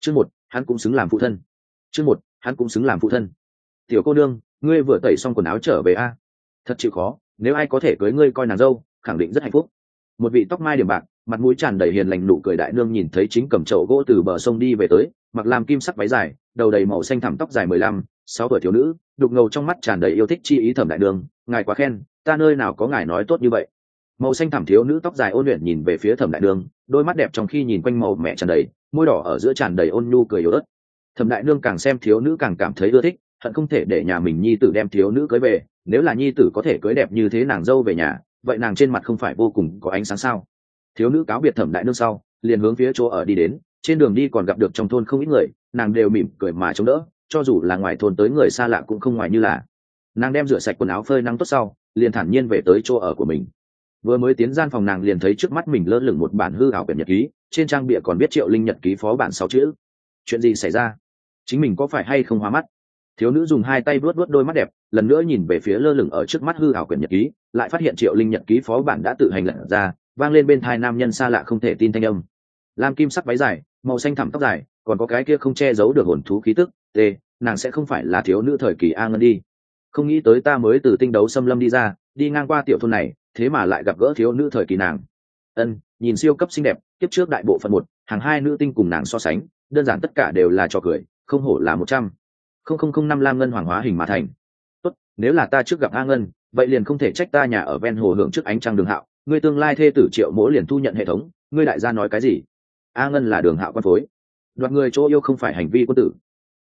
Chương một, hắn cũng xứng làm phụ thân. Chương một, hắn cũng xứng làm phụ thân. Tiểu cô nương, ngươi vừa tẩy xong quần áo trở về a? Thật chịu khó, nếu ai có thể cưới ngươi coi nàng dâu, khẳng định rất hạnh phúc. Một vị tóc mai điểm bạc, mặt mũi tràn đầy hiền lành nụ cười đại nương nhìn thấy chính cầm chậu gỗ từ bờ sông đi về tới, mặc làm kim sắc váy dài, đầu đầy màu xanh thẳm, tóc dài 15, 16 tuổi thiếu nữ, đục ngầu trong mắt tràn đầy yêu thích chi ý. Thẩm đại nương, ngài quá khen, ta nơi nào có ngài nói tốt như vậy. Màu xanh thẳm thiếu nữ tóc dài ôn luyện nhìn về phía Thẩm đại nương, đôi mắt đẹp trong khi nhìn quanh màu mẹ tràn đầy, môi đỏ ở giữa tràn đầy ôn nhu cười yếu ớt. Thẩm đại nương càng xem thiếu nữ càng cảm thấy ưa thích, hận không thể để nhà mình nhi tử đem thiếu nữ cưới về. Nếu là nhi tử có thể cưới đẹp như thế nàng dâu về nhà, vậy nàng trên mặt không phải vô cùng có ánh sáng sao? Thiếu nữ cáo biệt Thẩm đại nương sau, liền hướng phía chỗ ở đi đến. Trên đường đi còn gặp được trong thôn không ít người, nàng đều mỉm cười mà chống đỡ, cho dù là ngoài thôn tới người xa lạ cũng không ngoài như là. Nàng đem rửa sạch quần áo phơi nắng tốt sau, liền thản nhiên về tới chỗ ở của mình. Vừa mới tiến gian phòng nàng liền thấy trước mắt mình lơ lửng một bản hư ảo quyển nhật ký, trên trang bìa còn viết Triệu Linh nhật ký phó bản 6 chữ. Chuyện gì xảy ra? Chính mình có phải hay không hóa mắt? Thiếu nữ dùng hai tay vuốt vuốt đôi mắt đẹp, lần nữa nhìn về phía lơ lửng ở trước mắt hư ảo quyển nhật ký, lại phát hiện Triệu Linh nhật ký phó bản đã tự hành lật ra, vang lên bên tai nam nhân xa lạ không thể tin thanh âm. Lam kim sắc váy dài, màu xanh thẳm tóc dài, còn có cái kia không che giấu được hồn thú khí tức, nàng sẽ không phải là thiếu nữ thời kỳ A Ngân đi. Không nghĩ tới ta mới từ tinh đấu xâm lâm đi ra, đi ngang qua tiểu thôn này, thế mà lại gặp gỡ thiếu nữ thời kỳ nàng. Nhìn siêu cấp xinh đẹp, tiếp trước đại bộ phận 1, hàng 2 nữ tinh cùng nàng so sánh, đơn giản tất cả đều là trò cười, không hổ là 100,005 lam ngân hoàng hóa hình mà thành. Tốt, nếu là ta trước gặp A Ngân, vậy liền không thể trách ta nhà ở ven hồ hưởng trước ánh trăng Đường Hạo, ngươi tương lai thê tử Triệu Mỗ liền thu nhận hệ thống, ngươi đại gia nói cái gì? A Ngân là Đường Hạo quan phối, đoạt người chỗ yêu không phải hành vi quân tử.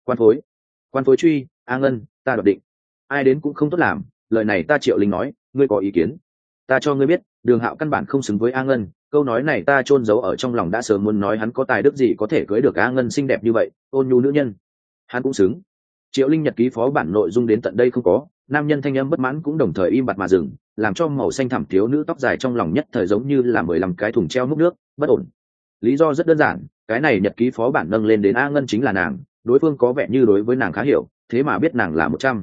Quan phối truy, A Ngân, ta đoạt định. Ai đến cũng không tốt làm, lời này ta Triệu Linh nói, ngươi có ý kiến? Ta cho ngươi biết, Đường Hạo căn bản không xứng với A Ngân, câu nói này ta chôn giấu ở trong lòng đã sớm muốn nói hắn có tài đức gì có thể cưới được A Ngân xinh đẹp như vậy, ôn nhu nữ nhân. Hắn cũng xứng. Triệu Linh nhật ký phó bản nội dung đến tận đây không có, nam nhân thanh âm bất mãn cũng đồng thời im bặt mà dừng, làm cho màu xanh thẳm thiếu nữ tóc dài trong lòng nhất thời giống như là 15 cái thùng treo múc nước, bất ổn. Lý do rất đơn giản, cái này nhật ký phó bản nâng lên đến A Ngân chính là nàng, đối phương có vẻ như đối với nàng khá hiểu, thế mà biết nàng là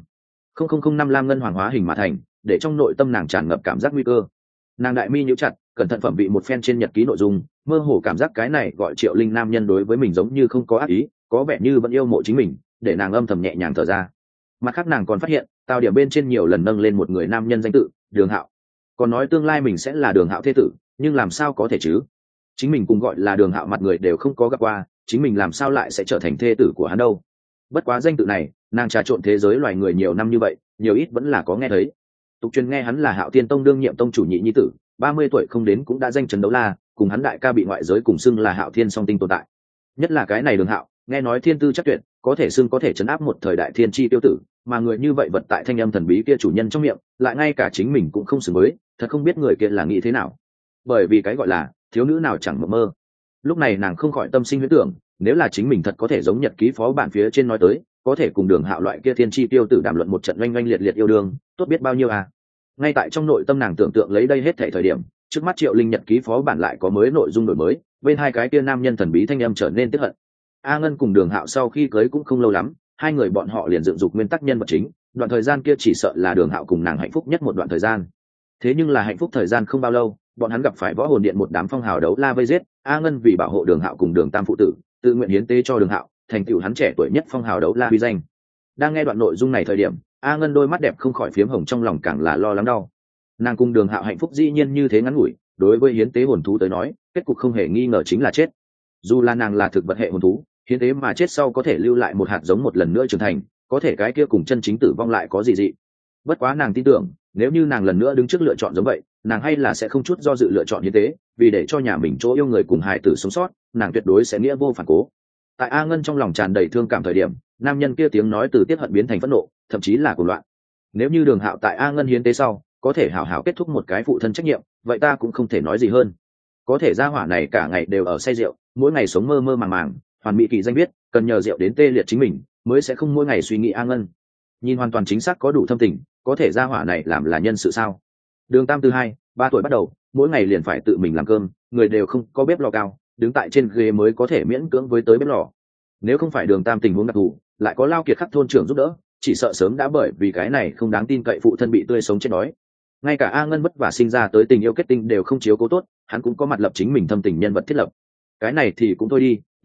100,005 lam ngân hoàng hóa hình mà thành, để trong nội tâm nàng tràn ngập cảm giác nguy cơ. Nàng đại mi nhíu chặt, cẩn thận phẩm vị một phen trên nhật ký nội dung, mơ hồ cảm giác cái này gọi Triệu Linh nam nhân đối với mình giống như không có ác ý, có vẻ như vẫn yêu mộ chính mình, để nàng âm thầm nhẹ nhàng thở ra. Mặt khác nàng còn phát hiện, tào điểm bên trên nhiều lần nâng lên một người nam nhân danh tự, Đường Hạo, còn nói tương lai mình sẽ là Đường Hạo thế tử, nhưng làm sao có thể chứ? Chính mình cùng gọi là Đường Hạo mặt người đều không có gặp qua, chính mình làm sao lại sẽ trở thành thê tử của hắn đâu? Bất quá danh tự này, nàng trà trộn thế giới loài người nhiều năm như vậy, nhiều ít vẫn là có nghe thấy. Tục truyền nghe hắn là Hạo Thiên Tông đương nhiệm tông chủ nhị nhi tử, 30 tuổi không đến cũng đã danh chấn đấu la, cùng hắn đại ca bị ngoại giới cùng xưng là Hạo Thiên song tinh tồn tại. Nhất là cái này Đường Hạo, nghe nói thiên tư chắc tuyệt, có thể xưng có thể chấn áp một thời đại thiên chi tiêu tử, mà người như vậy vật tại thanh âm thần bí kia chủ nhân trong miệng, lại ngay cả chính mình cũng không xứng với, thật không biết người kia là nghĩ thế nào. Bởi vì cái gọi là thiếu nữ nào chẳng mộng mơ. Lúc này nàng không khỏi tâm sinh huyễn tưởng, nếu là chính mình thật có thể giống nhật ký phó bản phía trên nói tới, có thể cùng Đường Hạo loại kia thiên chi tiêu tử đàm luận một trận oanh oanh liệt liệt yêu đương, tốt biết bao nhiêu à. Ngay tại trong nội tâm nàng tưởng tượng lấy đây hết thảy thời điểm, trước mắt Triệu Linh nhật ký phó bản lại có mới nội dung đổi mới, bên hai cái kia nam nhân thần bí thanh âm trở nên tức hận. A Ngân cùng Đường Hạo sau khi cưới cũng không lâu lắm, hai người bọn họ liền dựng dục nguyên tắc nhân vật chính, đoạn thời gian kia chỉ sợ là Đường Hạo cùng nàng hạnh phúc nhất một đoạn thời gian. Thế nhưng là hạnh phúc thời gian không bao lâu, bọn hắn gặp phải võ hồn điện một đám phong hào đấu la vây giết, A Ngân vì bảo hộ Đường Hạo cùng Đường Tam phụ tử, tự nguyện hiến tế cho Đường Hạo, thành tựu hắn trẻ tuổi nhất phong hào đấu la uy danh. Đang nghe đoạn nội dung này thời điểm, A Ngân đôi mắt đẹp không khỏi phiếm hồng, trong lòng càng là lo lắng đau. Nàng cùng Đường Hạo hạnh phúc dĩ nhiên như thế ngắn ngủi, đối với hiến tế hồn thú tới nói, kết cục không hề nghi ngờ chính là chết. Dù là nàng là thực vật hệ hồn thú, hiến tế mà chết sau có thể lưu lại một hạt giống một lần nữa trưởng thành, có thể cái kia cùng chân chính tử vong lại có gì dị. Bất quá nàng tin tưởng, nếu như nàng lần nữa đứng trước lựa chọn giống vậy, nàng hay là sẽ không chút do dự lựa chọn hiến tế, vì để cho nhà mình chỗ yêu người cùng hài tử sống sót, nàng tuyệt đối sẽ nghĩa vô phản cố. Tại A Ngân trong lòng tràn đầy thương cảm thời điểm, nam nhân kia tiếng nói từ tiết hận biến thành phẫn nộ, thậm chí là cuồng loạn. Nếu như Đường Hạo tại A Ngân hiến tế sau có thể hảo hảo kết thúc một cái phụ thân trách nhiệm, vậy ta cũng không thể nói gì hơn. Có thể gia hỏa này cả ngày đều ở say rượu, mỗi ngày sống mơ mơ màng màng, hoàn mỹ kỳ danh biết, cần nhờ rượu đến tê liệt chính mình, mới sẽ không mỗi ngày suy nghĩ A Ngân. Nhìn hoàn toàn chính xác có đủ thâm tình, có thể gia hỏa này làm là nhân sự sao? Đường Tam từ 2, 3 tuổi bắt đầu, mỗi ngày liền phải tự mình làm cơm, người đều không có bếp lò cao, đứng tại trên ghế mới có thể miễn cưỡng với tới bếp lò. Nếu không phải Đường Tam tình huống đặc thù, lại có Lao Kiệt khắc thôn trưởng giúp đỡ, chỉ sợ sớm đã bởi vì cái này không đáng tin cậy phụ thân bị tươi sống chết đói. Ngay cả A Ngân vất vả sinh ra tới tình yêu kết tinh đều không chiếu cố tốt, hắn cũng có mặt lập chính mình thâm tình nhân vật thiết lập. Cái này thì cũng thôi đi,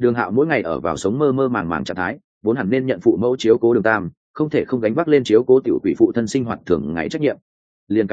Đường Hạo mỗi ngày ở vào sống mơ mơ màng màng trạng thái, vốn hẳn nên nhận phụ mẫu chiếu cố Đường Tam, không thể không gánh vác lên chiếu cố tiểu quỷ phụ thân sinh hoạt thường ngày trách nhiệm. Liền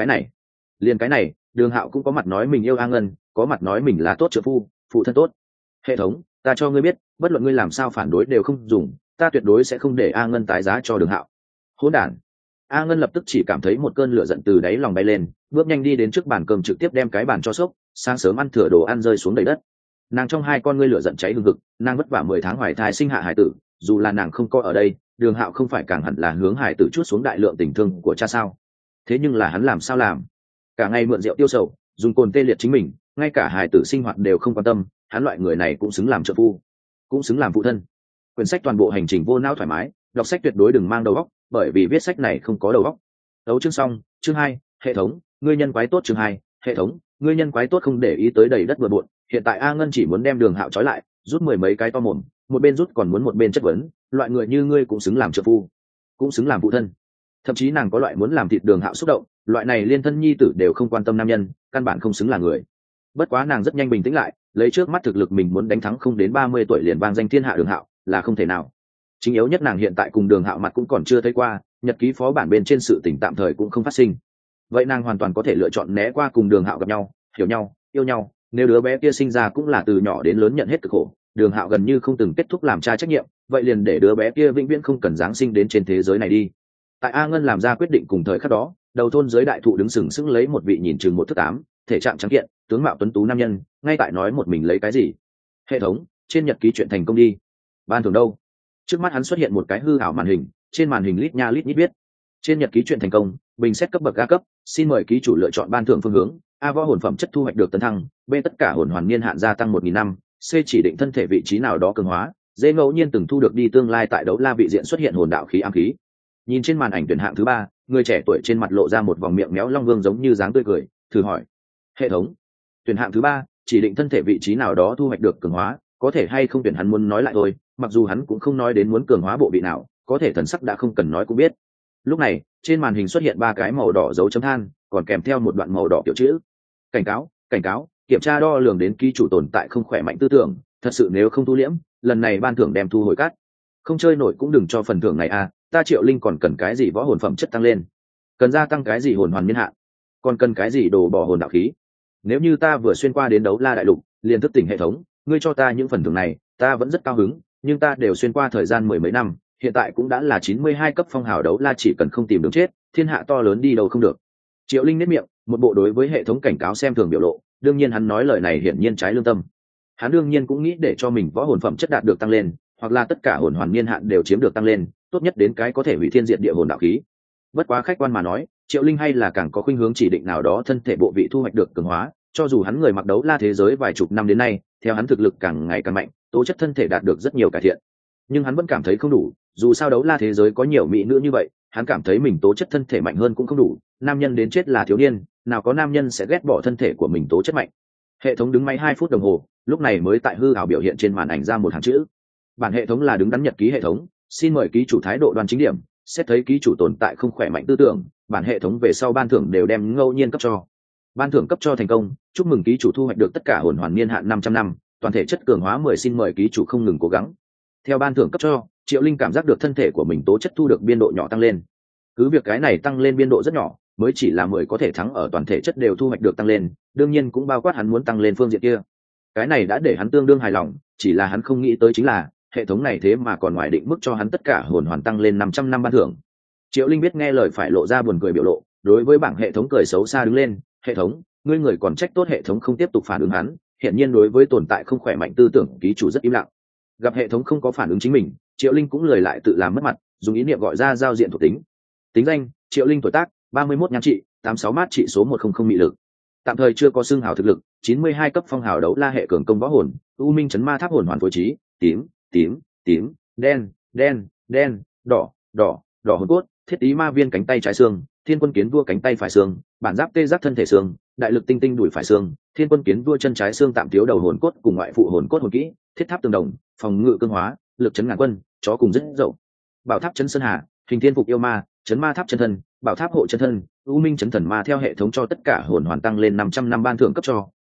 cái này, Đường Hạo cũng có mặt nói mình yêu A Ngân, có mặt nói mình là tốt trợ phu, phụ thân tốt. Hệ thống, ta cho ngươi biết, bất luận ngươi làm sao phản đối đều không dùng, ta tuyệt đối sẽ không để A Ngân tái giá cho Đường Hạo. Hỗn đản. A Ngân lập tức chỉ cảm thấy một cơn lửa giận từ đáy lòng bay lên, bước nhanh đi đến trước bàn cơm trực tiếp đem cái bàn cho sốc, sáng sớm ăn thừa đồ ăn rơi xuống đầy đất. Nàng trong hai con ngươi lửa giận cháy hừng hực, nàng vất vả 10 tháng hoài thai sinh hạ hải tử, dù là nàng không có ở đây, Đường Hạo không phải càng hẳn là hướng hải tử chút xuống đại lượng tình thương của cha sao? Thế nhưng là hắn làm sao làm? Cả ngày mượn rượu tiêu sầu, dùng cồn tê liệt chính mình, ngay cả hải tử sinh hoạt đều không quan tâm, hắn loại người này cũng xứng làm trợ phu, cũng xứng làm phụ thân. Quyển sách toàn bộ hành trình vô não thoải mái, đọc sách tuyệt đối đừng mang đầu óc, bởi vì viết sách này không có đầu óc. Đấu chương xong, chương 2, hệ thống, ngươi nhân quái tốt chương 2, hệ thống, ngươi nhân quái tốt không để ý tới đầy đất bừa bộn, hiện tại A Ngân chỉ muốn đem Đường Hạo trói lại, rút 10 mấy cái to mồm, một bên rút còn muốn một bên chất vấn, loại người như ngươi cũng xứng làm trợ phu, cũng xứng làm phụ thân. Thậm chí nàng có loại muốn làm thịt Đường Hạo xúc động, loại này liên thân nhi tử đều không quan tâm nam nhân, căn bản không xứng là người. Bất quá nàng rất nhanh bình tĩnh lại, lấy trước mắt thực lực mình muốn đánh thắng không đến 30 tuổi liền vang danh thiên hạ Đường Hạo là không thể nào. Chính yếu nhất nàng hiện tại cùng Đường Hạo mặt cũng còn chưa thấy qua, nhật ký phó bản bên trên sự tình tạm thời cũng không phát sinh. Vậy nàng hoàn toàn có thể lựa chọn né qua cùng Đường Hạo gặp nhau, hiểu nhau, yêu nhau. Nếu đứa bé kia sinh ra cũng là từ nhỏ đến lớn nhận hết cực khổ, Đường Hạo gần như không từng kết thúc làm cha trách nhiệm, vậy liền để đứa bé kia vĩnh viễn không cần giáng sinh đến trên thế giới này đi. Tại A Ngân làm ra quyết định cùng thời khắc đó, đầu thôn dưới đại thụ đứng sừng sững lấy một vị nhìn chừng 1 thước 8, thể trạng trắng kiện, tướng mạo tuấn tú nam nhân, ngay tại nói một mình lấy cái gì. Hệ thống, trên nhật ký chuyện thành công đi. Ban thưởng đâu? Trước mắt hắn xuất hiện một cái hư ảo màn hình, trên màn hình lít nha lít nhít viết: trên nhật ký chuyện thành công, bình xét cấp bậc A cấp, xin mời ký chủ lựa chọn ban thưởng phương hướng: A võ hồn phẩm chất thu hoạch được tấn thăng, B tất cả hồn hoàn niên hạn gia tăng 1000 năm, C chỉ định thân thể vị trí nào đó cường hóa, D ngẫu nhiên từng thu được đi tương lai tại đấu la vị diện xuất hiện hồn đạo khí ám khí. Nhìn trên màn ảnh tuyển hạng thứ 3, người trẻ tuổi trên mặt lộ ra một vòng miệng méo long vương giống như dáng tươi cười, thử hỏi: hệ thống, tuyển hạng thứ 3, chỉ định thân thể vị trí nào đó thu hoạch được cường hóa, có thể hay không tuyển? Hắn muốn nói lại thôi, mặc dù hắn cũng không nói đến muốn cường hóa bộ vị nào, có thể thần sắc đã không cần nói cũng biết. Lúc này trên màn hình xuất hiện 3 cái màu đỏ dấu chấm than, còn kèm theo một đoạn màu đỏ kiểu chữ: cảnh cáo, cảnh cáo, kiểm tra đo lường đến ký chủ tồn tại không khỏe mạnh tư tưởng, thật sự nếu không thu liễm, lần này ban thưởng đem thu hồi cát. Không chơi nổi cũng đừng cho phần thưởng này à, ta Triệu Linh còn cần cái gì võ hồn phẩm chất tăng lên, cần gia tăng cái gì hồn hoàn niên hạn, còn cần cái gì đồ bỏ hồn đạo khí. Nếu như ta vừa xuyên qua đến đấu la đại lục liền thức tỉnh hệ thống, ngươi cho ta những phần thưởng này ta vẫn rất cao hứng, nhưng ta đều xuyên qua thời gian 10 mấy năm, hiện tại cũng đã là 92 cấp phong hào đấu la, chỉ cần không tìm đường chết, thiên hạ to lớn đi đâu không được. Triệu Linh nét miệng, một bộ đối với hệ thống cảnh cáo xem thường biểu lộ. Đương nhiên hắn nói lời này hiển nhiên trái lương tâm. Hắn đương nhiên cũng nghĩ để cho mình võ hồn phẩm chất đạt được tăng lên, hoặc là tất cả hồn hoàn niên hạn đều chiếm được tăng lên, tốt nhất đến cái có thể hủy thiên diệt địa hồn đạo khí. Bất quá khách quan mà nói, Triệu Linh hay là càng có khuynh hướng chỉ định nào đó thân thể bộ vị thu hoạch được cường hóa, cho dù hắn người mặc đấu la thế giới vài chục năm đến nay, theo hắn thực lực càng ngày càng mạnh, tố chất thân thể đạt được rất nhiều cải thiện, nhưng hắn vẫn cảm thấy không đủ. Dù sao đấu la thế giới có nhiều mỹ nữ như vậy, hắn cảm thấy mình tố chất thân thể mạnh hơn cũng không đủ. Nam nhân đến chết là thiếu niên, nào có nam nhân sẽ ghét bỏ thân thể của mình tố chất mạnh. Hệ thống đứng máy 2 phút đồng hồ, lúc này mới tại hư ảo biểu hiện trên màn ảnh ra một hàng chữ: bản hệ thống là đứng đắn nhật ký hệ thống, xin mời ký chủ thái độ đoan chính điểm, xét thấy ký chủ tồn tại không khỏe mạnh tư tưởng, bản hệ thống về sau ban thưởng đều đem ngẫu nhiên cấp cho. Ban thưởng cấp cho thành công, chúc mừng ký chủ thu hoạch được tất cả hồn hoàn niên hạn 500 năm, toàn thể chất cường hóa 10, xin mời ký chủ không ngừng cố gắng. Theo ban thưởng cấp cho, Triệu Linh cảm giác được thân thể của mình tố chất thu được biên độ nhỏ tăng lên. Cứ việc cái này tăng lên biên độ rất nhỏ, mới chỉ là 10 có thể thắng ở toàn thể chất đều thu hoạch được tăng lên, đương nhiên cũng bao quát hắn muốn tăng lên phương diện kia. Cái này đã để hắn tương đương hài lòng, chỉ là hắn không nghĩ tới chính là hệ thống này thế mà còn ngoài định mức cho hắn tất cả hồn hoàn tăng lên 500 năm ban thưởng. Triệu Linh biết nghe lời phải lộ ra buồn cười biểu lộ, đối với bảng hệ thống cười xấu xa đứng lên: hệ thống, ngươi người còn trách tốt hệ thống không tiếp tục phản ứng hắn, hiện nhiên đối với tồn tại không khỏe mạnh tư tưởng ký chủ rất im lặng. Gặp hệ thống không có phản ứng chính mình, Triệu Linh cũng lười lại tự làm mất mặt, dùng ý niệm gọi ra giao diện thuộc tính. Tính danh: Triệu Linh, tuổi tác 31, nhan trị 86, mát trị số 100, mị lực. Tạm thời chưa có xương hào thực lực, 92 cấp phong hào đấu la hệ cường công võ hồn, U Minh chấn ma tháp hồn hoàn phối trí: tím, tím, tím, đen, đen, đen, đỏ, đỏ, đỏ hồn cốt, thiết tí ma viên cánh tay trái xương, thiên quân kiến vua cánh tay phải xương, bản giáp tê giác thân thể xương, đại lực tinh tinh đùi phải xương, thiên quân kiến vua chân trái xương tạm thiếu đầu hồn cốt cùng ngoại phụ hồn cốt hồn kỹ, thiết tháp tường đồng, phòng ngự cương hóa, lực chấn ngàn quân, chó cùng rất dậu, bảo tháp chấn sơn hà, hình thiên phục yêu ma, chấn ma tháp chân thân, bảo tháp hộ chân thân, u minh chấn thần ma. Theo hệ thống cho tất cả hồn hoàn tăng lên 500 năm ban thưởng cấp cho,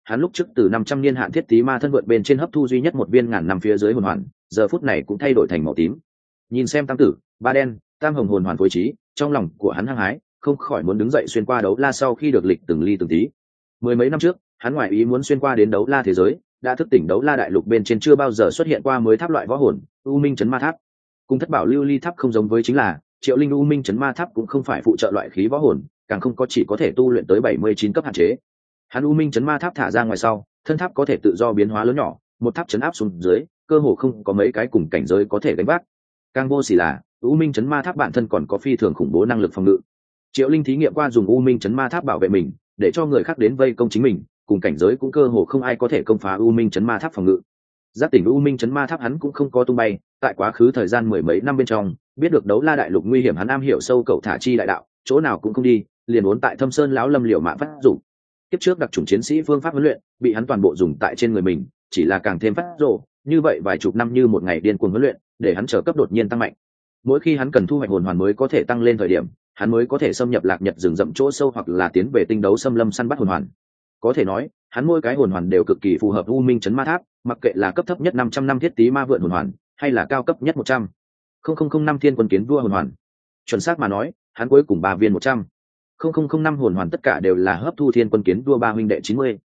hắn lúc trước từ 500 niên hạn thiết tí ma thân vượt bên trên hấp thu duy nhất một viên ngàn năm phía dưới hồn hoàn, giờ phút này cũng thay đổi thành màu tím. Nhìn xem tam tử, ba đen, tam hồng hồn hoàn phối trí, trong lòng của hắn hăng hái, không khỏi muốn đứng dậy xuyên qua đấu la sau khi được lịch từng ly từng tí. Mười mấy năm trước, hắn ngoại ý muốn xuyên qua đến đấu la thế giới, đã thức tỉnh đấu la đại lục bên trên chưa bao giờ xuất hiện qua mới tháp loại võ hồn, U Minh Chấn Ma Tháp. Cùng Thất Bảo Lưu Ly Tháp không giống với chính là, Triệu Linh U Minh Chấn Ma Tháp cũng không phải phụ trợ loại khí võ hồn, càng không có chỉ có thể tu luyện tới 79 cấp hạn chế. Hắn U Minh Chấn Ma Tháp thả ra ngoài sau, thân tháp có thể tự do biến hóa lớn nhỏ, một tháp chấn áp xuống dưới, cơ hồ không có mấy cái cùng cảnh giới có thể gánh vác. Càng vô xỉ là, U Minh Chấn Ma Tháp bản thân còn có phi thường khủng bố năng lực phòng ngự. Triệu Linh thí nghiệm qua dùng U Minh Chấn Ma Tháp bảo vệ mình, để cho người khác đến vây công chính mình, cùng cảnh giới cũng cơ hồ không ai có thể công phá U Minh Chấn Ma Tháp phòng ngự. Giác tỉnh U Minh Chấn Ma Tháp hắn cũng không có tung bay, tại quá khứ thời gian mười mấy năm bên trong, biết được đấu la đại lục nguy hiểm hắn am hiểu sâu cậu thả chi đại đạo, chỗ nào cũng không đi, liền muốn tại Thâm Sơn lão lâm liều mạng phát dụng. Tiếp trước đặc chủng chiến sĩ phương pháp huấn luyện, bị hắn toàn bộ dùng tại trên người mình, chỉ là càng thêm phát rồ, như vậy vài chục năm như một ngày điên cuồng huấn luyện, để hắn trở cấp đột nhiên tăng mạnh. Mỗi khi hắn cần thu hoạch hồn hoàn mới có thể tăng lên thời điểm, hắn mới có thể xâm nhập lạc nhật rừng rậm chỗ sâu hoặc là tiến về tinh đấu xâm lâm săn bắt hồn hoàn. Có thể nói, hắn mỗi cái hồn hoàn đều cực kỳ phù hợp U Minh Chấn Ma Tháp, mặc kệ là cấp thấp nhất 500 năm thiết tí ma vượn hồn hoàn, hay là cao cấp nhất 100,005 thiên quân kiến vua hồn hoàn. Chuẩn xác mà nói, hắn cuối cùng 3 viên 100,005 hồn hoàn tất cả đều là hấp thu thiên quân kiến vua ba huynh đệ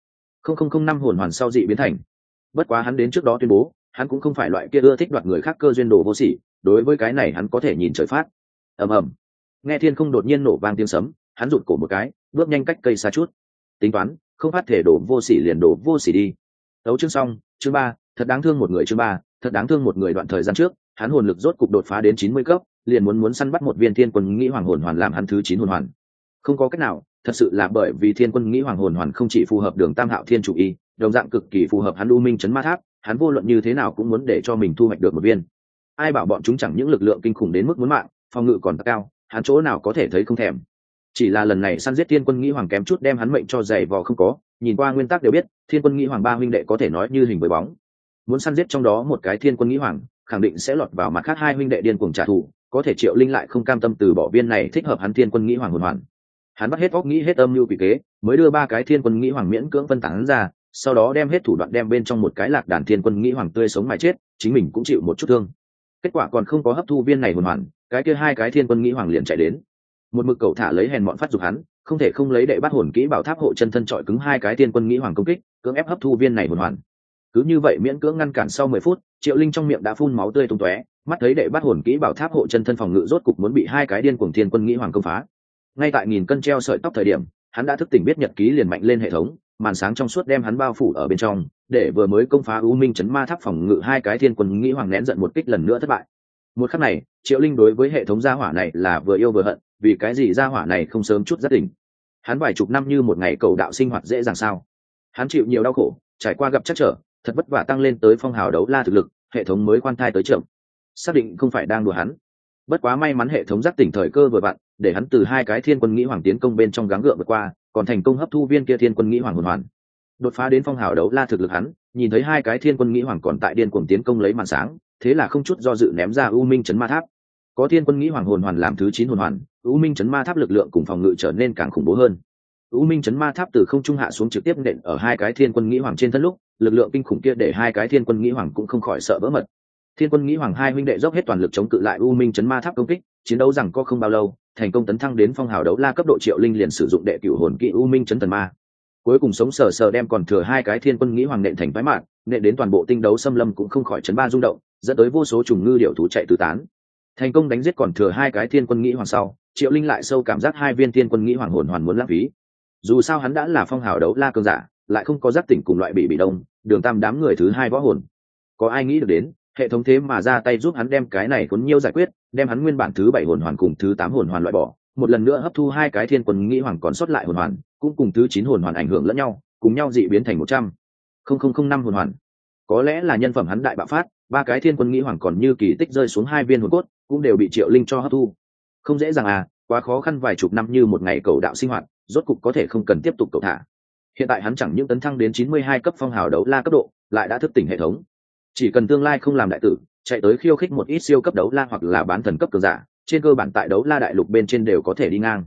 90,005 hồn hoàn sau dị biến thành. Bất quá hắn đến trước đó tuyên bố, hắn cũng không phải loại kia ưa thích đoạt người khác cơ duyên đồ vô sỉ, đối với cái này hắn có thể nhìn trời phát. Ầm ầm. Nghe thiên không đột nhiên nổ vang tiếng sấm, hắn rụt cổ một cái, bước nhanh cách cây xa chút. Tính toán, không phát thể đổ vô sỉ liền đổ vô sỉ đi. Tấu chương xong, chương 3, thật đáng thương một người chương 3, thật đáng thương một người đoạn thời gian trước, hắn hồn lực rốt cục đột phá đến 90 cấp, liền muốn săn bắt một viên thiên quân nghĩ hoàng hồn hoàn làm hắn thứ 9 hồn hoàn. Không có cách nào, thật sự là bởi vì thiên quân nghĩ hoàng hồn hoàn không chỉ phù hợp Đường Tam Hạo thiên chủ y, đồng dạng cực kỳ phù hợp hắn U Minh Chấn Ma Tháp, hắn vô luận như thế nào cũng muốn để cho mình thu hoạch được một viên. Ai bảo bọn chúng chẳng những lực lượng kinh khủng đến mức muốn mạng, phòng ngự còn cao, hắn chỗ nào có thể thấy không thèm. Chỉ là lần này săn giết thiên quân nghĩ hoàng kém chút đem hắn mệnh cho dày vò không có, nhìn qua nguyên tắc đều biết, thiên quân nghĩ hoàng ba huynh đệ có thể nói như hình với bóng. Muốn săn giết trong đó một cái thiên quân nghĩ hoàng, khẳng định sẽ lọt vào mặt khác hai huynh đệ điên cuồng trả thù, có thể Triệu Linh lại không cam tâm từ bỏ viên này thích hợp hắn thiên quân nghĩ hoàng hồn hoàn. Hắn bắt hết óc nghĩ hết âm mưu quỷ kế, mới đưa ba cái thiên quân nghĩ hoàng miễn cưỡng phân tán ra, sau đó đem hết thủ đoạn đem bên trong một cái lạc đàn thiên quân nghĩ hoàng tươi sống mà chết, chính mình cũng chịu một chút thương. Kết quả còn không có hấp thu viên này hồn hoàn, cái kia hai cái thiên quân nghĩ hoàng liền chạy đến. Một mực cậu thả lấy hèn mọn phát dục hắn, không thể không lấy đệ bắt hồn kỹ bảo tháp hộ chân thân trọi cứng hai cái thiên quân nghĩ hoàng công kích, cưỡng ép hấp thu viên này hồn hoàn. Cứ như vậy miễn cưỡng ngăn cản sau 10 phút, Triệu Linh trong miệng đã phun máu tươi tung tóe, mắt thấy đệ bắt hồn kỹ bảo tháp hộ chân thân phòng ngự rốt cục muốn bị hai cái điên cuồng thiên quân nghĩ hoàng công phá. Ngay tại nghìn cân treo sợi tóc thời điểm, hắn đã thức tỉnh biết nhật ký liền mạnh lên hệ thống, màn sáng trong suốt đem hắn bao phủ ở bên trong, để vừa mới công phá U Minh Chấn Ma Tháp phòng ngự hai cái thiên quân nghĩ hoàng nén giận một kích lần nữa thất bại. Một khắc này, Triệu Linh đối với hệ thống gia hỏa này là vừa yêu vừa hận, vì cái gì gia hỏa này không sớm chút giác tỉnh. Hắn vài chục năm như một ngày cầu đạo sinh hoạt dễ dàng sao? Hắn chịu nhiều đau khổ, trải qua gặp trắc trở, thật vất vả tăng lên tới phong hào đấu la thực lực, hệ thống mới khoan thai tới chậm. Xác định không phải đang đùa hắn. Bất quá may mắn hệ thống giác tỉnh thời cơ vừa vặn, để hắn từ hai cái thiên quân nghĩ hoàng tiến công bên trong gắng gượng vượt qua, còn thành công hấp thu viên kia thiên quân nghĩ hoàng hồn hoàn. Đột phá đến phong hào đấu la thực lực hắn, nhìn thấy hai cái thiên quân nghĩ hoàng còn tại điên cuồng tiến công lấy màn sáng, thế là không chút do dự ném ra U Minh Chấn Ma Tháp. Có thiên quân nghĩ hoàng hồn hoàn làm thứ 9 hồn hoàn, U Minh Chấn Ma Tháp lực lượng cùng phòng ngự trở nên càng khủng bố hơn. U Minh Chấn Ma Tháp từ không trung hạ xuống trực tiếp nện ở hai cái thiên quân nghĩ hoàng trên thân lúc, lực lượng kinh khủng kia để hai cái thiên quân nghĩ hoàng cũng không khỏi sợ vỡ mật. Thiên quân nghĩ hoàng hai huynh đệ dốc hết toàn lực chống cự lại U Minh Chấn Ma Tháp công kích, chiến đấu rằng có không bao lâu, thành công tấn thăng đến phong hào đấu la cấp độ. Triệu Linh liền sử dụng đệ cửu hồn kỹ U Minh Chấn Thần Ma, cuối cùng sống sờ sờ đem còn thừa hai cái thiên quân nghĩ hoàng nện thành phái mạn, nện đến toàn bộ tinh đấu xâm lâm cũng không khỏi chấn ba rung động, dẫn tới vô số trùng ngư điểu thú chạy tứ tán. Thành công đánh giết còn thừa hai cái thiên quân nghĩ hoàng sau, Triệu Linh lại sâu cảm giác hai viên thiên quân nghĩ hoàng hồn hoàn muốn lãng phí. Dù sao hắn đã là phong hào đấu la cường giả, lại không có giác tỉnh cùng loại bị đông, Đường Tam đám người thứ hai võ hồn. Có ai nghĩ được đến, hệ thống thế mà ra tay giúp hắn đem cái này cuốn nhiêu giải quyết, đem hắn nguyên bản thứ 7 hồn hoàn cùng thứ 8 hồn hoàn loại bỏ, một lần nữa hấp thu hai cái thiên quân nghĩ hoàng còn sót lại hồn hoàn, cũng cùng thứ 9 hồn hoàn ảnh hưởng lẫn nhau, cùng nhau dị biến thành 100,005 hồn hoàn. Có lẽ là nhân phẩm hắn đại bạo phát, ba cái thiên quân nghĩ hoàng còn như kỳ tích rơi xuống hai viên hồn cốt, cũng đều bị Triệu Linh cho hấp thu. Không dễ dàng à, quá khó khăn vài chục năm như một ngày cầu đạo sinh hoạt, rốt cục có thể không cần tiếp tục cầu thả. Hiện tại hắn chẳng những tấn thăng đến 92 cấp phong hào đấu la cấp độ, lại đã thức tỉnh hệ thống. Chỉ cần tương lai không làm đại tử, chạy tới khiêu khích một ít siêu cấp đấu la hoặc là bán thần cấp cường giả, trên cơ bản tại đấu la đại lục bên trên đều có thể đi ngang.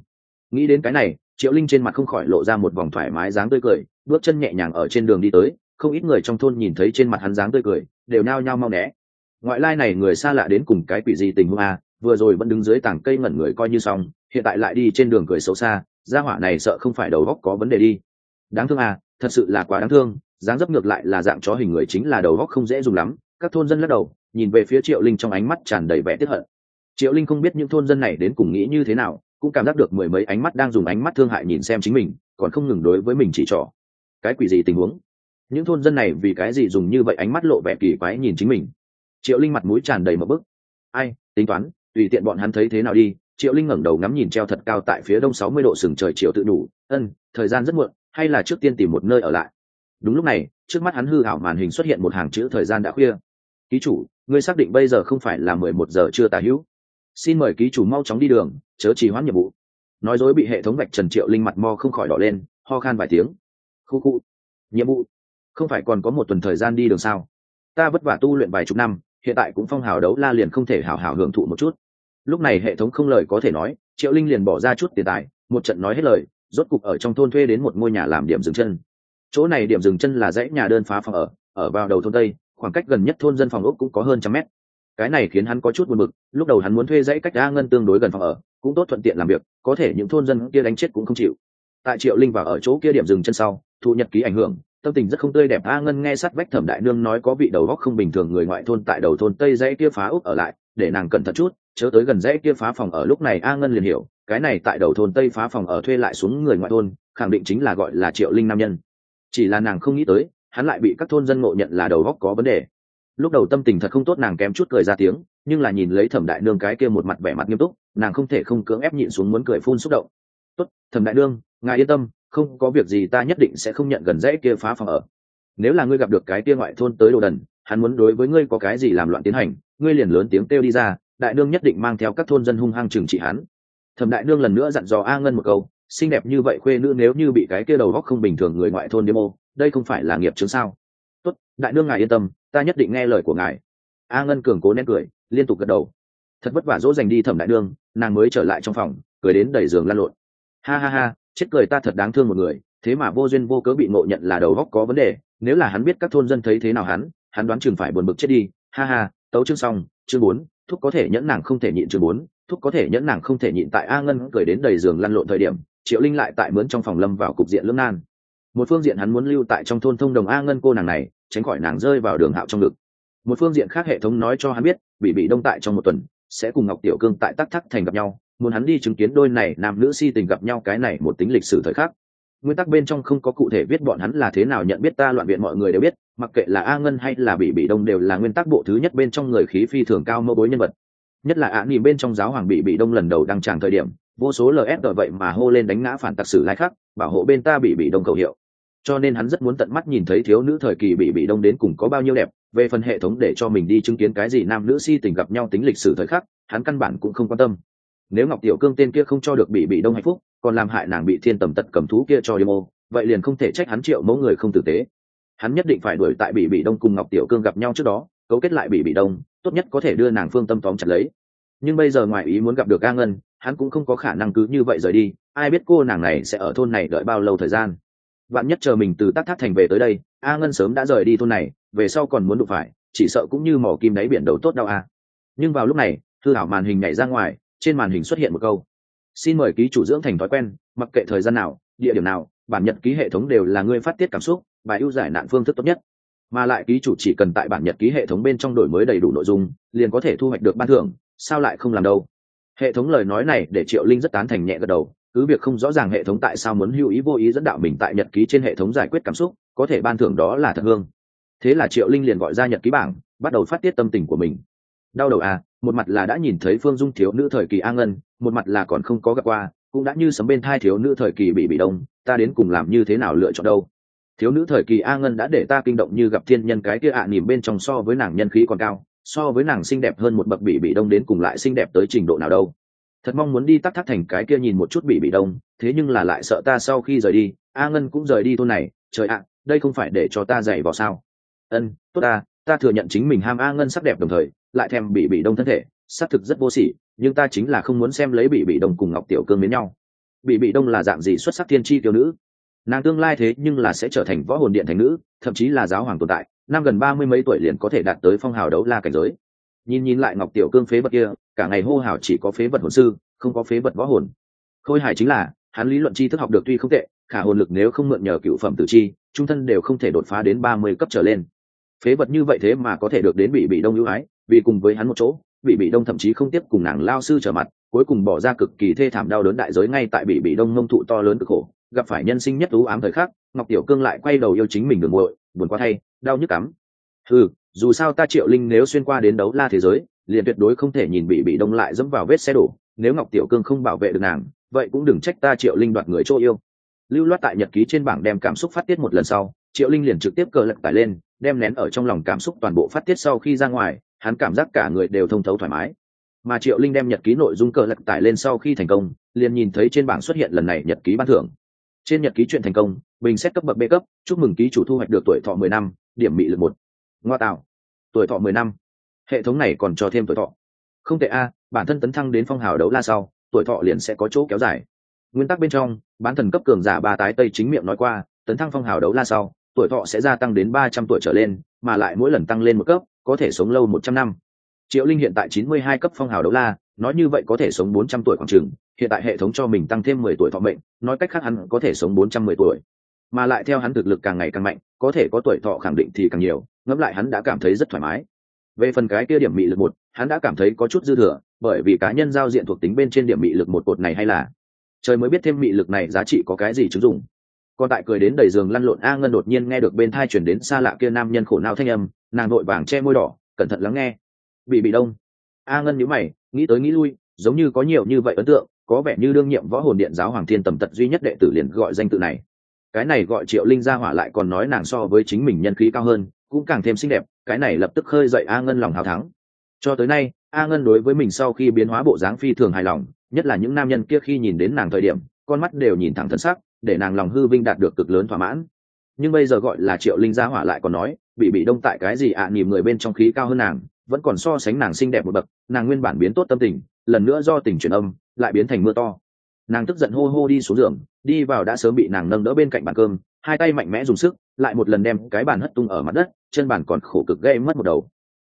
Nghĩ đến cái này, Triệu Linh trên mặt không khỏi lộ ra một vòng thoải mái dáng tươi cười, bước chân nhẹ nhàng ở trên đường đi tới. Không ít người trong thôn nhìn thấy trên mặt hắn dáng tươi cười, đều nao nhao mau né. Ngoại lai này người xa lạ đến cùng cái quỷ gì tình huống a, vừa rồi vẫn đứng dưới tảng cây ngẩn người coi như xong, hiện tại lại đi trên đường cười xấu xa, gia hỏa này sợ không phải đầu óc có vấn đề đi. Đáng thương à, thật sự là quá đáng thương, dáng dấp ngược lại là dạng chó hình người, chính là đầu óc không dễ dùng lắm. Các thôn dân lắc đầu, nhìn về phía Triệu Linh trong ánh mắt tràn đầy vẻ tiếc hận. Triệu Linh không biết những thôn dân này đến cùng nghĩ như thế nào, cũng cảm giác được mười mấy ánh mắt đang dùng ánh mắt thương hại nhìn xem chính mình, còn không ngừng đối với mình chỉ trỏ. Cái quỷ gì tình huống? Những thôn dân này vì cái gì dùng như vậy ánh mắt lộ vẻ kỳ quái nhìn chính mình? Triệu Linh mặt mũi tràn đầy một bức. Ai, tính toán, tùy tiện bọn hắn thấy thế nào đi. Triệu Linh ngẩng đầu ngắm nhìn treo thật cao tại phía đông 60 độ sừng trời chiều tự đủ. Thời gian rất muộn, hay là trước tiên tìm một nơi ở lại. Đúng lúc này, trước mắt hắn hư ảo màn hình xuất hiện một hàng chữ thời gian đã khuya. Ký chủ, ngươi xác định bây giờ không phải là 11 giờ trưa tà hữu. Xin mời ký chủ mau chóng đi đường, chớ trì hoãn nhiệm vụ. Nói dối bị hệ thống vạch trần, Triệu Linh mặt mo không khỏi đỏ lên, ho khan vài tiếng. Khu khu. Nhiệm vụ? Không phải còn có một tuần thời gian đi đường sao? Ta vất vả tu luyện vài chục năm, hiện tại cũng phong hào đấu la liền không thể hào hào hưởng thụ một chút. Lúc này hệ thống không lời có thể nói, Triệu Linh liền bỏ ra chút tiền tài, một trận nói hết lời, rốt cục ở trong thôn thuê đến một ngôi nhà làm điểm dừng chân. Chỗ này điểm dừng chân là dãy nhà đơn phá phòng ở vào đầu thôn tây, khoảng cách gần nhất thôn dân phòng ốc cũng có hơn 100 mét. Cái này khiến hắn có chút buồn bực, lúc đầu hắn muốn thuê dãy cách A Ngân tương đối gần phòng ở, cũng tốt thuận tiện làm việc, có thể những thôn dân kia đánh chết cũng không chịu. Tại Triệu Linh vào ở chỗ kia điểm dừng chân sau, thu nhật ký ảnh hưởng, tâm tình rất không tươi đẹp. A Ngân nghe sát vách Thẩm đại nương nói có vị đầu góc không bình thường người ngoại thôn tại đầu thôn tây dãy kia phá ốc ở lại, để nàng cẩn thận chút, chớ tới gần dãy kia phá phòng ở. Lúc này A Ngân liền hiểu, cái này tại đầu thôn tây phá phòng ở thuê lại xuống người ngoại thôn, khẳng định chính là gọi là Triệu Linh nam nhân. Chỉ là nàng không nghĩ tới, hắn lại bị các thôn dân ngộ nhận là đầu góc có vấn đề. Lúc đầu tâm tình thật không tốt, nàng kém chút cười ra tiếng, nhưng là nhìn lấy Thẩm đại nương cái kia một mặt vẻ mặt nghiêm túc, nàng không thể không cưỡng ép nhịn xuống muốn cười phun xúc động. Tốt, Thẩm đại nương, ngài yên tâm, không có việc gì, ta nhất định sẽ không nhận gần dãy kia phá phòng ở. Nếu là ngươi gặp được cái kia ngoại thôn tới đồ đần, hắn muốn đối với ngươi có cái gì làm loạn tiến hành, ngươi liền lớn tiếng kêu đi ra, đại nương nhất định mang theo các thôn dân hung hăng trừng trị hắn. Thẩm đại nương lần nữa dặn dò A Ngân một câu, xinh đẹp như vậy khuê nữ nếu như bị cái kia đầu góc không bình thường người ngoại thôn demo, đây không phải là nghiệp chướng sao? Tốt, đại nương ngài yên tâm, ta nhất định nghe lời của ngài. A Ngân cường cố nén cười, liên tục gật đầu. Thật vất vả dỗ dành đi Thẩm đại nương, nàng mới trở lại trong phòng, cười đến đẩy giường lăn lộn. Ha ha ha, chết cười, ta thật đáng thương một người, thế mà vô duyên vô cớ bị ngộ nhận là đầu góc có vấn đề. Nếu là hắn biết các thôn dân thấy thế nào hắn đoán chừng phải buồn bực chết đi. Ha ha, tấu chương xong. Chương 4, thúc có thể nhẫn nàng không thể nhịn. Chương 4, thúc có thể nhẫn nàng không thể nhịn. Tại A Ngân cười đến đầy giường lăn lộn thời điểm, Triệu Linh lại tại mướn trong phòng lâm vào cục diện lưỡng nan. Một phương diện hắn muốn lưu tại trong thôn thông đồng A Ngân cô nàng này, tránh khỏi nàng rơi vào đường hạo trong ngực. Một phương diện khác hệ thống nói cho hắn biết, bị đông tại trong một tuần sẽ cùng Ngọc Tiểu Cương tại Tắc Thắc thành gặp nhau, muốn hắn đi chứng kiến đôi này nam nữ si tình gặp nhau. Cái này một tính lịch sử thời khắc, nguyên tắc bên trong không có cụ thể viết bọn hắn là thế nào nhận biết. Ta loạn viện mọi người đều biết, mặc kệ là A Ngân hay là bị đông đều là nguyên tắc bộ thứ nhất bên trong người khí phi thường cao mẫu bối nhân vật. Nhất là ạ nhìn bên trong giáo hoàng bị đông lần đầu đăng tràng thời điểm, vô số LS vậy mà hô lên đánh ngã phản tặc sử lai khắc, bảo hộ bên ta bị đông cầu hiệu. Cho nên hắn rất muốn tận mắt nhìn thấy thiếu nữ thời kỳ bị đông đến cùng có bao nhiêu đẹp. Về phần hệ thống để cho mình đi chứng kiến cái gì nam nữ si tình gặp nhau tính lịch sử thời khắc, hắn căn bản cũng không quan tâm. Nếu Ngọc Tiểu Cương tên kia không cho được bị đông hạnh phúc, còn làm hại nàng bị thiên tầm tật cầm thú kia cho demo, vậy liền không thể trách hắn Triệu mẫu người không tử tế. Hắn nhất định phải đuổi tại bị đông cùng Ngọc Tiểu Cương gặp nhau trước đó, cấu kết lại bị đông, tốt nhất có thể đưa nàng phương tâm tóm chặt lấy. Nhưng bây giờ ngoài ý muốn gặp được A Ngân, hắn cũng không có khả năng cứ như vậy rời đi. Ai biết cô nàng này sẽ ở thôn này đợi bao lâu thời gian. Vạn nhất chờ mình từ Tắc Thác thành về tới đây, A Ngân sớm đã rời đi thôn này, về sau còn muốn đụng phải, chỉ sợ cũng như mỏ kim đáy biển đầu tốt đau a. Nhưng vào lúc này, thư ảo màn hình nhảy ra ngoài, trên màn hình xuất hiện một câu: xin mời ký chủ dưỡng thành thói quen, mặc kệ thời gian nào, địa điểm nào, bản nhật ký hệ thống đều là ngươi phát tiết cảm xúc, bài ưu giải nạn phương thức tốt nhất. Mà lại ký chủ chỉ cần tại bản nhật ký hệ thống bên trong đổi mới đầy đủ nội dung, liền có thể thu hoạch được ban thưởng, sao lại không làm đâu. Hệ thống lời nói này để Triệu Linh rất tán thành, nhẹ gật đầu. Cứ việc không rõ ràng hệ thống tại sao muốn hữu ý vô ý dẫn đạo mình tại nhật ký trên hệ thống giải quyết cảm xúc, có thể ban thưởng đó là thật hương. Thế là Triệu Linh liền gọi ra nhật ký bảng, bắt đầu phát tiết tâm tình của mình. Đau đầu à, một mặt là đã nhìn thấy Phương Dung thiếu nữ thời kỳ A Ngân, một mặt là còn không có gặp qua, cũng đã như sấm bên thai thiếu nữ thời kỳ bị đông, ta đến cùng làm như thế nào lựa chọn đâu. Thiếu nữ thời kỳ A Ngân đã để ta kinh động như gặp thiên nhân, cái kia nỉm bên trong so với nàng nhân khí còn cao, so với nàng xinh đẹp hơn một bậc. Bị đông đến cùng lại xinh đẹp tới trình độ nào đâu. Thật mong muốn đi Tắc Thác thành cái kia nhìn một chút bị đông, thế nhưng là lại sợ ta sau khi rời đi, A Ngân cũng rời đi thôn này. Trời ạ, đây không phải để cho ta dày vào sao? Tốt ta thừa nhận chính mình ham A Ngân sắc đẹp, đồng thời lại thèm bị đông thân thể, xác thực rất vô sỉ, nhưng ta chính là không muốn xem lấy bị đông cùng Ngọc Tiểu Cương mến nhau. Bị đông là dạng gì xuất sắc thiên chi tiểu nữ, nàng tương lai thế nhưng là sẽ trở thành võ hồn điện thành nữ, thậm chí là giáo hoàng tồn tại, năm gần 30 mấy tuổi liền có thể đạt tới phong hào đấu la cảnh giới. Nhìn lại Ngọc Tiểu Cương phế vật kia, cả ngày hô hào chỉ có phế vật hồn sư, không có phế vật võ hồn. Khôi hài chính là hắn lý luận tri thức học được tuy không tệ, khả hồn lực nếu không mượn nhờ cựu phẩm tử chi, trung thân đều không thể đột phá đến 30 cấp trở lên. Phế vật như vậy thế mà có thể được đến bị đông ưu ái, vì cùng với hắn một chỗ, bị đông thậm chí không tiếp cùng nàng lao sư trở mặt, cuối cùng bỏ ra cực kỳ thê thảm đau đớn đại giới ngay tại bị đông ngông thụ to lớn cực khổ, gặp phải nhân sinh nhất ưu ám thời khắc, Ngọc Tiểu Cương lại quay đầu yêu chính mình đường muội, buồn quá thay, đau nhức cắm. Dù sao ta Triệu Linh nếu xuyên qua đến đấu la thế giới, liền tuyệt đối không thể nhìn bị đông lại dẫm vào vết xe đổ, nếu Ngọc Tiểu Cương không bảo vệ được nàng, vậy cũng đừng trách ta Triệu Linh đoạt người chỗ yêu. Lưu loát tại nhật ký trên bảng đem cảm xúc phát tiết một lần sau, Triệu Linh liền trực tiếp cờ lật tải lên, đem nén ở trong lòng cảm xúc toàn bộ phát tiết sau khi ra ngoài, hắn cảm giác cả người đều thông thấu thoải mái. Mà Triệu Linh đem nhật ký nội dung cờ lật tải lên sau khi thành công, liền nhìn thấy trên bảng xuất hiện lần này nhật ký ban thưởng. Trên nhật ký chuyện thành công, bình xét cấp bậc B cấp, chúc mừng ký chủ thu hoạch được tuổi thọ 10 năm, điểm mị lực 1. Ngoa tạo, tuổi thọ 10 năm. Hệ thống này còn cho thêm tuổi thọ. Không tệ a, bản thân tấn thăng đến phong hào đấu la sau, tuổi thọ liền sẽ có chỗ kéo dài. Nguyên tắc bên trong, bán thần cấp cường giả ba tái tây chính miệng nói qua, tấn thăng phong hào đấu la sau, tuổi thọ sẽ gia tăng đến 300 tuổi trở lên, mà lại mỗi lần tăng lên một cấp, có thể sống lâu 100 năm. Triệu Linh hiện tại 92 cấp phong hào đấu la, nói như vậy có thể sống 400 tuổi khoảng chừng, hiện tại hệ thống cho mình tăng thêm 10 tuổi thọ mệnh, nói cách khác hắn có thể sống 410 tuổi. Mà lại theo hắn thực lực càng ngày càng mạnh, có thể có tuổi thọ khẳng định thì càng nhiều, ngẫm lại hắn đã cảm thấy rất thoải mái. Về phần cái kia điểm mị lực 1, hắn đã cảm thấy có chút dư thừa, bởi vì cá nhân giao diện thuộc tính bên trên điểm mị lực 1 cột này hay là trời mới biết thêm mị lực này giá trị có cái gì chứng dụng. Còn tại cười đến đầy giường lăn lộn A Ngân đột nhiên nghe được bên thai chuyển đến xa lạ kia nam nhân khổ não thanh âm, nàng vội vàng che môi đỏ, cẩn thận lắng nghe. Bị đông. A Ngân nhíu mày, nghĩ tới nghĩ lui, giống như có nhiều như vậy ấn tượng, có vẻ như đương nhiệm võ hồn điện giáo hoàng thiên tầm tật duy nhất đệ tử liền gọi danh tự này. Cái này gọi Triệu Linh ra hỏa lại còn nói nàng so với chính mình nhân khí cao hơn, cũng càng thêm xinh đẹp, cái này lập tức khơi dậy A Ngân lòng hào thắng. Cho tới nay, A Ngân đối với mình sau khi biến hóa bộ dáng phi thường hài lòng, nhất là những nam nhân kia khi nhìn đến nàng thời điểm, con mắt đều nhìn thẳng thân sắc, để nàng lòng hư vinh đạt được cực lớn thỏa mãn. Nhưng bây giờ gọi là Triệu Linh gia hỏa lại còn nói, bị đông tại cái gì nhìm người bên trong khí cao hơn nàng, vẫn còn so sánh nàng xinh đẹp một bậc, nàng nguyên bản biến tốt tâm tình, lần nữa do tình chuyển âm, lại biến thành mưa to. Nàng tức giận hô hô đi xuống giường, đi vào đã sớm bị nàng nâng đỡ bên cạnh bàn cơm, hai tay mạnh mẽ dùng sức, lại một lần đem cái bàn hất tung ở mặt đất, chân bàn còn khổ cực gây mất một đầu.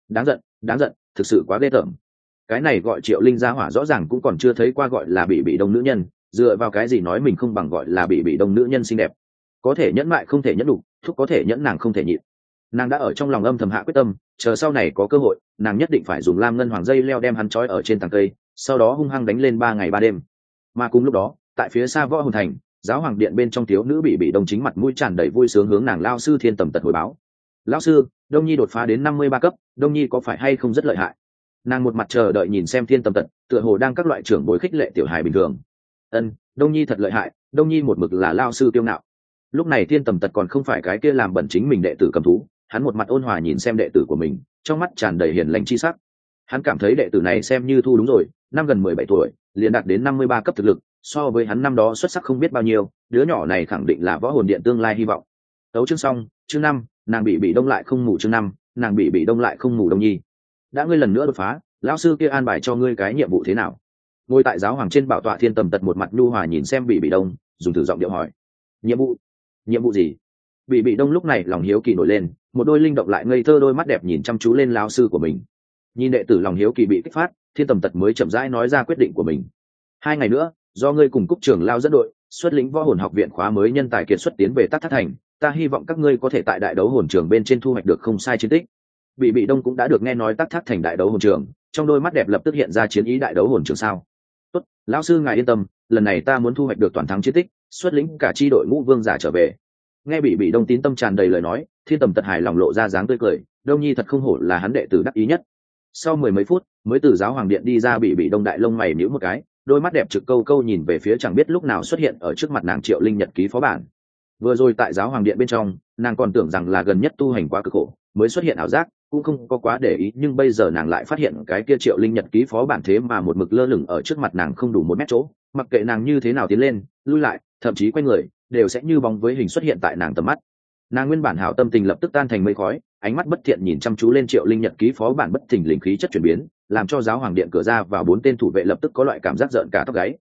Đáng giận, thực sự quá ghê tởm. Cái này gọi Triệu Linh gia hỏa rõ ràng cũng còn chưa thấy qua gọi là bị đông nữ nhân, dựa vào cái gì nói mình không bằng gọi là bị đông nữ nhân xinh đẹp. Có thể nhẫn mại không thể nhẫn đủ, thúc có thể nhẫn nàng không thể nhịn. Nàng đã ở trong lòng âm thầm hạ quyết tâm, chờ sau này có cơ hội, nàng nhất định phải dùng lam ngân hoàng dây leo đem hắn trói ở trên tàng cây, sau đó hung hăng đánh lên 3 ngày 3 đêm. Mà cùng lúc đó, tại phía xa võ hồn thành, giáo hoàng điện bên trong thiếu nữ bị đông chính mặt mũi tràn đầy vui sướng hướng nàng lao sư thiên tầm tật hồi báo. Lão sư, Đông Nhi đột phá đến 53 cấp, Đông Nhi có phải hay không rất lợi hại? Nàng một mặt chờ đợi nhìn xem thiên tầm tật, tựa hồ đang các loại trưởng bối khích lệ tiểu hài bình thường. Đông Nhi thật lợi hại, Đông Nhi một mực là lao sư tiêu ngạo. Lúc này thiên tầm tật còn không phải cái kia làm bẩn chính mình đệ tử cầm thú, hắn một mặt ôn hòa nhìn xem đệ tử của mình, trong mắt tràn đầy hiền lành chi sắc. Hắn cảm thấy đệ tử này xem như thu đúng rồi, năm gần 17 tuổi, liền đạt đến 53 cấp thực lực, so với hắn năm đó xuất sắc không biết bao nhiêu, đứa nhỏ này khẳng định là võ hồn điện tương lai hy vọng. Tấu chương xong, chương 5, nàng bị đông lại không ngủ chương 5, nàng bị đông lại không ngủ Đông Nhi. Đã ngươi lần nữa đột phá, lão sư kia an bài cho ngươi cái nhiệm vụ thế nào? Ngồi tại giáo hoàng trên bảo tọa thiên tầm tật một mặt nhu hòa nhìn xem bị đông, dùng thử giọng điệu hỏi. Nhiệm vụ gì? Bị đông lúc này lòng hiếu kỳ nổi lên, một đôi linh động lại ngây thơ đôi mắt đẹp nhìn chăm chú lên lão sư của mình. Nhìn đệ tử lòng hiếu kỳ bị kích phát, thiên tầm tật mới chậm rãi nói ra quyết định của mình. 2 ngày nữa, do ngươi cùng Cúc trưởng lao dẫn đội xuất lĩnh võ hồn học viện khóa mới nhân tài kiệt xuất tiến về Tắc Thác Thành, ta hy vọng các ngươi có thể tại đại đấu hồn trường bên trên thu hoạch được không sai chiến tích. Bị đông cũng đã được nghe nói Tắc Thác Thành đại đấu hồn trường, trong đôi mắt đẹp lập tức hiện ra chiến ý đại đấu hồn trường sao? Tốt, lão sư ngài yên tâm, lần này ta muốn thu hoạch được toàn thắng chiến tích, xuất lĩnh cả chi đội ngũ vương giả trở về. Nghe bị đông tín tâm tràn đầy lời nói, thiên tầm tật hài lòng lộ ra dáng tươi cười, Đông Nhi thật không hổ là hắn đệ tử đắc ý nhất. Sau 10 mấy phút, mới từ giáo hoàng điện đi ra bị đông đại lông mày nhíu một cái, đôi mắt đẹp trực câu câu nhìn về phía chẳng biết lúc nào xuất hiện ở trước mặt nàng Triệu Linh nhật ký phó bản. Vừa rồi tại giáo hoàng điện bên trong, nàng còn tưởng rằng là gần nhất tu hành quá cực khổ, mới xuất hiện ảo giác, cũng không có quá để ý, nhưng bây giờ nàng lại phát hiện cái kia Triệu Linh nhật ký phó bản thế mà một mực lơ lửng ở trước mặt nàng không đủ 1 mét chỗ, mặc kệ nàng như thế nào tiến lên, lui lại, thậm chí quay người, đều sẽ như bóng với hình xuất hiện tại nàng tầm mắt. Nàng nguyên bản hảo tâm tình lập tức tan thành mây khói, ánh mắt bất thiện nhìn chăm chú lên Triệu Linh nhật ký phó bản bất thình lình khí chất chuyển biến, làm cho giáo hoàng điện cửa ra vào 4 tên thủ vệ lập tức có loại cảm giác giận cả tóc gáy.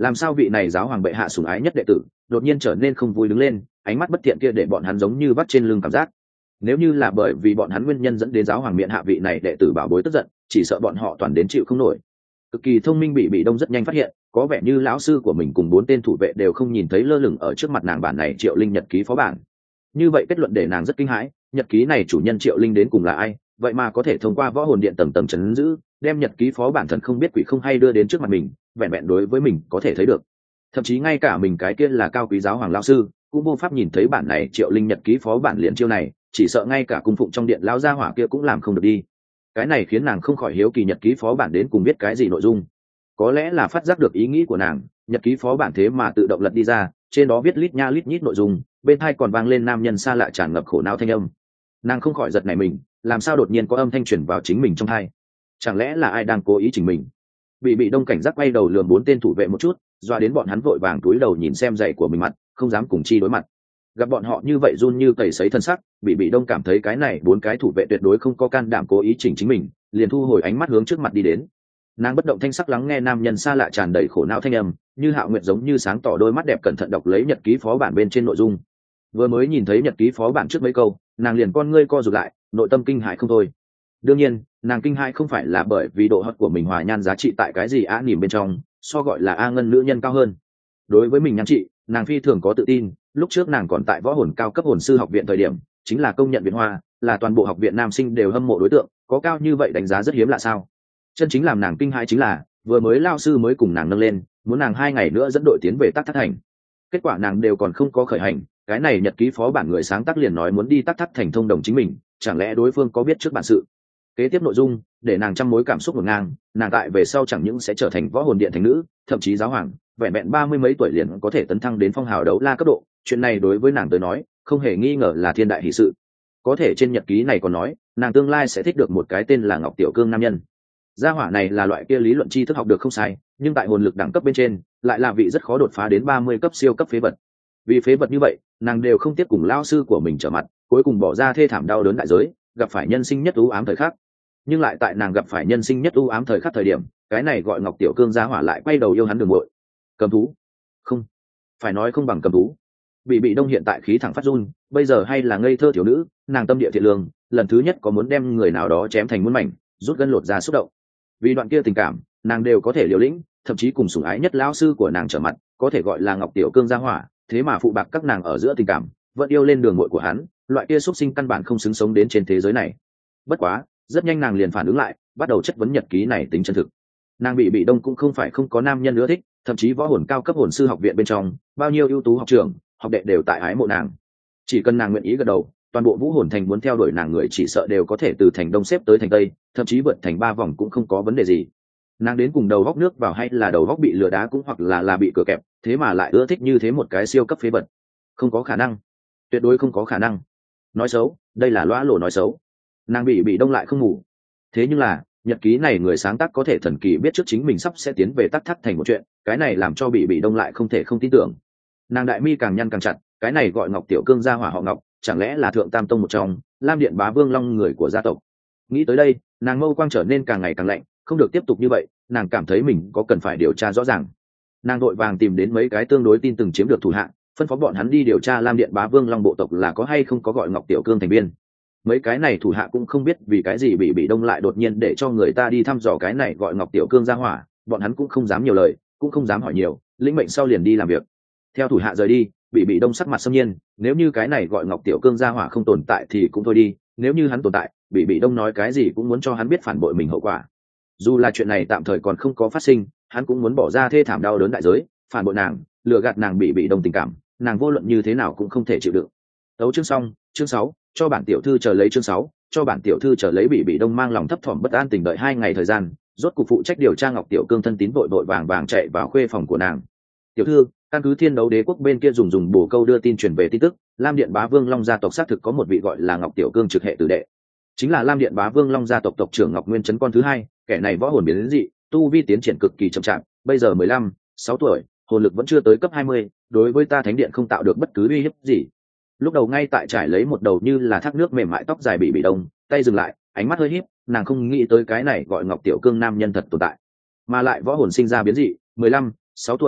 làm sao vị này giáo hoàng bệ hạ sủng ái nhất đệ tử đột nhiên trở nên không vui đứng lên, ánh mắt bất thiện kia để bọn hắn giống như vắt trên lưng cảm giác. Nếu như là bởi vì bọn hắn nguyên nhân dẫn đến giáo hoàng miệng hạ vị này đệ tử bảo bối tức giận, chỉ sợ bọn họ toàn đến chịu không nổi. Cực kỳ thông minh bị đông rất nhanh phát hiện, có vẻ như lão sư của mình cùng 4 tên thủ vệ đều không nhìn thấy lơ lửng ở trước mặt nàng bản này Triệu Linh nhật ký phó bản. Như vậy kết luận để nàng rất kinh hãi, nhật ký này chủ nhân Triệu Linh đến cùng là ai, vậy mà có thể thông qua võ hồn điện tầng tầng trấn giữ, đem nhật ký phó bản thần không biết quỷ không hay đưa đến trước mặt mình, vẹn vẹn đối với mình có thể thấy được. Thậm chí ngay cả mình cái kia là cao quý giáo hoàng lão sư cũng vô pháp nhìn thấy bản này Triệu Linh nhật ký phó bản liền chiêu này, chỉ sợ ngay cả cung phụng trong điện lão gia hỏa kia cũng làm không được đi. Cái này khiến nàng không khỏi hiếu kỳ nhật ký phó bản đến cùng biết cái gì nội dung. Có lẽ là phát giác được ý nghĩ của nàng, nhật ký phó bản thế mà tự động lật đi ra, trên đó viết lít nha lít nhít nội dung, bên tai còn vang lên nam nhân xa lạ tràn ngập khổ não thanh âm. Nàng không khỏi giật nảy mình, làm sao đột nhiên có âm thanh truyền vào chính mình trong tai? Chẳng lẽ là ai đang cố ý chỉnh mình? Bị đông cảnh giác quay đầu lườm 4 tên thủ vệ một chút, doa đến bọn hắn vội vàng túi đầu nhìn xem giày của mình mặt, không dám cùng chi đối mặt. Gặp bọn họ như vậy run như cầy sấy thân sắc, bị đông cảm thấy cái này 4 cái thủ vệ tuyệt đối không có can đảm cố ý chỉnh chính mình, liền thu hồi ánh mắt hướng trước mặt đi đến. Nàng bất động thanh sắc lắng nghe nam nhân xa lạ tràn đầy khổ não thanh âm, như Hạo Nguyệt giống như sáng tỏ đôi mắt đẹp cẩn thận đọc lấy nhật ký phó bản bên trên nội dung. Vừa mới nhìn thấy nhật ký phó bản trước mấy câu, nàng liền con ngươi co rụt lại, nội tâm kinh hãi không thôi. Đương nhiên, nàng kinh hãi không phải là bởi vì độ hot của mình hòa nhan giá trị tại cái gì á nỉm bên trong, so gọi là a ngân nữ nhân cao hơn. Đối với mình nhan trị, nàng phi thường có tự tin, lúc trước nàng còn tại võ hồn cao cấp hồn sư học viện thời điểm, chính là công nhận viện hoa, là toàn bộ học viện nam sinh đều hâm mộ đối tượng, có cao như vậy đánh giá rất hiếm lạ sao? Chân chính làm nàng kinh hãi chính là, vừa mới lao sư mới cùng nàng nâng lên, muốn nàng 2 ngày nữa dẫn đội tiến về Tắc Thắt Thành. Kết quả nàng đều còn không có khởi hành, cái này nhật ký phó bản người sáng tác liền nói muốn đi Tắc Thắt Thành thông đồng chính mình, chẳng lẽ đối phương có biết trước bản sự? Kế tiếp nội dung để nàng trăm mối cảm xúc ngổn ngang, nàng tại về sau chẳng những sẽ trở thành võ hồn điện thánh nữ, thậm chí giáo hoàng, vẹn vẹn 30 mấy tuổi liền có thể tấn thăng đến phong hào đấu la cấp độ, chuyện này đối với nàng tới nói không hề nghi ngờ là thiên đại hỷ sự. Có thể trên nhật ký này còn nói nàng tương lai sẽ thích được một cái tên là Ngọc Tiểu Cương nam nhân. Gia hỏa này là loại kia lý luận tri thức học được không sai, nhưng tại hồn lực đẳng cấp bên trên lại là vị rất khó đột phá đến 30 cấp siêu cấp phế vật. Vì phế vật như vậy, nàng đều không tiếp cùng lao sư của mình trở mặt, cuối cùng bỏ ra thê thảm đau đớn đại giới, gặp phải nhân sinh nhất u ám thời khắc. Nhưng lại tại nàng gặp phải nhân sinh nhất u ám thời khắc thời điểm, cái này gọi Ngọc Tiểu Cương gia hỏa lại quay đầu yêu hắn đường muội. Cầm thú? Không, phải nói không bằng cầm thú. Bị đông hiện tại khí thẳng phát run, bây giờ hay là ngây thơ thiếu nữ, nàng tâm địa thiện lương, lần thứ nhất có muốn đem người nào đó chém thành muôn mảnh, rút gân lột ra xúc động. Vì đoạn kia tình cảm, nàng đều có thể liều lĩnh, thậm chí cùng sủng ái nhất lão sư của nàng trở mặt, có thể gọi là Ngọc Tiểu Cương gia hỏa, thế mà phụ bạc các nàng ở giữa tình cảm, vẫn yêu lên đường muội của hắn, loại kia xuất sinh căn bản không xứng sống đến trên thế giới này. Bất quá, rất nhanh nàng liền phản ứng lại, bắt đầu chất vấn nhật ký này tính chân thực. Nàng bị đông cũng không phải không có nam nhân ưa thích, thậm chí võ hồn cao cấp hồn sư học viện bên trong, bao nhiêu ưu tú học trưởng, học đệ đều tại ái mộ nàng. Chỉ cần nàng nguyện ý gật đầu, toàn bộ vũ hồn thành muốn theo đuổi nàng người chỉ sợ đều có thể từ thành đông xếp tới thành tây, thậm chí vượt thành 3 vòng cũng không có vấn đề gì. Nàng đến cùng đầu góc nước vào hay là đầu góc bị lừa đá cũng hoặc là bị cửa kẹp, thế mà lại ưa thích như thế một cái siêu cấp phế vật. Không có khả năng, tuyệt đối không có khả năng. Nói xấu, đây là lõa lồ nói xấu. Nàng bị đông lại không ngủ. Thế nhưng là nhật ký này người sáng tác có thể thần kỳ biết trước chính mình sắp sẽ tiến về Tắc Thắt Thành một chuyện, cái này làm cho bị đông lại không thể không tin tưởng. Nàng đại mi càng nhăn càng chặt, cái này gọi Ngọc Tiểu Cương gia hỏa họ Ngọc, chẳng lẽ là thượng tam tông một trong, Lam Điện Bá Vương Long người của gia tộc. Nghĩ tới đây, nàng mâu quang trở nên càng ngày càng lạnh, không được tiếp tục như vậy, nàng cảm thấy mình có cần phải điều tra rõ ràng. Nàng đội vàng tìm đến mấy cái tương đối tin từng chiếm được thủ hạ, phân phó bọn hắn đi điều tra Lam Điện Bá Vương Long bộ tộc là có hay không có gọi Ngọc Tiểu Cương thành viên. Mấy cái này thủ hạ cũng không biết vì cái gì bị đông lại đột nhiên để cho người ta đi thăm dò cái này gọi Ngọc Tiểu Cương gia hỏa, bọn hắn cũng không dám nhiều lời, cũng không dám hỏi nhiều, lĩnh mệnh sau liền đi làm việc. Theo thủ hạ rời đi, bị đông sắc mặt xâm nhiên, nếu như cái này gọi Ngọc Tiểu Cương gia hỏa không tồn tại thì cũng thôi đi, nếu như hắn tồn tại, bị đông nói cái gì cũng muốn cho hắn biết phản bội mình hậu quả. Dù là chuyện này tạm thời còn không có phát sinh, hắn cũng muốn bỏ ra thê thảm đau đớn đại giới, phản bội nàng, lừa gạt nàng bị đông tình cảm, nàng vô luận như thế nào cũng không thể chịu đựng. Tấu chương xong, chương 6, cho bản tiểu thư chờ lấy chương 6, cho bản tiểu thư chờ lấy bị đông mang lòng thấp thỏm bất an tình đợi 2 ngày thời gian, rốt cục phụ trách điều tra Ngọc Tiểu Cương thân tín vội vội vàng vàng chạy vào khuê phòng của nàng. Tiểu thư, căn cứ Thiên Đấu Đế quốc bên kia dùng bổ câu đưa tin truyền về tin tức, Lam Điện Bá Vương Long gia tộc xác thực có một vị gọi là Ngọc Tiểu Cương trực hệ tử đệ, chính là Lam Điện Bá Vương Long gia tộc tộc trưởng Ngọc Nguyên Trấn con thứ 2, kẻ này võ hồn biến dị, tu vi tiến triển cực kỳ chậm chạp, bây giờ 6 tuổi, hồn lực vẫn chưa tới cấp 20, đối với ta thánh điện không tạo được bất cứ uy hiếp gì. Lúc đầu ngay tại trải lấy một đầu như là thác nước mềm mại tóc dài bị đông, tay dừng lại, ánh mắt hơi híp, nàng không nghĩ tới cái này gọi Ngọc Tiểu Cương nam nhân thật tồn tại, mà lại võ hồn sinh ra biến dị, 6 tuổi,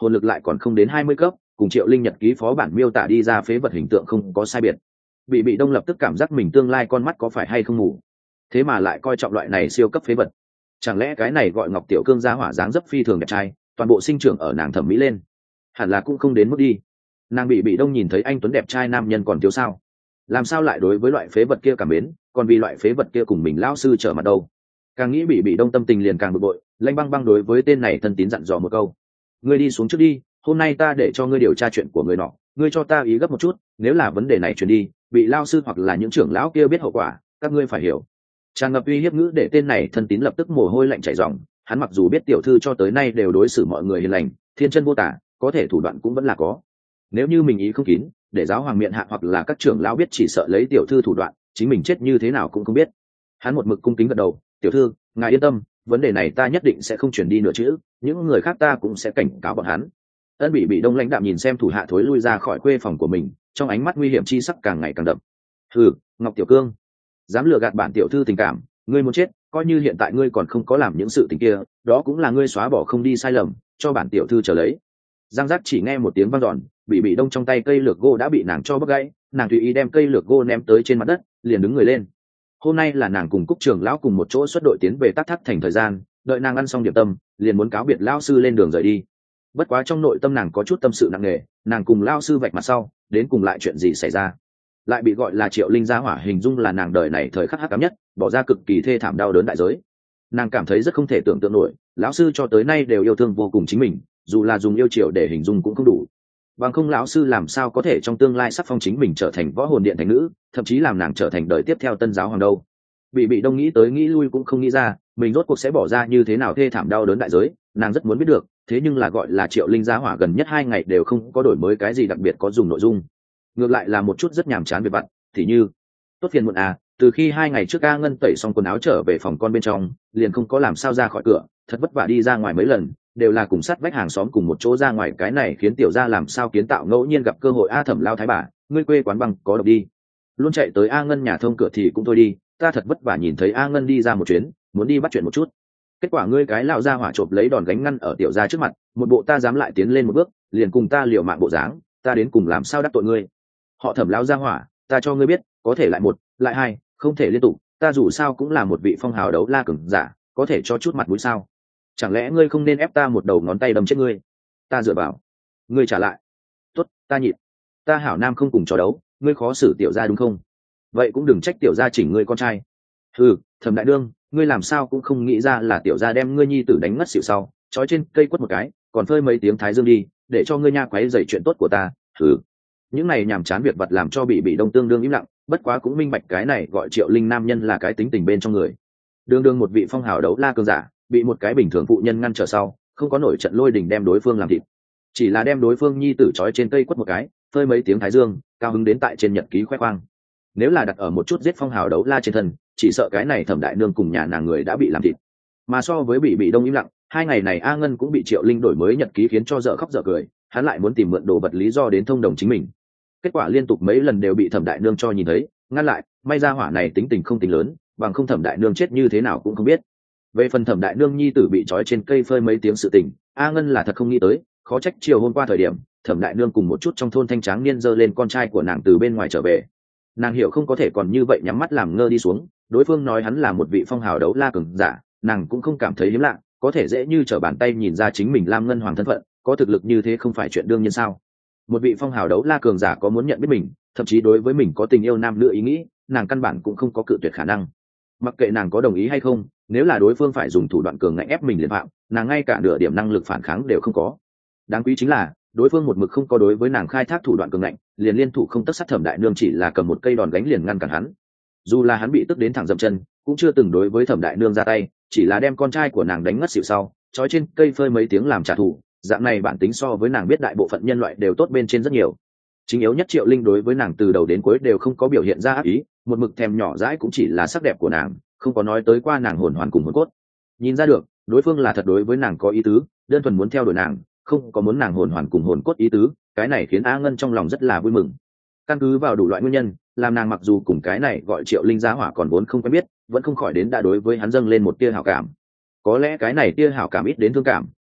hồn lực lại còn không đến 20 cấp, cùng Triệu Linh nhật ký phó bản miêu tả đi ra phế vật hình tượng không có sai biệt. Bị đông lập tức cảm giác mình tương lai con mắt có phải hay không mù, thế mà lại coi trọng loại này siêu cấp phế vật. Chẳng lẽ cái này gọi Ngọc Tiểu Cương gia hỏa dáng dấp phi thường đẹp trai, toàn bộ sinh trưởng ở nàng thẩm mỹ lên, hẳn là cũng không đến mức đi. Nàng bị đông nhìn thấy anh tuấn đẹp trai nam nhân còn thiếu sao, làm sao lại đối với loại phế vật kia cảm mến, còn vì loại phế vật kia cùng mình lão sư trở mặt đâu. Càng nghĩ bị đông tâm tình liền càng bực bội, lanh băng băng đối với tên này thân tín dặn dò một câu: ngươi đi xuống trước đi, hôm nay ta để cho ngươi điều tra chuyện của người nọ, ngươi cho ta ý gấp một chút, nếu là vấn đề này truyền đi, bị lao sư hoặc là những trưởng lão kia biết hậu quả, các ngươi phải hiểu. Tràn ngập uy hiếp ngữ để tên này thân tín lập tức mồ hôi lạnh chảy ròng. Hắn mặc dù biết tiểu thư cho tới nay đều đối xử mọi người hiền lành, thiên chân vô tả, có thể thủ đoạn cũng vẫn là có. Nếu như mình ý không kín, để giáo hoàng miệng hạ hoặc là các trưởng lão biết, chỉ sợ lấy tiểu thư thủ đoạn, chính mình chết như thế nào cũng không biết. Hắn một mực cung kính gật đầu: tiểu thư, ngài yên tâm, vấn đề này ta nhất định sẽ không truyền đi nửa chữ, những người khác ta cũng sẽ cảnh cáo bọn hắn. Ân bị đông lãnh đạm nhìn xem thủ hạ thối lui ra khỏi khuê phòng của mình, trong ánh mắt nguy hiểm chi sắc càng ngày càng đậm. Hừ, Ngọc Tiểu Cương, dám lừa gạt bản tiểu thư tình cảm, ngươi muốn chết, coi như hiện tại ngươi còn không có làm những sự tình kia, đó cũng là ngươi xóa bỏ không đi sai lầm, cho bản tiểu thư trở lấy. Giang giác chỉ nghe một tiếng vang dọn, bị đông trong tay cây lược gỗ đã bị nàng cho bóc gãy, nàng tùy ý đem cây lược gỗ ném tới trên mặt đất, liền đứng người lên. Hôm nay là nàng cùng Cúc trưởng lão cùng một chỗ xuất đội tiến về Tắc Thác thành thời gian, đợi nàng ăn xong điểm tâm, liền muốn cáo biệt lão sư lên đường rời đi. Bất quá trong nội tâm nàng có chút tâm sự nặng nề, nàng cùng lão sư vạch mặt sau, đến cùng lại chuyện gì xảy ra? Lại bị gọi là Triệu Linh gia hỏa, hình dung là nàng đời này thời khắc hắc ám nhất, bỏ ra cực kỳ thê thảm đau đớn đại giới. Nàng cảm thấy rất không thể tưởng tượng nổi, lão sư cho tới nay đều yêu thương vô cùng chính mình, dù là dùng yêu chiều để hình dung cũng không đủ. Bằng không lão sư làm sao có thể trong tương lai sắp phong chính mình trở thành võ hồn điện thành nữ, thậm chí làm nàng trở thành đời tiếp theo tân giáo hoàng đâu. Bị đông nghĩ tới nghĩ lui cũng không nghĩ ra, mình rốt cuộc sẽ bỏ ra như thế nào thê thảm đau đớn đại giới, nàng rất muốn biết được, thế nhưng là gọi là Triệu Linh gia hỏa gần nhất 2 ngày đều không có đổi mới cái gì đặc biệt có dùng nội dung. Ngược lại là một chút rất nhàm chán về vặt, thì như tốt phiền muộn à, từ khi 2 ngày trước A Ngân tẩy xong quần áo trở về phòng con bên trong, liền không có làm sao ra khỏi cửa, thật vất vả đi ra ngoài mấy lần, đều là cùng sát vách hàng xóm cùng một chỗ ra ngoài, cái này khiến tiểu gia làm sao kiến tạo ngẫu nhiên gặp cơ hội. A Thẩm lao thái bà, ngươi quê quán băng có độc đi, luôn chạy tới A Ngân nhà thông cửa thì cũng thôi đi, ta thật vất vả nhìn thấy A Ngân đi ra một chuyến, muốn đi bắt chuyện một chút, kết quả ngươi cái lão gia hỏa chộp lấy đòn gánh ngăn ở tiểu gia trước mặt, một bộ ta dám lại tiến lên một bước liền cùng ta liều mạng bộ dáng, ta đến cùng làm sao đắc tội ngươi? Họ Thẩm lão gia hỏa, ta cho ngươi biết, có thể lại một, lại hai, không thể liên tục, ta dù sao cũng là một vị phong hào đấu la cường giả, có thể cho chút mặt mũi sao? Chẳng lẽ ngươi không nên ép ta một đầu ngón tay đâm chết ngươi? Ta dựa vào, ngươi trả lại. Tốt, ta nhịn. Ta hảo nam không cùng trò đấu, ngươi khó xử tiểu gia đúng không? Vậy cũng đừng trách tiểu gia chỉnh ngươi con trai. Ừ, Thẩm đại đương, ngươi làm sao cũng không nghĩ ra là tiểu gia đem ngươi nhi tử đánh ngất xỉu sau, trói trên cây quất một cái, còn phơi mấy tiếng thái dương đi, để cho ngươi nha quấy rầy chuyện tốt của ta. Ừ, những này nhàm chán việc vặt làm cho bị đông tương đương im lặng, bất quá cũng minh bạch cái này gọi Triệu Linh nam nhân là cái tính tình bên trong người. Đương một vị phong hào đấu la cường giả bị một cái bình thường phụ nhân ngăn trở sau, không có nổi trận lôi đình đem đối phương làm thịt, chỉ là đem đối phương nhi tử trói trên cây quất một cái, phơi mấy tiếng thái dương, cao hứng đến tại trên nhật ký khoe khoang. Nếu là đặt ở một chút giết phong hào đấu la trên thân, chỉ sợ cái này Thẩm đại nương cùng nhà nàng người đã bị làm thịt. Mà so với bị đông im lặng, 2 ngày này A Ngân cũng bị Triệu Linh đổi mới nhật ký khiến cho dở khóc dở cười, hắn lại muốn tìm mượn đồ vật lý do đến thông đồng chính mình. Kết quả liên tục mấy lần đều bị Thẩm đại nương cho nhìn thấy, ngăn lại, may ra hỏa này tính tình không tính lớn, bằng không Thẩm đại nương chết như thế nào cũng không biết. Về phần Thẩm đại nương nhi tử bị trói trên cây phơi mấy tiếng sự tình, A Ngân là thật không nghĩ tới, khó trách chiều hôm qua thời điểm Thẩm đại nương cùng một chút trong thôn thanh tráng niên giơ lên con trai của nàng từ bên ngoài trở về. Nàng hiểu không có thể còn như vậy nhắm mắt làm ngơ đi xuống, đối phương nói hắn là một vị phong hào đấu la cường giả, nàng cũng không cảm thấy hiếm lạ, có thể dễ như trở bàn tay nhìn ra chính mình Lam Ngân Hoàng thân phận, có thực lực như thế không phải chuyện đương nhiên sao? Một vị phong hào đấu la cường giả có muốn nhận biết mình, thậm chí đối với mình có tình yêu nam nữ ý nghĩ, nàng căn bản cũng không có cự tuyệt khả năng. Mặc kệ nàng có đồng ý hay không, nếu là đối phương phải dùng thủ đoạn cường ngạnh ép mình liền phạm, nàng ngay cả nửa điểm năng lực phản kháng đều không có. Đáng quý chính là đối phương một mực không có đối với nàng khai thác thủ đoạn cường ngạnh, liền liên thủ không tất sát. Thẩm đại nương chỉ là cầm một cây đòn gánh liền ngăn cản hắn, dù là hắn bị tức đến thẳng dậm chân, cũng chưa từng đối với Thẩm đại nương ra tay, chỉ là đem con trai của nàng đánh ngất xỉu sau, trói trên cây phơi mấy tiếng làm trả thù. Dạng này bản tính so với nàng biết đại bộ phận nhân loại đều tốt bên trên rất nhiều. Chính yếu nhất Triệu Linh đối với nàng từ đầu đến cuối đều không có biểu hiện ra ác ý, một mực thèm nhỏ dãi cũng chỉ là sắc đẹp của nàng, không có nói tới qua nàng hồn hoàn cùng hồn cốt. Nhìn ra được đối phương là thật đối với nàng có ý tứ, đơn thuần muốn theo đuổi nàng, không có muốn nàng hồn hoàn cùng hồn cốt ý tứ. Cái này khiến A Ngân trong lòng rất là vui mừng. Căn cứ vào đủ loại nguyên nhân, làm nàng mặc dù cùng cái này gọi Triệu Linh giá hỏa còn vốn không quen biết, vẫn không khỏi đến đã đối với hắn dâng lên một tia hảo cảm. Có lẽ cái này tia hảo cảm ít đến thương cảm,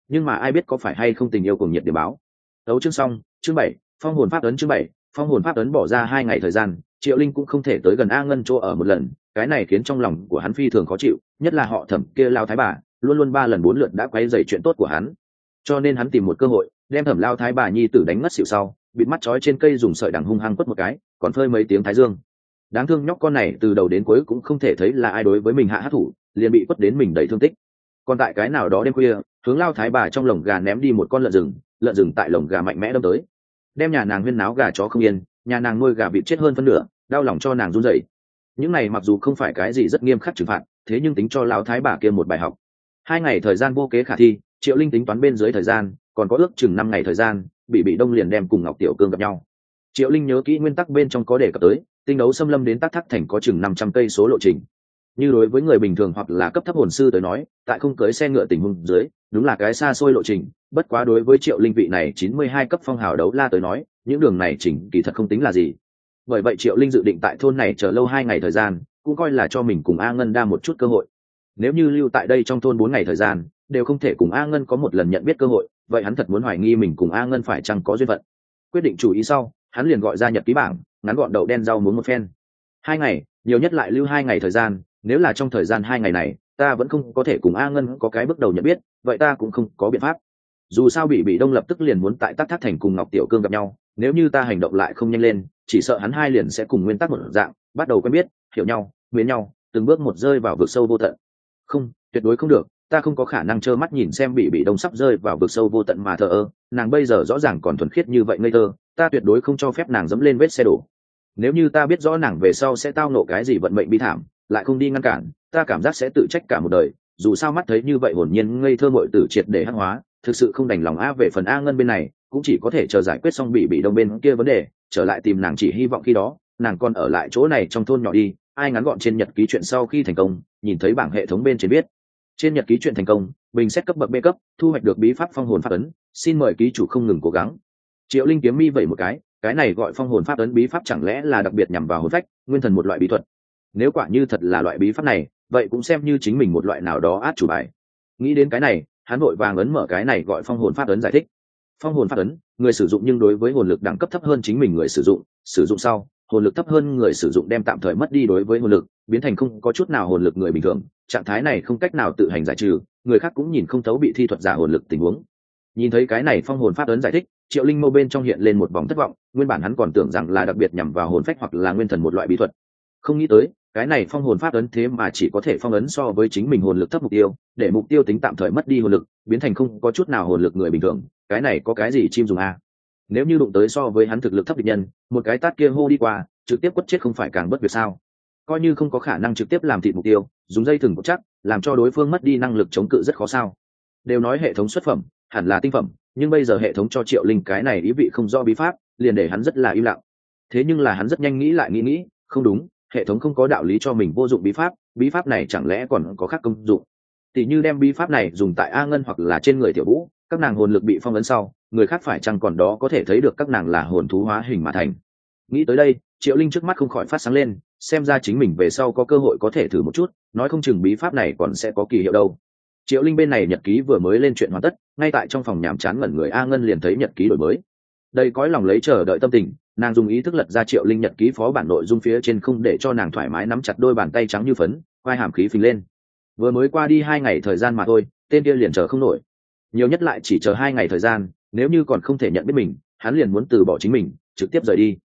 nhưng mà ai biết có phải hay không tình yêu cùng nhiệt điểm báo. Đấu chương xong, chương 7, phong hồn pháp ấn chương 7, phong hồn pháp ấn bỏ ra 2 ngày thời gian, Triệu Linh cũng không thể tới gần A Ngân chỗ ở một lần, cái này khiến trong lòng của hắn phi thường khó chịu, nhất là họ Thẩm kia lao thái bà, luôn luôn 3 lần 4 lượt đã quấy rầy chuyện tốt của hắn. Cho nên hắn tìm một cơ hội, đem Thẩm lao thái bà nhi tử đánh ngất xỉu sau, bịt mắt trói trên cây dùng sợi đằng hung hăng quất một cái, còn phơi mấy tiếng thái dương. Đáng thương nhóc con này từ đầu đến cuối cũng không thể thấy là ai đối với mình hạ hát thủ, liền bị quất đến mình đầy thương tích. Còn tại cái nào đó đêm khuya, hướng lao thái bà trong lồng gà ném đi một con lợn rừng tại lồng gà mạnh mẽ đâm tới, đem nhà nàng huyên náo gà chó không yên, nhà nàng nuôi gà vịt chết hơn phân nửa, đau lòng cho nàng run rẩy. Những này mặc dù không phải cái gì rất nghiêm khắc trừng phạt, thế nhưng tính cho lão thái bà kia một bài học. 2 ngày thời gian vô kế khả thi, Triệu Linh tính toán bên dưới thời gian, còn có ước chừng 5 ngày thời gian, bị đông liền đem cùng Ngọc Tiểu Cương gặp nhau. Triệu Linh nhớ kỹ nguyên tắc bên trong có đề cập tới, tinh đấu xâm lâm đến Tắc Thác thành có chừng 500 cây số lộ trình. Như đối với người bình thường hoặc là cấp thấp hồn sư tới nói, tại không cưới xe ngựa tình huống dưới, đúng là cái xa xôi lộ trình, bất quá đối với Triệu Linh vị này 92 cấp phong hào đấu la tới nói, những đường này chỉnh kỳ thật không tính là gì. Bởi vậy Triệu Linh dự định tại thôn này chờ lâu 2 ngày thời gian, cũng coi là cho mình cùng A Ngân đa một chút cơ hội. Nếu như lưu tại đây trong thôn 4 ngày thời gian, đều không thể cùng A Ngân có một lần nhận biết cơ hội, vậy hắn thật muốn hoài nghi mình cùng A Ngân phải chăng có duyên phận. Quyết định chủ ý sau, hắn liền gọi ra nhật ký bảng, ngắn gọn đậu đen rau muống một phen. 2 ngày, nhiều nhất lại lưu 2 ngày thời gian, nếu là trong thời gian 2 ngày này, ta vẫn không có thể cùng A Ngân có cái bước đầu nhận biết, vậy ta cũng không có biện pháp. Dù sao bị đông lập tức liền muốn tại Tắc Thác thành cùng Ngọc Tiểu Cương gặp nhau, nếu như ta hành động lại không nhanh lên, chỉ sợ hắn hai liền sẽ cùng nguyên tắc một dạng, bắt đầu quen biết, hiểu nhau, mến nhau, từng bước một rơi vào vực sâu vô tận. Không, tuyệt đối không được, ta không có khả năng trơ mắt nhìn xem bị đông sắp rơi vào vực sâu vô tận mà thờ ơ, nàng bây giờ rõ ràng còn thuần khiết như vậy ngây thơ, ta tuyệt đối không cho phép nàng dẫm lên vết xe đổ. Nếu như ta biết rõ nàng về sau sẽ tao nộ cái gì vận mệnh bi thảm, lại không đi ngăn cản, ta cảm giác sẽ tự trách cả một đời. Dù sao mắt thấy như vậy hồn nhiên ngây thơ muội tử triệt để hắc hóa, thực sự không đành lòng. Về phần A Ngân bên này, cũng chỉ có thể chờ giải quyết xong bị đông bên kia vấn đề, trở lại tìm nàng, chỉ hy vọng khi đó nàng còn ở lại chỗ này trong thôn nhỏ đi. Ai ngắn gọn trên nhật ký chuyện sau khi thành công, nhìn thấy bảng hệ thống bên trên viết trên nhật ký chuyện thành công, bình xét cấp bậc B cấp, thu hoạch được bí pháp phong hồn pháp ấn, xin mời ký chủ không ngừng cố gắng. Triệu Linh kiếm mi vẩy một cái này gọi phong hồn pháp ấn bí pháp chẳng lẽ là đặc biệt nhằm vào hồn phách, nguyên thần một loại bí thuật? Nếu quả như thật là loại bí pháp này, vậy cũng xem như chính mình một loại nào đó át chủ bài. Nghĩ đến cái này, hắn vội vàng ấn mở cái này gọi phong hồn pháp ấn giải thích. Phong hồn pháp ấn, người sử dụng nhưng đối với hồn lực đẳng cấp thấp hơn chính mình người sử dụng sau, hồn lực thấp hơn người sử dụng đem tạm thời mất đi đối với hồn lực, biến thành không có chút nào hồn lực người bình thường. Trạng thái này không cách nào tự hành giải trừ, người khác cũng nhìn không thấu bị thi thuật giả hồn lực tình huống. Nhìn thấy cái này phong hồn pháp ấn giải thích, Triệu Linh mâu bên trong hiện lên một vòng thất vọng, nguyên bản hắn còn tưởng rằng là đặc biệt nhằm vào hồn phách hoặc là nguyên thần một loại bí thuật, không nghĩ tới cái này phong hồn pháp ấn thế mà chỉ có thể phong ấn so với chính mình hồn lực thấp mục tiêu, để mục tiêu tính tạm thời mất đi hồn lực, biến thành không có chút nào hồn lực người bình thường. Cái này có cái gì chim dùng a? Nếu như đụng tới so với hắn thực lực thấp địch nhân, một cái tát kia hô đi qua, trực tiếp quất chết không phải càng bất việc sao? Coi như không có khả năng trực tiếp làm thịt mục tiêu, dùng dây thừng cột chắc, làm cho đối phương mất đi năng lực chống cự rất khó sao? Đều nói hệ thống xuất phẩm hẳn là tinh phẩm, nhưng bây giờ hệ thống cho Triệu Linh cái này ý vị không rõ bí pháp, liền để hắn rất là im lặng. Thế nhưng là hắn rất nhanh nghĩ lại nghĩ, không đúng, hệ thống không có đạo lý cho mình vô dụng bí pháp này chẳng lẽ còn có khác công dụng? Tỷ như đem bí pháp này dùng tại A Ngân hoặc là trên người Tiểu Vũ, các nàng hồn lực bị phong ấn sau, người khác phải chăng còn đó có thể thấy được các nàng là hồn thú hóa hình mà thành? Nghĩ tới đây, Triệu Linh trước mắt không khỏi phát sáng lên, xem ra chính mình về sau có cơ hội có thể thử một chút, nói không chừng bí pháp này còn sẽ có kỳ hiệu đâu. Triệu Linh bên này nhật ký vừa mới lên chuyện hoàn tất, ngay tại trong phòng nhàm chán ngẩn người A Ngân liền thấy nhật ký đổi mới. Đây cõi lòng lấy chờ đợi tâm tình, nàng dùng ý thức lật ra Triệu Linh nhật ký phó bản nội dung phía trên, không để cho nàng thoải mái nắm chặt đôi bàn tay trắng như phấn, vai hàm khí phình lên. Vừa mới qua đi 2 ngày thời gian mà thôi, tên kia liền chờ không nổi. Nhiều nhất lại chỉ chờ 2 ngày thời gian, nếu như còn không thể nhận biết mình, hắn liền muốn từ bỏ chính mình, trực tiếp rời đi.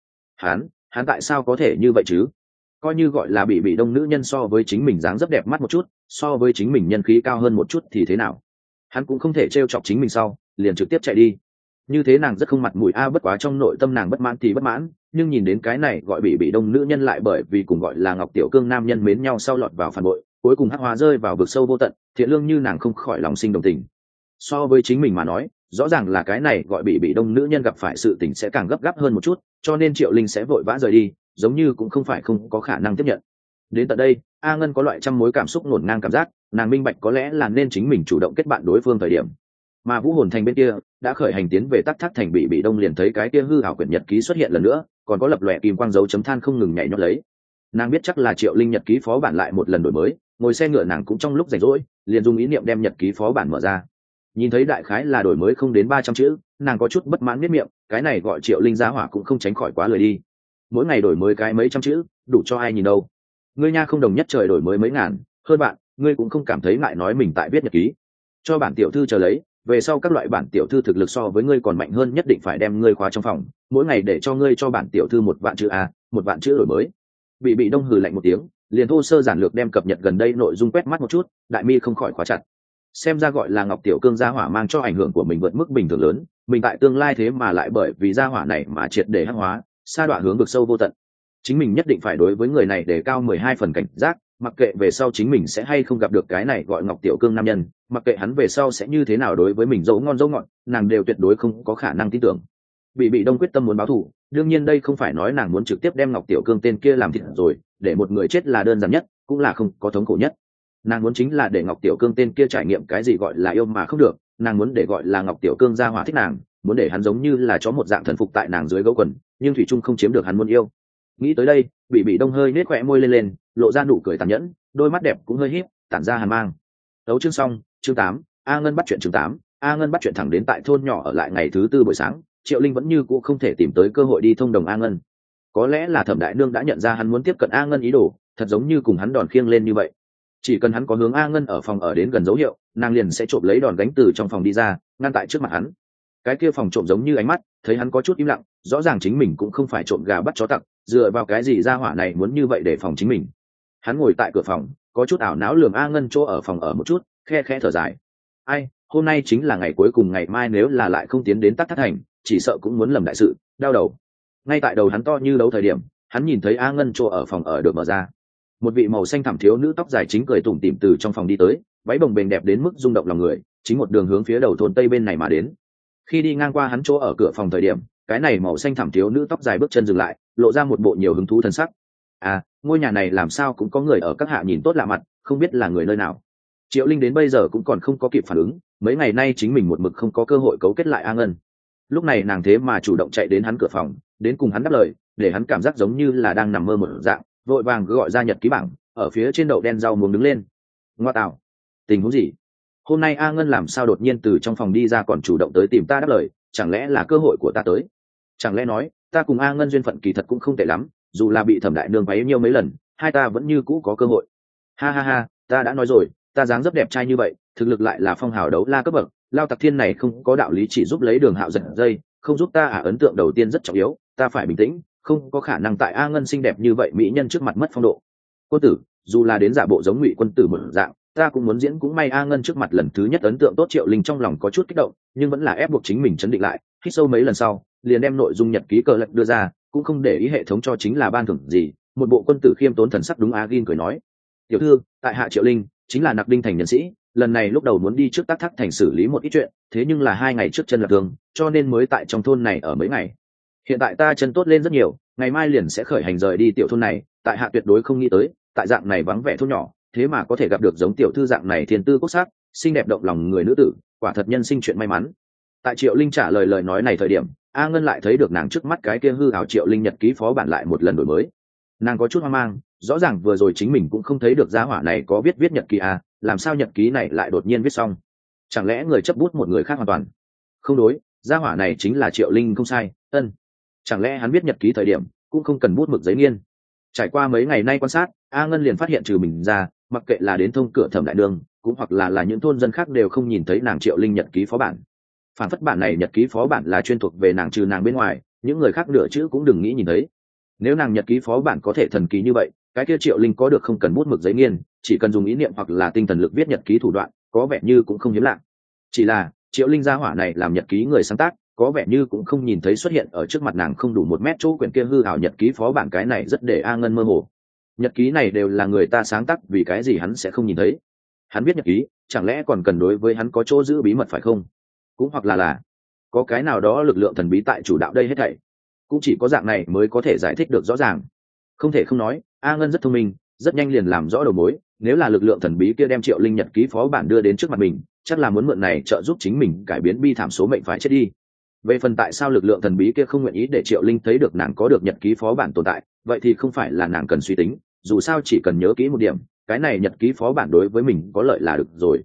Hắn tại sao có thể như vậy chứ? Coi như gọi là bị đông nữ nhân so với chính mình dáng dấp đẹp mắt một chút, so với chính mình nhân khí cao hơn một chút thì thế nào? Hắn cũng không thể trêu chọc chính mình sau, liền trực tiếp chạy đi. Như thế nàng rất không mặt mũi bất quá trong nội tâm nàng bất mãn thì bất mãn, nhưng nhìn đến cái này gọi bị đông nữ nhân lại bởi vì cùng gọi là Ngọc Tiểu Cương nam nhân mến nhau sau lọt vào phản bội, cuối cùng hắc hóa rơi vào vực sâu vô tận, thiện lương như nàng không khỏi lòng sinh đồng tình. So với chính mình mà nói, rõ ràng là cái này gọi bị đông nữ nhân gặp phải sự tình sẽ càng gấp gáp hơn một chút, cho nên Triệu Linh sẽ vội vã rời đi, giống như cũng không phải không có khả năng tiếp nhận. Đến tận đây, A Ngân có loại trăm mối cảm xúc ngổn ngang cảm giác, nàng minh bạch có lẽ là nên chính mình chủ động kết bạn đối phương thời điểm. Mà Vũ Hồn Thành bên kia đã khởi hành tiến về Tắc Thác thành, bị đông liền thấy cái kia hư ảo quyển nhật ký xuất hiện lần nữa, còn có lập lòe kim quang dấu chấm than không ngừng nhảy nhót lấy. Nàng biết chắc là Triệu Linh nhật ký phó bản lại một lần đổi mới, ngồi xe ngựa nàng cũng trong lúc rảnh rỗi, liền dùng ý niệm đem nhật ký phó bản mở ra. Nhìn thấy đại khái là đổi mới không đến 300 chữ, nàng có chút bất mãn miết miệng, cái này gọi Triệu Linh giá hỏa cũng không tránh khỏi quá lười đi. Mỗi ngày đổi mới cái mấy trăm chữ, đủ cho ai nhìn đâu. Ngươi nha không đồng nhất trời đổi mới mấy ngàn, hơn bạn, ngươi cũng không cảm thấy ngại nói mình tại viết nhật ký. Cho bản tiểu thư chờ lấy, về sau các loại bản tiểu thư thực lực so với ngươi còn mạnh hơn, nhất định phải đem ngươi khóa trong phòng, mỗi ngày để cho ngươi cho bản tiểu thư 1 vạn chữ a, 1 vạn chữ đổi mới. Bị Đông hừ lạnh một tiếng, liền thô sơ giản lược đem cập nhật gần đây nội dung quét mắt một chút, đại mi không khỏi khóa chặt. Xem ra gọi là Ngọc Tiểu Cương gia hỏa mang cho ảnh hưởng của mình vượt mức bình thường lớn, mình tại tương lai thế mà lại bởi vì gia hỏa này mà triệt để hắc hóa, sa đọa hướng vực sâu vô tận. Chính mình nhất định phải đối với người này đề cao 12 phần cảnh giác, mặc kệ về sau chính mình sẽ hay không gặp được cái này gọi Ngọc Tiểu Cương nam nhân, mặc kệ hắn về sau sẽ như thế nào đối với mình dấu ngon dấu ngọt, nàng đều tuyệt đối không có khả năng tin tưởng. Bị Đông quyết tâm muốn báo thù, đương nhiên đây không phải nói nàng muốn trực tiếp đem Ngọc Tiểu Cương tên kia làm thịt rồi, để một người chết là đơn giản nhất, cũng là không có thống khổ nhất. Nàng muốn chính là để Ngọc Tiểu Cương tên kia trải nghiệm cái gì gọi là yêu mà không được, nàng muốn để gọi là Ngọc Tiểu Cương gia hỏa thích nàng, muốn để hắn giống như là chó một dạng thần phục tại nàng dưới gấu quần, nhưng thủy trung không chiếm được hắn muốn yêu. Nghĩ tới đây, Bị Đông hơi nết khỏe môi lên, lộ ra nụ cười tàn nhẫn, đôi mắt đẹp cũng hơi híp, tản ra hàn mang. Đấu chương xong, chương 8, A Ngân bắt chuyện chương 8, A Ngân bắt chuyện. Thẳng đến tại thôn nhỏ ở lại ngày thứ tư buổi sáng, Triệu Linh vẫn như cũ không thể tìm tới cơ hội đi thông đồng A Ngân. Có lẽ là Thẩm Đại Nương đã nhận ra hắn muốn tiếp cận A Ngân ý đồ, thật giống như cùng hắn đòn khiêng lên như vậy. Chỉ cần hắn có hướng A Ngân ở phòng ở đến gần dấu hiệu, nàng liền sẽ trộm lấy đòn gánh từ trong phòng đi ra, ngăn tại trước mặt hắn. Cái kia phòng trộm giống như ánh mắt, thấy hắn có chút im lặng, rõ ràng chính mình cũng không phải trộm gà bắt chó tặc, dựa vào cái gì ra hỏa này muốn như vậy để phòng chính mình. Hắn ngồi tại cửa phòng, có chút ảo não lườm A Ngân chỗ ở phòng ở một chút, khe khẽ thở dài. Ai, hôm nay chính là ngày cuối cùng, ngày mai nếu là lại không tiến đến Tắc Thất Thành, chỉ sợ cũng muốn lầm đại sự, đau đầu. Ngay tại đầu hắn to như đấu thời điểm, hắn nhìn thấy A Ngân chỗ ở phòng ở được mở ra. Một vị màu xanh thẳm thiếu nữ tóc dài chính cười tủm tỉm từ trong phòng đi tới, váy bồng bềnh đẹp đến mức rung động lòng người, chính một đường hướng phía đầu thôn tây bên này mà đến. Khi đi ngang qua hắn chỗ ở cửa phòng thời điểm, cái này màu xanh thẳm thiếu nữ tóc dài bước chân dừng lại, lộ ra một bộ nhiều hứng thú thần sắc. À, ngôi nhà này làm sao cũng có người ở, các hạ nhìn tốt lạ mặt, không biết là người nơi nào. Triệu Linh đến bây giờ cũng còn không có kịp phản ứng, mấy ngày nay chính mình một mực không có cơ hội cấu kết lại A Ngân. Lúc này nàng thế mà chủ động chạy đến hắn cửa phòng, đến cùng hắn đáp lời, để hắn cảm giác giống như là đang nằm mơ một dạng, vội vàng gọi ra nhật ký bảng, ở phía trên đậu đen rau muống đứng lên. Ngoa tạo, tình huống gì? Hôm nay A Ngân làm sao đột nhiên từ trong phòng đi ra còn chủ động tới tìm ta đáp lời, chẳng lẽ là cơ hội của ta tới? Chẳng lẽ nói ta cùng A Ngân duyên phận kỳ thật cũng không tệ lắm, dù là bị Thẩm Đại Nương váy nhiều mấy lần, hai ta vẫn như cũ có cơ hội. Ha ha ha, ta đã nói rồi, ta dáng dấp đẹp trai như vậy, thực lực lại là phong hào đấu la cấp bậc, Lao Tặc Thiên này không có đạo lý chỉ giúp lấy Đường Hạo giật dây, không giúp ta. Ấn tượng đầu tiên rất trọng yếu, ta phải bình tĩnh, không có khả năng tại A Ngân xinh đẹp như vậy mỹ nhân trước mặt mất phong độ. Quân tử, dù là đến giả bộ giống Ngụy Quân tử một dạng, ta cũng muốn diễn. Cũng may A Ngân trước mặt lần thứ nhất ấn tượng tốt. Triệu Linh trong lòng có chút kích động, nhưng vẫn là ép buộc chính mình chấn định lại, hít sâu mấy lần sau, liền đem nội dung nhật ký cờ lật đưa ra, cũng không để ý hệ thống cho chính là ban thưởng gì. Một bộ quân tử khiêm tốn thần sắc. Đúng, A Gin cười nói, tiểu thư, tại hạ Triệu Linh, chính là Nặc Đinh thành nhân sĩ, lần này lúc đầu muốn đi trước Tắc Thác thành xử lý một ít chuyện, thế nhưng là 2 ngày trước chân lạc thương, cho nên mới tại trong thôn này ở mấy ngày. Hiện tại ta chân tốt lên rất nhiều, ngày mai liền sẽ khởi hành rời đi tiểu thôn này. Tại hạ tuyệt đối không nghĩ tới, tại dạng này vắng vẻ thôn nhỏ, thế mà có thể gặp được giống tiểu thư dạng này thiên tư quốc sắc, xinh đẹp động lòng người nữ tử, quả thật nhân sinh chuyện may mắn. Tại Triệu Linh trả lời lời nói này thời điểm, A Ngân lại thấy được nàng trước mắt cái kia hư ảo Triệu Linh nhật ký phó bản lại một lần đổi mới. Nàng có chút hoang mang, rõ ràng vừa rồi chính mình cũng không thấy được gia hỏa này có viết nhật ký à, làm sao nhật ký này lại đột nhiên viết xong? Chẳng lẽ người chấp bút một người khác hoàn toàn? Không đối, gia hỏa này chính là Triệu Linh không sai. Chẳng lẽ hắn viết nhật ký thời điểm cũng không cần bút mực giấy nghiên? Trải qua mấy ngày nay quan sát, A Ngân liền phát hiện trừ mình ra, mặc kệ là đến thông cửa Thẩm Đại Nương, cũng hoặc là những thôn dân khác đều không nhìn thấy nàng Triệu Linh nhật ký phó bản. Phản phất bản này nhật ký phó bản là chuyên thuộc về nàng, trừ nàng bên ngoài, những người khác nửa chữ cũng đừng nghĩ nhìn thấy. Nếu nàng nhật ký phó bản có thể thần kỳ như vậy, cái kia Triệu Linh có được không cần bút mực giấy nghiên, chỉ cần dùng ý niệm hoặc là tinh thần lực viết nhật ký thủ đoạn, có vẻ như cũng không hiếm lạ. Chỉ là Triệu Linh gia hỏa này làm nhật ký người sáng tác, có vẻ như cũng không nhìn thấy xuất hiện ở trước mặt nàng không đủ 1 mét chỗ quyển kia hư ảo nhật ký phó bản, cái này rất để A Ngân mơ hồ. Nhật ký này đều là người ta sáng tác, vì cái gì hắn sẽ không nhìn thấy? Hắn viết nhật ký, chẳng lẽ còn cần đối với hắn có chỗ giữ bí mật phải không? Cũng hoặc là có cái nào đó lực lượng thần bí tại chủ đạo đây hết thảy. Cũng chỉ có dạng này mới có thể giải thích được rõ ràng. Không thể không nói, A Ngân rất thông minh, rất nhanh liền làm rõ đầu mối. Nếu là lực lượng thần bí kia đem Triệu Linh nhật ký phó bản đưa đến trước mặt mình, chắc là muốn mượn này trợ giúp chính mình cải biến bi thảm số mệnh phải chết đi. Về phần tại sao lực lượng thần bí kia không nguyện ý để Triệu Linh thấy được nàng có được nhật ký phó bản tồn tại, vậy thì không phải là nàng cần suy tính, dù sao chỉ cần nhớ kỹ một điểm, cái này nhật ký phó bản đối với mình có lợi là được rồi.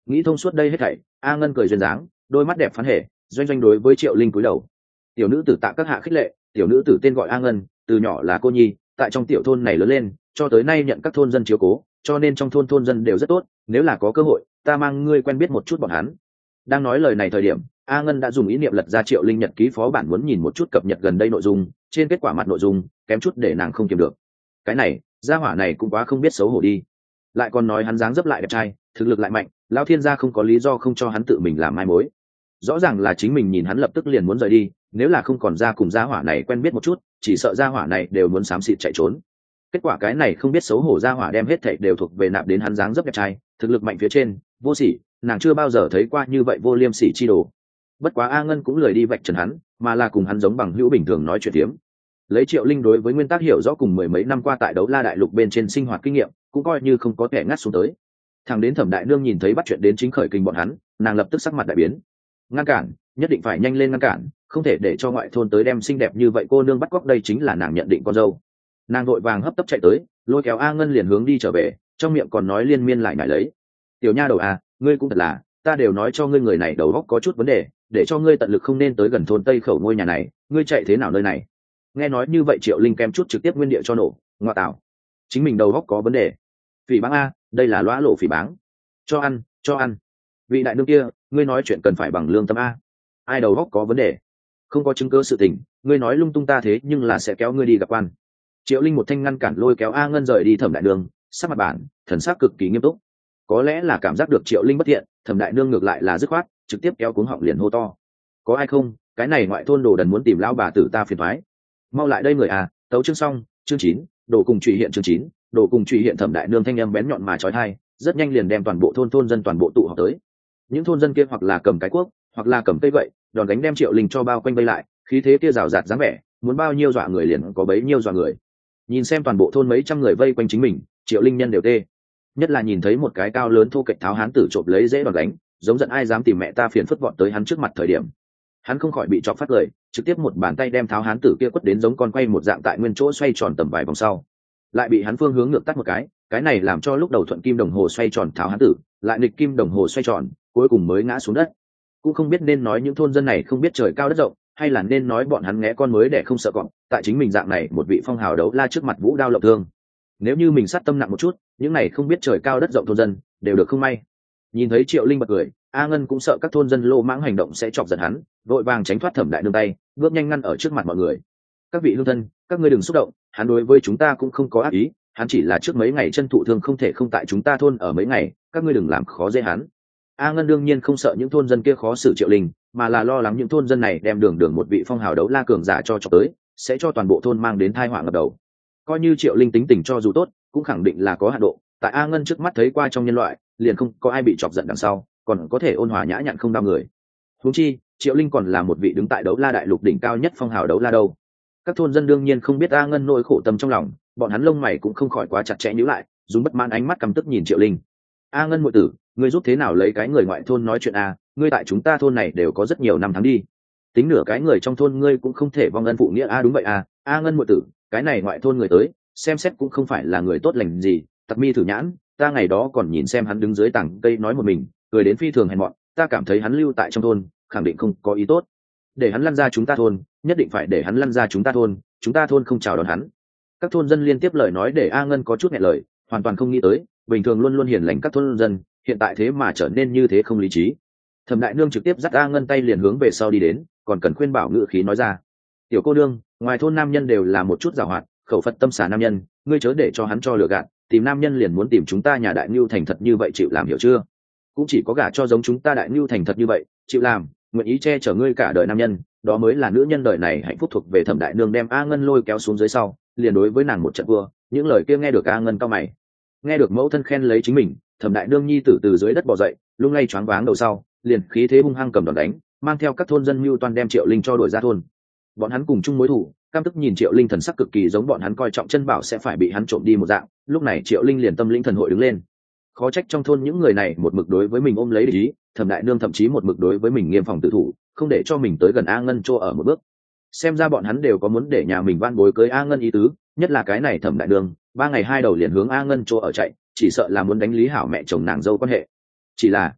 Nghĩ thông suốt đây hết thảy, A Ngân cười duyên dáng, đôi mắt đẹp phán hề, doanh doanh đối với Triệu Linh cúi đầu. Tiểu nữ tử tạ các hạ khích lệ, tiểu nữ tử tên gọi A Ngân, từ nhỏ là cô nhi, tại trong tiểu thôn này lớn lên, cho tới nay nhận các thôn dân chiếu cố, cho nên trong thôn thôn dân đều rất tốt, nếu là có cơ hội, ta mang ngươi quen biết một chút bọn hắn. Đang nói lời này thời điểm, A Ngân đã dùng ý niệm lật ra Triệu Linh nhật ký phó bản muốn nhìn một chút cập nhật gần đây nội dung, trên kết quả mặt nội dung, kém chút để nàng không kiềm được. Cái này, gia hỏa này cũng quá không biết xấu hổ đi. Lại còn nói hắn dáng dấp lại đẹp trai, thực lực lại mạnh, lão thiên gia không có lý do không cho hắn tự mình làm mai mối. Rõ ràng là chính mình nhìn hắn lập tức liền muốn rời đi, nếu là không còn ra cùng gia hỏa này quen biết một chút, chỉ sợ gia hỏa này đều muốn xám xịt chạy trốn. Kết quả cái này không biết xấu hổ gia hỏa đem hết thảy đều thuộc về nạp đến hắn dáng dấp đẹp trai, thực lực mạnh phía trên, vô sỉ, nàng chưa bao giờ thấy qua như vậy vô liêm sỉ chi đồ. Bất quá A Ngân cũng lười đi vạch trần hắn, mà là cùng hắn giống bằng hữu bình thường nói chuyện tiếm. Lấy Triệu Linh đối với nguyên tắc hiểu rõ cùng mười mấy năm qua tại đấu la đại lục bên trên sinh hoạt kinh nghiệm, cũng coi như không có kẻ ngắt xuống tới. Thằng đến Thẩm đại nương nhìn thấy bắt chuyện đến chính khởi kinh bọn hắn, nàng lập tức sắc mặt đại biến. Ngăn cản, nhất định phải nhanh lên ngăn cản, không thể để cho ngoại thôn tới đem xinh đẹp như vậy cô nương bắt cóc, đây chính là nàng nhận định con dâu. Nàng vội vàng hấp tấp chạy tới, lôi kéo A Ngân liền hướng đi trở về, trong miệng còn nói liên miên lại nhải lấy. Tiểu nha đầu à, ngươi cũng thật là, ta đều nói cho ngươi người này đầu óc có chút vấn đề, để cho ngươi tận lực không nên tới gần thôn Tây Khẩu ngôi nhà này, ngươi chạy thế nào nơi này? Nghe nói như vậy Triệu Linh kem chút trực tiếp nguyên địa cho nổ, ngoa tạo, chính mình đầu óc có vấn đề. Phỉ báng a, đây là lõa lộ phỉ báng. Cho ăn, cho ăn. Vị đại nương kia, ngươi nói chuyện cần phải bằng lương tâm a. Ai đầu óc có vấn đề? Không có chứng cứ sự tình, ngươi nói lung tung ta thế nhưng là sẽ kéo ngươi đi gặp quan. Triệu Linh một thanh ngăn cản lôi kéo A Ngân rời đi. Thẩm đại nương sắc mặt bản, thần sắc cực kỳ nghiêm túc. Có lẽ là cảm giác được Triệu Linh bất thiện, Thẩm đại nương ngược lại là dứt khoát, trực tiếp kéo cuống họng liền hô to. Có ai không? Cái này ngoại thôn đồ đần muốn tìm lão bà tử ta phiền toái. Mau lại đây người à, tấu chương xong, chương 9, đồ cùng trụy hiện chương 9, đồ cùng trụy hiện. Thẩm đại nương thanh âm bén nhọn mà chói tai, rất nhanh liền đem toàn bộ thôn dân toàn bộ tụ họp tới. Những thôn dân kia hoặc là cầm cái cuốc, hoặc là cầm cây gậy, đòn gánh đem Triệu Linh cho bao quanh vây lại, khí thế kia rào rạt dáng vẻ, muốn bao nhiêu dọa người liền có bấy nhiêu dọa người. Nhìn xem toàn bộ thôn mấy trăm người vây quanh chính mình, Triệu Linh nhân đều tê. Nhất là nhìn thấy một cái cao lớn thô kệch tháo hán tử trộm lấy dễ đòn gánh, giống giận ai dám tìm mẹ ta phiền phức vọt tới hắn trước mặt thời điểm, hắn không khỏi bị chọc phát lời, trực tiếp một bàn tay đem tháo hán tử kia quất đến giống con quay một dạng tại nguyên chỗ xoay tròn tầm vài vòng sau, lại bị hắn phương hướng ngược tắt một cái này làm cho lúc đầu thuận kim đồng hồ xoay tròn tháo hán tử lại nghịch kim đồng hồ xoay tròn, cuối cùng mới ngã xuống đất. Cũng không biết nên nói những thôn dân này không biết trời cao đất rộng, hay là nên nói bọn hắn ngẽ con mới để không sợ cọp, tại chính mình dạng này một vị phong hào đấu la trước mặt vũ đao lộng thương. Nếu như mình sát tâm nặng một chút, những này không biết trời cao đất rộng thôn dân đều được không may. Nhìn thấy Triệu Linh bật cười, A Ngân cũng sợ các thôn dân lô mãng hành động sẽ chọc giận hắn, vội vàng tránh thoát Thẩm đại nương tay, bước nhanh ngăn ở trước mặt mọi người. Các vị hương thân, các ngươi đừng xúc động, hắn đối với chúng ta cũng không có ác ý, hắn chỉ là trước mấy ngày chân thụ thương không thể không tại chúng ta thôn ở mấy ngày, các ngươi đừng làm khó dễ hắn. A Ngân đương nhiên không sợ những thôn dân kia khó xử Triệu Linh, mà là lo lắng những thôn dân này đem đường một vị phong hào đấu la cường giả cho chọc tới, sẽ cho toàn bộ thôn mang đến tai họa ngập đầu. Coi như Triệu Linh tính tình cho dù tốt, cũng khẳng định là có hạn độ, tại A Ngân trước mắt thấy qua trong nhân loại, liền không có ai bị chọc giận đằng sau, còn có thể ôn hòa nhã nhặn không đau người. Huống chi, Triệu Linh còn là một vị đứng tại đấu la đại lục đỉnh cao nhất phong hào đấu la đâu. Các thôn dân đương nhiên không biết A Ngân nỗi khổ tâm trong lòng, bọn hắn lông mày cũng không khỏi quá chặt chẽ nhíu lại, dùng bất mãn ánh mắt căm tức nhìn Triệu Linh. A Ngân muội tử, ngươi giúp thế nào lấy cái người ngoại thôn nói chuyện a? Ngươi tại chúng ta thôn này đều có rất nhiều năm tháng đi, tính nửa cái người trong thôn ngươi cũng không thể vong ân phụ nghĩa a. Đúng vậy a, A Ngân muội tử, cái này ngoại thôn người tới, xem xét cũng không phải là người tốt lành gì, tặc mi thử nhãn, ta ngày đó còn nhìn xem hắn đứng dưới tảng cây nói một mình, cười đến phi thường hèn mọn, ta cảm thấy hắn lưu tại trong thôn, khẳng định không có ý tốt. Để hắn lăn ra chúng ta thôn, nhất định phải để hắn lăn ra chúng ta thôn không chào đón hắn. Các thôn dân liên tiếp lời nói để A Ngân có chút nghẹn lời, hoàn toàn không nghĩ tới, bình thường luôn luôn hiền lành các thôn dân, hiện tại thế mà trở nên như thế không lý trí. Thẩm đại nương trực tiếp dắt A Ngân tay liền hướng về sau đi đến, còn cần khuyên bảo ngữ khí nói ra: tiểu cô nương, ngoài thôn nam nhân đều là một chút giàu hoạt, khẩu phật tâm xả nam nhân, ngươi chớ để cho hắn cho lừa gạt, tìm nam nhân liền muốn tìm chúng ta nhà đại ngưu thành thật như vậy, chịu làm hiểu chưa? Cũng chỉ có gả cho giống chúng ta đại ngưu thành thật như vậy, chịu làm, nguyện ý che chở ngươi cả đời nam nhân, đó mới là nữ nhân đời này hạnh phúc. Thuộc về Thẩm đại nương đem A Ngân lôi kéo xuống dưới sau, liền đối với nàng một trận vua, những lời kia nghe được A Ngân cau mày. Nghe được mẫu thân khen lấy chính mình, Thẩm đại nương nhi tử từ dưới đất bò dậy, lung lay choáng váng đầu sau, liền khí thế hung hăng cầm đòn đánh, mang theo các thôn dân mưu toan đem Triệu Linh cho đuổi ra thôn. Bọn hắn cùng chung mối thù, căm tức nhìn Triệu Linh thần sắc cực kỳ giống bọn hắn coi trọng chân bảo sẽ phải bị hắn trộm đi một dạng. Lúc này Triệu Linh liền tâm linh thần hội đứng lên. Khó trách trong thôn những người này một mực đối với mình ôm lấy ý, Thẩm đại nương thậm chí một mực đối với mình nghiêm phòng tự thủ, không để cho mình tới gần A Ngân chỗ ở một bước. Xem ra bọn hắn đều có muốn để nhà mình van bối cưới A Ngân ý tứ, nhất là cái này Thẩm đại nương, 3 ngày 2 đầu liền hướng A Ngân chỗ ở chạy, chỉ sợ là muốn đánh Lý Hảo mẹ chồng nàng dâu quan hệ. Chỉ là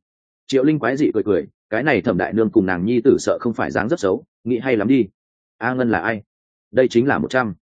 Triệu Linh quái dị cười cười, cái này Thẩm đại nương cùng nàng nhi tử sợ không phải dáng rất xấu, nghĩ hay lắm đi. A Ngân là ai? Đây chính là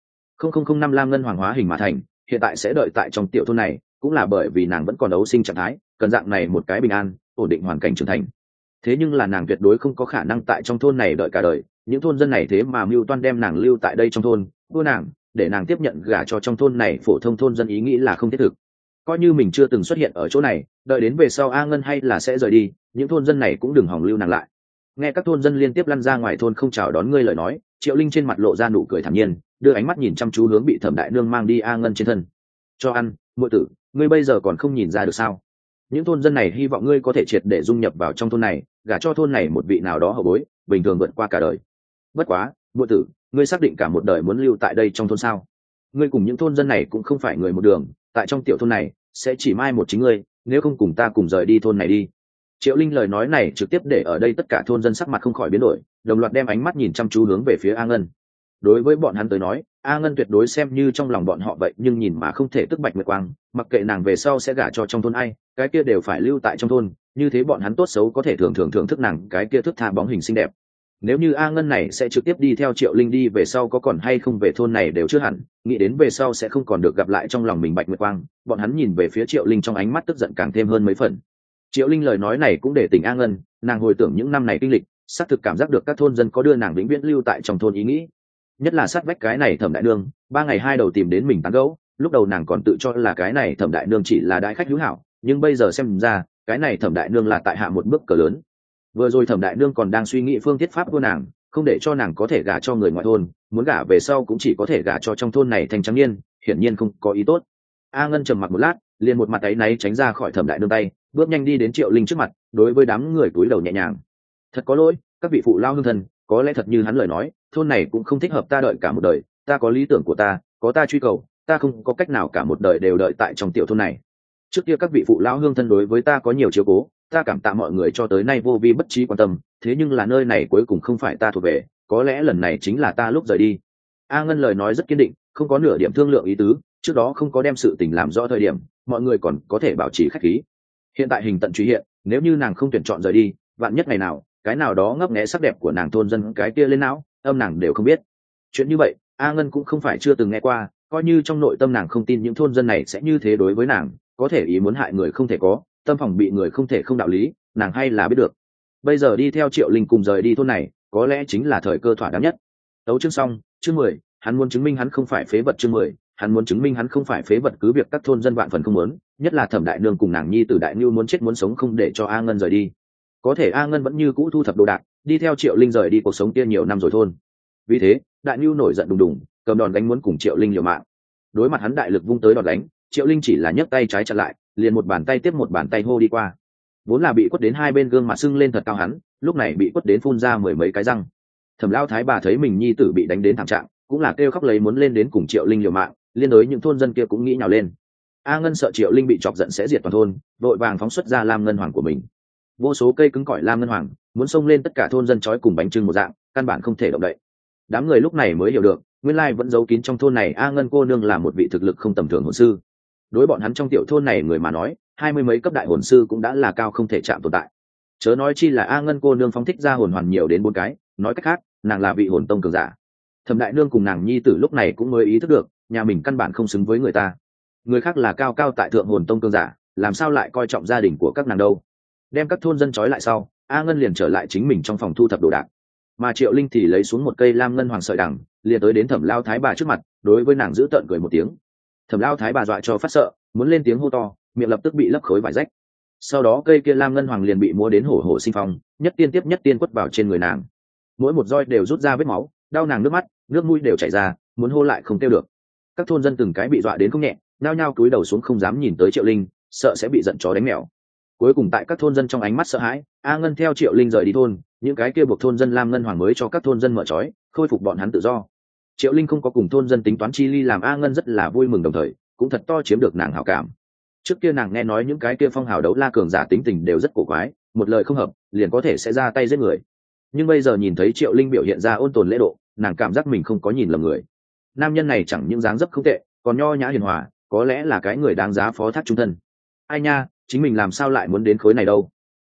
100,000 lam ngân hoàng hóa hình mà thành, hiện tại sẽ đợi tại trong tiểu thôn này, cũng là bởi vì nàng vẫn còn ấu sinh trạng thái, cần dạng này một cái bình an, ổn định hoàn cảnh trưởng thành. Thế nhưng là nàng tuyệt đối không có khả năng tại trong thôn này đợi cả đời, những thôn dân này thế mà mưu toan đem nàng lưu tại đây trong thôn, vua nàng, để nàng tiếp nhận gả cho trong thôn này phổ thông thôn dân ý nghĩ là không thiết thực. Coi như mình chưa từng xuất hiện ở chỗ này, đợi đến về sau A Ngân hay là sẽ rời đi, những thôn dân này cũng đừng hòng lưu nàng lại. Nghe các thôn dân liên tiếp lăn ra ngoài thôn không chào đón ngươi lời nói, Triệu Linh trên mặt lộ ra nụ cười thản nhiên, đưa ánh mắt nhìn chăm chú hướng bị Thẩm đại nương mang đi A Ngân trên thân. Cho ăn, muội tử, ngươi bây giờ còn không nhìn ra được sao? Những thôn dân này hy vọng ngươi có thể triệt để dung nhập vào trong thôn này, gả cho thôn này một vị nào đó hậu bối, bình thường vượt qua cả đời. Bất quá, muội tử, ngươi xác định cả một đời muốn lưu tại đây trong thôn sao? Ngươi cùng những thôn dân này cũng không phải người một đường, tại trong tiểu thôn này sẽ chỉ mai một chính ngươi, nếu không cùng ta cùng rời đi thôn này đi. Triệu Linh lời nói này trực tiếp để ở đây tất cả thôn dân sắc mặt không khỏi biến đổi, đồng loạt đem ánh mắt nhìn chăm chú hướng về phía A Ngân. Đối với bọn hắn tới nói, A Ngân tuyệt đối xem như trong lòng bọn họ vậy, nhưng nhìn mà không thể tức bạch nguyệt quang, mặc kệ nàng về sau sẽ gả cho trong thôn ai, cái kia đều phải lưu tại trong thôn, như thế bọn hắn tốt xấu có thể thường thường thưởng thức nàng cái kia thức tha bóng hình xinh đẹp. Nếu như A Ngân này sẽ trực tiếp đi theo Triệu Linh đi về sau có còn hay không về thôn này đều chưa hẳn, nghĩ đến về sau sẽ không còn được gặp lại trong lòng mình bạch nguyệt quang, bọn hắn nhìn về phía Triệu Linh trong ánh mắt tức giận càng thêm hơn mấy phần. Triệu Linh lời nói này cũng để tỉnh A Ngân, nàng hồi tưởng những năm này kinh lịch, xác thực cảm giác được các thôn dân có đưa nàng vĩnh viễn lưu tại trong thôn ý nghĩ. Nhất là sát vách cái này Thẩm đại nương, 3 ngày 2 đầu tìm đến mình tán gẫu, lúc đầu nàng còn tự cho là cái này Thẩm đại nương chỉ là đại khách hữu hảo, nhưng bây giờ xem ra, cái này Thẩm đại nương là tại hạ một bước cờ lớn. Vừa rồi Thẩm đại nương còn đang suy nghĩ phương thiết pháp của nàng, không để cho nàng có thể gả cho người ngoại thôn, muốn gả về sau cũng chỉ có thể gả cho trong thôn này thành trắng niên, hiển nhiên không có ý tốt. A Ngân trầm mặc một lát, liền một mặt áy náy tránh ra khỏi Thẩm đại nương tay, bước nhanh đi đến Triệu Linh trước mặt, đối với đám người cúi đầu nhẹ nhàng. Thật có lỗi, các vị phụ lao hương thân, có lẽ thật như hắn lời nói, thôn này cũng không thích hợp ta đợi cả một đời, ta có lý tưởng của ta, có ta truy cầu, ta không có cách nào cả một đời đều đợi tại trong tiểu thôn này. Trước kia các vị phụ lão hương thân đối với ta có nhiều chiếu cố, ta cảm tạ mọi người cho tới nay vô vi bất trí quan tâm, thế nhưng là nơi này cuối cùng không phải ta thuộc về, có lẽ lần này chính là ta lúc rời đi. A Ngân lời nói rất kiên định, không có nửa điểm thương lượng ý tứ, trước đó không có đem sự tình làm rõ thời điểm, mọi người còn có thể bảo trì khách khí. Hiện tại hình tận truy hiện, nếu như nàng không tuyển chọn rời đi, vạn nhất ngày nào, cái nào đó ngấp nghé sắc đẹp của nàng thôn dân cái kia lên não, âm nàng đều không biết. Chuyện như vậy, A Ngân cũng không phải chưa từng nghe qua, coi như trong nội tâm nàng không tin những thôn dân này sẽ như thế đối với nàng, có thể ý muốn hại người không thể có, tâm phòng bị người không thể không đạo lý, nàng hay là biết được. Bây giờ đi theo Triệu Linh cùng rời đi thôn này, có lẽ chính là thời cơ thỏa đáng nhất. Tấu chương xong, chương 10, hắn muốn chứng minh hắn không phải phế vật. Chương 10, hắn muốn chứng minh hắn không phải phế vật, cứ việc các thôn dân vạn phần không muốn, nhất là Thẩm đại nương cùng nàng nhi tử Đại Nưu muốn chết muốn sống không để cho A Ngân rời đi. Có thể A Ngân vẫn như cũ thu thập đồ đạc, đi theo Triệu Linh rời đi cuộc sống kia nhiều năm rồi thôn. Vì thế, Đại Nưu nổi giận đùng đùng, cầm đòn đánh muốn cùng Triệu Linh liều mạng. Đối mặt hắn đại lực vung tới đòn đánh, Triệu Linh chỉ là nhấc tay trái chặn lại, liền một bàn tay tiếp một bàn tay hô đi qua. Vốn là bị quất đến hai bên gương mặt sưng lên thật cao hắn, lúc này bị quất đến phun ra mười mấy cái răng. Thẩm Lão thái bà thấy mình nhi tử bị đánh đến thảm trạng, cũng là kêu khóc lấy muốn lên đến cùng Triệu Linh liều mạng, liên đối những thôn dân kia cũng nghĩ nhào lên. A Ngân sợ Triệu Linh bị chọc giận sẽ diệt toàn thôn, vội vàng phóng xuất ra lam ngân hoàng của mình. Vô số cây cứng cỏi lam ngân hoàng muốn xông lên tất cả thôn dân trói cùng bánh trưng một dạng, căn bản không thể động đậy. Đám người lúc này mới hiểu được, nguyên lai vẫn giấu kín trong thôn này A Ngân cô nương là một vị thực lực không tầm thường hồn sư. Đối bọn hắn trong tiểu thôn này người mà nói, 20 mấy cấp đại hồn sư cũng đã là cao không thể chạm tồn tại. Chớ nói chi là A Ngân cô nương phóng thích ra hồn hoàn nhiều đến 4 cái, nói cách khác, nàng là vị hồn tông cường giả. Thẩm đại nương cùng nàng nhi tử lúc này cũng mới ý thức được, nhà mình căn bản không xứng với người ta. Người khác là cao cao tại thượng hồn tông cường giả, làm sao lại coi trọng gia đình của các nàng đâu. Đem các thôn dân trói lại sau, A Ngân liền trở lại chính mình trong phòng thu thập đồ đạc, mà Triệu Linh thì lấy xuống một cây lam ngân hoàng sợi đằng, liền tới đến Thẩm Lao thái bà trước mặt, đối với nàng giữ tợn cười một tiếng. Thẩm Lao thái bà dọa cho phát sợ, muốn lên tiếng hô to, miệng lập tức bị lấp khối vải rách. Sau đó cây kia lam ngân hoàng liền bị múa đến hổ hổ sinh phong, nhất tiên tiếp nhất tiên quất vào trên người nàng. Mỗi một roi đều rút ra vết máu, đau nàng nước mắt, nước mũi đều chảy ra, muốn hô lại không kêu được. Các thôn dân từng cái bị dọa đến không nhẹ, nao nhao cúi đầu xuống không dám nhìn tới Triệu Linh, sợ sẽ bị giận chó đánh mèo. Cuối cùng tại các thôn dân trong ánh mắt sợ hãi, A Ngân theo Triệu Linh rời đi thôn, những cái kia buộc thôn dân lam ngân hoàng mới cho các thôn dân mở trói, khôi phục bọn hắn tự do. Triệu Linh không có cùng thôn dân tính toán chi ly, làm A Ngân rất là vui mừng, đồng thời cũng thật to chiếm được nàng hảo cảm. Trước kia nàng nghe nói những cái kia phong hào đấu la cường giả tính tình đều rất cổ quái, một lời không hợp liền có thể sẽ ra tay giết người. Nhưng bây giờ nhìn thấy Triệu Linh biểu hiện ra ôn tồn lễ độ, nàng cảm giác mình không có nhìn lầm người. Nam nhân này chẳng những dáng dấp không tệ, còn nho nhã hiền hòa, có lẽ là cái người đáng giá phó thác trung thân. Ai nha, chính mình làm sao lại muốn đến khối này đâu.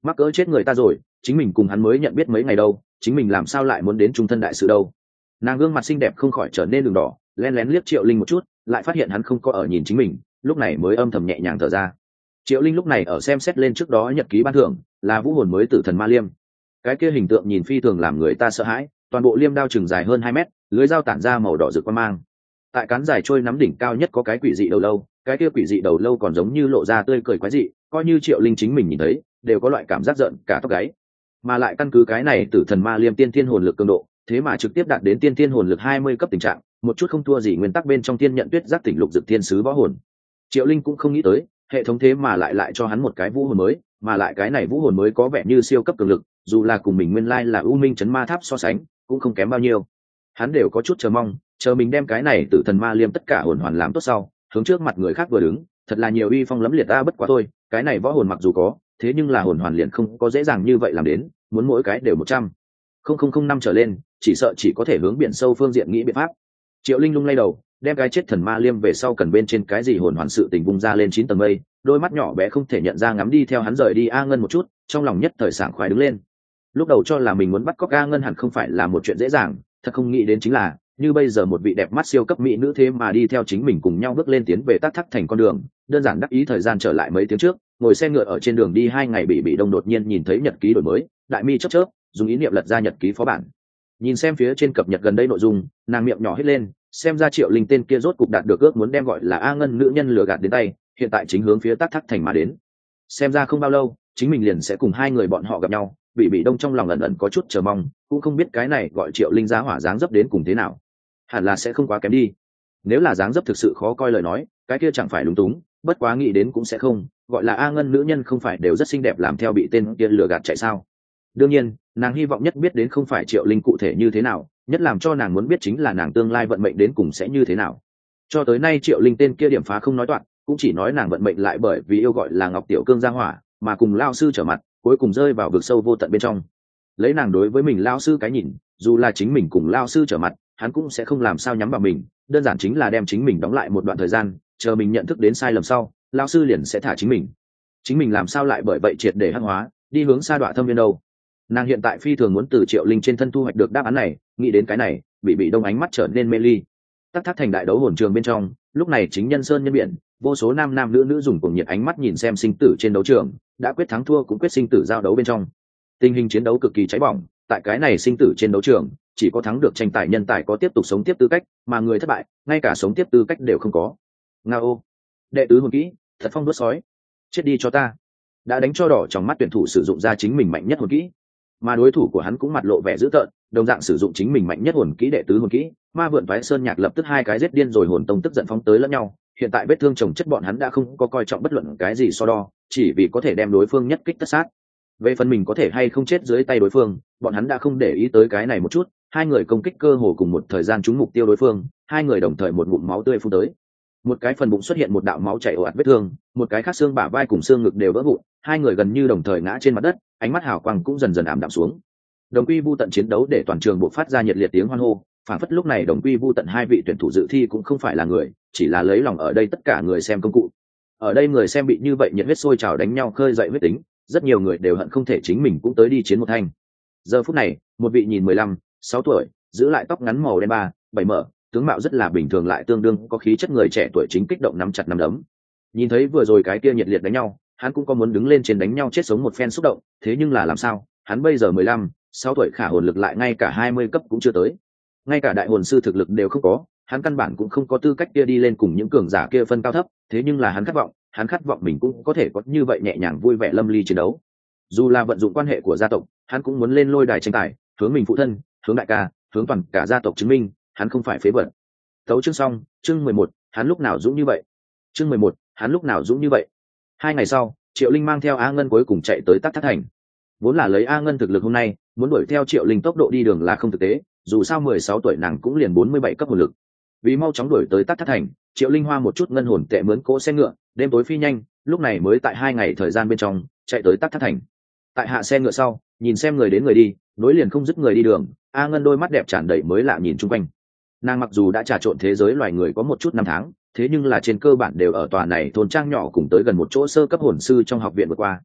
mắc cỡ chết người ta rồi, chính mình cùng hắn mới nhận biết mấy ngày đâu, chính mình làm sao lại muốn đến trung thân đại sự đâu. Nàng gương mặt xinh đẹp không khỏi trở nên đường đỏ, lén lén liếc Triệu Linh một chút, lại phát hiện hắn không có ở nhìn chính mình, lúc này mới âm thầm nhẹ nhàng thở ra. Triệu Linh lúc này ở xem xét lên trước đó nhật ký ban thưởng, là vũ hồn mới tử thần ma liêm. Cái kia hình tượng nhìn phi thường làm người ta sợ hãi, toàn bộ liêm đao chừng dài hơn 2 mét, lưới dao tản ra màu đỏ rực quang mang. Tại cán dài trôi nắm đỉnh cao nhất có cái quỷ dị đầu lâu, cái kia quỷ dị đầu lâu còn giống như lộ ra tươi cười quái dị, coi như Triệu Linh chính mình nhìn thấy, đều có loại cảm giác giận cả tóc gáy. Mà lại căn cứ cái này tử thần ma liêm tiên thiên hồn lực cường độ, thế mà trực tiếp đạt đến tiên thiên hồn lực 20 cấp tình trạng, một chút không thua gì nguyên tắc bên trong tiên nhận tuyết giác tỉnh lục dực thiên sứ võ hồn. Triệu Linh cũng không nghĩ tới, hệ thống thế mà lại cho hắn một cái vũ hồn mới, mà lại cái này vũ hồn mới có vẻ như siêu cấp cường lực, dù là cùng mình nguyên lai là U Minh Chấn Ma Tháp so sánh, cũng không kém bao nhiêu. Hắn đều có chút chờ mong, chờ mình đem cái này tử thần ma liêm tất cả hồn hoàn làm tốt sau, hướng trước mặt người khác vừa đứng, thật là nhiều uy phong lẫm liệt, bất quá thôi, cái này võ hồn mặc dù có, thế nhưng là hồn hoàn liền không có dễ dàng như vậy làm đến, muốn mỗi cái đều 100,000 trở lên, chỉ sợ chỉ có thể hướng biển sâu phương diện nghĩ biện pháp. Triệu Linh lung lay đầu, đem cái chết thần ma liêm về sau cần bên trên cái gì hồn hoàn sự tình vung ra lên 9 tầng mây, đôi mắt nhỏ bé không thể nhận ra ngắm đi theo hắn rời đi A Ngân một chút, trong lòng nhất thời sảng khoái đứng lên. Lúc đầu cho là mình muốn bắt cóc A Ngân hẳn không phải là một chuyện dễ dàng, thật không nghĩ đến chính là như bây giờ một vị đẹp mắt siêu cấp mỹ nữ thế mà đi theo chính mình cùng nhau bước lên tiến về Tắc Thắc thành con đường. Đơn giản đắc ý thời gian trở lại mấy tiếng trước, ngồi xe ngựa ở trên đường đi 2 ngày bị đông đột nhiên nhìn thấy nhật ký đổi mới, đại mi chớp chớp, dùng ý niệm lật ra nhật ký phó bản. Nhìn xem phía trên cập nhật gần đây nội dung, nàng miệng nhỏ hết lên, xem ra Triệu Linh tên kia rốt cục đạt được ước muốn đem gọi là A Ngân nữ nhân lừa gạt đến tay, hiện tại chính hướng phía Tắc Thắc thành mà đến. Xem ra không bao lâu, chính mình liền sẽ cùng hai người bọn họ gặp nhau. Bị đông trong lòng ẩn ẩn có chút chờ mong, cũng không biết cái này gọi Triệu Linh giá hỏa dáng dấp đến cùng thế nào, hẳn là sẽ không quá kém đi. Nếu là dáng dấp thực sự khó coi lời nói, cái kia chẳng phải lúng túng, bất quá nghĩ đến cũng sẽ không, gọi là A Ngân nữ nhân không phải đều rất xinh đẹp làm theo bị tên kia lừa gạt chạy sao. Đương nhiên, nàng hy vọng nhất biết đến không phải Triệu Linh cụ thể như thế nào, nhất làm cho nàng muốn biết chính là nàng tương lai vận mệnh đến cùng sẽ như thế nào. Cho tới nay Triệu Linh tên kia điểm phá không nói toạc, cũng chỉ nói nàng vận mệnh lại bởi vì yêu gọi là Ngọc Tiểu Cương gia hỏa, mà cùng lao sư trở mặt, cuối cùng rơi vào vực sâu vô tận bên trong. Lấy nàng đối với mình lao sư cái nhìn, dù là chính mình cùng lao sư trở mặt, hắn cũng sẽ không làm sao nhắm vào mình, đơn giản chính là đem chính mình đóng lại một đoạn thời gian, chờ mình nhận thức đến sai lầm sau, lao sư liền sẽ thả chính mình. Chính mình làm sao lại bởi vậy triệt để hắc hóa, đi hướng sa đọa thâm viên đâu. Nàng hiện tại phi thường muốn từ Triệu Linh trên thân thu hoạch được đáp án này, nghĩ đến cái này, bị đông ánh mắt trở nên mê ly. Tắc Thác thành đại đấu hồn trường bên trong, lúc này chính nhân sơn nhân biển, vô số nam nam nữ nữ dùng cùng nhiệt ánh mắt nhìn xem sinh tử trên đấu trường, đã quyết thắng thua cũng quyết sinh tử giao đấu bên trong. Tình hình chiến đấu cực kỳ cháy bỏng, tại cái này sinh tử trên đấu trường, chỉ có thắng được tranh tài nhân tài có tiếp tục sống tiếp tư cách, mà người thất bại, ngay cả sống tiếp tư cách đều không có. Ngao, đệ tứ hồn kỹ, thật phong đuốt sói, chết đi cho ta. Đã đánh cho đỏ trong mắt tuyển thủ sử dụng ra chính mình mạnh nhất hồn kỹ, mà đối thủ của hắn cũng mặt lộ vẻ dữ tợn, đồng dạng sử dụng chính mình mạnh nhất hồn kỹ đệ tứ hồn kỹ. Ma vượn Toái Sơn Nhạc lập tức hai cái giết điên rồi hồn tông tức giận phóng tới lẫn nhau. Hiện tại vết thương chồng chất bọn hắn đã không có coi trọng bất luận cái gì so đo, chỉ vì có thể đem đối phương nhất kích tất sát. Về phần mình có thể hay không chết dưới tay đối phương, bọn hắn đã không để ý tới cái này một chút. Hai người công kích cơ hồ cùng một thời gian trúng mục tiêu đối phương, hai người đồng thời một ngụm máu tươi phun tới. Một cái phần bụng xuất hiện một đạo máu chảy ồ ạt vết thương, một cái khác xương bả vai cùng xương ngực đều vỡ vụn, hai người gần như đồng thời ngã trên mặt đất, ánh mắt hào quang cũng dần dần ảm đạm xuống. Đồng quy vu tận chiến đấu để toàn trường buộc phát ra nhiệt liệt tiếng hoan hô, phản phất lúc này đồng quy vu tận hai vị tuyển thủ dự thi cũng không phải là người, chỉ là lấy lòng ở đây tất cả người xem công cụ. Ở đây người xem bị như vậy nhiệt huyết sôi trào đánh nhau khơi dậy huyết tính, rất nhiều người đều hận không thể chính mình cũng tới đi chiến một thanh. Giờ phút này, một vị nhìn 15-6 tuổi, giữ lại tóc ngắn màu đen 3-7 mở, tướng mạo rất là bình thường lại tương đương có khí chất người trẻ tuổi chính kích động nắm chặt nắm đấm. Nhìn thấy vừa rồi cái kia nhiệt liệt đánh nhau, hắn cũng có muốn đứng lên trên đánh nhau chết sống một phen xúc động, thế nhưng là làm sao, hắn bây giờ 15-6 tuổi khả hồn lực lại ngay cả 20 cấp cũng chưa tới. Ngay cả đại hồn sư thực lực đều không có, hắn căn bản cũng không có tư cách kia đi lên cùng những cường giả kia phân cao thấp, thế nhưng là hắn khát vọng mình cũng có thể có như vậy nhẹ nhàng vui vẻ lâm ly chiến đấu. Dù là vận dụng quan hệ của gia tộc, hắn cũng muốn lên lôi đài tranh tài, hướng mình phụ thân, hướng đại ca, hướng toàn cả gia tộc chứng minh, hắn không phải phế vật. Tấu chương xong, chương 11, hắn lúc nào dũng như vậy. Chương 11, hắn lúc nào dũng như vậy. 2 ngày sau, Triệu Linh mang theo A Ngân cuối cùng chạy tới Tắc Thác thành. Vốn là lấy A Ngân thực lực hôm nay, muốn đuổi theo Triệu Linh tốc độ đi đường là không thực tế, dù sao 16 tuổi nàng cũng liền 47 cấp hồn lực. Vì mau chóng đuổi tới Tắc Thác thành, Triệu Linh hoa một chút ngân hồn tệ mướn cỗ xe ngựa, đêm tối phi nhanh, lúc này mới tại 2 ngày thời gian bên trong, chạy tới Tắc Thác thành. Tại hạ xe ngựa sau, nhìn xem người đến người đi, nối liền không dứt người đi đường, A Ngân đôi mắt đẹp tràn đầy mới lạ nhìn chung quanh. Nàng mặc dù đã trà trộn thế giới loài người có một chút năm tháng, thế nhưng là trên cơ bản đều ở tòa này thôn trang nhỏ cùng tới gần một chỗ sơ cấp hồn sư trong học viện vừa qua.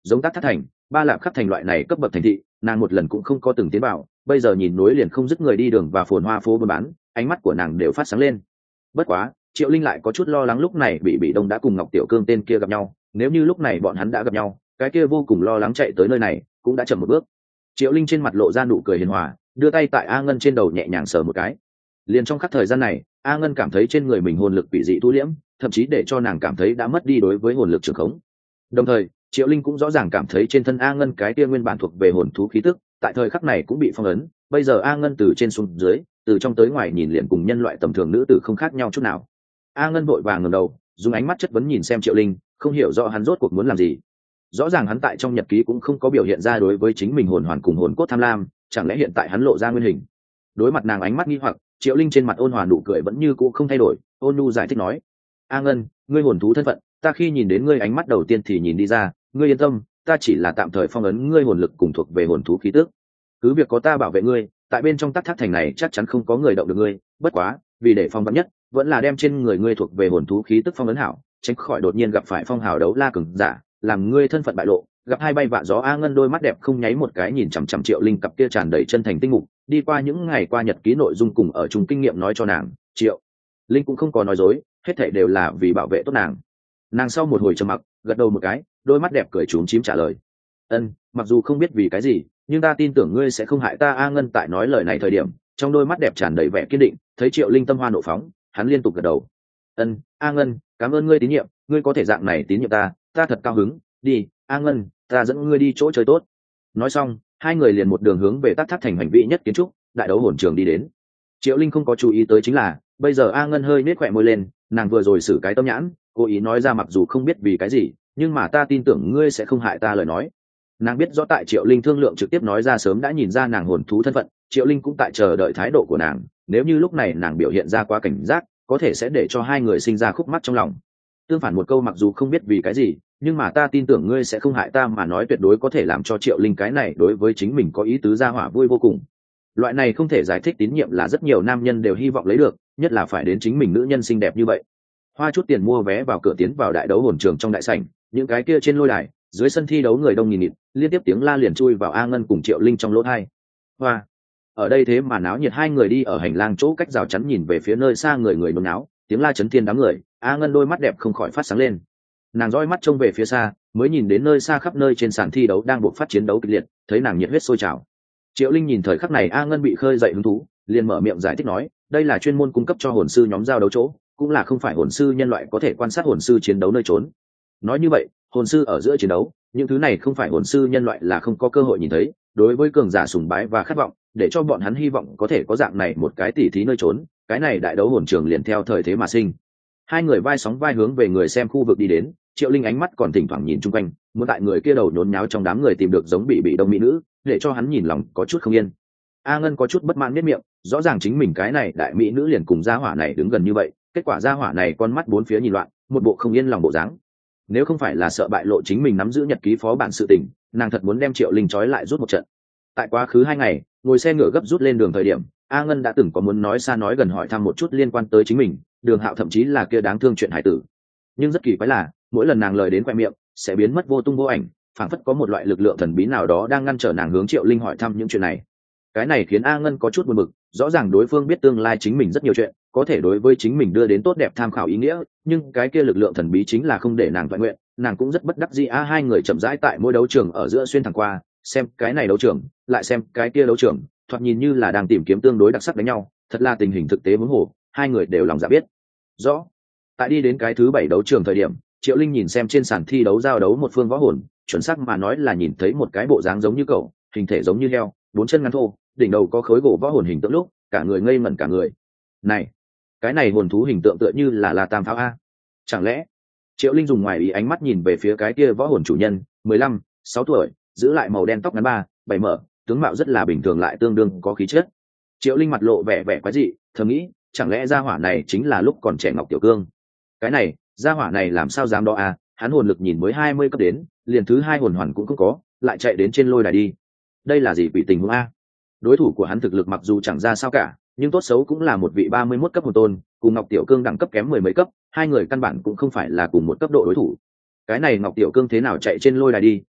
giống Tắc Thác Thành, Ba Lạp Khắc Thành loại này cấp bậc thành thị, nàng một lần cũng không có từng tiến vào, bây giờ nhìn núi liền không dứt người đi đường và phồn hoa phố buôn bán, ánh mắt của nàng đều phát sáng lên. Bất quá, Triệu Linh lại có chút lo lắng lúc này bị Đông đã cùng Ngọc Tiểu Cương tên kia gặp nhau, nếu như lúc này bọn hắn đã gặp nhau, cái kia vô cùng lo lắng chạy tới nơi này cũng đã chậm một bước. Triệu Linh trên mặt lộ ra nụ cười hiền hòa, đưa tay tại A Ngân trên đầu nhẹ nhàng sờ một cái. Liền trong khắc thời gian này, A Ngân cảm thấy trên người mình hồn lực bị dị thu liễm, thậm chí để cho nàng cảm thấy đã mất đi đối với hồn lực trường khống. Đồng thời, Triệu Linh cũng rõ ràng cảm thấy trên thân A Ngân cái kia nguyên bản thuộc về hồn thú khí tức, tại thời khắc này cũng bị phong ấn. Bây giờ A Ngân từ trên xuống dưới, từ trong tới ngoài nhìn liền cùng nhân loại tầm thường nữ tử không khác nhau chút nào. A Ngân vội vàng ngẩng đầu, dùng ánh mắt chất vấn nhìn xem Triệu Linh, không hiểu rõ hắn rốt cuộc muốn làm gì. Rõ ràng hắn tại trong nhật ký cũng không có biểu hiện ra đối với chính mình hồn hoàn cùng hồn cốt tham lam, chẳng lẽ hiện tại hắn lộ ra nguyên hình? Đối mặt nàng ánh mắt nghi hoặc, Triệu Linh trên mặt ôn hòa nụ cười vẫn như cũ không thay đổi, ôn nhu giải thích nói: "A Ngân, ngươi hồn thú thân phận, ta khi nhìn đến ngươi ánh mắt đầu tiên thì nhìn đi ra, ngươi yên tâm, ta chỉ là tạm thời phong ấn ngươi hồn lực cùng thuộc về hồn thú khí tức. Cứ việc có ta bảo vệ ngươi, tại bên trong Tắc Thác Thành này chắc chắn không có người động được ngươi, bất quá, vì để phòng vắn nhất, vẫn là đem trên người ngươi thuộc về hồn thú khí tức phong ấn hảo, tránh khỏi đột nhiên gặp phải phong hào đấu la cường giả, làm ngươi thân phận bại lộ." Gặp hai bay vạ gió, A Ngân đôi mắt đẹp không nháy một cái nhìn chằm chằm Triệu Linh cặp kia tràn đầy chân thành tinh mục, đi qua những ngày qua nhật ký nội dung cùng ở chung kinh nghiệm nói cho nàng, Triệu Linh cũng không có nói dối, hết thảy đều là vì bảo vệ tốt nàng. Nàng sau một hồi trầm mặc, gật đầu một cái, đôi mắt đẹp cười trúng chím trả lời: "Ân, mặc dù không biết vì cái gì, nhưng ta tin tưởng ngươi sẽ không hại ta." A Ngân tại nói lời này thời điểm, trong đôi mắt đẹp tràn đầy vẻ kiên định, thấy Triệu Linh tâm hoa nộ phóng, hắn liên tục gật đầu. "Ân, A Ngân, cảm ơn ngươi tín nhiệm, ngươi có thể dạng này tín nhiệm ta, ta thật cao hứng, đi, A Ngân, ta dẫn ngươi đi chỗ chơi tốt." Nói xong, hai người liền một đường hướng về Tắc Thác Thành hành vị nhất kiến trúc, đại đấu hồn trường đi đến. Triệu Linh không có chú ý tới chính là, bây giờ A Ngân hơi nết khỏe môi lên, nàng vừa rồi xử cái tâm nhãn, cố ý nói ra mặc dù không biết vì cái gì, nhưng mà ta tin tưởng ngươi sẽ không hại ta lời nói. Nàng biết rõ tại Triệu Linh thương lượng trực tiếp nói ra sớm đã nhìn ra nàng hồn thú thân phận, Triệu Linh cũng tại chờ đợi thái độ của nàng, nếu như lúc này nàng biểu hiện ra quá cảnh giác, có thể sẽ để cho hai người sinh ra khúc mắc trong lòng. Tương phản một câu mặc dù không biết vì cái gì, nhưng mà ta tin tưởng ngươi sẽ không hại ta mà nói tuyệt đối có thể làm cho Triệu Linh cái này đối với chính mình có ý tứ ra hỏa vui vô cùng. Loại này không thể giải thích tín nhiệm là rất nhiều nam nhân đều hy vọng lấy được, nhất là phải đến chính mình nữ nhân xinh đẹp như vậy. Hoa chút tiền mua vé vào cửa tiến vào đại đấu hồn trường trong đại sảnh, những cái kia trên lôi đài, dưới sân thi đấu người đông nghìn nghịt, liên tiếp tiếng la liền chui vào A Ngân cùng Triệu Linh trong lỗ tai. Hoa, ở đây thế mà náo nhiệt, hai người đi ở hành lang chỗ cách rào chắn nhìn về phía nơi xa người người nôn náo, tiếng la chấn thiên đám người, A Ngân đôi mắt đẹp không khỏi phát sáng lên. Nàng dõi mắt trông về phía xa, mới nhìn đến nơi xa khắp nơi trên sàn thi đấu đang buộc phát chiến đấu kịch liệt, thấy nàng nhiệt huyết sôi trào. Triệu Linh nhìn thời khắc này A Ngân bị khơi dậy hứng thú, liền mở miệng giải thích nói, đây là chuyên môn cung cấp cho hồn sư nhóm giao đấu chỗ, cũng là không phải hồn sư nhân loại có thể quan sát hồn sư chiến đấu nơi trốn. Nói như vậy, hồn sư ở giữa chiến đấu, những thứ này không phải hồn sư nhân loại là không có cơ hội nhìn thấy, đối với cường giả sùng bái và khát vọng, để cho bọn hắn hy vọng có thể có dạng này một cái tỉ thí nơi trốn, cái này đại đấu hồn trường liền theo thời thế mà sinh. Hai người vai sóng vai hướng về người xem khu vực đi đến, Triệu Linh ánh mắt còn thỉnh thoảng nhìn chung quanh, muốn tại người kia đầu nhốn nháo trong đám người tìm được giống bị đông mỹ nữ, để cho hắn nhìn lòng có chút không yên. A Ngân có chút bất mãn nhếch miệng, rõ ràng chính mình cái này đại mỹ nữ liền cùng gia hỏa này đứng gần như vậy, kết quả gia hỏa này con mắt bốn phía nhìn loạn, một bộ không yên lòng bộ dáng. Nếu không phải là sợ bại lộ chính mình nắm giữ nhật ký phó bản sự tình, nàng thật muốn đem Triệu Linh trói lại rút một trận. Tại quá khứ 2 ngày, ngồi xe ngựa gấp rút lên đường thời điểm, A Ngân đã từng có muốn nói xa nói gần hỏi thăm một chút liên quan tới chính mình, Đường Hạo thậm chí là kia đáng thương chuyện hải tử. Nhưng rất kỳ quái là, mỗi lần nàng lời đến khoe miệng, sẽ biến mất vô tung vô ảnh, phảng phất có một loại lực lượng thần bí nào đó đang ngăn trở nàng hướng Triệu Linh hỏi thăm những chuyện này. Cái này khiến A Ngân có chút buồn bực, rõ ràng đối phương biết tương lai chính mình rất nhiều chuyện, có thể đối với chính mình đưa đến tốt đẹp tham khảo ý nghĩa, nhưng cái kia lực lượng thần bí chính là không để nàng toàn nguyện, nàng cũng rất bất đắc dĩ. Hai người chậm rãi tại mỗi đấu trường ở giữa xuyên thẳng qua, xem cái này đấu trường, lại xem cái kia đấu trường, thoạt nhìn như là đang tìm kiếm tương đối đặc sắc đánh nhau, thật là tình hình thực tế huống hồ, hai người đều lòng dạ biết rõ. Tại đi đến cái thứ 7 đấu trường thời điểm, Triệu Linh nhìn xem trên sàn thi đấu giao đấu một phương võ hồn, chuẩn xác mà nói là nhìn thấy một cái bộ dáng giống như cậu, hình thể giống như heo, 4 chân ngắn thô, đỉnh đầu có khối gỗ võ hồn hình tượng lúc, cả người ngây ngẩn cả người. Này, cái này hồn thú hình tượng tựa như là Tam Pháo a. Chẳng lẽ? Triệu Linh dùng ngoài ý ánh mắt nhìn về phía cái kia võ hồn chủ nhân, 15, 6 tuổi, giữ lại màu đen tóc ngắn 3, 7 mở, tướng mạo rất là bình thường lại tương đương có khí chất. Triệu Linh mặt lộ vẻ quái dị, thầm nghĩ, chẳng lẽ gia hỏa này chính là lúc còn trẻ Ngọc Tiểu Cương? Cái này, gia hỏa này làm sao dám đó à, hắn hồn lực nhìn mới 20 cấp đến, liền thứ 2 hồn hoàn cũng không có, lại chạy đến trên lôi đài đi. Đây là gì quỷ tình huống a? Đối thủ của hắn thực lực mặc dù chẳng ra sao cả, nhưng tốt xấu cũng là một vị 31 cấp hồn tôn, cùng Ngọc Tiểu Cương đẳng cấp kém 10 mấy cấp, hai người căn bản cũng không phải là cùng một cấp độ đối thủ. Cái này Ngọc Tiểu Cương thế nào chạy trên lôi đài đi,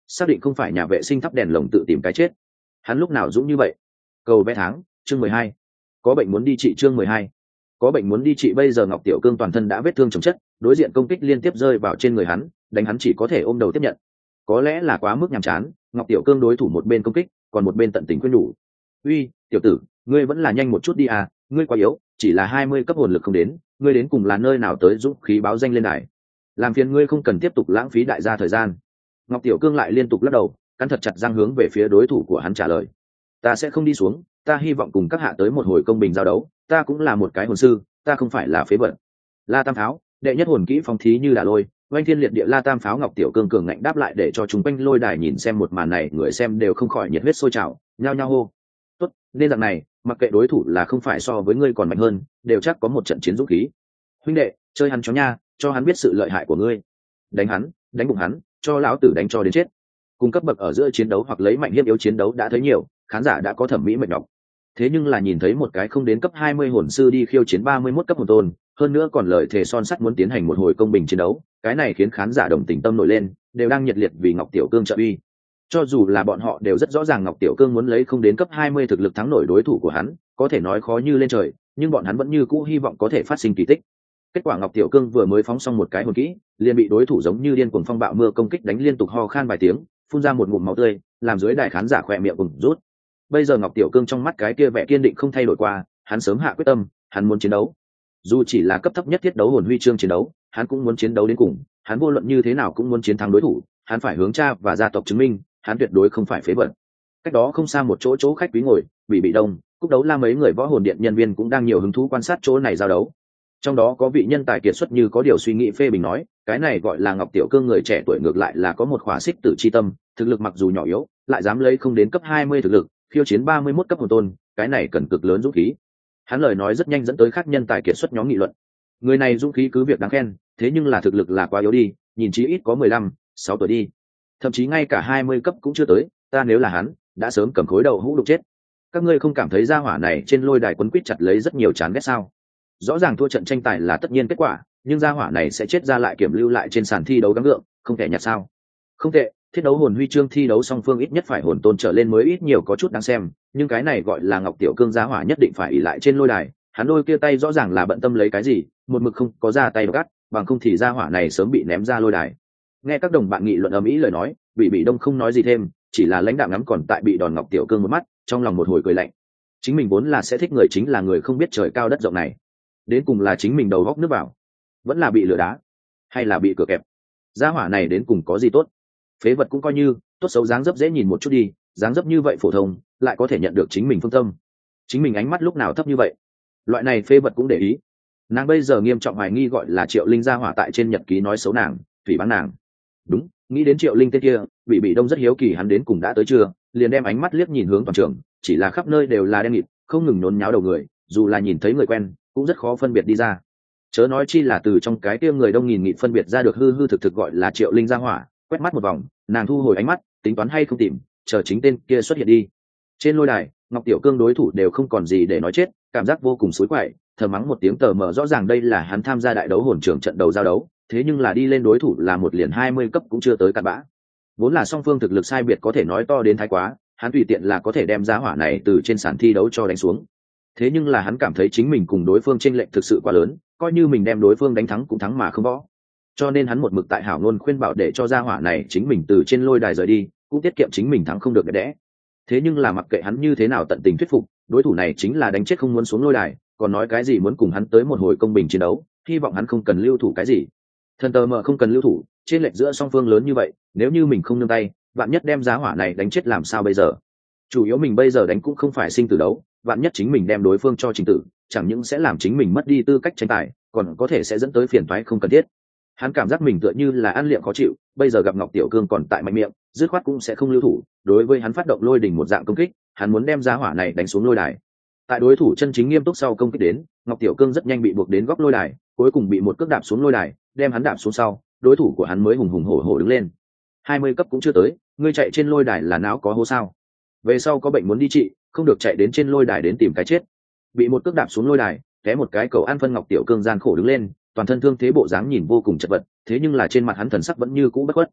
xác định không phải nhà vệ sinh thắp đèn lồng tự tìm cái chết. Hắn lúc nào dũng như vậy? Cầu vẽ tháng, chương 12. Có bệnh muốn đi trị, chương 12. Có bệnh muốn đi trị. Bây giờ Ngọc Tiểu Cương toàn thân đã vết thương chồng chất, đối diện công kích liên tiếp rơi vào trên người hắn, đánh hắn chỉ có thể ôm đầu tiếp nhận. Có lẽ là quá mức nhàm chán, Ngọc Tiểu Cương đối thủ một bên công kích, còn một bên tận tình khuyên nhủ. Uy, tiểu tử, ngươi vẫn là nhanh một chút đi à, ngươi quá yếu, chỉ là 20 cấp hồn lực không đến, ngươi đến cùng là nơi nào tới dũng khí báo danh lên đài. Làm phiền ngươi không cần tiếp tục lãng phí đại gia thời gian. Ngọc Tiểu Cương lại liên tục lắc đầu, cắn thật chặt răng hướng về phía đối thủ của hắn trả lời. Ta sẽ không đi xuống, ta hy vọng cùng các hạ tới một hồi công bình giao đấu, ta cũng là một cái hồn sư, ta không phải là phế vật. La Tam Pháo, đệ nhất hồn kỹ phong thí như đả lôi, oanh thiên liệt địa La Tam Pháo. Ngọc Tiểu Cương cường ngạnh đáp lại để cho chúng quanh lôi đài nhìn xem một màn này, người xem đều không khỏi nhiệt huyết sôi trào, nhao nhao hô. Tốt, nên dạng này, mặc kệ đối thủ là không phải so với ngươi còn mạnh hơn, đều chắc có một trận chiến dũng khí. Huynh đệ, chơi hắn chó nha, cho hắn biết sự lợi hại của ngươi. Đánh hắn, đánh bụng hắn, cho lão tử đánh cho đến chết. Cùng cấp bậc ở giữa chiến đấu hoặc lấy mạnh hiếp yếu chiến đấu đã thấy nhiều, khán giả đã có thẩm mỹ mệt nhọc. Thế nhưng là nhìn thấy một cái không đến cấp 20 hồn sư đi khiêu chiến 31 cấp hồn tôn, hơn nữa còn lời thề son sắt muốn tiến hành một hồi công bình chiến đấu, cái này khiến khán giả đồng tình tâm nổi lên, đều đang nhiệt liệt vì Ngọc Tiểu Cương trợ uy. Cho dù là bọn họ đều rất rõ ràng Ngọc Tiểu Cương muốn lấy không đến cấp 20 thực lực thắng nổi đối thủ của hắn, có thể nói khó như lên trời, nhưng bọn hắn vẫn như cũ hy vọng có thể phát sinh kỳ tích. Kết quả Ngọc Tiểu Cương vừa mới phóng xong một cái hồn kỹ, liền bị đối thủ giống như điên cuồng phong bạo mưa công kích đánh liên tục ho khan vài tiếng, phun ra một ngụm máu tươi, làm dưới đài khán giả khỏe miệng ửng rút. Bây giờ Ngọc Tiểu Cương trong mắt cái kia vẻ kiên định không thay đổi qua, hắn sớm hạ quyết tâm, hắn muốn chiến đấu. Dù chỉ là cấp thấp nhất thiết đấu hồn huy chương chiến đấu, hắn cũng muốn chiến đấu đến cùng, hắn vô luận như thế nào cũng muốn chiến thắng đối thủ, hắn phải hướng cha và gia tộc chứng minh, hắn tuyệt đối không phải phế vật. Cách đó không xa một chỗ khách quý ngồi, bị đông, Cúc Đấu La mấy người võ hồn điện nhân viên cũng đang nhiều hứng thú quan sát chỗ này giao đấu. Trong đó có vị nhân tài kiệt xuất như có điều suy nghĩ phê bình nói, cái này gọi là Ngọc Tiểu Cương người trẻ tuổi ngược lại là có một khỏa xích tử chi tâm, thực lực mặc dù nhỏ yếu, lại dám lấy không đến cấp 20 thực lực, khiêu chiến 31 cấp hồn tôn, cái này cần cực lớn dũng khí. Hắn lời nói rất nhanh dẫn tới các nhân tài kiệt xuất nhóm nghị luận. Người này dũng khí cứ việc đáng khen, thế nhưng là thực lực là quá yếu đi, nhìn chí ít có 15, 6 tuổi đi. Thậm chí ngay cả 20 cấp cũng chưa tới, ta nếu là hắn, đã sớm cầm khối đầu hũ đục chết. Các ngươi không cảm thấy gia hỏa này trên lôi đài quấn quýt chặt lấy rất nhiều chán ghét sao? Rõ ràng thua trận tranh tài là tất nhiên kết quả, nhưng gia hỏa này sẽ chết ra lại kiểm lưu lại trên sàn thi đấu gắng gượng, không thể nhặt sao? Không tệ, thiết đấu hồn huy chương thi đấu song phương ít nhất phải hồn tôn trở lên mới ít nhiều có chút đáng xem, nhưng cái này gọi là Ngọc Tiểu Cương gia hỏa nhất định phải ỷ lại trên lôi đài, hắn đôi kia tay rõ ràng là bận tâm lấy cái gì, một mực không có ra tay gắt, bằng không thì gia hỏa này sớm bị ném ra lôi đài. Nghe các đồng bạn nghị luận ầm ĩ lời nói, bị đông không nói gì thêm, chỉ là lãnh đạo ngắm còn tại bị đòn Ngọc Tiểu Cương một mắt, trong lòng một hồi cười lạnh. Chính mình vốn là sẽ thích người chính là người không biết trời cao đất rộng này, đến cùng là chính mình đầu góc nước vào, vẫn là bị lừa đá, hay là bị cửa kẹp. Gia hỏa này đến cùng có gì tốt? Phế vật cũng coi như, tốt xấu dáng dấp dễ nhìn một chút đi, dáng dấp như vậy phổ thông, lại có thể nhận được chính mình phương tâm. Chính mình ánh mắt lúc nào thấp như vậy? Loại này phế vật cũng để ý. Nàng bây giờ nghiêm trọng hoài nghi gọi là Triệu Linh gia hỏa tại trên nhật ký nói xấu nàng, phỉ báng nàng. Đúng, nghĩ đến Triệu Linh tên kia, bị đông rất hiếu kỳ hắn đến cùng đã tới chưa, liền đem ánh mắt liếc nhìn hướng toàn trường, chỉ là khắp nơi đều là đen nghịt, không ngừng nhốn nháo đầu người, dù là nhìn thấy người quen, cũng rất khó phân biệt đi ra. Chớ nói chi là từ trong cái kia người đông nghìn nghịt phân biệt ra được hư hư thực thực gọi là Triệu Linh gia hỏa, quét mắt một vòng, nàng thu hồi ánh mắt, tính toán hay không tìm, chờ chính tên kia xuất hiện đi. Trên lôi đài, Ngọc Tiểu Cương đối thủ đều không còn gì để nói chết, cảm giác vô cùng xối quậy, thở mắng một tiếng tờ mờ, rõ ràng đây là hắn tham gia đại đấu hồn trưởng trận đầu giao đấu, thế nhưng là đi lên đối thủ là một liền 20 cấp cũng chưa tới cặn bã. Vốn là song phương thực lực sai biệt có thể nói to đến thái quá, hắn tùy tiện là có thể đem giá hỏa này từ trên sàn thi đấu cho đánh xuống. Thế nhưng là hắn cảm thấy chính mình cùng đối phương chênh lệch thực sự quá lớn, coi như mình đem đối phương đánh thắng cũng thắng mà không võ. Cho nên hắn một mực tại hảo ngôn khuyên bảo để cho gia hỏa này chính mình từ trên lôi đài rời đi, cũng tiết kiệm chính mình thắng không được đẹp đẽ. Thế nhưng là mặc kệ hắn như thế nào tận tình thuyết phục, đối thủ này chính là đánh chết không muốn xuống lôi đài, còn nói cái gì muốn cùng hắn tới một hồi công bình chiến đấu, hy vọng hắn không cần lưu thủ cái gì. Thần tờ mờ không cần lưu thủ, trên lệch giữa song phương lớn như vậy, nếu như mình không nương tay, vạn nhất đem giá hỏa này đánh chết làm sao bây giờ? Chủ yếu mình bây giờ đánh cũng không phải sinh tử đấu, vạn nhất chính mình đem đối phương cho trình tử, chẳng những sẽ làm chính mình mất đi tư cách tranh tài, còn có thể sẽ dẫn tới phiền toái không cần thiết. Hắn cảm giác mình tựa như là ăn liệm khó chịu, bây giờ gặp Ngọc Tiểu Cương còn tại mạnh miệng, dứt khoát cũng sẽ không lưu thủ, đối với hắn phát động lôi đỉnh một dạng công kích, hắn muốn đem giá hỏa này đánh xuống lôi đài. Tại đối thủ chân chính nghiêm túc sau công kích đến, Ngọc Tiểu Cương rất nhanh bị buộc đến góc lôi đài, cuối cùng bị một cước đạp xuống lôi đài, đem hắn đạp xuống sau, đối thủ của hắn mới hùng hùng hổ hổ đứng lên. 20 cấp cũng chưa tới, ngươi chạy trên lôi đài là não có hố sao? Về sau có bệnh muốn đi trị, không được chạy đến trên lôi đài đến tìm cái chết. Bị một cước đạp xuống lôi đài, té một cái cầu ăn phân Ngọc Tiểu Cương gian khổ đứng lên, toàn thân thương thế bộ dáng nhìn vô cùng chật vật, thế nhưng là trên mặt hắn thần sắc vẫn như cũ bất khuất.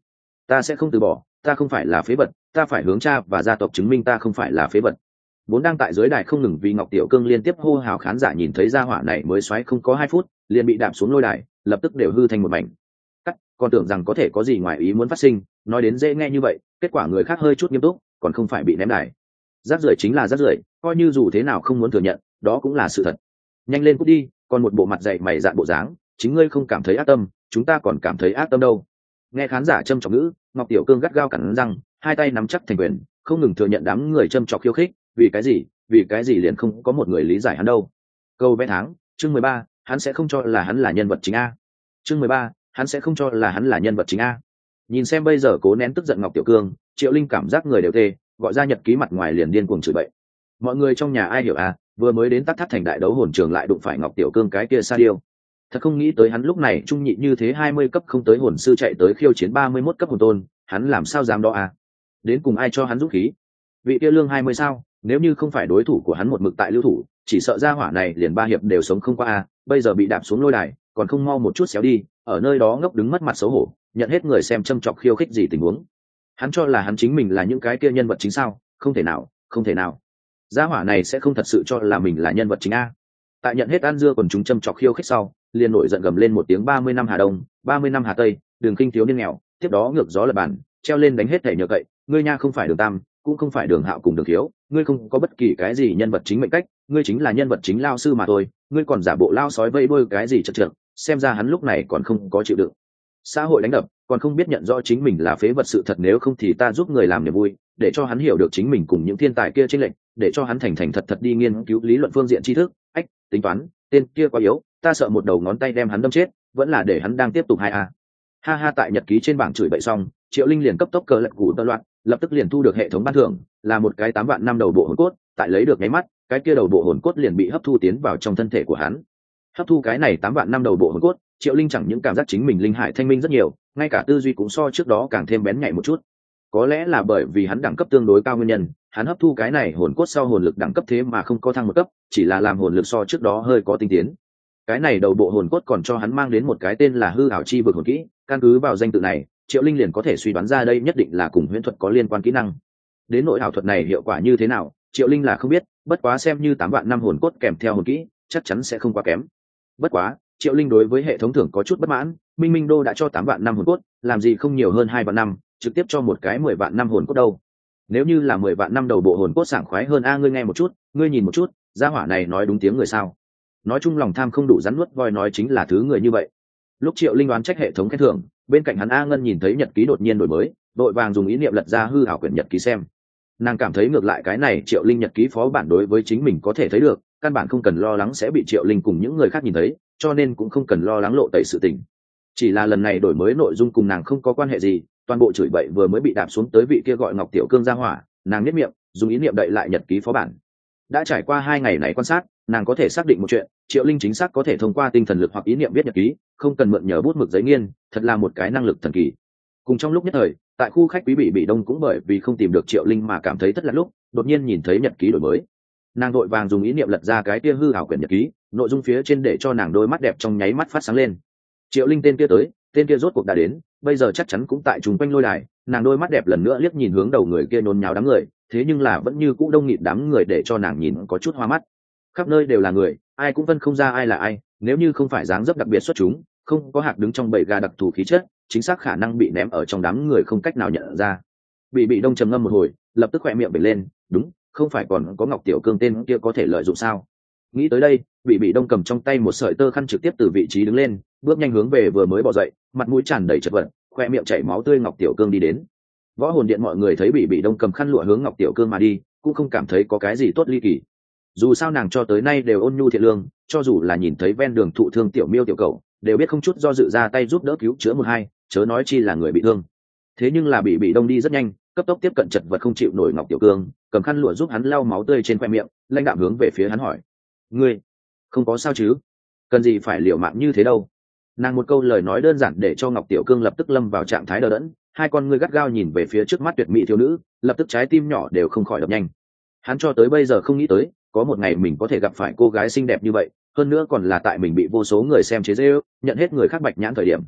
ta sẽ không từ bỏ, ta không phải là phế vật, ta phải hướng cha và gia tộc chứng minh ta không phải là phế vật. Vốn đang tại dưới đài không ngừng vì Ngọc Tiểu Cương liên tiếp hô hào khán giả nhìn thấy gia hỏa này mới xoáy không có 2 phút liền bị đạp xuống lôi đài, lập tức đều hư thành một mảnh. Còn tưởng rằng có thể có gì ngoài ý muốn phát sinh, nói đến dễ nghe như vậy, kết quả người khác hơi chút nghiêm túc, còn không phải bị ném đài. Rác rưởi chính là rác rưởi, coi như dù thế nào không muốn thừa nhận, đó cũng là sự thật. Nhanh lên cút đi, còn một bộ mặt dày mày dạn bộ dáng, chính ngươi không cảm thấy ác tâm, chúng ta còn cảm thấy ác tâm đâu. Nghe khán giả châm chọc ngữ, Ngọc Tiểu Cương gắt gao cắn răng, hai tay nắm chắc thành quyền, không ngừng thừa nhận đám người châm chọc khiêu khích, vì cái gì liền không có một người lý giải hắn đâu. Câu vẽ tháng, chương 13, hắn sẽ không cho là hắn là nhân vật chính a. Chương 13, hắn sẽ không cho là hắn là nhân vật chính a. Nhìn xem bây giờ cố nén tức giận Ngọc Tiểu Cương, Triệu Linh cảm giác người đều tê, gọi ra nhật ký mặt ngoài liền điên cuồng chửi bậy. Mọi người trong nhà ai hiểu à, vừa mới đến Tắc Tháp thành đại đấu hồn trường lại đụng phải Ngọc Tiểu Cương cái kia sa điêu. Thật không nghĩ tới hắn lúc này trung nhị như thế 20 cấp không tới hồn sư chạy tới khiêu chiến 31 cấp hồn tôn, hắn làm sao dám đó à? Đến cùng ai cho hắn dũng khí? Vị kia lương 20 sao, nếu như không phải đối thủ của hắn một mực tại lưu thủ, chỉ sợ ra hỏa này liền 3 hiệp đều sống không qua à, bây giờ bị đạp xuống lôi đài, còn không mau một chút xéo đi, ở nơi đó ngốc đứng mất mặt xấu hổ, nhận hết người xem châm chọc khiêu khích gì tình huống. Hắn cho là hắn chính mình là những cái kia nhân vật chính sao? Không thể nào, không thể nào. Gia hỏa này sẽ không thật sự cho là mình là nhân vật chính a. Tại nhận hết ăn dưa còn chúng châm chọc khiêu khích sau, liền nổi giận gầm lên một tiếng 30 năm Hà Đông, 30 năm Hà Tây, đường kinh thiếu niên nghèo, tiếp đó ngược gió lập bàn, treo lên đánh hết thảy nhờ cậy, ngươi nha không phải Đường Tam, cũng không phải Đường Hạo cùng Đường Thiếu, ngươi không có bất kỳ cái gì nhân vật chính mệnh cách, ngươi chính là nhân vật chính lao sư mà thôi, ngươi còn giả bộ lao sói vây bôi cái gì chật chật, xem ra hắn lúc này còn không có chịu đựng. Xã hội đánh đập, còn không biết nhận rõ chính mình là phế vật sự thật, nếu không thì ta giúp người làm niềm vui, để cho hắn hiểu được chính mình cùng những thiên tài kia chênh lệch, để cho hắn thành thành thật thật đi nghiên cứu lý luận phương diện tri thức. Tính toán, tên kia quá yếu, ta sợ một đầu ngón tay đem hắn đâm chết, vẫn là để hắn đang tiếp tục 2A. Ha ha, tại nhật ký trên bảng chửi bậy xong, Triệu Linh liền cấp tốc cờ lật củ tơ loạn, lập tức liền thu được hệ thống ban thưởng, là một cái 8 vạn năm đầu bộ hồn cốt, tại lấy được nháy mắt, cái kia đầu bộ hồn cốt liền bị hấp thu tiến vào trong thân thể của hắn. Hấp thu cái này 8 vạn năm đầu bộ hồn cốt, Triệu Linh chẳng những cảm giác chính mình linh hải thanh minh rất nhiều, ngay cả tư duy cũng so trước đó càng thêm bén nhạy một chút. Có lẽ là bởi vì hắn đẳng cấp tương đối cao nguyên nhân, hắn hấp thu cái này hồn cốt sau hồn lực đẳng cấp thế mà không có thăng một cấp, chỉ là làm hồn lực so trước đó hơi có tinh tiến. Cái này đầu bộ hồn cốt còn cho hắn mang đến một cái tên là hư ảo chi vực hồn kỹ, căn cứ vào danh tự này, Triệu Linh liền có thể suy đoán ra đây nhất định là cùng huyễn thuật có liên quan kỹ năng. Đến nội ảo thuật này hiệu quả như thế nào, Triệu Linh là không biết, bất quá xem như 8 vạn năm hồn cốt kèm theo hồn kỹ, chắc chắn sẽ không quá kém. Bất quá, Triệu Linh đối với hệ thống thưởng có chút bất mãn, Minh Minh Đô đã cho 8 vạn năm hồn cốt, làm gì không nhiều hơn 2 vạn năm, trực tiếp cho một cái 10 vạn năm hồn cốt đâu. Nếu như là 10 vạn năm đầu bộ hồn cốt sảng khoái hơn a, ngươi nghe một chút, ngươi nhìn một chút, gia hỏa này nói đúng tiếng người sao? Nói chung lòng tham không đủ rắn nuốt voi, nói chính là thứ người như vậy. Lúc Triệu Linh đoán trách hệ thống khen thưởng, bên cạnh hắn A Ngân nhìn thấy nhật ký đột nhiên đổi mới, đội vàng dùng ý niệm lật ra hư ảo quyển nhật ký xem. Nàng cảm thấy ngược lại cái này Triệu Linh nhật ký phó bản đối với chính mình có thể thấy được, căn bản không cần lo lắng sẽ bị Triệu Linh cùng những người khác nhìn thấy, cho nên cũng không cần lo lắng lộ tẩy sự tình. Chỉ là lần này đổi mới nội dung cùng nàng không có quan hệ gì, toàn bộ chửi bậy vừa mới bị đạp xuống tới vị kia gọi Ngọc Tiểu Cương ra hỏa, nàng nhếch miệng, dùng ý niệm đậy lại nhật ký phó bản. Đã trải qua 2 ngày này quan sát, nàng có thể xác định một chuyện, Triệu Linh chính xác có thể thông qua tinh thần lực hoặc ý niệm viết nhật ký, không cần mượn nhờ bút mực giấy nghiên, thật là một cái năng lực thần kỳ. Cùng trong lúc nhất thời, tại khu khách quý bị đông cũng bởi vì không tìm được Triệu Linh mà cảm thấy thất lạc lúc, đột nhiên nhìn thấy nhật ký đổi mới. Nàng vội vàng dùng ý niệm lật ra cái kia hư ảo quyển nhật ký, nội dung phía trên để cho nàng đôi mắt đẹp trong nháy mắt phát sáng lên. Triệu Linh tên kia tới, tên kia rốt cuộc đã đến, bây giờ chắc chắn cũng tại chung quanh lôi đài, nàng đôi mắt đẹp lần nữa liếc nhìn hướng đầu người kia nhốn nháo đám người, thế nhưng là vẫn như cũ đông nghịt đám người để cho nàng nhìn có chút hoa mắt. Khắp nơi đều là người, ai cũng phân không ra ai là ai, nếu như không phải dáng dấp đặc biệt xuất chúng, không có hạc đứng trong bầy gà đặc thù khí chất, chính xác khả năng bị ném ở trong đám người không cách nào nhận ra. Bị đông trầm ngâm một hồi, lập tức khỏe miệng bật lên, đúng, không phải còn có Ngọc Tiểu Cương tên kia có thể lợi dụng sao? Nghĩ tới đây, bị đông cầm trong tay một sợi tơ khăn trực tiếp từ vị trí đứng lên, bước nhanh hướng về vừa mới bò dậy, mặt mũi tràn đầy chật vật, khoe miệng chảy máu tươi Ngọc Tiểu Cương đi đến. Võ hồn điện mọi người thấy bị đông cầm khăn lụa hướng Ngọc Tiểu Cương mà đi, cũng không cảm thấy có cái gì tốt ly kỳ. Dù sao nàng cho tới nay đều ôn nhu thiện lương, cho dù là nhìn thấy ven đường thụ thương tiểu miêu tiểu cầu, đều biết không chút do dự ra tay giúp đỡ cứu chữa một hai, chớ nói chi là người bị thương. Thế nhưng là bị đông đi rất nhanh, cấp tốc tiếp cận chật vật không chịu nổi Ngọc Tiểu Cương, cầm khăn lụa giúp hắn lau máu tươi trên khoe miệng, lãnh đạm hướng về phía hắn hỏi: "Ngươi không có sao chứ? Cần gì phải liều mạng như thế đâu?" Nàng một câu lời nói đơn giản để cho Ngọc Tiểu Cương lập tức lâm vào trạng thái đờ đẫn, hai con ngươi gắt gao nhìn về phía trước mắt tuyệt mỹ thiếu nữ, lập tức trái tim nhỏ đều không khỏi đập nhanh. Hắn cho tới bây giờ không nghĩ tới, có một ngày mình có thể gặp phải cô gái xinh đẹp như vậy, hơn nữa còn là tại mình bị vô số người xem chế giễu, nhận hết người khác bạch nhãn thời điểm.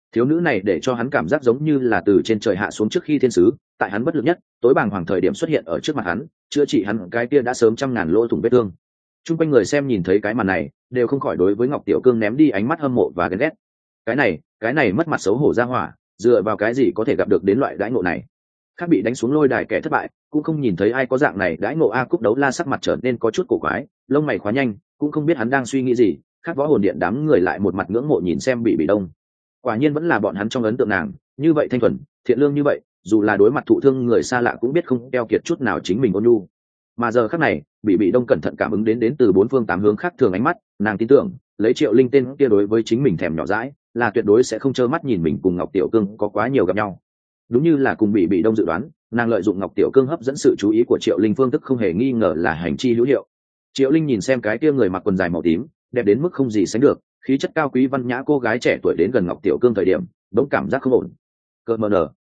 Thiếu nữ này để cho hắn cảm giác giống như là từ trên trời hạ xuống trước khi thiên sứ, tại hắn bất lực nhất tối bàng hoàng thời điểm xuất hiện ở trước mặt hắn, chữa trị hắn cái kia đã sớm trăm ngàn lỗ thủng vết thương. Chung quanh người xem nhìn thấy cái màn này đều không khỏi đối với Ngọc Tiểu Cương ném đi ánh mắt hâm mộ và ghen ghét. Cái này mất mặt xấu hổ ra hỏa, dựa vào cái gì có thể gặp được đến loại đãi ngộ này. Khác bị đánh xuống lôi đài kẻ thất bại cũng không nhìn thấy ai có dạng này đãi ngộ. A Cúp Đấu La sắc mặt trở nên có chút cổ quái, lông mày khóa nhanh, cũng không biết hắn đang suy nghĩ gì. Khác Võ Hồn Điện đám người lại một mặt ngưỡng mộ nhìn xem Bị Đông. Quả nhiên vẫn là bọn hắn trong ấn tượng nàng, như vậy thanh thuần, thiện lương như vậy, dù là đối mặt thụ thương người xa lạ cũng biết không keo kiệt chút nào chính mình ôn nhu. Mà giờ khắc này, Bị Đông cẩn thận cảm ứng đến từ bốn phương tám hướng khác thường ánh mắt, nàng tin tưởng, lấy Triệu Linh tên kia đối với chính mình thèm nhỏ dãi, là tuyệt đối sẽ không trơ mắt nhìn mình cùng Ngọc Tiểu Cương có quá nhiều gặp nhau. Đúng như là cùng Bị Đông dự đoán, nàng lợi dụng Ngọc Tiểu Cương hấp dẫn sự chú ý của Triệu Linh, phương thức không hề nghi ngờ là hành chi hữu hiệu. Triệu Linh nhìn xem cái kia người mặc quần dài màu tím, đẹp đến mức không gì sánh được, khí chất cao quý văn nhã cô gái trẻ tuổi đến gần Ngọc Tiểu Cương thời điểm, đống cảm giác không ổn. Cơ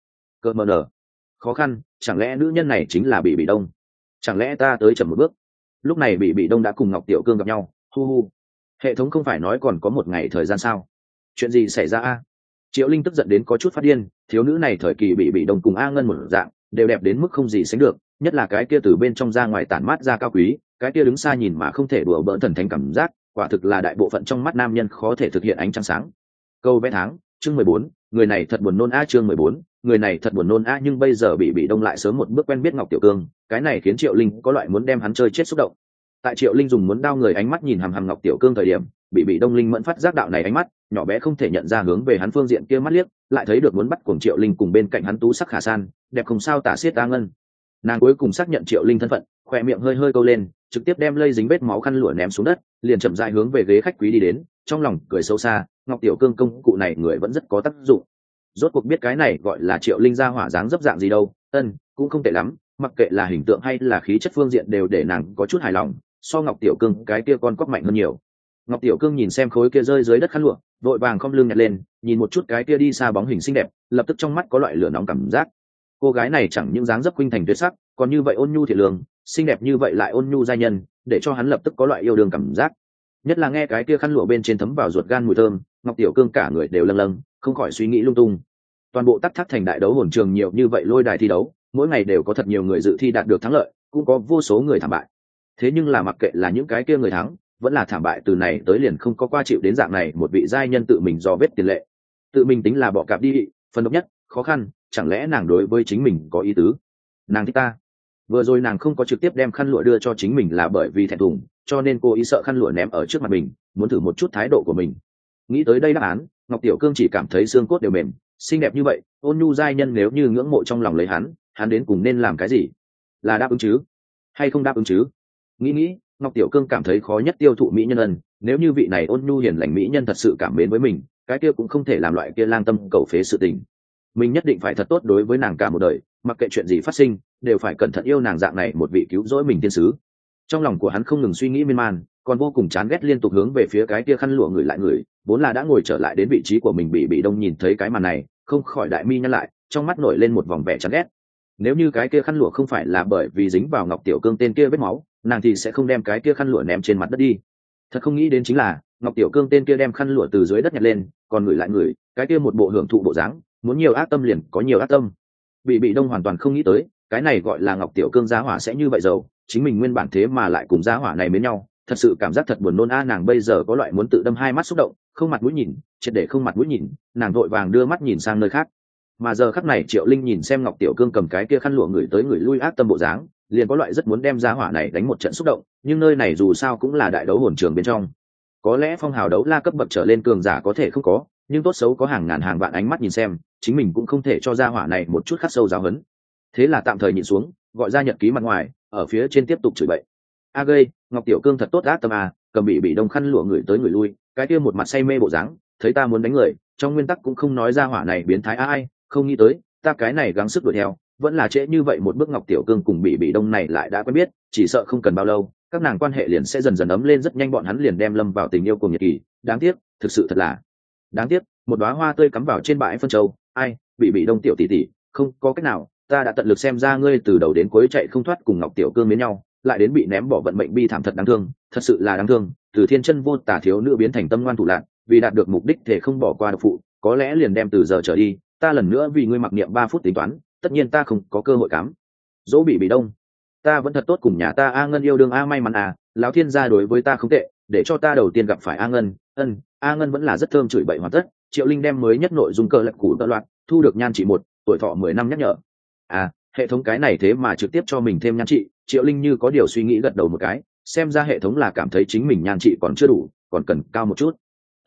mờ nở, khó khăn, chẳng lẽ nữ nhân này chính là Bị Đông? Chẳng lẽ ta tới chậm một bước? Lúc này Bị Đông đã cùng Ngọc Tiểu Cương gặp nhau, hu. Hệ thống không phải nói còn có một ngày thời gian sao? Chuyện gì xảy ra a? Triệu Linh tức giận đến có chút phát điên, thiếu nữ này thời kỳ Bị Đông cùng A Ngân một dạng, đều đẹp đến mức không gì sánh được, nhất là cái kia từ bên trong ra ngoài tản mát ra cao quý, cái kia đứng xa nhìn mà không thể đùa bỡn thần thánh cảm giác, quả thực là đại bộ phận trong mắt nam nhân khó thể thực hiện ánh trăng sáng. Câu vẽ tháng, chương 14, người này thật buồn nôn a. Chương 14, người này thật buồn nôn a. Nhưng bây giờ Bị Đông lại sớm một bước quen biết Ngọc Tiểu Cương, cái này khiến Triệu Linh có loại muốn đem hắn chơi chết xúc động. Tại Triệu Linh dùng muốn đao người ánh mắt nhìn hằm hằm Ngọc Tiểu Cương thời điểm, Bị Đông linh mẫn phát giác đạo này ánh mắt, nhỏ bé không thể nhận ra hướng về hắn phương diện kia mắt liếc, lại thấy được muốn bắt cuồng Triệu Linh cùng bên cạnh hắn tú sắc khả san, đẹp không sao tả xiết A Ngân. Nàng cuối cùng xác nhận Triệu Linh thân phận, khỏe miệng hơi hơi câu lên, trực tiếp đem lây dính vết máu khăn lụa ném xuống đất, liền chậm rãi hướng về ghế khách quý đi đến, trong lòng cười sâu xa, Ngọc Tiểu Cương công cụ này người vẫn rất có tác dụng. Rốt cuộc biết cái này gọi là Triệu Linh ra hỏa dáng dấp dạng gì đâu, cũng không tệ lắm, mặc kệ là hình tượng hay là khí chất phương diện đều để nàng có chút hài lòng, so Ngọc Tiểu Cương cái kia con cóc mạnh hơn nhiều. Ngọc Tiểu Cương nhìn xem khối kia rơi dưới đất khăn lụa, vội vàng khom lưng nhặt lên, nhìn một chút cái kia đi xa bóng hình xinh đẹp, lập tức trong mắt có loại lửa nóng cảm giác. Cô gái này chẳng những dáng dấp khuynh thành tuyệt sắc, còn như vậy ôn nhu thiện lương, xinh đẹp như vậy lại ôn nhu giai nhân, để cho hắn lập tức có loại yêu đương cảm giác. Nhất là nghe cái kia khăn lụa bên trên thấm vào ruột gan mùi thơm, Ngọc Tiểu Cương cả người đều lâng lâng, không khỏi suy nghĩ lung tung. Toàn bộ Tắc Thác thành đại đấu hồn trường nhiều như vậy lôi đài thi đấu, mỗi ngày đều có thật nhiều người dự thi đạt được thắng lợi, cũng có vô số người thảm bại. Thế nhưng là mặc kệ là những cái kia người thắng, vẫn là thảm bại, từ này tới liền không có qua chịu đến dạng này một vị giai nhân tự mình dò vết tiền lệ, tự mình tính là bỏ cạp đi, phần độc nhất, khó khăn, chẳng lẽ nàng đối với chính mình có ý tứ? Nàng thích ta. Vừa rồi nàng không có trực tiếp đem khăn lụa đưa cho chính mình là bởi vì thẹn thùng, cho nên cô ý sợ khăn lụa ném ở trước mặt mình, muốn thử một chút thái độ của mình. Nghĩ tới đây đáp án, Ngọc Tiểu Cương chỉ cảm thấy xương cốt đều mềm, xinh đẹp như vậy, ôn nhu giai nhân nếu như ngưỡng mộ trong lòng lấy hắn đến cùng nên làm cái gì? Là đáp ứng chứ? Hay không đáp ứng chứ? Nghĩ, Ngọc Tiểu Cương cảm thấy khó nhất tiêu thụ mỹ nhân ân, nếu như vị này ôn nhu hiền lành mỹ nhân thật sự cảm mến với mình, cái kia cũng không thể làm loại kia lang tâm cầu phế sự tình. Mình nhất định phải thật tốt đối với nàng cả một đời, mặc kệ chuyện gì phát sinh, đều phải cẩn thận yêu nàng dạng này một vị cứu rỗi mình tiên sứ. Trong lòng của hắn không ngừng suy nghĩ miên man, còn vô cùng chán ghét liên tục hướng về phía cái kia khăn lụa người lại người, vốn là đã ngồi trở lại đến vị trí của mình. Bị Đông nhìn thấy cái màn này, không khỏi đại mi nhăn lại, trong mắt nổi lên một vòng vẻ chán ghét. Nếu như cái kia khăn lụa không phải là bởi vì dính vào Ngọc Tiểu Cương tên kia vết máu, nàng thì sẽ không đem cái kia khăn lụa ném trên mặt đất đi. Thật không nghĩ đến chính là Ngọc Tiểu Cương tên kia đem khăn lụa từ dưới đất nhặt lên, còn người lại người, cái kia một bộ hưởng thụ bộ dáng, muốn nhiều ác tâm liền có nhiều ác tâm. Bị Đông hoàn toàn không nghĩ tới, cái này gọi là Ngọc Tiểu Cương giá hỏa sẽ như vậy giàu, chính mình nguyên bản thế mà lại cùng giá hỏa này mến nhau, thật sự cảm giác thật buồn nôn a. Nàng bây giờ có loại muốn tự đâm hai mắt xúc động, không mặt mũi nhìn, triệt để không mặt mũi nhìn, nàng vội vàng đưa mắt nhìn sang nơi khác. Mà giờ khắc này Triệu Linh nhìn xem Ngọc Tiểu Cương cầm cái kia khăn lụa người tới người lui ác tâm bộ dáng, liền có loại rất muốn đem giá hỏa này đánh một trận xúc động, nhưng nơi này dù sao cũng là đại đấu hồn trường bên trong, có lẽ phong hào đấu la cấp bậc trở lên cường giả có thể không có, nhưng tốt xấu có hàng ngàn hàng vạn ánh mắt nhìn xem, chính mình cũng không thể cho giá hỏa này một chút khắc sâu giáo hấn. Thế là tạm thời nhịn xuống, gọi ra nhật ký mặt ngoài, ở phía trên tiếp tục chửi bậy. A gây, Ngọc Tiểu Cương thật tốt ác tâm à, cầm Bị Đông khăn lụa người tới người lui, cái kia một mặt say mê bộ dáng, thấy ta muốn đánh người, trong nguyên tắc cũng không nói ra hỏa này biến thái ai, không nghĩ tới, ta cái này gắng sức đuổi theo, vẫn là trễ như vậy một bước. Ngọc Tiểu Cương cùng Bị Đông này lại đã quen biết, chỉ sợ không cần bao lâu, các nàng quan hệ liền sẽ dần dần ấm lên, rất nhanh bọn hắn liền đem lâm vào tình yêu cùng nhật kỳ. Đáng tiếc, thực sự thật là đáng tiếc, một đóa hoa tươi cắm vào trên bãi phân châu, ai, Bị Đông tiểu tỷ tỷ, không có cách nào, ta đã tận lực xem ra ngươi từ đầu đến cuối chạy không thoát cùng Ngọc Tiểu Cương mến nhau, lại đến bị ném bỏ vận mệnh bi thảm, thật đáng thương, thật sự là đáng thương. Từ thiên chân vô tả thiếu nữ biến thành tâm ngoan thủ lạn, vì đạt được mục đích thể không bỏ qua độc phụ, có lẽ liền đem từ giờ trở đi ta lần nữa vì ngươi mặc niệm 3 phút tính toán, tất nhiên ta không có cơ hội cám dỗ bị đông. Ta vẫn thật tốt cùng nhà ta A Ngân yêu đương A, may mắn à, lão thiên gia đối với ta không tệ, để cho ta đầu tiên gặp phải A Ngân. A Ngân vẫn là rất thơm, chửi bậy hoàn tất. Triệu Linh đem mới nhất nội dung cờ lật củ tợ loạt, thu được nhan trị 1, tuổi thọ 10 năm nhắc nhở. À, hệ thống cái này thế mà trực tiếp cho mình thêm nhan trị. Triệu Linh như có điều suy nghĩ gật đầu một cái, xem ra hệ thống là cảm thấy chính mình nhan trị còn chưa đủ, còn cần cao một chút.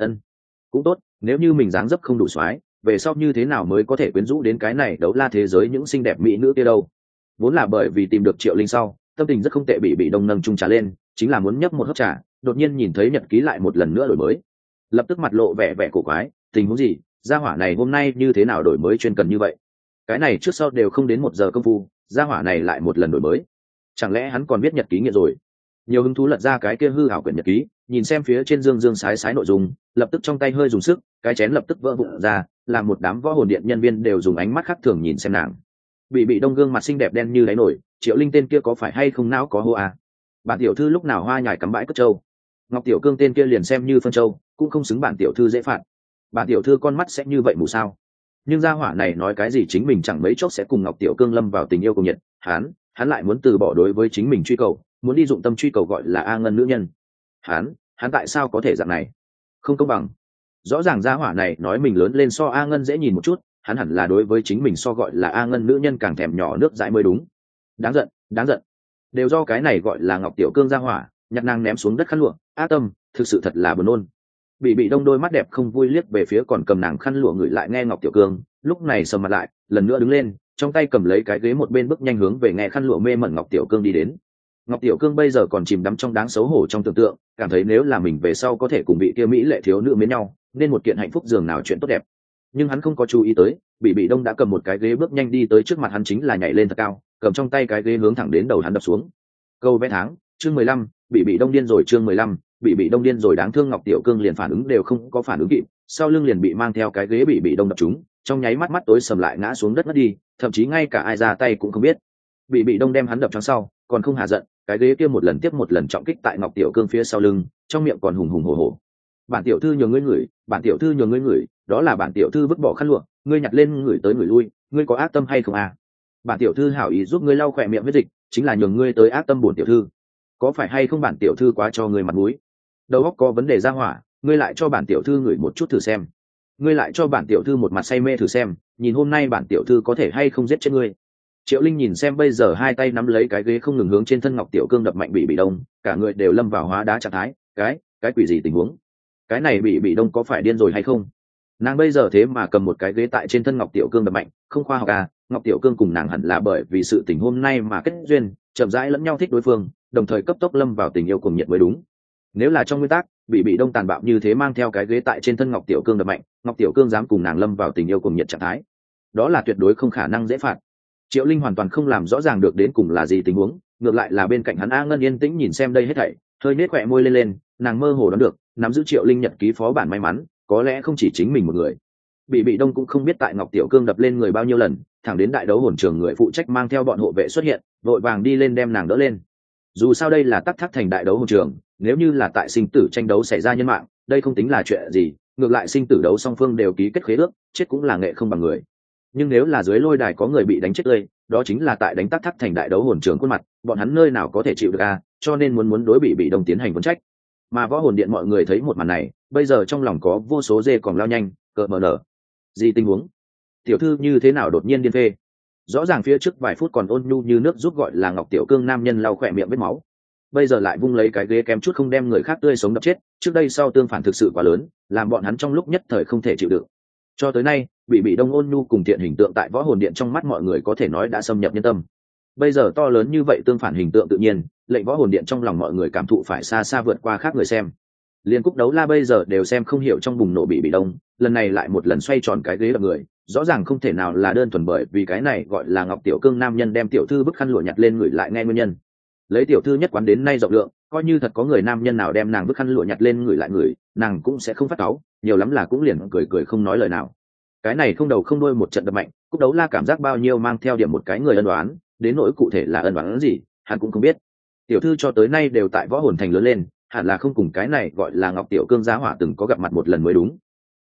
Cũng tốt, nếu như mình dáng dấp không đủ soái, về sau như thế nào mới có thể quyến rũ đến cái này đấu la thế giới những xinh đẹp mỹ nữ kia đâu. Vốn là bởi vì tìm được Triệu Linh sau, tâm tình rất không tệ, bị đông nâng chung trà lên, chính là muốn nhấp một hớp trà, đột nhiên nhìn thấy nhật ký lại một lần nữa đổi mới, lập tức mặt lộ vẻ cổ quái, tình huống gì, gia hỏa này hôm nay như thế nào đổi mới chuyên cần như vậy? Cái này trước sau đều không đến 1 giờ công phu, gia hỏa này lại một lần đổi mới, chẳng lẽ hắn còn biết nhật ký nghiện rồi? Nhiều hứng thú lật ra cái kia hư ảo quyển nhật ký, nhìn xem phía trên dương sái sái nội dung, lập tức trong tay hơi dùng sức, cái chén lập tức vỡ vụn ra, làm một đám võ hồn điện nhân viên đều dùng ánh mắt khác thường nhìn xem nàng. Bị đông gương mặt xinh đẹp đen như đáy nổi, Triệu Linh tên kia có phải hay không não có hô à? Bản tiểu thư lúc nào hoa nhài cắm bãi cất trâu, Ngọc Tiểu Cương tên kia liền xem như phân trâu cũng không xứng bản tiểu thư dễ phạt. Bản tiểu thư con mắt sẽ như vậy mù sao? Nhưng gia hỏa này nói cái gì chính mình chẳng mấy chốc sẽ cùng Ngọc Tiểu Cương lâm vào tình yêu cùng nhiệt, hắn lại muốn từ bỏ đối với chính mình truy cầu, muốn đi dụng tâm truy cầu gọi là A Ngân nữ nhân. Hắn tại sao có thể dạng này? Không công bằng. Rõ ràng gia hỏa này nói mình lớn lên so A Ngân dễ nhìn một chút, hắn hẳn là đối với chính mình so gọi là A Ngân nữ nhân càng thèm nhỏ nước dãi mới đúng. Đáng giận, đều do cái này gọi là Ngọc Tiểu Cương gia hỏa, nhặt nàng ném xuống đất khăn lụa, ác tâm, thực sự thật là buồn nôn. Bị đông đôi mắt đẹp không vui liếc về phía còn cầm nàng khăn lụa người lại nghe Ngọc Tiểu Cương, lúc này sầm mặt lại, lần nữa đứng lên, trong tay cầm lấy cái ghế một bên bước nhanh hướng về nghe khăn lụa mê mẩn Ngọc Tiểu Cương đi đến. Ngọc Tiểu Cương bây giờ còn chìm đắm trong đáng xấu hổ trong tưởng tượng, cảm thấy nếu là mình về sau có thể cùng vị kia mỹ lệ thiếu nữ mến nhau, nên một kiện hạnh phúc giường nào chuyện tốt đẹp. Nhưng hắn không có chú ý tới, bị đông đã cầm một cái ghế bước nhanh đi tới trước mặt hắn, chính là nhảy lên thật cao, cầm trong tay cái ghế hướng thẳng đến đầu hắn đập xuống. Câu vẽ tháng, chương 15, bị đông điên rồi, chương 15, bị đông điên rồi, đáng thương. Ngọc Tiểu Cương liền phản ứng đều không có phản ứng kịp, sau lưng liền bị mang theo cái ghế bị đông đập trúng, trong nháy mắt tối sầm lại ngã xuống đất mất đi, thậm chí ngay cả ai ra tay cũng không biết. Bị đông đem hắn đập choáng sau, còn không hạ giận, cái ghế kia một lần tiếp một lần trọng kích tại Ngọc Tiểu Cương phía sau lưng, trong miệng còn hùng hùng hổ hổ. Bản tiểu thư nhường ngươi ngửi, bản tiểu thư nhường ngươi ngửi, đó là bản tiểu thư vứt bỏ khăn lụa, ngươi nhặt lên ngửi tới ngửi lui, ngươi có ác tâm hay không à? Bản tiểu thư hảo ý giúp ngươi lau khỏe miệng huyết dịch, chính là nhường ngươi tới ác tâm bổn tiểu thư, có phải hay không bản tiểu thư quá cho ngươi mặt mũi? Đầu óc có vấn đề ra hỏa, ngươi lại cho bản tiểu thư ngửi một chút thử xem, ngươi lại cho bản tiểu thư một mặt say mê thử xem, nhìn hôm nay bản tiểu thư có thể hay không giết chết ngươi. Triệu Linh nhìn xem bây giờ hai tay nắm lấy cái ghế không ngừng hướng trên thân Ngọc Tiểu Cương đập mạnh, bị đông cả người đều lâm vào hóa đá trạng thái, cái quỷ gì tình huống? Cái này bị đông có phải điên rồi hay không? Nàng bây giờ thế mà cầm một cái ghế tại trên thân Ngọc Tiểu Cương đập mạnh, không khoa học à? Ngọc Tiểu Cương cùng nàng hẳn là bởi vì sự tình hôm nay mà kết duyên, chậm rãi lẫn nhau thích đối phương, đồng thời cấp tốc lâm vào tình yêu cùng nhiệt mới đúng. Nếu là trong nguyên tắc, bị đông tàn bạo như thế mang theo cái ghế tại trên thân Ngọc Tiểu Cương đập mạnh, Ngọc Tiểu Cương dám cùng nàng lâm vào tình yêu cùng nhiệt trạng thái, đó là tuyệt đối không khả năng dễ phạt. Triệu Linh hoàn toàn không làm rõ ràng được đến cùng là gì tình huống, ngược lại là bên cạnh hắn A Ngân yên tĩnh nhìn xem đây hết thảy, hơi nết khỏe môi lên, nàng mơ hồ đoán được, nắm giữ Triệu Linh nhật ký phó bản may mắn, có lẽ không chỉ chính mình một người. Bị đông cũng không biết tại Ngọc Tiểu Cương đập lên người bao nhiêu lần, thẳng đến đại đấu hồn trường người phụ trách mang theo bọn hộ vệ xuất hiện, vội vàng đi lên đem nàng đỡ lên. Dù sao đây là Tắc Thác thành đại đấu hồn trường, nếu như là tại sinh tử tranh đấu xảy ra nhân mạng, đây không tính là chuyện gì, ngược lại sinh tử đấu song phương đều ký kết khế ước, chết cũng là nghệ không bằng người. Nhưng nếu là dưới lôi đài có người bị đánh chết tươi, đó chính là tại đánh Tắc Thác thành đại đấu hồn trường khuôn mặt, bọn hắn nơi nào có thể chịu được à, cho nên muốn đối bị đông tiến hành vấn trách. Mà võ hồn điện mọi người thấy một màn này, bây giờ trong lòng có vô số dê còn lao nhanh, cợt mờ nở. Gì tình huống? Tiểu thư như thế nào đột nhiên điên phê? Rõ ràng phía trước vài phút còn ôn nhu như nước giúp gọi là Ngọc Tiểu Cương nam nhân lau khỏe miệng vết máu, bây giờ lại vung lấy cái ghế kém chút không đem người khác tươi sống đập chết, trước đây sau tương phản thực sự quá lớn, làm bọn hắn trong lúc nhất thời không thể chịu đựng. Cho tới nay, bị đông ôn nhu cùng thiện hình tượng tại võ hồn điện trong mắt mọi người có thể nói đã xâm nhập nhân tâm. Bây giờ to lớn như vậy tương phản hình tượng tự nhiên, lệnh võ hồn điện trong lòng mọi người cảm thụ phải xa xa vượt qua khác người xem. Liên Cúc Đấu La bây giờ đều xem không hiểu trong bùng nổ bị đông, lần này lại một lần xoay tròn cái ghế đập người, rõ ràng không thể nào là đơn thuần bởi vì cái này gọi là Ngọc Tiểu Cương nam nhân đem tiểu thư bức khăn lụa nhặt lên người lại nghe nguyên nhân. Lấy tiểu thư nhất quán đến nay rộng lượng, coi như thật có người nam nhân nào đem nàng bức khăn lụa nhặt lên người lại người, nàng cũng sẽ không phát cáu, nhiều lắm là cũng liền cười không nói lời nào. Cái này không đầu không đuôi một trận đập mạnh, Cúc Đấu La cảm giác bao nhiêu mang theo điểm một cái người ân đoán, đến nỗi cụ thể là ân đoán gì, hắn cũng không biết. Tiểu thư cho tới nay đều tại võ hồn thành lớn lên, hẳn là không cùng cái này gọi là Ngọc Tiểu Cương giá hỏa từng có gặp mặt một lần mới đúng.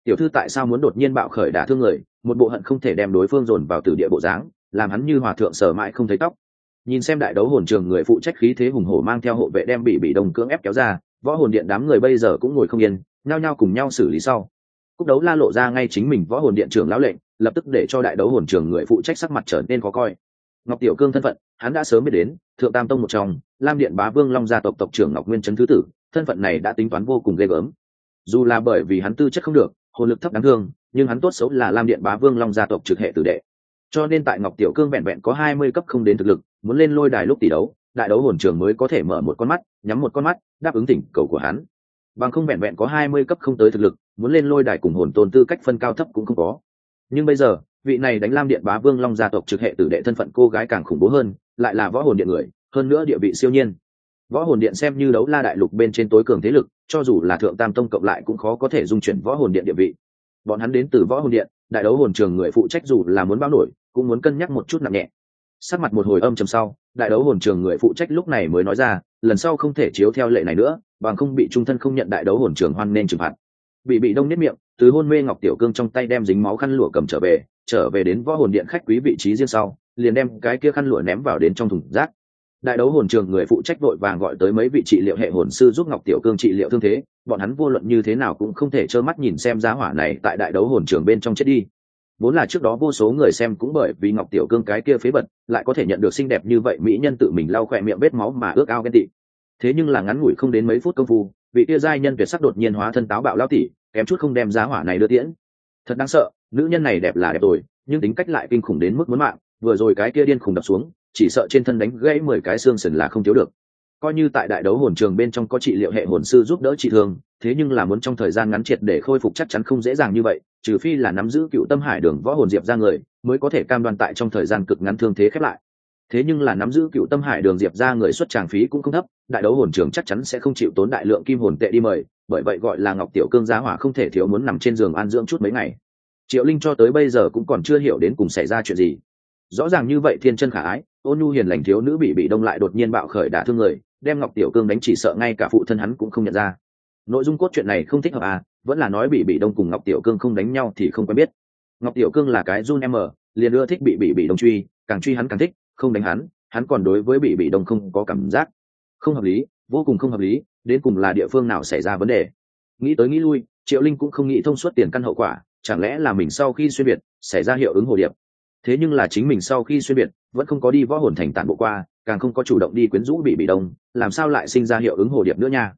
tiểu thư tại sao muốn đột nhiên bạo khởi đả thương người, một bộ hận không thể đem đối phương dồn vào tử địa bộ dáng, làm hắn như hòa thượng sở mãi không thấy tóc. Nhìn xem đại đấu hồn trường người phụ trách khí thế hùng hổ mang theo hộ vệ đem bị đông cưỡng ép kéo ra, võ hồn điện đám người bây giờ cũng ngồi không yên, nhao nhao cùng nhau xử lý sau. Cúc Đấu La lộ ra ngay chính mình võ hồn điện trưởng lão lệnh, lập tức để cho đại đấu hồn trường người phụ trách sắc mặt trở nên khó coi. Ngọc Tiểu Cương thân phận, hắn đã sớm biết đến, Thượng Tam Tông một trong, Lam Điện Bá Vương Long gia tộc tộc trưởng Ngọc Nguyên Chấn thứ tử, thân phận này đã tính toán vô cùng ghê gớm. Dù là bởi vì hắn tư chất không được, hồn lực thấp đáng thương, nhưng hắn tốt xấu là Lam Điện Bá Vương Long gia tộc trực hệ tử đệ. Cho nên tại Ngọc Tiểu Cương vẹn vẹn có 20 cấp không đến thực lực, muốn lên lôi đài lúc tỷ đấu, đại đấu hồn trường mới có thể mở một con mắt, nhắm một con mắt, đáp ứng thỉnh cầu của hắn. Bằng không vẹn vẹn có 20 cấp không tới thực lực, muốn lên lôi đài cùng hồn tôn tư cách phân cao thấp cũng không có. Nhưng bây giờ, vị này đánh Lam Điện Bá Vương Long gia tộc trực hệ tử đệ thân phận cô gái càng khủng bố hơn, lại là võ hồn điện người, hơn nữa địa vị siêu nhiên. Võ hồn điện xem như đấu la đại lục bên trên tối cường thế lực, cho dù là Thượng Tam Tông cộng lại cũng khó có thể dung chuyển võ hồn điện địa vị. Bọn hắn đến từ võ hồn điện, đại đấu hồn trường người phụ trách dù là muốn báo nổi, cũng muốn cân nhắc một chút nặng nhẹ. Sắc mặt một hồi âm trầm sau, đại đấu hồn trường người phụ trách lúc này mới nói ra, lần sau không thể chiếu theo lệ này nữa, bằng không bị trung thân không nhận đại đấu hồn trường hoan nên trừng phạt. Bị đông nếp miệng, từ hôn mê Ngọc Tiểu Cương trong tay đem dính máu khăn lụa cầm trở về đến võ hồn điện khách quý vị trí riêng sau, liền đem cái kia khăn lụa ném vào đến trong thùng rác. Đại đấu hồn trường người phụ trách vội vàng gọi tới mấy vị trị liệu hệ hồn sư giúp Ngọc Tiểu Cương trị liệu thương thế, bọn hắn vô luận như thế nào cũng không thể trơ mắt nhìn xem giá hỏa này tại đại đấu hồn trường bên trong chết đi. Vốn là trước đó vô số người xem cũng bởi vì Ngọc Tiểu Cương cái kia phế bật, lại có thể nhận được xinh đẹp như vậy mỹ nhân tự mình lau khỏe miệng vết máu mà ước ao ghen tị. Thế nhưng là ngắn ngủi không đến mấy phút công phu, vị kia giai nhân tuyệt sắc đột nhiên hóa thân táo bạo lão tỷ, kém chút không đem giá hỏa này đưa tiễn. Thật đáng sợ, nữ nhân này đẹp là đẹp rồi, nhưng tính cách lại kinh khủng đến mức muốn mạng, vừa rồi cái kia điên khùng đập xuống, chỉ sợ trên thân đánh gãy 10 cái xương sườn là không thiếu được. Coi như tại đại đấu hồn trường bên trong có trị liệu hệ hồn sư giúp đỡ trị thương, thế nhưng là muốn trong thời gian ngắn triệt để khôi phục chắc chắn không dễ dàng như vậy, trừ phi là nắm giữ Cựu Tâm Hải Đường võ hồn diệp ra người, mới có thể cam đoan tại trong thời gian cực ngắn thương thế khép lại. Thế nhưng là nắm giữ Cựu Tâm Hải Đường diệp ra người xuất tràng phí cũng không thấp, đại đấu hồn trường chắc chắn sẽ không chịu tốn đại lượng kim hồn tệ đi mời, bởi vậy gọi là Ngọc Tiểu Cương giá hỏa không thể thiếu muốn nằm trên giường an dưỡng chút mấy ngày. Triệu Linh cho tới bây giờ cũng còn chưa hiểu đến cùng xảy ra chuyện gì. Rõ ràng như vậy thiên chân khả ái, ôn nhu hiền lành thiếu nữ bị đông lại đột nhiên bạo khởi đả thương người, đem Ngọc Tiểu Cương đánh chỉ sợ ngay cả phụ thân hắn cũng không nhận ra. Nội dung cốt truyện này không thích hợp à, vẫn là nói bị đông cùng Ngọc Tiểu Cương không đánh nhau thì không quen biết. Ngọc Tiểu Cương là cái run em ở, liền ưa thích bị đông truy, càng truy hắn càng thích, không đánh hắn còn đối với bị đông không có cảm giác. Không hợp lý, vô cùng không hợp lý, đến cùng là địa phương nào xảy ra vấn đề. Nghĩ tới nghĩ lui, Triệu Linh cũng không nghĩ thông suốt tiền căn hậu quả, chẳng lẽ là mình sau khi xuyên biệt xảy ra hiệu ứng hồ điệp. Thế nhưng là chính mình sau khi xuyên biệt vẫn không có đi võ hồn thành tản bộ qua, càng không có chủ động đi quyến rũ bị đông, làm sao lại sinh ra hiệu ứng hồ điệp nữa nha.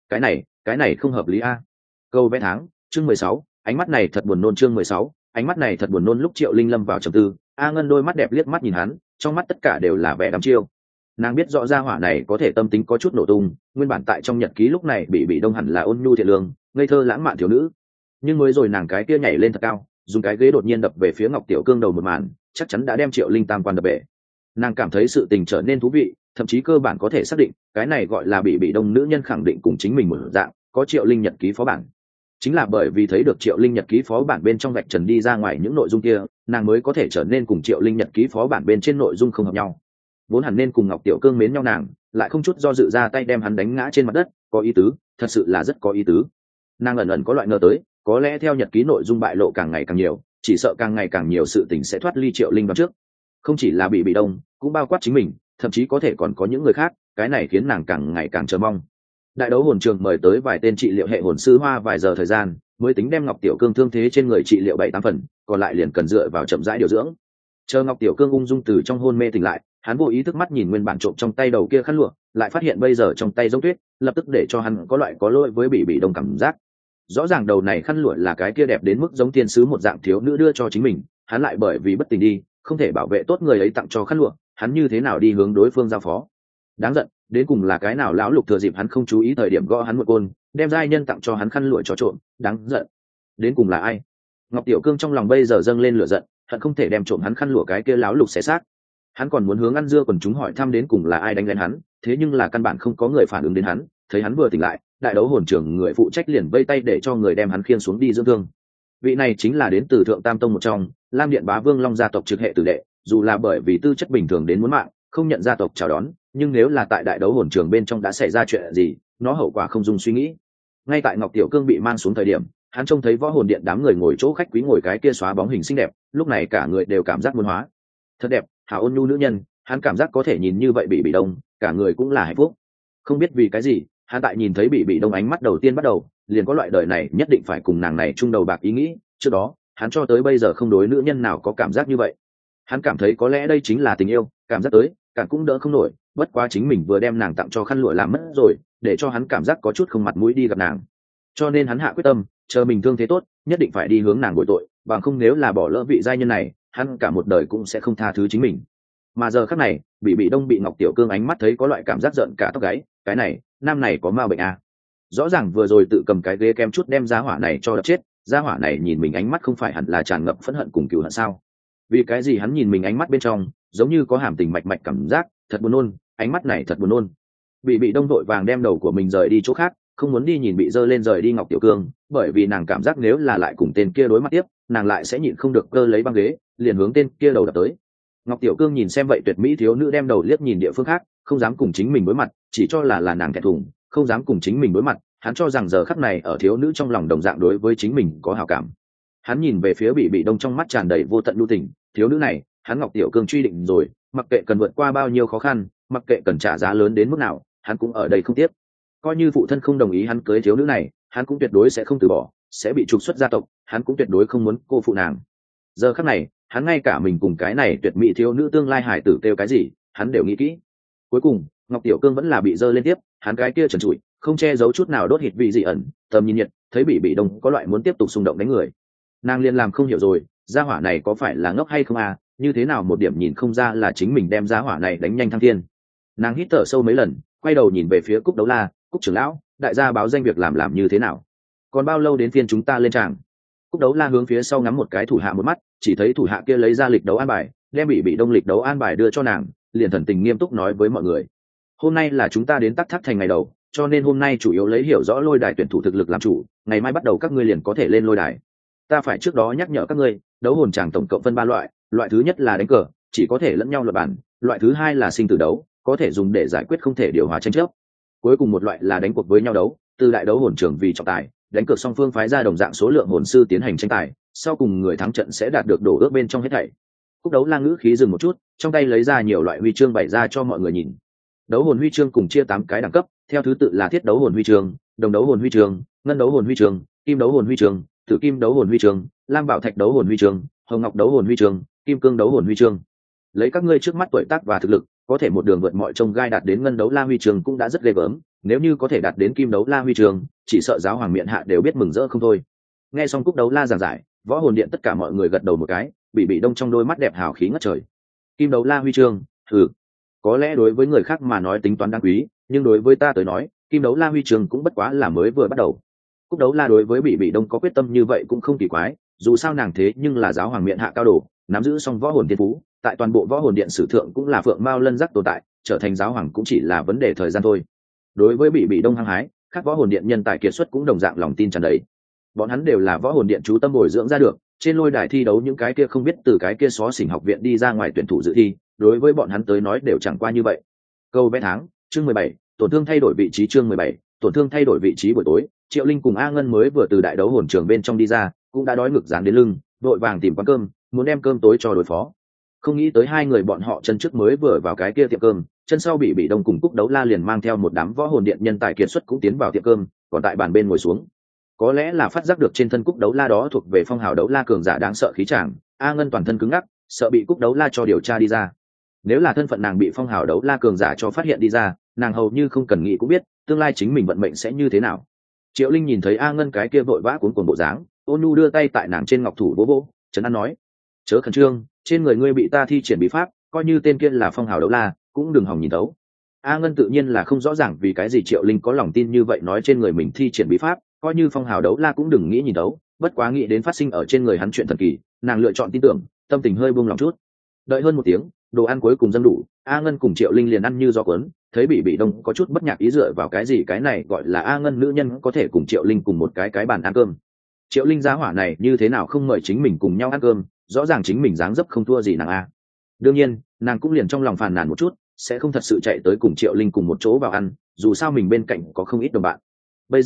Cái này không hợp lý a. Câu vẽ tháng, chương 16, ánh mắt này thật buồn nôn. Chương 16, ánh mắt này thật buồn nôn. Lúc Triệu Linh lâm vào trầm tư, A Ngân đôi mắt đẹp liếc mắt nhìn hắn, trong mắt tất cả đều là vẻ đăm chiêu. Nàng biết rõ ra hỏa này có thể tâm tính có chút nổ tung, nguyên bản tại trong nhật ký lúc này bị đông hẳn là ôn nhu thiện lương, ngây thơ lãng mạn thiếu nữ, nhưng mới rồi nàng cái kia nhảy lên thật cao, dùng cái ghế đột nhiên đập về phía Ngọc Tiểu Cương đầu một màn, chắc chắn đã đem Triệu Linh tam quan đập bể. Nàng cảm thấy sự tình trở nên thú vị, thậm chí cơ bản có thể xác định cái này gọi là bị đông nữ nhân khẳng định cùng chính mình một dạng có Triệu Linh nhật ký phó bản. Chính là bởi vì thấy được Triệu Linh nhật ký phó bản bên trong vạch trần đi ra ngoài những nội dung kia, nàng mới có thể trở nên cùng Triệu Linh nhật ký phó bản bên trên nội dung không hợp nhau. Vốn hẳn nên cùng Ngọc Tiểu Cương mến nhau nàng, lại không chút do dự ra tay đem hắn đánh ngã trên mặt đất, có ý tứ, thật sự là rất có ý tứ. Nàng ẩn ẩn có loại ngờ tới, có lẽ theo nhật ký nội dung bại lộ càng ngày càng nhiều, chỉ sợ càng ngày càng nhiều sự tình sẽ thoát ly Triệu Linh vào trước. Không chỉ là bị đông, cũng bao quát chính mình, thậm chí có thể còn có những người khác, cái này khiến nàng càng ngày càng chờ mong. Đại đấu hồn trường mời tới vài tên trị liệu hệ hồn sư hoa vài giờ thời gian, mới tính đem Ngọc Tiểu Cương thương thế trên người trị liệu 7-8 phần, còn lại liền cần dựa vào chậm rãi điều dưỡng. Chờ Ngọc Tiểu Cương ung dung từ trong hôn mê tỉnh lại, hắn vô ý thức mắt nhìn nguyên bản trộm trong tay đầu kia khăn lụa, lại phát hiện bây giờ trong tay giống tuyết, lập tức để cho hắn có loại có lỗi với bị đông cảm giác. Rõ ràng đầu này khăn lụa là cái kia đẹp đến mức giống thiên sứ một dạng thiếu nữ đưa cho chính mình, hắn lại bởi vì bất tình đi, không thể bảo vệ tốt người ấy tặng cho khăn lụa, hắn như thế nào đi hướng đối phương giao phó. Đáng giận, đến cùng là cái nào lão lục thừa dịp hắn không chú ý thời điểm gõ hắn một côn, đem giai nhân tặng cho hắn khăn lụa cho trộm, đáng giận. Đến cùng là ai? Ngọc Tiểu Cương trong lòng bây giờ dâng lên lửa giận, hận không thể đem trộm hắn khăn lụa cái kia lão lục xé xác. Hắn còn muốn hướng ăn dưa quần chúng hỏi thăm đến cùng là ai đánh lên hắn, thế nhưng là căn bản không có người phản ứng đến hắn, thấy hắn vừa tỉnh lại, đại đấu hồn trưởng người phụ trách liền vây tay để cho người đem hắn khiêng xuống đi dưỡng thương. Vị này chính là đến từ Thượng Tam Tông một trong, Lam Điện Bá Vương Long gia tộc trực hệ tử đệ, dù là bởi vì tư chất bình thường đến muốn mạng, không nhận gia tộc chào đón, nhưng nếu là tại đại đấu hồn trường bên trong đã xảy ra chuyện gì, nó hậu quả không dùng suy nghĩ. Ngay tại Ngọc Tiểu Cương bị mang xuống thời điểm, hắn trông thấy võ hồn điện đám người ngồi chỗ khách quý ngồi cái kia xóa bóng hình xinh đẹp, lúc này cả người đều cảm giác muôn hóa. Thật đẹp, hảo ôn nhu nữ nhân, hắn cảm giác có thể nhìn như vậy bị đông, cả người cũng là hạnh phúc. Không biết vì cái gì, hắn tại nhìn thấy bị đông ánh mắt đầu tiên bắt đầu, liền có loại đời này nhất định phải cùng nàng này chung đầu bạc ý nghĩ. Trước đó, hắn cho tới bây giờ không đối nữ nhân nào có cảm giác như vậy. Hắn cảm thấy có lẽ đây chính là tình yêu, cảm giác tới, càng cũng đỡ không nổi. Bất quá chính mình vừa đem nàng tặng cho khăn lụa làm mất rồi, để cho hắn cảm giác có chút không mặt mũi đi gặp nàng. Cho nên hắn hạ quyết tâm, chờ mình thương thế tốt, nhất định phải đi hướng nàng bồi tội, bằng không nếu là bỏ lỡ vị giai nhân này, hắn cả một đời cũng sẽ không tha thứ chính mình. Mà giờ khắc này, bị đông bị Ngọc Tiểu Cương ánh mắt thấy có loại cảm giác giận cả tóc gáy, cái này, nam này có ma bệnh à? Rõ ràng vừa rồi tự cầm cái ghế kem chút đem giá hỏa này cho đập chết, giá hỏa này nhìn mình ánh mắt không phải hẳn là tràn ngập phẫn hận cùng cừu hận sao? Vì cái gì hắn nhìn mình ánh mắt bên trong, giống như có hàm tình mạch mạch cảm giác, thật buồn nôn, ánh mắt này thật buồn nôn. Bị đông vội vàng đem đầu của mình rời đi chỗ khác, không muốn đi nhìn bị dơ lên rời đi Ngọc Tiểu Cương, bởi vì nàng cảm giác nếu là lại cùng tên kia đối mặt tiếp, nàng lại sẽ nhịn không được cơ lấy băng ghế, liền hướng tên kia đầu đập tới. Ngọc Tiểu Cương nhìn xem vậy tuyệt mỹ thiếu nữ đem đầu liếc nhìn địa phương khác, không dám cùng chính mình đối mặt, chỉ cho là nàng thẹn thùng, không dám cùng chính mình đối mặt. Hắn cho rằng giờ khắc này ở thiếu nữ trong lòng đồng dạng đối với chính mình có hảo cảm. Hắn nhìn về phía bị đông trong mắt tràn đầy vô tận nhu tình, thiếu nữ này, hắn Ngọc Tiểu Cương truy định rồi, mặc kệ cần vượt qua bao nhiêu khó khăn, mặc kệ cần trả giá lớn đến mức nào, hắn cũng ở đây không tiếc. Coi như phụ thân không đồng ý hắn cưới thiếu nữ này, hắn cũng tuyệt đối sẽ không từ bỏ, sẽ bị trục xuất gia tộc, hắn cũng tuyệt đối không muốn cô phụ nàng. Giờ khắc này, hắn ngay cả mình cùng cái này tuyệt mỹ thiếu nữ tương lai hải tử kêu cái gì, hắn đều nghĩ kỹ. Cuối cùng, Ngọc Tiểu Cương vẫn là bị dơ lên tiếp, hắn cái kia trần trụi, không che giấu chút nào đốt hít vị dị ẩn, tầm nhìn nhiệt, thấy bị đông có loại muốn tiếp tục xung động đánh người. Nàng liên làm không hiểu rồi, gia hỏa này có phải là ngốc hay không à, như thế nào một điểm nhìn không ra là chính mình đem gia hỏa này đánh nhanh thăng thiên. Nàng hít thở sâu mấy lần, quay đầu nhìn về phía Cúc Đấu La, Cúc trưởng lão, đại gia báo danh việc làm như thế nào, còn bao lâu đến phiên chúng ta lên tràng? Cúc Đấu La hướng phía sau ngắm một cái thủ hạ một mắt, chỉ thấy thủ hạ kia lấy ra lịch đấu an bài, đem bị đông lịch đấu an bài đưa cho nàng, liền thần tình nghiêm túc nói với mọi người: hôm nay là chúng ta đến Tắc Tháp Thành ngày đầu, cho nên hôm nay chủ yếu lấy hiểu rõ lôi đài tuyển thủ thực lực làm chủ, ngày mai bắt đầu các ngươi liền có thể lên lôi đài. Ta phải trước đó nhắc nhở các ngươi, đấu hồn tràng tổng cộng phân 3 loại, loại thứ nhất là đánh cờ, chỉ có thể lẫn nhau luật bản, loại thứ hai là sinh tử đấu, có thể dùng để giải quyết không thể điều hòa tranh chấp. Cuối cùng một loại là đánh cuộc với nhau đấu, từ đại đấu hồn trường vì trọng tài, đánh cược song phương phái ra đồng dạng số lượng hồn sư tiến hành tranh tài, sau cùng người thắng trận sẽ đạt được đổ ước bên trong hết thảy. Cúc Đấu La ngữ khí dừng một chút, trong tay lấy ra nhiều loại huy chương bày ra cho mọi người nhìn. Đấu hồn huy chương cùng chia 8 cái đẳng cấp, theo thứ tự là thiết đấu hồn huy chương, đồng đấu hồn huy chương, ngân đấu hồn huy chương, kim đấu hồn huy chương, tử kim đấu hồn huy chương, lam bảo thạch đấu hồn huy chương, hồng ngọc đấu hồn huy chương, kim cương đấu hồn huy chương. Lấy các ngươi trước mắt tuổi tác và thực lực, có thể một đường vượt mọi trông gai đạt đến ngân đấu la huy chương cũng đã rất ghê gớm, nếu như có thể đạt đến kim đấu la huy chương, chỉ sợ giáo hoàng miện hạ đều biết mừng rỡ không thôi. Nghe xong Cúc Đấu La giảng giải, võ hồn điện tất cả mọi người gật đầu một cái, bị đông trong đôi mắt đẹp hào khí ngất trời. Kim đấu la huy chương, có lẽ đối với người khác mà nói tính toán đáng quý, nhưng đối với ta tới nói, kim đấu la huy chương cũng bất quá là mới vừa bắt đầu. Cúc Đấu La đối với bị đông có quyết tâm như vậy cũng không kỳ quái, dù sao nàng thế nhưng là giáo hoàng miện hạ cao đồ, nắm giữ xong võ hồn thiên phú, tại toàn bộ võ hồn điện sử thượng cũng là phượng mao lân giác tồn tại, trở thành giáo hoàng cũng chỉ là vấn đề thời gian thôi. Đối với bị đông hăng hái, các võ hồn điện nhân tài kiệt xuất cũng đồng dạng lòng tin tràn đầy. Bọn hắn đều là võ hồn điện chú tâm bồi dưỡng ra được, trên lôi đài thi đấu những cái kia không biết từ cái kia xó xỉnh học viện đi ra ngoài tuyển thủ dự thi, đối với bọn hắn tới nói đều chẳng qua như vậy. Câu vẽ tháng, chương 17, tổn thương thay đổi vị trí, chương 17, tổn thương thay đổi vị trí. Buổi tối, Triệu Linh cùng A Ngân mới vừa từ đại đấu hồn trường bên trong đi ra, cũng đã đói ngực dán đến lưng, đội vàng tìm quán cơm, muốn đem cơm tối cho đối phó. Không nghĩ tới hai người bọn họ chân trước mới vừa vào cái kia tiệm cơm, chân sau bị đông cùng Cúc Đấu La liền mang theo một đám võ hồn điện nhân tài kiệt xuất cũng tiến vào tiệm cơm, còn tại bàn bên ngồi xuống. Có lẽ là phát giác được trên thân Cúc Đấu La đó thuộc về phong hào đấu la cường giả đáng sợ khí tràng, A Ngân toàn thân cứng ngắc, sợ bị Cúc Đấu La cho điều tra đi ra. Nếu là thân phận nàng bị phong hào đấu la cường giả cho phát hiện đi ra, nàng hầu như không cần nghĩ cũng biết tương lai chính mình vận mệnh sẽ như thế nào. Triệu Linh nhìn thấy A Ngân cái kia vội vã cuống cuồng bộ dáng, ôn nhu đưa tay tại nàng trên ngọc thủ vỗ vỗ, trấn an nói: chớ khẩn trương, trên người ngươi bị ta thi triển bí pháp, coi như tên kia là phong hào đấu la cũng đừng hòng nhìn tấu. A Ngân tự nhiên là không rõ ràng vì cái gì Triệu Linh có lòng tin như vậy nói trên người mình thi triển bí pháp, coi như phong hào đấu la cũng đừng nghĩ nhìn tấu, bất quá nghĩ đến phát sinh ở trên người hắn chuyện thần kỳ, nàng lựa chọn tin tưởng, tâm tình hơi buông lòng chút. Đợi hơn một tiếng, đồ ăn cuối cùng dâng đủ, A Ngân cùng Triệu Linh liền ăn như gió cuốn, thấy bị đông có chút bất nhạc ý dựa vào cái gì cái này gọi là A Ngân nữ nhân có thể cùng Triệu Linh cùng một cái bàn ăn cơm. Triệu Linh giá hỏa này như thế nào không mời chính mình cùng nhau ăn cơm, rõ ràng chính mình dáng dấp không thua gì nàng A. Đương nhiên, nàng cũng liền trong lòng phàn nàn một chút, sẽ không thật sự chạy tới cùng Triệu Linh cùng một chỗ vào ăn, dù sao mình bên cạnh có không ít đồng bạn. Bây giờ,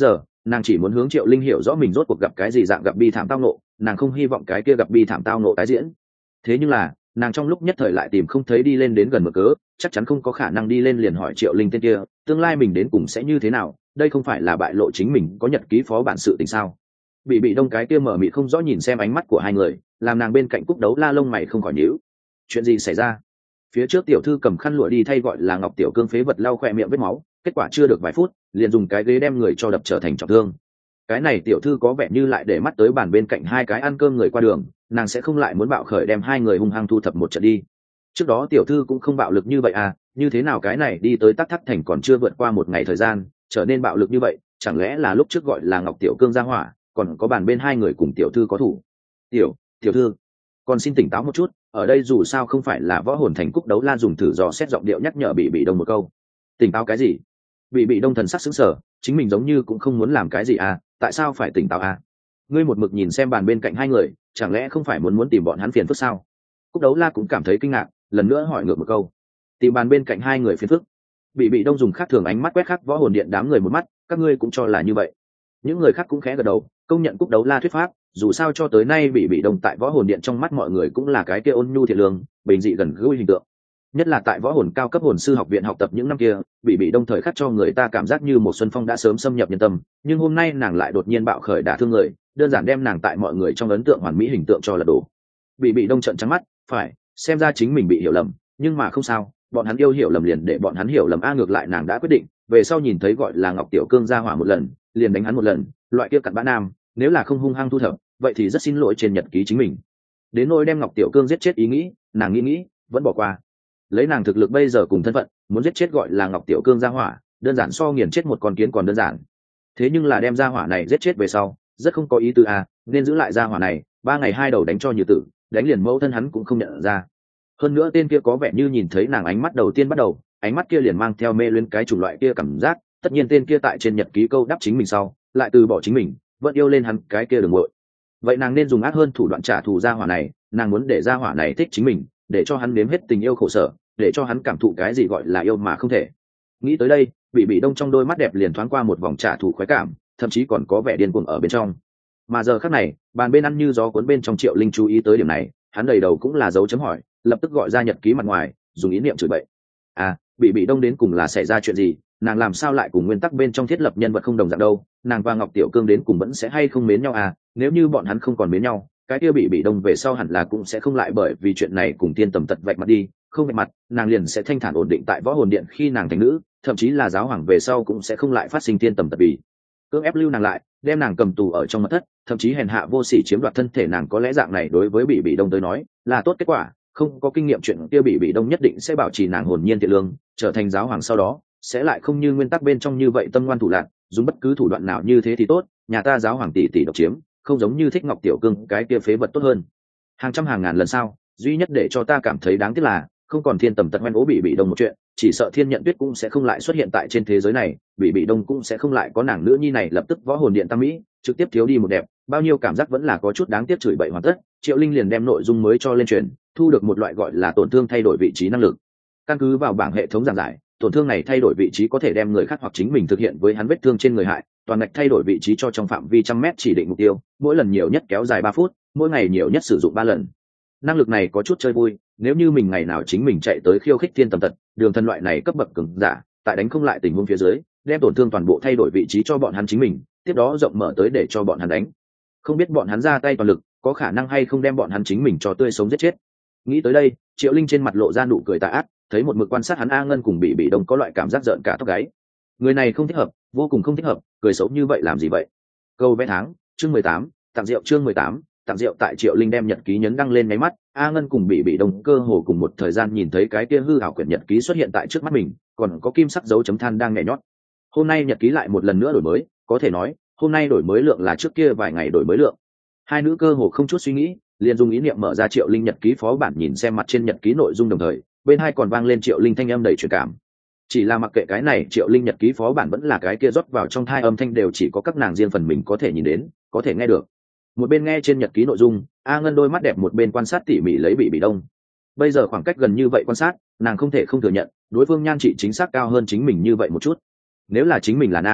nàng chỉ muốn hướng Triệu Linh hiểu rõ mình rốt cuộc gặp cái gì dạng gặp bi thảm tao nộ, nàng không hy vọng cái kia gặp bi thảm tao nộ tái diễn. Thế nhưng là nàng trong lúc nhất thời lại tìm không thấy đi lên đến gần một cớ, chắc chắn không có khả năng đi lên liền hỏi Triệu Linh tên kia tương lai mình đến cùng sẽ như thế nào, đây không phải là bại lộ chính mình có nhật ký phó bản sự tình sao. Bị đông cái kia mở mịt không rõ nhìn xem ánh mắt của hai người, làm nàng bên cạnh Cúc Đấu La lông mày không khỏi nhíu. Chuyện gì xảy ra? Phía trước tiểu thư cầm khăn lụa đi thay gọi là Ngọc Tiểu Cương phế vật lau khỏe miệng vết máu, kết quả chưa được vài phút liền dùng cái ghế đem người cho đập trở thành trọng thương. Cái này tiểu thư có vẻ như lại để mắt tới bàn bên cạnh hai cái ăn cơm người qua đường, nàng sẽ không lại muốn bạo khởi đem hai người hung hăng thu thập một trận đi. Trước đó tiểu thư cũng không bạo lực như vậy à, như thế nào cái này đi tới Tắc Thắc Thành còn chưa vượt qua một ngày thời gian trở nên bạo lực như vậy, chẳng lẽ là lúc trước gọi là Ngọc Tiểu Cương ra hỏa, còn có bàn bên hai người cùng tiểu thư có thủ. Tiểu thư còn xin tỉnh táo một chút, ở đây dù sao không phải là Võ Hồn Thành. Cúc Đấu La dùng thử dò xét giọng điệu nhắc nhở bị đông một câu. Tỉnh táo cái gì? Bị đông thần sắc sững sờ, chính mình giống như cũng không muốn làm cái gì à, tại sao phải tỉnh táo à? Ngươi một mực nhìn xem bàn bên cạnh hai người, chẳng lẽ không phải muốn tìm bọn hắn phiền phức sao? Cúc Đấu La cũng cảm thấy kinh ngạc, lần nữa hỏi ngược một câu. Tìm bàn bên cạnh hai người phiền phức? Bị đông dùng khác thường ánh mắt quét khắc Võ Hồn Điện đám người một mắt, các ngươi cũng cho là như vậy. Những người khác cũng khẽ gật đầu, công nhận Cúc Đấu La thuyết pháp, dù sao cho tới nay bị đông tại Võ Hồn Điện trong mắt mọi người cũng là cái kia ôn nhu thiện lương, bình dị gần gũi hình tượng. Nhất là tại Võ Hồn cao cấp hồn sư học viện học tập những năm kia, bị đông thời khắc cho người ta cảm giác như một xuân phong đã sớm xâm nhập nhân tâm, nhưng hôm nay nàng lại đột nhiên bạo khởi đả thương người, đơn giản đem nàng tại mọi người trong ấn tượng hoàn mỹ hình tượng cho lật đổ. Bị đông trợn trắng mắt, phải, xem ra chính mình bị hiểu lầm, nhưng mà không sao, bọn hắn yêu hiểu lầm liền để bọn hắn hiểu lầm a, ngược lại nàng đã quyết định, về sau nhìn thấy gọi là Ngọc Tiểu Cương ra hỏa một lần, liền đánh hắn một lần, loại kia cặn bã nam, nếu là không hung hăng thu thập, vậy thì rất xin lỗi trên nhật ký chính mình. Đến nỗi đem Ngọc Tiểu Cương giết chết ý nghĩ, nàng nghĩ vẫn bỏ qua. Lấy nàng thực lực bây giờ cùng thân phận, muốn giết chết gọi là Ngọc Tiểu Cương ra hỏa, đơn giản so nghiền chết một con kiến còn đơn giản. Thế nhưng là đem ra hỏa này giết chết về sau, rất không có ý tứ à, nên giữ lại ra hỏa này, 3 ngày 2 đầu đánh cho như tử, đánh liền mẫu thân hắn cũng không nhận ra. Hơn nữa tên kia có vẻ như nhìn thấy nàng ánh mắt đầu tiên bắt đầu, ánh mắt kia liền mang theo mê luyến cái chủng loại kia cảm giác, tất nhiên tên kia tại trên nhật ký câu đáp chính mình sau, lại từ bỏ chính mình, vẫn yêu lên hắn cái kia đường muội. Vậy nàng nên dùng ác hơn thủ đoạn trả thù ra hỏa này, nàng muốn để ra hỏa này thích chính mình, để cho hắn nếm hết tình yêu khổ sở, để cho hắn cảm thụ cái gì gọi là yêu mà không thể. Nghĩ tới đây, bị đông trong đôi mắt đẹp liền thoáng qua một vòng trả thù khoái cảm, thậm chí còn có vẻ điên cuồng ở bên trong. Mà giờ khắc này, bàn bên ăn như gió cuốn bên trong Triệu Linh chú ý tới điểm này, hắn đầy đầu cũng là dấu chấm hỏi, lập tức gọi ra nhật ký mặt ngoài, dùng ý niệm chửi bậy. À, bị đông đến cùng là xảy ra chuyện gì, nàng làm sao lại cùng nguyên tắc bên trong thiết lập nhân vật không đồng dạng đâu, nàng và Ngọc Tiểu Cương đến cùng vẫn sẽ hay không mến nhau à, nếu như bọn hắn không còn mến nhau, cái kia bị đông về sau hẳn là cũng sẽ không lại bởi vì chuyện này cùng Thiên Tầm Tật vạch mặt đi, không vạch mặt, nàng liền sẽ thanh thản ổn định tại Võ Hồn Điện khi nàng thành nữ, thậm chí là giáo hoàng về sau cũng sẽ không lại phát sinh Thiên Tầm Tật vì cưỡng ép lưu nàng lại, đem nàng cầm tù ở trong mật thất, thậm chí hèn hạ vô sỉ chiếm đoạt thân thể nàng. Có lẽ dạng này đối với bị đông tới nói là tốt kết quả, không có kinh nghiệm chuyện kia bị đông nhất định sẽ bảo trì nàng hồn nhiên thiện lương, trở thành giáo hoàng sau đó sẽ lại không như nguyên tắc bên trong như vậy tâm ngoan thủ lạn, dùng bất cứ thủ đoạn nào như thế thì tốt, nhà ta giáo hoàng tỷ tỷ độc chiếm, không giống như thích Ngọc Tiểu Cương cái kia phế vật tốt hơn hàng trăm hàng ngàn lần sao. Duy nhất để cho ta cảm thấy đáng tiếc là không còn Thiên Tầm Tật hoen ố bị đông một chuyện, chỉ sợ Thiên Nhận Tuyết cũng sẽ không lại xuất hiện tại trên thế giới này, bị đông cũng sẽ không lại có nàng nữ nhi này lập tức Võ Hồn Điện tam mỹ, trực tiếp thiếu đi một đẹp, bao nhiêu cảm giác vẫn là có chút đáng tiếc. Chửi bậy hoàn tất, Triệu Linh liền đem nội dung mới cho lên truyền, thu được một loại gọi là tổn thương thay đổi vị trí năng lực. Căn cứ vào bảng hệ thống giảng giải, tổn thương này thay đổi vị trí có thể đem người khác hoặc chính mình thực hiện với hắn vết thương trên người hại, toàn ngạch thay đổi vị trí cho trong phạm vi 100m chỉ định mục tiêu, mỗi lần nhiều nhất kéo dài 3 phút, mỗi ngày nhiều nhất sử dụng 3 lần. Năng lực này có chút chơi vui, nếu như mình ngày nào chính mình chạy tới khiêu khích Thiên Tầm Tật, đường thần loại này cấp bậc cường giả, tại đánh không lại tình huống phía dưới, đem tổn thương toàn bộ thay đổi vị trí cho bọn hắn chính mình, tiếp đó rộng mở tới để cho bọn hắn đánh. Không biết bọn hắn ra tay toàn lực, có khả năng hay không đem bọn hắn chính mình cho tươi sống giết chết. Nghĩ tới đây, Triệu Linh trên mặt lộ ra nụ cười tà ác, thấy một mực quan sát hắn A Ngân cùng bị đông có loại cảm giác giận cả tóc gáy. Người này không thích hợp, vô cùng không thích hợp, cười xấu như vậy làm gì vậy? Câu vẽ tháng, chương 18, tặng rượu chương 18, tặng rượu. Tại Triệu Linh đem nhật ký nhấn đăng lên máy mắt, A Ngân cùng bị đông cơ hồ cùng một thời gian nhìn thấy cái kia hư ảo quyển nhật ký xuất hiện tại trước mắt mình, còn có kim sắc dấu chấm than đang nhảy nhót. Hôm nay nhật ký lại một lần nữa đổi mới, có thể nói, hôm nay đổi mới lượng là trước kia vài ngày đổi mới lượng. Hai nữ cơ hồ không chút suy nghĩ, liền dùng ý niệm mở ra Triệu Linh nhật ký phó bản nhìn xem mặt trên nhật ký nội dung, đồng thời bên hai còn vang lên Triệu Linh thanh âm đầy truyền cảm. Chỉ là mặc kệ cái này Triệu Linh nhật ký phó bản vẫn là cái kia rót vào trong thai âm thanh đều chỉ có các nàng riêng phần mình có thể nhìn đến, có thể nghe được. Một bên nghe trên nhật ký nội dung, A Ngân đôi mắt đẹp một bên quan sát tỉ mỉ lấy bị đông. Bây giờ khoảng cách gần như vậy quan sát, nàng không thể không thừa nhận đối phương nhan trị chính xác cao hơn chính mình như vậy một chút. Nếu là chính mình là nam,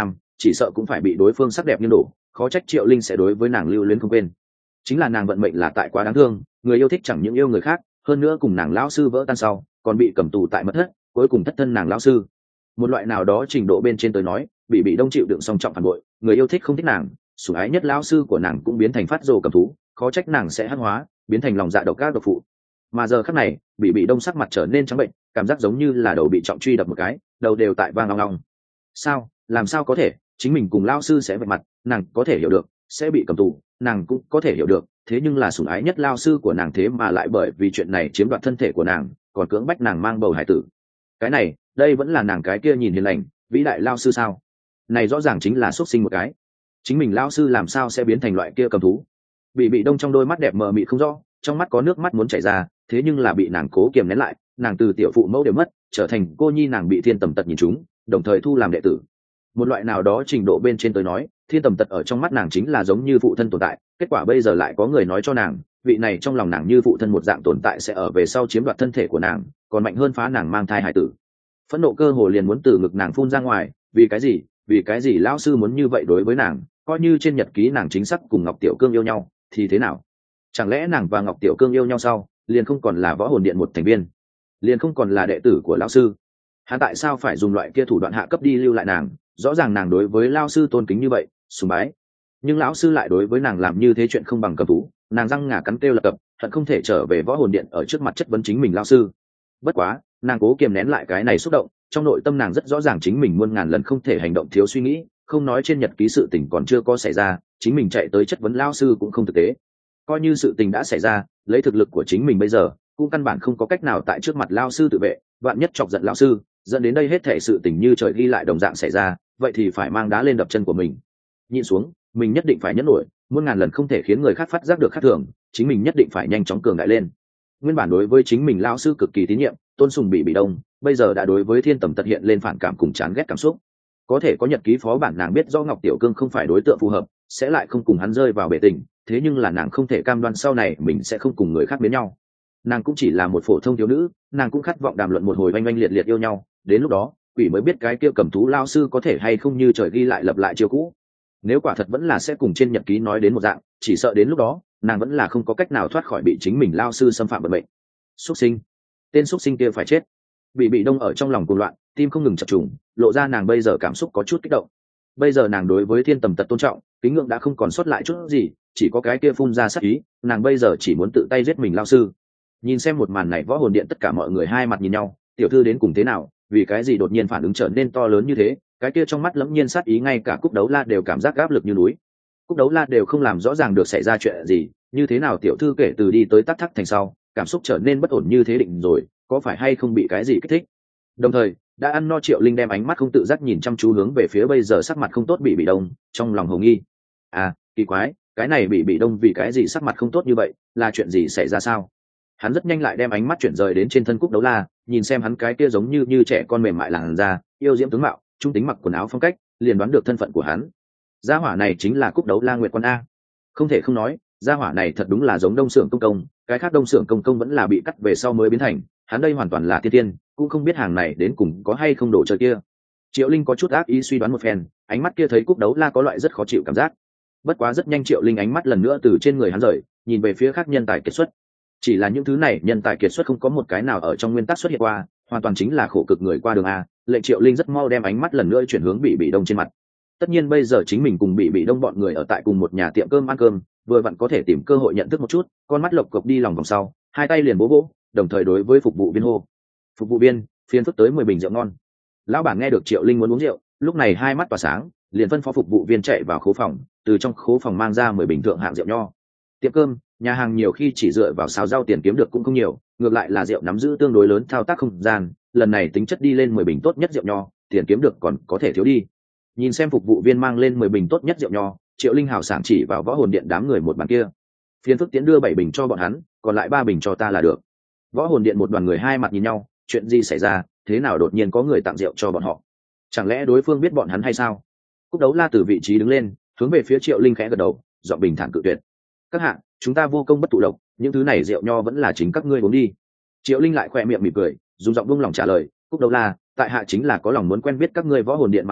chỉ sợ cũng phải bị đối phương sắc đẹp nghiêng đổ, khó trách Triệu Linh sẽ đối với nàng lưu luyến không quên. Chính là nàng vận mệnh là tại quá đáng thương, người yêu thích chẳng những yêu người khác, hơn nữa cùng nàng lão sư vỡ tan sau, còn bị cầm tù tại mất thất, cuối cùng thất thân nàng lão sư. Một loại nào đó trình độ bên trên tới nói, bị đông chịu đựng song trọng phản bội, người yêu thích không thích nàng, sủng ái nhất lão sư của nàng cũng biến thành phát rồ cầm thú, khó trách nàng sẽ hắc hóa, biến thành lòng dạ độc ác độc phụ. Mà giờ khắc này, bị đông sắc mặt trở nên trắng bệnh, cảm giác giống như là đầu bị trọng truy đập một cái, đầu đều tại vang long long. Sao, làm sao có thể, chính mình cùng lão sư sẽ vạch mặt, nàng có thể hiểu được, sẽ bị cầm tù, nàng cũng có thể hiểu được, thế nhưng là sủng ái nhất lão sư của nàng thế mà lại bởi vì chuyện này chiếm đoạt thân thể của nàng, còn cưỡng bách nàng mang bầu hải tử. Cái này, đây vẫn là nàng cái kia nhìn hiền lành, vĩ đại lão sư sao? Này rõ ràng chính là xuất sinh một cái. Chính mình lão sư làm sao sẽ biến thành loại kia cầm thú? Bị đông trong đôi mắt đẹp mờ mịt không rõ, trong mắt có nước mắt muốn chảy ra, thế nhưng là bị nàng cố kiềm nén lại, nàng từ tiểu phụ mẫu đều mất, trở thành cô nhi, nàng bị thiên tầm tật nhìn chúng, đồng thời thu làm đệ tử. Một loại nào đó trình độ bên trên tới nói, thiên tầm tật ở trong mắt nàng chính là giống như phụ thân tồn tại, kết quả bây giờ lại có người nói cho nàng, vị này trong lòng nàng như phụ thân một dạng tồn tại sẽ ở về sau chiếm đoạt thân thể của nàng, còn mạnh hơn phá nàng mang thai hải tử. Phẫn nộ cơ hồ liền muốn từ ngực nàng phun ra ngoài, vì cái gì lão sư muốn như vậy đối với nàng, coi như trên nhật ký nàng chính xác cùng Ngọc Tiểu Cương yêu nhau thì thế nào? Chẳng lẽ nàng và Ngọc Tiểu Cương yêu nhau sau liền không còn là võ hồn điện một thành viên, liền không còn là đệ tử của lão sư? Hắn tại sao phải dùng loại kia thủ đoạn hạ cấp đi lưu lại nàng? Rõ ràng nàng đối với lão sư tôn kính như vậy, sùng bái, nhưng lão sư lại đối với nàng làm như thế chuyện không bằng cầm thú, nàng răng ngà cắn kêu lập cập, hận không thể trở về võ hồn điện ở trước mặt chất vấn chính mình lão sư. Bất quá, nàng cố kiềm nén lại cái này xúc động, trong nội tâm nàng rất rõ ràng chính mình muôn ngàn lần không thể hành động thiếu suy nghĩ, không nói trên nhật ký sự tình còn chưa có xảy ra, chính mình chạy tới chất vấn lão sư cũng không thực tế. Coi như sự tình đã xảy ra, lấy thực lực của chính mình bây giờ, cũng căn bản không có cách nào tại trước mặt lão sư tự vệ, vạn nhất chọc giận lão sư, dẫn đến đây hết thảy sự tình như trời ghi lại đồng dạng xảy ra, vậy thì phải mang đá lên đập chân của mình. Nhịn xuống, mình nhất định phải nhẫn nổi, muôn ngàn lần không thể khiến người khác phát giác được khác thường, chính mình nhất định phải nhanh chóng cường đại lên. Nguyên bản đối với chính mình lão sư cực kỳ tín nhiệm, tôn sùng bị đông, bây giờ đã đối với thiên tầm tật hiện lên phản cảm cùng chán ghét cảm xúc. Có thể có nhật ký phó bản nàng biết rõ Ngọc Tiểu Cương không phải đối tượng phù hợp, sẽ lại không cùng hắn rơi vào bể tình, thế nhưng là nàng không thể cam đoan sau này mình sẽ không cùng người khác biến nhau. Nàng cũng chỉ là một phổ thông thiếu nữ, nàng cũng khát vọng đàm luận một hồi oanh oanh liệt liệt yêu nhau, đến lúc đó quỷ mới biết cái kia cầm thú lao sư có thể hay không như trời ghi lại lập lại chiêu cũ. Nếu quả thật vẫn là sẽ cùng trên nhật ký nói đến một dạng, chỉ sợ đến lúc đó nàng vẫn là không có cách nào thoát khỏi bị chính mình lao sư xâm phạm vận mệnh. Xuất sinh, tên xuất sinh kia phải chết. Bị đông ở trong lòng cuồng loạn, tim không ngừng chập trùng, lộ ra nàng bây giờ cảm xúc có chút kích động. Bây giờ nàng đối với thiên tầm tật tôn trọng, kính ngưỡng đã không còn sót lại chút gì, chỉ có cái kia phun ra sát ý, nàng bây giờ chỉ muốn tự tay giết mình lao sư. Nhìn xem một màn này, võ hồn điện tất cả mọi người hai mặt nhìn nhau, tiểu thư đến cùng thế nào, vì cái gì đột nhiên phản ứng trở nên to lớn như thế, cái kia trong mắt lẫm nhiên sát ý, ngay cả Cúc Đấu La đều cảm giác áp lực như núi. Cúc Đấu La đều không làm rõ ràng được xảy ra chuyện gì, như thế nào tiểu thư kể từ đi tới Tắc Thắc thành sau, cảm xúc trở nên bất ổn như thế định rồi, có phải hay không bị cái gì kích thích? Đồng thời, đã ăn no Triệu Linh đem ánh mắt không tự giác nhìn chăm chú hướng về phía bây giờ sắc mặt không tốt bị đông, trong lòng hồ nghi. À, kỳ quái, cái này bị đông vì cái gì sắc mặt không tốt như vậy, là chuyện gì xảy ra sao? Hắn rất nhanh lại đem ánh mắt chuyển rời đến trên thân Cúc Đấu La, nhìn xem hắn cái kia giống như trẻ con mềm mại làn da, yêu diễm tướng mạo, trung tính mặc quần áo phong cách, liền đoán được thân phận của hắn. Gia hỏa này chính là Cúc Đấu La Nguyệt Quan a. Không thể không nói, gia hỏa này thật đúng là giống Đông Sưởng Công Công, cái khác Đông Sưởng Công Công vẫn là bị cắt về sau mới biến thành, hắn đây hoàn toàn là tiên tiên, cũng không biết hàng này đến cùng có hay không đồ chơi kia. Triệu Linh có chút ác ý suy đoán một phen, ánh mắt kia thấy Cúc Đấu La có loại rất khó chịu cảm giác. Bất quá rất nhanh Triệu Linh ánh mắt lần nữa từ trên người hắn rời, nhìn về phía khác nhân tài kiệt xuất. Chỉ là những thứ này nhân tài kiệt xuất không có một cái nào ở trong nguyên tắc xuất hiện qua, hoàn toàn chính là khổ cực người qua đường a. Lệnh Triệu Linh rất mau đem ánh mắt lần nữa chuyển hướng bị đông trên mặt. Tất nhiên bây giờ chính mình cùng bị đông bọn người ở tại cùng một nhà tiệm cơm ăn cơm, vừa vặn có thể tìm cơ hội nhận thức một chút. Con mắt lộc cộc đi lòng vòng sau, hai tay liền bố vỗ, đồng thời đối với phục vụ viên hô: "Phục vụ viên, phiền phức tới 10 bình rượu ngon." Lão bản nghe được Triệu Linh muốn uống rượu, lúc này hai mắt tỏa sáng, liền phân phó phục vụ viên chạy vào khố phòng, từ trong khố phòng mang ra 10 bình thượng hạng rượu nho. Tiệm cơm, nhà hàng nhiều khi chỉ dựa vào xào rau tiền kiếm được cũng không nhiều, ngược lại là rượu nắm giữ tương đối lớn thao tác không gian, lần này tính chất đi lên 10 bình tốt nhất rượu nho, tiền kiếm được còn có thể thiếu đi. Nhìn xem phục vụ viên mang lên 10 bình tốt nhất rượu nho, Triệu Linh hào sảng chỉ vào võ hồn điện đám người một bàn kia: "Phiền phức tiến đưa 7 bình cho bọn hắn, còn lại 3 bình cho ta là được." Võ hồn điện một đoàn người hai mặt nhìn nhau, chuyện gì xảy ra, thế nào đột nhiên có người tặng rượu cho bọn họ? Chẳng lẽ đối phương biết bọn hắn hay sao? Cúc Đấu La từ vị trí đứng lên, hướng về phía Triệu Linh khẽ gật đầu, giọng bình thản cự tuyệt: "Các hạ, chúng ta vô công bất thụ lộc, những thứ này rượu nho vẫn là chính các ngươi uống đi." Triệu Linh lại khoe miệng mỉm cười, dùng giọng buông lòng trả lời: "Cúc Đấu La, tại hạ chính là có lòng muốn quen biết các ngươi võ hồn điện mà thôi,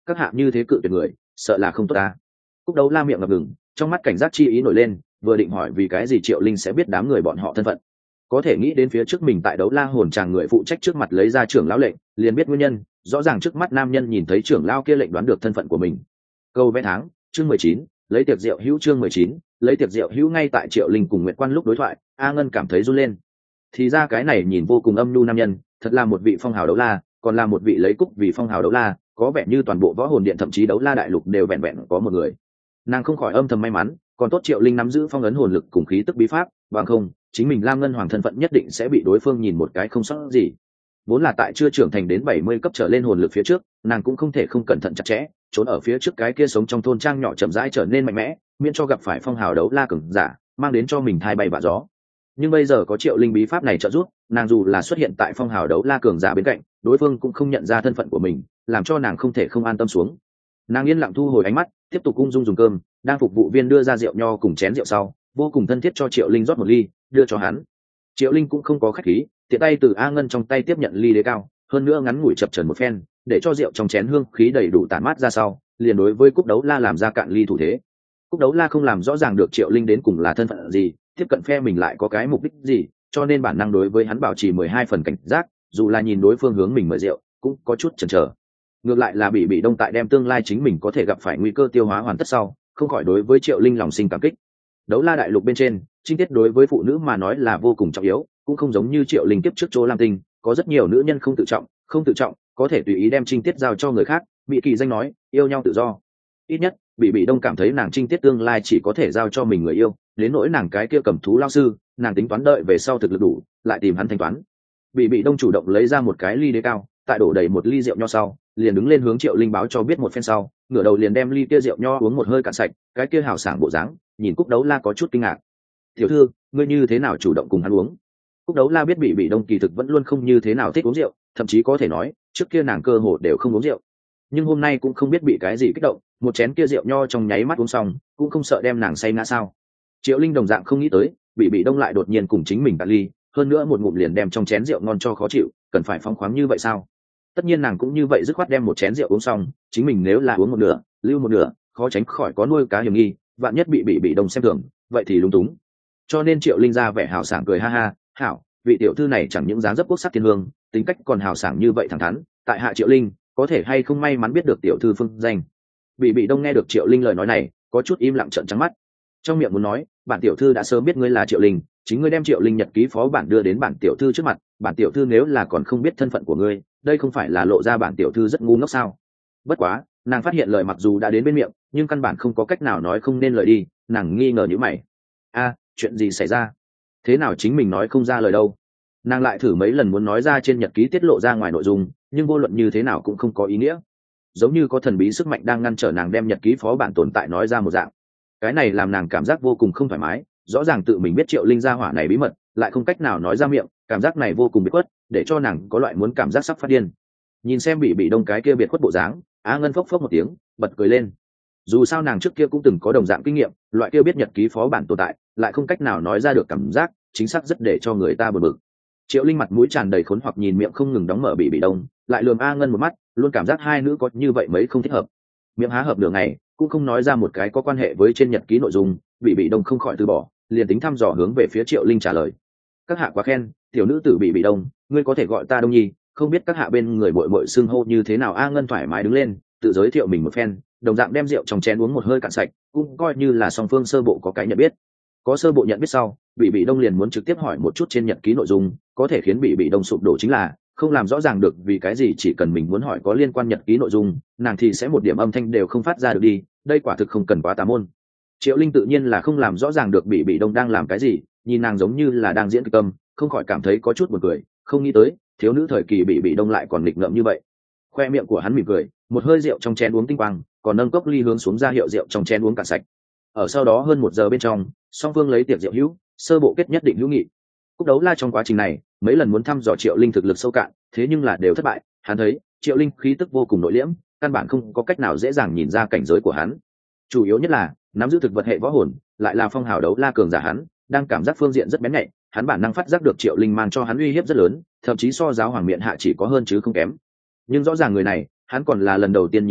các hạ như thế cự tuyệt người sợ là không tốt ta. Cúc Đấu La miệng ngập ngừng, trong mắt cảnh giác chi ý nổi lên, vừa định hỏi vì cái gì Triệu Linh sẽ biết đám người bọn họ thân phận, có thể nghĩ đến phía trước mình tại Đấu La hồn tràng người phụ trách trước mặt lấy ra trưởng lão lệnh, liền biết nguyên nhân. Rõ ràng trước mắt nam nhân nhìn thấy trưởng lão kia lệnh đoán được thân phận của mình. Câu vẽ tháng, chương 19, lấy tiệc rượu hữu, chương 19, lấy tiệc rượu hữu. Ngay tại Triệu Linh cùng Nguyệt Quan lúc đối thoại, A Ngân cảm thấy run lên. Thì ra cái này nhìn vô cùng âm nhu nam nhân, thật là một vị phong hào đấu la, còn là một vị lấy cúc vì phong hào đấu la, có vẻ như toàn bộ võ hồn điện thậm chí đấu la đại lục đều vẹn vẹn có một người. Nàng không khỏi âm thầm may mắn, còn tốt Triệu Linh nắm giữ phong ấn hồn lực cùng khí tức bí pháp, bằng không chính mình Lam Ngân Hoàng thân phận nhất định sẽ bị đối phương nhìn một cái không sót gì. Vốn là tại chưa trưởng thành đến 70 cấp trở lên hồn lực phía trước, nàng cũng không thể không cẩn thận chặt chẽ, trốn ở phía trước cái kia sống trong thôn trang nhỏ chậm rãi trở nên mạnh mẽ, miễn cho gặp phải phong hào đấu la cường giả, mang đến cho mình thai bay vạ gió. Nhưng bây giờ có Triệu Linh bí pháp này trợ giúp, nàng dù là xuất hiện tại phong hào đấu la cường giả bên cạnh, đối phương cũng không nhận ra thân phận của mình, làm cho nàng không thể không an tâm xuống. Nàng yên lặng thu hồi ánh mắt, tiếp tục ung dung dùng cơm, đang phục vụ viên đưa ra rượu nho cùng chén rượu sau, vô cùng thân thiết cho Triệu Linh rót một ly, đưa cho hắn. Triệu Linh cũng không có khách khí, tiện tay từ A Ngân trong tay tiếp nhận ly đế cao, hơn nữa ngắn ngủi chập chờn một phen, để cho rượu trong chén hương khí đầy đủ tản mát ra sau, liền đối với Cúc Đấu La làm ra cạn ly thủ thế. Cúc Đấu La không làm rõ ràng được Triệu Linh đến cùng là thân phận gì, tiếp cận phe mình lại có cái mục đích gì, cho nên bản năng đối với hắn bảo trì 12 phần cảnh giác, dù là nhìn đối phương hướng mình mời rượu, cũng có chút chần chờ. Ngược lại là bị Đông tại đem tương lai chính mình có thể gặp phải nguy cơ tiêu hóa hoàn tất sau, không khỏi đối với Triệu Linh lòng sinh cảm kích. Đấu La đại lục bên trên, trinh tiết đối với phụ nữ mà nói là vô cùng trọng yếu, cũng không giống như Triệu Linh tiếp trước chỗ Lam Tinh, có rất nhiều nữ nhân không tự trọng, có thể tùy ý đem trinh tiết giao cho người khác, bị kỳ danh nói yêu nhau tự do. Ít nhất bị Đông cảm thấy nàng trinh tiết tương lai chỉ có thể giao cho mình người yêu, đến nỗi nàng cái kia cầm thú lao sư, nàng tính toán đợi về sau thực lực đủ lại tìm hắn thanh toán. Bị Đông chủ động lấy ra một cái ly đế cao, tại đổ đầy một ly rượu nho sau, liền đứng lên hướng Triệu Linh báo cho biết một phen sau, ngửa đầu liền đem ly kia rượu nho uống một hơi cạn sạch, cái kia hào sảng bộ dáng, nhìn Cúc Đấu La có chút kinh ngạc. "Tiểu thư, ngươi như thế nào chủ động cùng hắn uống?" Cúc Đấu La biết bị Đông kỳ thực vẫn luôn không như thế nào thích uống rượu, thậm chí có thể nói, trước kia nàng cơ hồ đều không uống rượu. Nhưng hôm nay cũng không biết bị cái gì kích động, một chén kia rượu nho trong nháy mắt uống xong, cũng không sợ đem nàng say ngã sao. Triệu Linh đồng dạng không nghĩ tới, bị Đông lại đột nhiên cùng chính mình cạn ly, hơn nữa một ngụm liền đem trong chén rượu ngon cho khó chịu, cần phải phóng khoáng như vậy sao? Tất nhiên nàng cũng như vậy dứt khoát đem một chén rượu uống xong, chính mình nếu là uống một nửa, lưu một nửa, khó tránh khỏi có nuôi cá hiểm nghi, vạn nhất bị Đông xem thường, vậy thì lúng túng. Cho nên Triệu Linh ra vẻ hào sảng cười ha ha, "Hảo, vị tiểu thư này chẳng những dáng dấp quốc sắc thiên hương, tính cách còn hào sảng như vậy thẳng thắn, tại hạ Triệu Linh, có thể hay không may mắn biết được tiểu thư phương danh." Bị Đông nghe được Triệu Linh lời nói này, có chút im lặng trợn trắng mắt. Trong miệng muốn nói, "Bản tiểu thư đã sớm biết ngươi là Triệu Linh, chính ngươi đem Triệu Linh nhật ký phó bản đưa đến bản tiểu thư trước mặt, bản tiểu thư nếu là còn không biết thân phận của ngươi, đây không phải là lộ ra bản tiểu thư rất ngu ngốc sao?" Bất quá, nàng phát hiện lời mặc dù đã đến bên miệng, nhưng căn bản không có cách nào nói không nên lời đi, nàng nghi ngờ như mày. "A, chuyện gì xảy ra? Thế nào chính mình nói không ra lời đâu?" Nàng lại thử mấy lần muốn nói ra trên nhật ký tiết lộ ra ngoài nội dung, nhưng vô luận như thế nào cũng không có ý nghĩa. Giống như có thần bí sức mạnh đang ngăn trở nàng đem nhật ký phó bản tồn tại nói ra một dạng. Cái này làm nàng cảm giác vô cùng không thoải mái, rõ ràng tự mình biết Triệu Linh gia hỏa này bí mật, lại không cách nào nói ra miệng, cảm giác này vô cùng biệt khuất, để cho nàng có loại muốn cảm giác sắp phát điên. Nhìn xem bị Đông cái kia biệt khuất bộ dáng, Á Ngân phốc phốc một tiếng, bật cười lên. Dù sao nàng trước kia cũng từng có đồng dạng kinh nghiệm, loại kia biết nhật ký phó bản tồn tại, lại không cách nào nói ra được cảm giác, chính xác rất để cho người ta bực bực. Triệu Linh mặt mũi tràn đầy khốn hoặc nhìn miệng không ngừng đóng mở bị Đông, lại lườm A Ngân một mắt, luôn cảm giác hai nữ có như vậy mấy không thích hợp. Miệng há hợp nửa ngày, cũng không nói ra một cái có quan hệ với trên nhật ký nội dung, bị Đông không khỏi từ bỏ, liền tính thăm dò hướng về phía Triệu Linh trả lời. "Các hạ quá khen, tiểu nữ tử bị Đông, ngươi có thể gọi ta Đông Nhi, không biết các hạ bên người muội muội xưng hô như thế nào?" A Ngân thoải mái đứng lên, tự giới thiệu mình một phen, đồng dạng đem rượu trong chén uống một hơi cạn sạch, cũng coi như là song phương sơ bộ có cái nhận biết. Có sơ bộ nhận biết sau, bị Đông liền muốn trực tiếp hỏi một chút trên nhật ký nội dung, có thể khiến bị Đông sụp đổ chính là không làm rõ ràng được vì cái gì chỉ cần mình muốn hỏi có liên quan nhật ký nội dung, nàng thì sẽ một điểm âm thanh đều không phát ra được đi, đây quả thực không cần quá tà môn. Triệu Linh tự nhiên là không làm rõ ràng được bị Đông đang làm cái gì, nhìn nàng giống như là đang diễn kịch tâm, không khỏi cảm thấy có chút buồn cười, không nghĩ tới thiếu nữ thời kỳ bị Đông lại còn nghịch ngợm như vậy. Khoe miệng của hắn mỉm cười, một hơi rượu trong chén uống tinh quang, còn nâng cốc ly hướng xuống ra hiệu rượu trong chén uống cạn sạch. Ở sau đó hơn 1 giờ bên trong, song phương lấy tiệc rượu hữu, sơ bộ kết nhất định hữu nghị. Cúc Đấu La trong quá trình này, mấy lần muốn thăm dò Triệu Linh thực lực sâu cạn, thế nhưng là đều thất bại. Hắn thấy Triệu Linh khí tức vô cùng nội liễm, căn bản không có cách nào dễ dàng nhìn ra cảnh giới của hắn. Chủ yếu nhất là nắm giữ thực vật hệ võ hồn, lại là phong hào đấu la cường giả hắn, đang cảm giác phương diện rất bén nhạy, hắn bản năng phát giác được Triệu Linh mang cho hắn uy hiếp rất lớn, thậm chí so giáo hoàng miện hạ chỉ có hơn chứ không kém. Nhưng rõ ràng người này, hắn còn là lần đầu tiên nhìn thấy,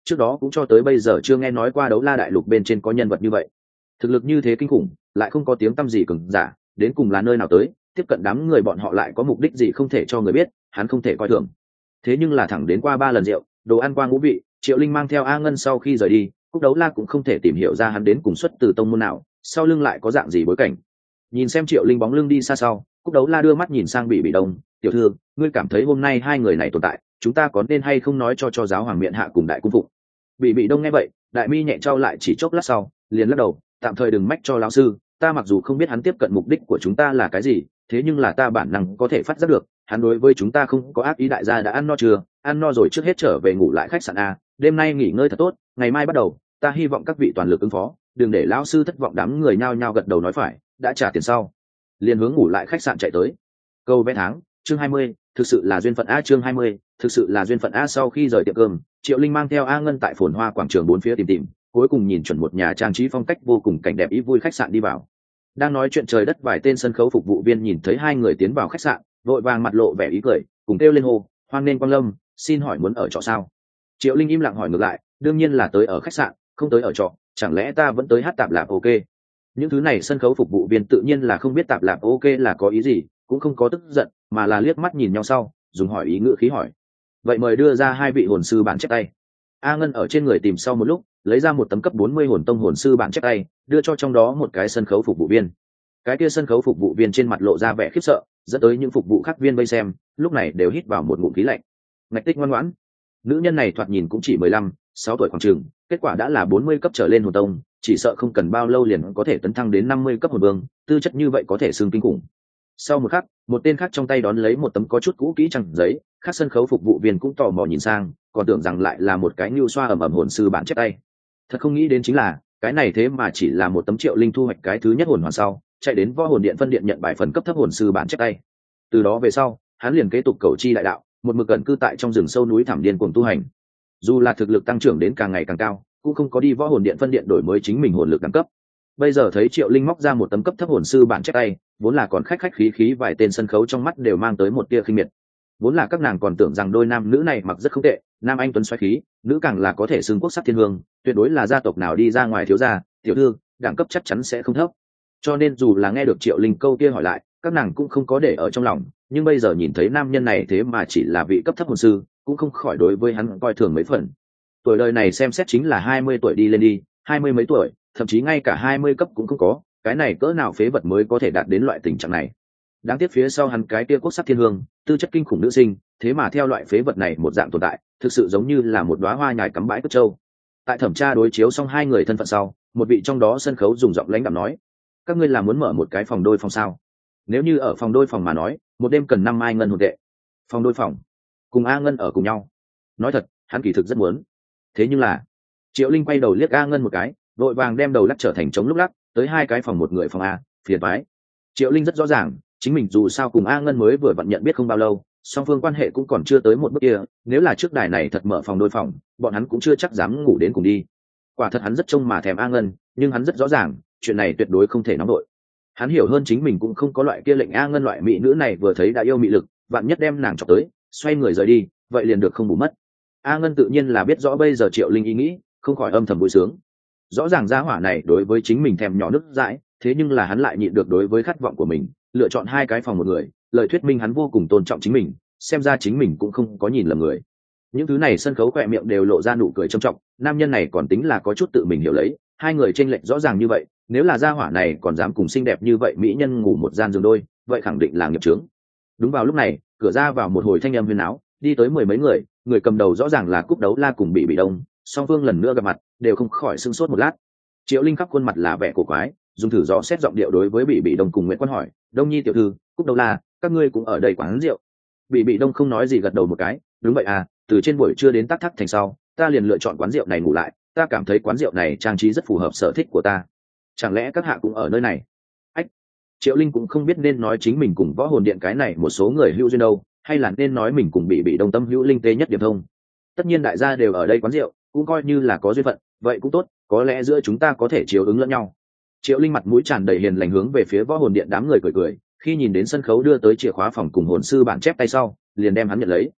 trước đó cũng cho tới bây giờ chưa nghe nói qua đấu la đại lục bên trên có nhân vật như vậy, thực lực như thế kinh khủng, lại không có tiếng tăm gì cường giả, đến cùng là nơi nào tới, tiếp cận đám người bọn họ lại có mục đích gì không thể cho người biết, hắn không thể coi thường. Thế nhưng là thẳng đến qua 3 lần rượu, đồ ăn qua ngũ vị, Triệu Linh mang theo A Ngân sau khi rời đi, Cúc Đấu La cũng không thể tìm hiểu ra hắn đến cùng xuất từ tông môn nào, sau lưng lại có dạng gì bối cảnh. Nhìn xem Triệu Linh bóng lưng đi xa sau, Cúc Đấu La đưa mắt nhìn sang Bị Đông, "Tiểu thư, ngươi cảm thấy hôm nay hai người này tồn tại, chúng ta có nên hay không nói cho giáo hoàng miện hạ cùng đại cung phụng?" Bị Đông nghe vậy, đại mi nhẹ trao lại chỉ chốc lát sau, liền lắc đầu, "Tạm thời đừng mách cho lão sư, ta mặc dù không biết hắn tiếp cận mục đích của chúng ta là cái gì, thế nhưng là ta bản năng có thể phát giác được, hắn đối với chúng ta không có ác ý. Đại gia đã ăn no chưa? Ăn no rồi trước hết trở về ngủ lại khách sạn a, đêm nay nghỉ ngơi thật tốt, ngày mai bắt đầu, ta hy vọng các vị toàn lực ứng phó, đừng để lão sư thất vọng." Đám người nhao nhao gật đầu nói phải, đã trả tiền sau, liền hướng ngủ lại khách sạn chạy tới. Câu vẽ tháng, chương 20, thực sự là duyên phận a. Chương 20, thực sự là duyên phận a. Sau khi rời tiệm cơm, Triệu Linh mang theo A Ngân tại Phồn Hoa quảng trường bốn phía tìm, cuối cùng nhìn chuẩn một nhà trang trí phong cách vô cùng cảnh đẹp ý vui khách sạn đi vào. Đang nói chuyện trời đất, vài tên sân khấu phục vụ viên nhìn thấy hai người tiến vào khách sạn, vội vàng mặt lộ vẻ ý cười, cùng kêu lên hô, "Hoan nghênh quang lâm, xin hỏi muốn ở trọ sao?" Triệu Linh im lặng hỏi ngược lại, "Đương nhiên là tới ở khách sạn, không tới ở trọ, chẳng lẽ ta vẫn tới hát tạp lạp ok?" Những thứ này sân khấu phục vụ viên tự nhiên là không biết tạp lạp ok là có ý gì, cũng không có tức giận, mà là liếc mắt nhìn nhau sau, dùng hỏi ý ngữ khí hỏi, "Vậy mời đưa ra hai vị hồn sư bản chép tay." A Ngân ở trên người tìm sau một lúc, lấy ra một tấm cấp 40 hồn tông hồn sư bản chép tay, đưa cho trong đó một cái sân khấu phục vụ viên. Cái kia sân khấu phục vụ viên trên mặt lộ ra vẻ khiếp sợ, dẫn tới những phục vụ khác viên vây xem, lúc này đều hít vào một ngụm khí lạnh. Ngạch Tích ngoan ngoãn, nữ nhân này thoạt nhìn cũng chỉ 15, 16 tuổi khoảng chừng, kết quả đã là 40 cấp trở lên hồn tông, chỉ sợ không cần bao lâu liền có thể tấn thăng đến 50 cấp hồn vương, tư chất như vậy có thể xưng kinh khủng. Sau một khắc, một tên khác trong tay đón lấy một tấm có chút cũ kỹ trang giấy, khác sân khấu phục vụ viên cũng tò mò nhìn sang, còn tưởng rằng lại là một cái nhu xoa ẩm hồn sư bản chép tay. Thật không nghĩ đến chính là, cái này thế mà chỉ là một tấm Triệu Linh thu hoạch cái thứ nhất hồn hoàn sau, chạy đến Võ Hồn Điện phân điện nhận bài phần cấp thấp hồn sư bản chép tay. Từ đó về sau, hắn liền kế tục cầu chi đại đạo, một mực gần cư tại trong rừng sâu núi thẳm điên cuồng tu hành. Dù là thực lực tăng trưởng đến càng ngày càng cao, cũng không có đi Võ Hồn Điện phân điện đổi mới chính mình hồn lực đẳng cấp. Bây giờ thấy Triệu Linh móc ra một tấm cấp thấp hồn sư bản chép tay, vốn là còn khách khách khí khí vài tên sân khấu trong mắt đều mang tới một tia khinh miệt. Vốn là các nàng còn tưởng rằng đôi nam nữ này mặc rất không tệ, nam anh tuấn xoáy khí, nữ càng là có thể xưng quốc sắc thiên hương, tuyệt đối là gia tộc nào đi ra ngoài thiếu gia, tiểu thư, đẳng cấp chắc chắn sẽ không thấp. Cho nên dù là nghe được Triệu Linh câu kia hỏi lại, các nàng cũng không có để ở trong lòng, nhưng bây giờ nhìn thấy nam nhân này thế mà chỉ là vị cấp thấp hồn sư, cũng không khỏi đối với hắn coi thường mấy phần. Tuổi đời này xem xét chính là 20 tuổi đi lên đi, 20 mấy tuổi, thậm chí ngay cả 20 cấp cũng không có, cái này cỡ nào phế vật mới có thể đạt đến loại tình trạng này. Đáng tiếc phía sau hắn cái kia quốc sắc thiên hương, tư chất kinh khủng nữ sinh, thế mà theo loại phế vật này một dạng tồn tại, thực sự giống như là một đóa hoa nhài cắm bãi cất trâu. Tại thẩm tra đối chiếu xong hai người thân phận sau, một vị trong đó sân khấu dùng giọng lãnh đạm nói, "Các ngươi là muốn mở một cái phòng đôi phòng sao? Nếu như ở phòng đôi phòng mà nói, một đêm cần 5 mai ngân hồn tệ." Phòng đôi phòng, cùng A Ngân ở cùng nhau. Nói thật, hắn kỳ thực rất muốn. Thế nhưng là, Triệu Linh quay đầu liếc A Ngân một cái, vội vàng đem đầu lắc trở thành trống lúc lắc, tới hai cái phòng một người phòng A, phiền toái. Triệu Linh rất rõ ràng, chính mình dù sao cùng A Ngân mới vừa vặn nhận biết không bao lâu, song phương quan hệ cũng còn chưa tới một bước kia, nếu là trước đài này thật mở phòng đôi phòng, bọn hắn cũng chưa chắc dám ngủ đến cùng đi. Quả thật hắn rất trông mà thèm A Ngân, nhưng hắn rất rõ ràng, chuyện này tuyệt đối không thể nóng đội. Hắn hiểu hơn chính mình cũng không có loại kia lệnh A Ngân loại mỹ nữ này vừa thấy đã yêu mị lực, vạn nhất đem nàng chọc tới, xoay người rời đi, vậy liền được không bù mất. A Ngân tự nhiên là biết rõ bây giờ Triệu Linh ý nghĩ, không khỏi âm thầm vui sướng. Rõ ràng gia hỏa này đối với chính mình thèm nhỏ nước dãi, thế nhưng là hắn lại nhịn được đối với khát vọng của mình, lựa chọn hai cái phòng một người, lời thuyết minh hắn vô cùng tôn trọng chính mình, xem ra chính mình cũng không có nhìn lầm người. Những thứ này sân khấu khỏe miệng đều lộ ra nụ cười trầm trọng, nam nhân này còn tính là có chút tự mình hiểu lấy, hai người chênh lệch rõ ràng như vậy, nếu là gia hỏa này còn dám cùng xinh đẹp như vậy mỹ nhân ngủ một gian giường đôi, vậy khẳng định là nghiệp chướng. Đúng vào lúc này, cửa ra vào một hồi thanh âm huyên náo, đi tới 10 mấy người, người cầm đầu rõ ràng là Cúc Đấu La cùng Bị Đông, song phương lần nữa gặp mặt, đều không khỏi sửng sốt một lát. Triệu Linh khắp khuôn mặt là vẻ cổ quái, dùng thử dò xét giọng điệu đối với Bị Đông cùng Nguyễn Quan hỏi, "Đông Nhi tiểu thư, Cúc Đấu La, các ngươi cũng ở đây quán rượu?" Bị Đông không nói gì gật đầu một cái, "Đúng vậy à, từ trên buổi trưa đến Tắc Thắc thành sau, ta liền lựa chọn quán rượu này ngủ lại, ta cảm thấy quán rượu này trang trí rất phù hợp sở thích của ta. Chẳng lẽ các hạ cũng ở nơi này?" Ách, Triệu Linh cũng không biết nên nói chính mình cùng Võ Hồn Điện cái này một số người hữu duyên đâu, hay là nên nói mình cùng Bị Đông tâm hữu linh tê nhất điểm thông. Tất nhiên đại gia đều ở đây quán rượu, cũng coi như là có duyên phận, vậy cũng tốt, có lẽ giữa chúng ta có thể chiếu ứng lẫn nhau. Triệu Linh mặt mũi tràn đầy hiền lành hướng về phía Võ Hồn Điện đám người cười cười, khi nhìn đến sân khấu đưa tới chìa khóa phòng cùng hồn sư bản chép tay sau, liền đem hắn nhận lấy.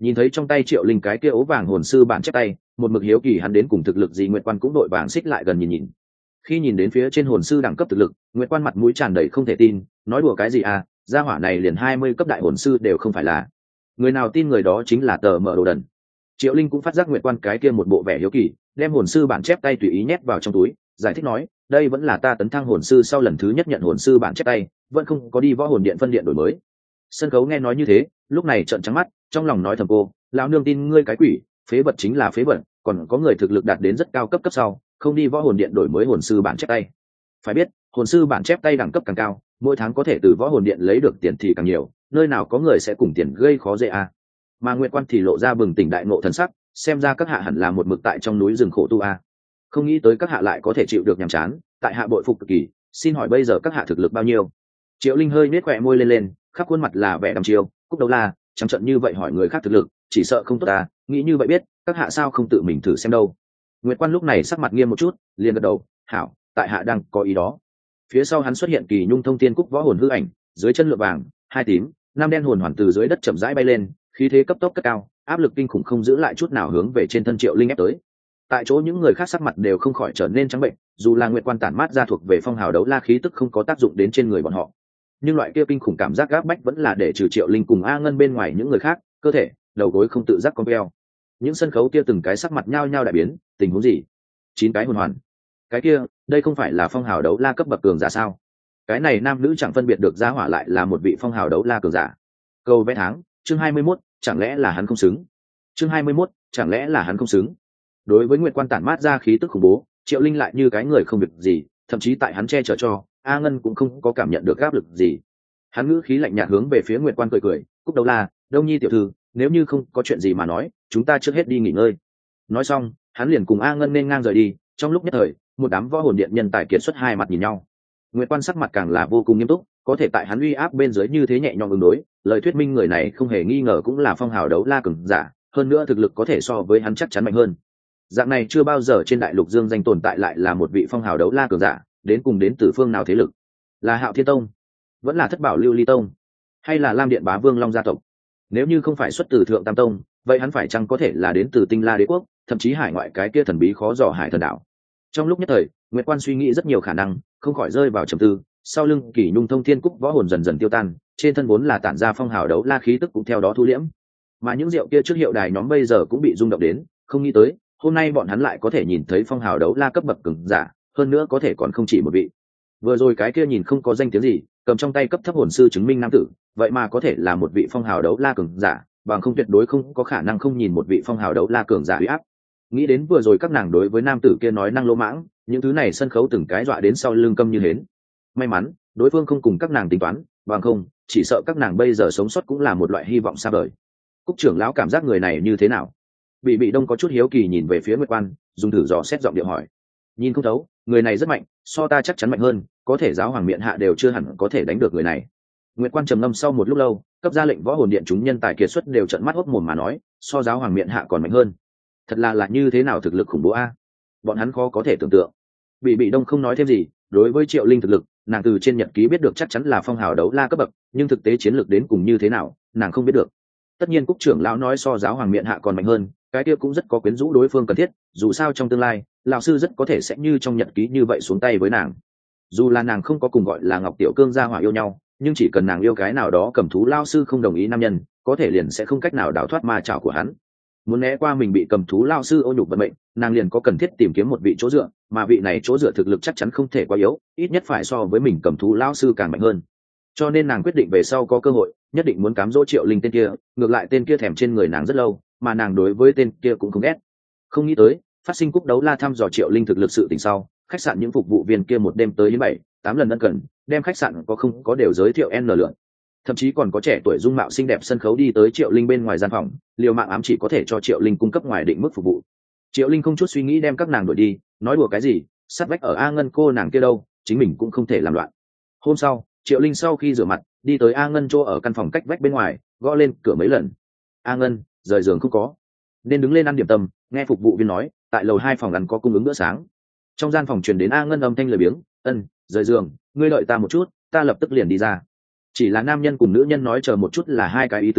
Nhìn thấy trong tay Triệu Linh cái kia ố vàng hồn sư bản chép tay, một mực hiếu kỳ hắn đến cùng thực lực gì, Nguyệt Quan cũng đội vàng xích lại gần nhìn nhìn. Khi nhìn đến phía trên hồn sư đẳng cấp thực lực, Nguyệt Quan mặt mũi tràn đầy không thể tin, nói đùa cái gì à, gia hỏa này liền 20 cấp đại hồn sư đều không phải là. Người nào tin người đó chính là tờ mở đồ đần. Triệu Linh cũng phát giác Nguyệt Quan cái kia một bộ vẻ hiếu kỳ, đem hồn sư bản chép tay tùy ý nhét vào trong túi, giải thích nói, đây vẫn là ta tấn thăng hồn sư sau lần thứ nhất nhận hồn sư bản chép tay, vẫn không có đi võ hồn điện phân điện đổi mới. Sân khấu nghe nói như thế, lúc này trợn trắng mắt, trong lòng nói thầm cô, lão nương tin ngươi cái quỷ, phế vật chính là phế vật, còn có người thực lực đạt đến rất cao cấp sau, không đi võ hồn điện đổi mới hồn sư bản chép tay. Phải biết, hồn sư bản chép tay đẳng cấp càng cao, mỗi tháng có thể từ võ hồn điện lấy được tiền thì càng nhiều, nơi nào có người sẽ cùng tiền gây khó dễ à. Mà Nguyệt Quan thì lộ ra bừng tỉnh đại ngộ thần sắc, xem ra các hạ hẳn là một mực tại trong núi rừng khổ tu à. Không nghĩ tới các hạ lại có thể chịu được nhàm chán, tại hạ bội phục cực kỳ, xin hỏi bây giờ các hạ thực lực bao nhiêu? Triệu Linh hơi nết khỏe môi lên, khắp khuôn mặt là vẻ đăm chiêu, Cúc Đấu La, trắng trợn như vậy hỏi người khác thực lực, chỉ sợ không tốt à, nghĩ như vậy biết, các hạ sao không tự mình thử xem đâu. Nguyệt Quan lúc này sắc mặt nghiêm một chút, liền gật đầu, hảo, tại hạ đang có ý đó. Phía sau hắn xuất hiện Kỳ Nhung Thông Tiên Cúc võ hồn hư ảnh, dưới chân lượn vàng, hai tím, năm đen hồn hoàn từ dưới đất chậm rãi bay lên, khí thế cấp tốc cất cao, áp lực kinh khủng không giữ lại chút nào hướng về trên thân Triệu Linh ép tới. Tại chỗ những người khác sắc mặt đều không khỏi trở nên trắng bệnh, dù là Nguyệt Quan tản mát ra thuộc về phong hào đấu la khí tức không có tác dụng đến trên người bọn họ, nhưng loại kia kinh khủng cảm giác gáp bách vẫn là để trừ Triệu Linh cùng A Ngân bên ngoài những người khác, cơ thể, đầu gối không tự giác cong veo. Những sân khấu kia từng cái sắc mặt nhao nhao đại biến, tình huống gì? 9 cái hồn hoàn. Cái kia, đây không phải là phong hào đấu la cấp bậc cường giả sao? Cái này nam nữ chẳng phân biệt được, giá hỏa lại là một vị phong hào đấu la cường giả. Câu vẽ tháng, chương 21, chẳng lẽ là hắn không xứng? Chương 21, chẳng lẽ là hắn không xứng? Đối với Nguyệt Quan tản mát ra khí tức khủng bố, Triệu Linh lại như cái người không việc gì, thậm chí tại hắn che chở cho, A Ngân cũng không có cảm nhận được áp lực gì. Hắn ngữ khí lạnh nhạt hướng về phía Nguyệt Quan cười cười, Cúc Đấu La, Đông Nhi tiểu thư, nếu như không có chuyện gì mà nói, chúng ta trước hết đi nghỉ ngơi. Nói xong, hắn liền cùng A Ngân nên ngang rời đi. Trong lúc nhất thời, một đám võ hồn điện nhân tài kiệt xuất hai mặt nhìn nhau. Nguyệt Quan sắc mặt càng là vô cùng nghiêm túc, có thể tại hắn uy áp bên dưới như thế nhẹ nhõm ứng đối, lời thuyết minh người này không hề nghi ngờ cũng là phong hào đấu la cường giả, hơn nữa thực lực có thể so với hắn chắc chắn mạnh hơn. Dạng này chưa bao giờ trên đại lục dương danh tồn tại lại là một vị phong hào đấu la cường giả, đến cùng đến từ phương nào thế lực? Là Hạo Thiên Tông, vẫn là Thất Bảo Lưu Ly Tông, hay là Lam Điện Bá Vương Long gia tộc? Nếu như không phải xuất từ Thượng Tam Tông, vậy hắn phải chăng có thể là đến từ Tinh La Đế quốc, thậm chí hải ngoại cái kia thần bí khó dò Hải Thần đảo? Trong lúc nhất thời, Nguyệt Quan suy nghĩ rất nhiều khả năng, không khỏi rơi vào trầm tư. Sau lưng Kỷ Nhung Thông Thiên Cúc võ hồn dần dần tiêu tan, trên thân vốn là tản ra phong hào đấu la khí tức cũng theo đó thu liễm. Mà những rượu kia trước hiệu đài nhóm bây giờ cũng bị rung động đến, không nghĩ tới hôm nay bọn hắn lại có thể nhìn thấy phong hào đấu la cấp bậc cường giả, hơn nữa có thể còn không chỉ một vị. Vừa rồi cái kia nhìn không có danh tiếng gì, cầm trong tay cấp thấp hồn sư chứng minh nam tử, vậy mà có thể là một vị phong hào đấu la cường giả, bằng không tuyệt đối không có khả năng không nhìn một vị phong hào đấu la cường giả uy áp. Nghĩ đến vừa rồi các nàng đối với nam tử kia nói năng lỗ mãng, những thứ này sân khấu từng cái dọa đến sau lưng câm như hến. May mắn đối phương không cùng các nàng tính toán, bằng không chỉ sợ các nàng bây giờ sống sót cũng là một loại hy vọng xa vời. Cúc trưởng lão cảm giác người này như thế nào? Bị Đông có chút hiếu kỳ nhìn về phía Nguyệt Quan, dùng thử dò xét giọng điệu hỏi. Nhìn không thấu, người này rất mạnh, so ta chắc chắn mạnh hơn, có thể giáo hoàng miện hạ đều chưa hẳn có thể đánh được người này. Nguyệt Quan trầm ngâm sau một lúc lâu, cấp ra lệnh võ hồn điện chúng nhân tài kiệt xuất đều trợn mắt hốt mồm mà nói, so giáo hoàng miện hạ còn mạnh hơn. Thật là như thế nào thực lực khủng bố a? Bọn hắn khó có thể tưởng tượng. Bị Đông không nói thêm gì, đối với Triệu Linh thực lực, nàng từ trên nhật ký biết được chắc chắn là phong hào đấu la cấp bậc, nhưng thực tế chiến lược đến cùng như thế nào, nàng không biết được. Tất nhiên Cúc trưởng lão nói so giáo hoàng miện hạ còn mạnh hơn, cái kia cũng rất có quyến rũ đối phương cần thiết, dù sao trong tương lai lão sư rất có thể sẽ như trong nhật ký như vậy xuống tay với nàng. Dù là nàng không có cùng gọi là Ngọc Tiểu Cương gia hỏa yêu nhau, nhưng chỉ cần nàng yêu cái nào đó cầm thú lão sư không đồng ý nam nhân, có thể liền sẽ không cách nào đào thoát ma chảo của hắn. Muốn né qua mình bị cầm thú lão sư ô nhục vận mệnh, nàng liền có cần thiết tìm kiếm một vị chỗ dựa, mà vị này chỗ dựa thực lực chắc chắn không thể quá yếu, ít nhất phải so với mình cầm thú lão sư càng mạnh hơn. Cho nên nàng quyết định về sau có cơ hội nhất định muốn cám dỗ Triệu Linh tên kia, ngược lại tên kia thèm trên người nàng rất lâu, mà nàng đối với tên kia cũng không ghét. Không nghĩ tới phát sinh Cúc Đấu La thăm dò Triệu Linh thực lực sự tình sau, khách sạn những phục vụ viên kia một đêm tới đến 7-8 lần ân cần, đem khách sạn có không có đều giới thiệu n lượt. Thậm chí còn có trẻ tuổi dung mạo xinh đẹp sân khấu đi tới Triệu Linh bên ngoài gian phòng, liều mạng ám chỉ có thể cho Triệu Linh cung cấp ngoài định mức phục vụ. Triệu Linh không chút suy nghĩ đem các nàng đuổi đi, nói đùa cái gì, sát vách ở A Ngân cô nàng kia đâu, chính mình cũng không thể làm loạn. Hôm sau, Triệu Linh sau khi rửa mặt đi tới A Ngân chỗ ở căn phòng cách vách bên ngoài, gõ lên cửa mấy lần. A Ngân, rời giường không có, nên đứng lên ăn điểm tâm. Nghe phục vụ viên nói tại lầu 2 phòng ăn có cung ứng bữa sáng. Trong gian phòng truyền đến A Ngân âm thanh lười biếng, rời giường, ngươi đợi ta một chút, ta lập tức liền đi ra. Chỉ là nam nhân cùng nữ nhân nói chờ một chút là hai cái ý tứ,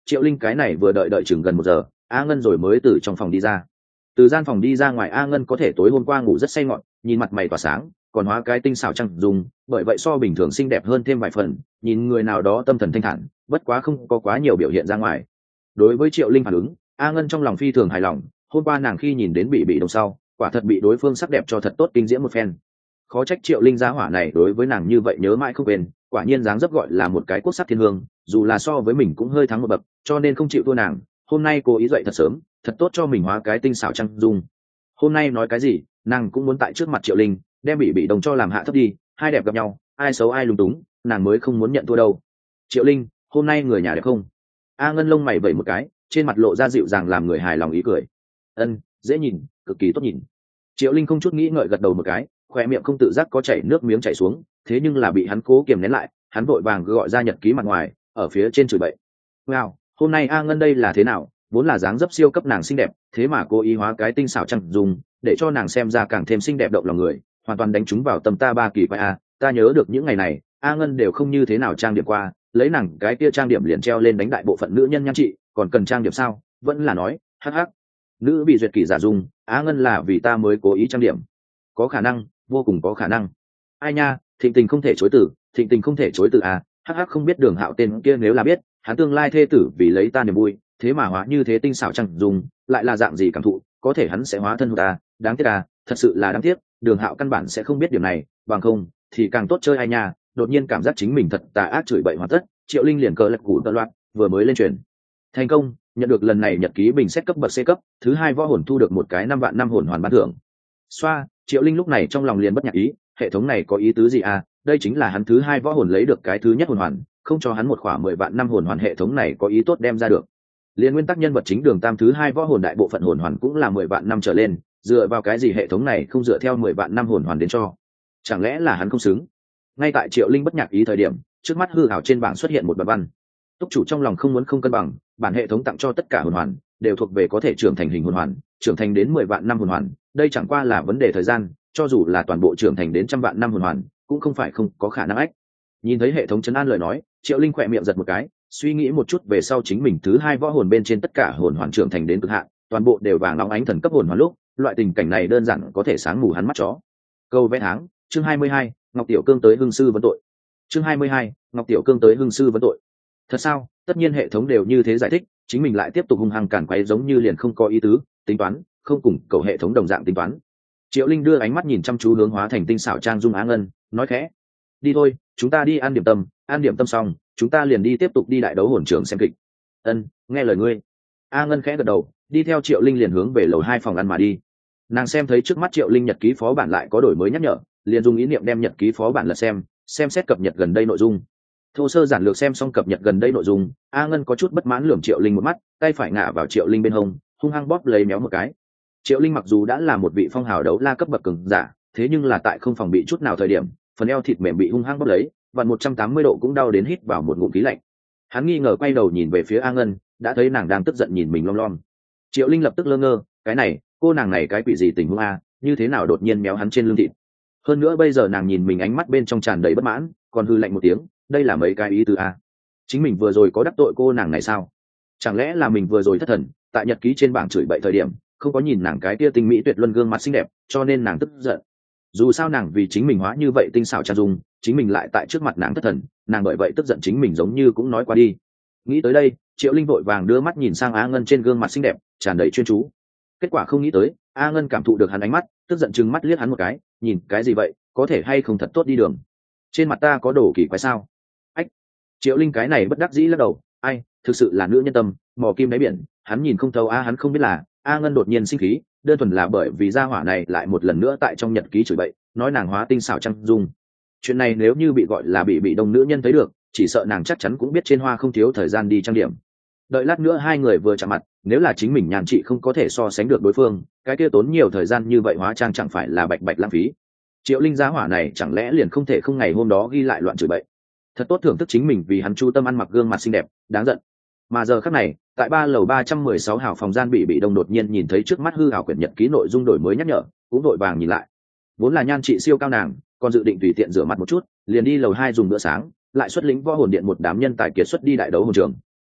Triệu Linh cái này vừa đợi chừng gần 1 giờ, A Ngân rồi mới từ trong phòng đi ra. Từ gian phòng đi ra ngoài, A Ngân có thể tối hôm qua ngủ rất say ngọn, nhìn mặt mày tỏa sáng, còn hóa cái tinh xảo trăng dùng, bởi vậy so bình thường xinh đẹp hơn thêm vài phần, nhìn người nào đó tâm thần thanh thản, bất quá không có quá nhiều biểu hiện ra ngoài. Đối với Triệu Linh phản ứng, A Ngân trong lòng phi thường hài lòng, hôm qua nàng khi nhìn đến bị đồng sau, quả thật bị đối phương sắc đẹp cho thật tốt kinh diễm một phen. Khó trách Triệu Linh giá hỏa này đối với nàng như vậy nhớ mãi không quên, quả nhiên dáng dấp gọi là một cái quốc sắc thiên hương, dù là so với mình cũng hơi thắng một bậc, cho nên không chịu thua nàng. Hôm nay cô ý dậy thật sớm, thật tốt cho mình hóa cái tinh xảo trăng dung. Hôm nay nói cái gì, nàng cũng muốn tại trước mặt Triệu Linh đem bị đồng cho làm hạ thấp đi, hai đẹp gặp nhau, ai xấu ai lung túng, nàng mới không muốn nhận thua đâu. Triệu Linh, hôm nay người nhà đẹp không? A Ngân lông mày vẩy một cái, trên mặt lộ ra dịu dàng làm người hài lòng ý cười. Ân, dễ nhìn, cực kỳ tốt nhìn. Triệu Linh không chút nghĩ ngợi gật đầu một cái, khoe miệng không tự giác có chảy nước miếng chảy xuống, thế nhưng là bị hắn cố kiềm nén lại, hắn vội vàng gọi ra nhật ký mặt ngoài, ở phía trên chửi bậy. Wow, hôm nay A Ngân đây là thế nào, vốn là dáng dấp siêu cấp nàng xinh đẹp, thế mà cô ý hóa cái tinh xảo chẳng dùng, để cho nàng xem ra càng thêm xinh đẹp động lòng người, hoàn toàn đánh trúng vào tâm ta ba kỳ quái a. Ta nhớ được những ngày này, A Ngân đều không như thế nào trang điểm qua, lấy nàng cái kia trang điểm liền treo lên đánh đại bộ phận nữ nhân nhan trị, còn cần trang điểm sao? Vẫn là nói, hắc hắc. Nữ bị duyệt kỷ giả dung, A Ngân là vì ta mới cố ý trang điểm. Có khả năng, vô cùng có khả năng. Ai nha, Thịnh Tình không thể chối từ, Thịnh Tình không thể chối từ à, hắc hắc không biết Đường Hạo tên kia nếu là biết, hắn tương lai thê tử vì lấy ta niềm vui, thế mà hóa như thế tinh xảo chẳng dùng, lại là dạng gì cảm thụ, có thể hắn sẽ hóa thân ta, đáng tiếc à, thật sự là đáng tiếc, Đường Hạo căn bản sẽ không biết điểm này, bằng không thì càng tốt chơi ai nha. Đột nhiên cảm giác chính mình thật tà ác chửi bậy hoàn tất, Triệu Linh liền cờ lật củ tận loạn, vừa mới lên truyền thành công, nhận được lần này nhật ký bình xét cấp bậc C cấp, thứ 2 võ hồn thu được một cái 5 vạn năm hồn hoàn ban thưởng. Xoa, Triệu Linh lúc này trong lòng liền bất nhạc ý, hệ thống này có ý tứ gì à? Đây chính là hắn thứ 2 võ hồn lấy được cái thứ nhất hồn hoàn, không cho hắn một khỏa 10 vạn năm hồn hoàn, hệ thống này có ý tốt đem ra được. Liên nguyên tắc nhân vật chính Đường Tam thứ 2 võ hồn đại bộ phận hồn hoàn cũng là 10 vạn năm trở lên, dựa vào cái gì hệ thống này không dựa theo 10 vạn năm hồn hoàn đến cho? Chẳng lẽ là hắn không xứng? Ngay tại Triệu Linh bất nhạc ý thời điểm, trước mắt hư ảo trên bảng xuất hiện một đoạn văn. Túc chủ trong lòng không muốn không cân bằng, bản hệ thống tặng cho tất cả hồn hoàn đều thuộc về có thể trưởng thành hình hồn hoàn, trưởng thành đến 10 vạn năm hồn hoàn, đây chẳng qua là vấn đề thời gian, cho dù là toàn bộ trưởng thành đến 100 vạn năm hồn hoàn, cũng không phải không có khả năng ách. Nhìn thấy hệ thống trấn an lời nói, Triệu Linh khỏe miệng giật một cái, suy nghĩ một chút về sau chính mình thứ 2 võ hồn bên trên tất cả hồn hoàn trưởng thành đến cực hạn, toàn bộ đều vàng óng ánh thần cấp hồn hoàn lúc, loại tình cảnh này đơn giản có thể sáng mù hắn mắt chó. Câu vẽ tháng, chương 22, Ngọc Tiểu Cương tới hưng sư vấn tội. Chương 22, Ngọc Tiểu Cương tới hưng sư vấn tội. Thật sao? Tất nhiên hệ thống đều như thế giải thích, chính mình lại tiếp tục hung hăng cản quấy giống như liền không có ý tứ, tính toán, không cùng cầu hệ thống đồng dạng tính toán. Triệu Linh đưa ánh mắt nhìn chăm chú hướng hóa thành tinh xảo trang dung Á Ngân, nói khẽ: "Đi thôi, chúng ta đi ăn điểm tâm xong, chúng ta liền đi tiếp tục đi đại đấu hồn trường xem kịch." "Ân, nghe lời ngươi." A Ngân khẽ gật đầu, đi theo Triệu Linh liền hướng về lầu 2 phòng ăn mà đi. Nàng xem thấy trước mắt Triệu Linh nhật ký phó bản lại có đổi mới nhắc nhở, liền dùng ý niệm đem nhật ký phó bản lật xem xét cập nhật gần đây nội dung. Thô sơ giản lược xem xong cập nhật gần đây nội dung, A Ngân có chút bất mãn lườm Triệu Linh một mắt, tay phải ngả vào Triệu Linh bên hông, hung hăng bóp lấy méo một cái. Triệu Linh mặc dù đã là một vị phong hào đấu la cấp bậc cường giả, thế nhưng là tại không phòng bị chút nào thời điểm, phần eo thịt mềm bị hung hăng bóp lấy, vặn 180 độ cũng đau đến hít vào một ngụm khí lạnh. Hắn nghi ngờ quay đầu nhìn về phía A Ngân, đã thấy nàng đang tức giận nhìn mình lom lom. Triệu Linh lập tức lơ ngơ, cái này, cô nàng này cái quỷ gì tình huống a, như thế nào đột nhiên méo hắn trên lưng thịt. Hơn nữa bây giờ nàng nhìn mình ánh mắt bên trong tràn đầy bất mãn, còn hư lạnh một tiếng, đây là mấy cái ý tứ a? Chính mình vừa rồi có đắc tội cô nàng này sao? Chẳng lẽ là mình vừa rồi thất thần, tại nhật ký trên bảng chửi bậy thời điểm, không có nhìn nàng cái kia tinh mỹ tuyệt luân gương mặt xinh đẹp, cho nên nàng tức giận. Dù sao nàng vì chính mình hóa như vậy tinh xảo trang dung, chính mình lại tại trước mặt nàng thất thần, nàng bởi vậy tức giận chính mình giống như cũng nói qua đi. Nghĩ tới đây, Triệu Linh vội vàng đưa mắt nhìn sang A Ngân trên gương mặt xinh đẹp, tràn đầy chuyên chú. Kết quả không nghĩ tới, A Ngân cảm thụ được hắn ánh mắt, tức giận trừng mắt liếc hắn một cái, nhìn cái gì vậy, có thể hay không thật tốt đi đường. Trên mặt ta có đồ kỳ quái sao? Ách. Triệu Linh cái này bất đắc dĩ lắc đầu, ai, thực sự là nữ nhân tâm, mò kim đáy biển, hắn nhìn không thấu hắn không biết là, A Ngân đột nhiên sinh khí, đơn thuần là bởi vì gia hỏa này lại một lần nữa tại trong nhật ký chửi bậy, nói nàng hóa tinh xảo trang dung. Chuyện này nếu như bị gọi là bị đông nữ nhân thấy được, chỉ sợ nàng chắc chắn cũng biết trên hoa không thiếu thời gian đi trang điểm. Đợi lát nữa hai người vừa chạm mặt, nếu là chính mình nhàn trị không có thể so sánh được đối phương, cái kia tốn nhiều thời gian như vậy hóa trang chẳng phải là bạch bạch lãng phí. Triệu Linh giá hỏa này chẳng lẽ liền không thể không ngày hôm đó ghi lại loạn chửi bậy. Thật tốt thưởng thức chính mình vì hắn chu tâm ăn mặc gương mặt xinh đẹp, đáng giận. Mà giờ khắc này, tại 3 lầu 316 hào phòng gian bị đông đột nhiên nhìn thấy trước mắt hư hào quyển nhật ký nội dung đổi mới nhắc nhở, cũng vội vàng nhìn lại. Vốn là nhan trị siêu cao nàng, còn dự định tùy tiện rửa mặt một chút, liền đi lầu 2 dùng bữa sáng, lại xuất lĩnh võ hồn điện một đám nhân tài kiệt xuất đi đại đấu hồn trường.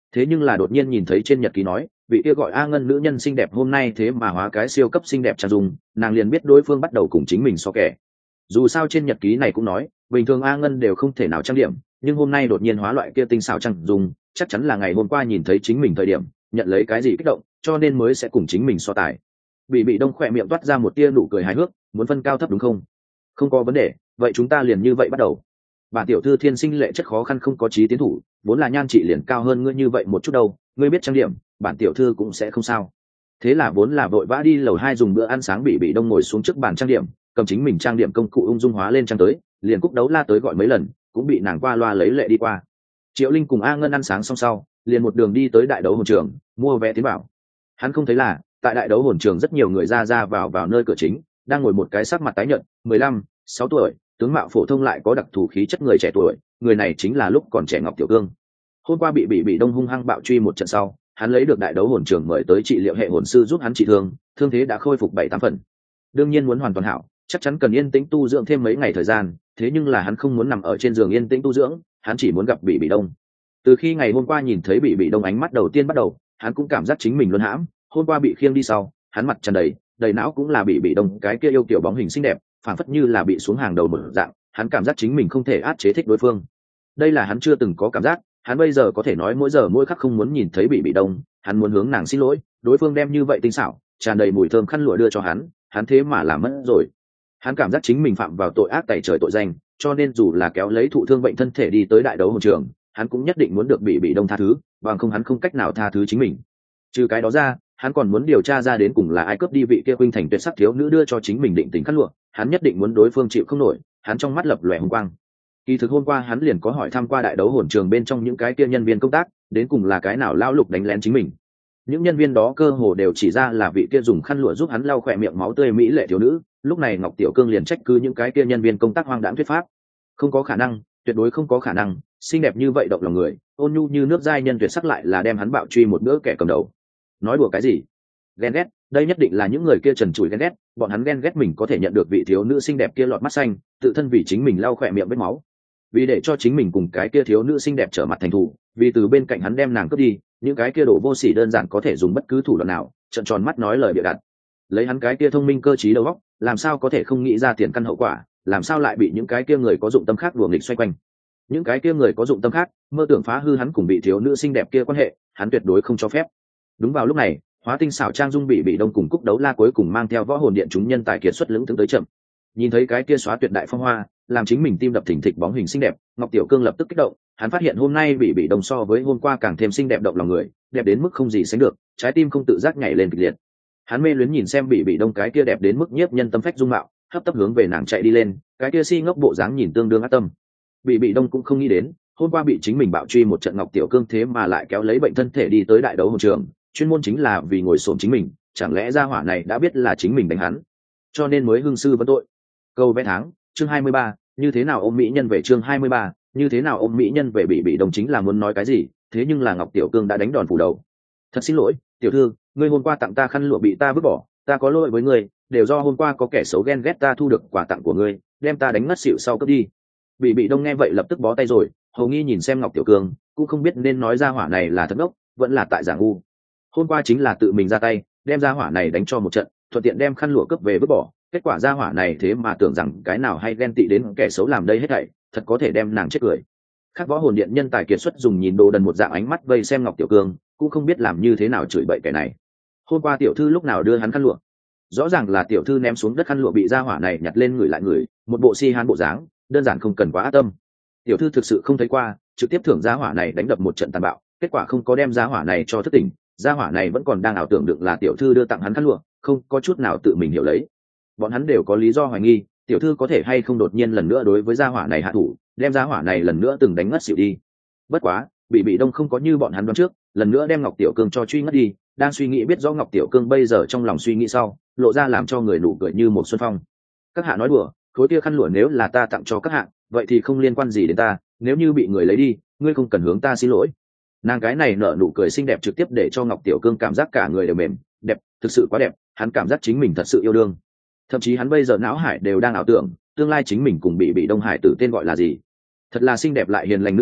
thế nhưng là đột nhiên nhìn thấy trên nhật ký nói vị kia gọi A Ngân nữ nhân xinh đẹp hôm nay thế mà hóa cái siêu cấp xinh đẹp trang dung, nàng liền biết đối phương bắt đầu cùng chính mình so kẻ. Dù sao trên nhật ký này cũng nói bình thường A Ngân đều không thể nào trang điểm, nhưng hôm nay đột nhiên hóa loại kia tinh xảo trang dung, chắc chắn là ngày hôm qua nhìn thấy chính mình thời điểm nhận lấy cái gì kích động, cho nên mới sẽ cùng chính mình so tài. Bị đông khỏe miệng toát ra một tia nụ cười hài hước, muốn phân cao thấp đúng không? Không có vấn đề, vậy chúng ta liền như vậy bắt đầu. Bản tiểu thư thiên sinh lệ chất khó khăn không có chí tiến thủ, vốn là nhan trị liền cao hơn ngươi như vậy một chút đâu, ngươi biết trang điểm bản tiểu thư cũng sẽ không sao. Thế là vốn là vội vã đi lầu 2 dùng bữa ăn sáng, bị đông ngồi xuống trước bàn trang điểm, cầm chính mình trang điểm công cụ ung dung hóa lên trang tới, liền Cúc Đấu La tới gọi mấy lần cũng bị nàng qua loa lấy lệ đi qua. Triệu Linh cùng A Ngân ăn sáng xong sau liền một đường đi tới đại đấu hồn trường mua vé tiến vào. Hắn không thấy là tại đại đấu hồn trường rất nhiều người ra vào nơi cửa chính đang ngồi một cái sắc mặt tái nhợt 15-6 tuổi, tướng mạo phổ thông lại có đặc thù khí chất người trẻ tuổi, người này chính là lúc còn trẻ Ngọc Tiểu Cương. Hôm qua bị đông hung hăng bạo truy một trận sau, hắn lấy được đại đấu hồn trường mời tới trị liệu hệ hồn sư giúp hắn trị thương, thương thế đã khôi phục 7-8 phần. Đương nhiên muốn hoàn toàn hảo chắc chắn cần yên tĩnh tu dưỡng thêm mấy ngày thời gian, thế nhưng là hắn không muốn nằm ở trên giường yên tĩnh tu dưỡng, hắn chỉ muốn gặp bị đông. Từ khi ngày hôm qua nhìn thấy bị đông ánh mắt đầu tiên bắt đầu, hắn cũng cảm giác chính mình luân hãm. Hôm qua bị khiêng đi sau, hắn mặt tràn đầy não cũng là bị đông cái kia yêu kiểu bóng hình xinh đẹp, phản phất như là bị xuống hàng đầu một dạng, hắn cảm giác chính mình không thể áp chế thích đối phương. Đây là hắn chưa từng có cảm giác, hắn bây giờ có thể nói mỗi giờ mỗi khắc không muốn nhìn thấy bị đông, hắn muốn hướng nàng xin lỗi, đối phương đem như vậy tinh xảo, tràn đầy mùi thơm khăn lụa đưa cho hắn thế mà làm mất rồi. Hắn cảm giác chính mình phạm vào tội ác tày trời tội danh, cho nên dù là kéo lấy thụ thương bệnh thân thể đi tới đại đấu hồn trường, hắn cũng nhất định muốn được bị đông tha thứ, bằng không hắn không cách nào tha thứ chính mình. Trừ cái đó ra, hắn còn muốn điều tra ra đến cùng là ai cướp đi vị kia khuynh thành tuyệt sắc thiếu nữ đưa cho chính mình định tình khăn lụa, hắn nhất định muốn đối phương chịu không nổi. Hắn trong mắt lập lòe hung quang. Kỳ thực hôm qua hắn liền có hỏi thăm qua đại đấu hồn trường bên trong những cái kia nhân viên công tác, đến cùng là cái nào lao lục đánh lén chính mình. Những nhân viên đó cơ hồ đều chỉ ra là vị kia dùng khăn lụa giúp hắn lau khỏe miệng máu tươi mỹ lệ thiếu nữ. Lúc này Ngọc Tiểu Cương liền trách cứ những cái kia nhân viên công tác hoang đãng thuyết pháp. Không có khả năng, tuyệt đối không có khả năng, xinh đẹp như vậy động lòng người, ôn nhu như nước giai nhân tuyệt sắc lại là đem hắn bạo truy một bữa kẻ cầm đầu. Nói đùa cái gì? Ghen ghét, đây nhất định là những người kia trần trụi ghen ghét, bọn hắn ghen ghét mình có thể nhận được vị thiếu nữ xinh đẹp kia lọt mắt xanh, tự thân vì chính mình lau khỏe miệng vết máu. Vì để cho chính mình cùng cái kia thiếu nữ xinh đẹp trở mặt thành thù, vì từ bên cạnh hắn đem nàng cướp đi, những cái kia đồ vô sỉ đơn giản có thể dùng bất cứ thủ đoạn nào, trợn tròn mắt nói lời bịa đặt. Lấy hắn cái kia thông minh cơ trí đầu óc, làm sao có thể không nghĩ ra tiền căn hậu quả, làm sao lại bị những cái kia người có dụng tâm khác đùa nghịch xoay quanh. Những cái kia người có dụng tâm khác mơ tưởng phá hư hắn cùng bị thiếu nữ xinh đẹp kia quan hệ, hắn tuyệt đối không cho phép. Đúng vào lúc này, hóa tinh xảo trang dung bị đông cùng Cúc Đấu La cuối cùng mang theo võ hồn điện chúng nhân tài kiệt xuất lững thững tới chậm. Nhìn thấy cái kia xóa tuyệt đại phong hoa, làm chính mình tim đập thình thịch bóng hình xinh đẹp, Ngọc Tiểu Cương lập tức kích động. Hắn phát hiện hôm nay bị đông so với hôm qua càng thêm xinh đẹp động lòng người, đẹp đến mức không gì sánh được, trái tim không tự giác nhảy lên kịch liệt. Hắn mê luyến nhìn xem bị đông cái kia đẹp đến mức nhiếp nhân tâm phách dung mạo, hấp tấp hướng về nàng chạy đi lên, cái kia si ngốc bộ dáng nhìn tương đương ác tâm. Bị đông cũng không nghĩ đến, hôm qua bị chính mình bạo truy một trận Ngọc Tiểu Cương thế mà lại kéo lấy bệnh thân thể đi tới đại đấu hồn trường, chuyên môn chính là vì ngồi xổm chính mình, chẳng lẽ gia hỏa này đã biết là chính mình đánh hắn, cho nên mới hưng sư vấn tội. Câu vẽ tháng, chương 23, như thế nào ôm mỹ nhân về, chương 23, như thế nào ôm mỹ nhân về. Bị đông chính là muốn nói cái gì, thế nhưng là Ngọc Tiểu Cương đã đánh đòn phủ đầu. Thật xin lỗi, tiểu thư, ngươi hôm qua tặng ta khăn lụa bị ta vứt bỏ, ta có lỗi với ngươi, đều do hôm qua có kẻ xấu ghen ghét ta thu được quà tặng của ngươi, đem ta đánh ngất xỉu sau cướp đi. Bị đông nghe vậy lập tức bó tay rồi, hầu nghi nhìn xem Ngọc Tiểu Cương, cũng không biết nên nói ra hỏa này là thật ngốc, vẫn là tại giả ngu. Hôm qua chính là tự mình ra tay, đem ra hỏa này đánh cho một trận, thuận tiện đem khăn lụa cướp về vứt bỏ, kết quả ra hỏa này thế mà tưởng rằng cái nào hay ghen tị đến kẻ xấu làm đây hết thảy, thật có thể đem nàng chết cười. Khác võ hồn điện nhân tài kiệt xuất dùng nhìn đồ đần một dạng ánh mắt vây xem Ngọc Tiểu Cương, cũng không biết làm như thế nào chửi bậy kẻ này. Hôm qua tiểu thư lúc nào đưa hắn khăn lụa? Rõ ràng là tiểu thư ném xuống đất khăn lụa bị ra hỏa này nhặt lên người lại người, một bộ si hán bộ dáng, đơn giản không cần quá ác tâm. Tiểu thư thực sự không thấy qua, trực tiếp thưởng gia hỏa này đánh đập một trận tàn bạo, kết quả không có đem gia hỏa này cho thức tỉnh, gia hỏa này vẫn còn đang ảo tưởng được là tiểu thư đưa tặng hắn khăn lụa, không có chút nào tự mình hiểu lấy. Bọn hắn đều có lý do hoài nghi tiểu thư có thể hay không đột nhiên lần nữa đối với gia hỏa này hạ thủ, đem gia hỏa này lần nữa từng đánh ngất xỉu đi. Bất quá bị đông không có như bọn hắn đoán trước, lần nữa đem Ngọc Tiểu Cương cho truy ngất đi. Đang suy nghĩ biết rõ Ngọc Tiểu Cương bây giờ trong lòng suy nghĩ sau, lộ ra làm cho người nụ cười như một xuân phong. Các hạ nói đùa, khối kia khăn lụa nếu là ta tặng cho các hạ, vậy thì không liên quan gì đến ta, nếu như bị người lấy đi, ngươi không cần hướng ta xin lỗi. Nàng cái này nở nụ cười xinh đẹp trực tiếp để cho Ngọc Tiểu Cương cảm giác cả người đều mềm, đẹp, thực sự quá đẹp, hắn cảm giác chính mình thật sự yêu đương. Thậm chí hắn bây giờ não hải đều đang ảo tưởng, tương lai chính mình cùng bị đông hải tử tên gọi là gì. Thật là xinh đẹp lại hiền lành nữ tử,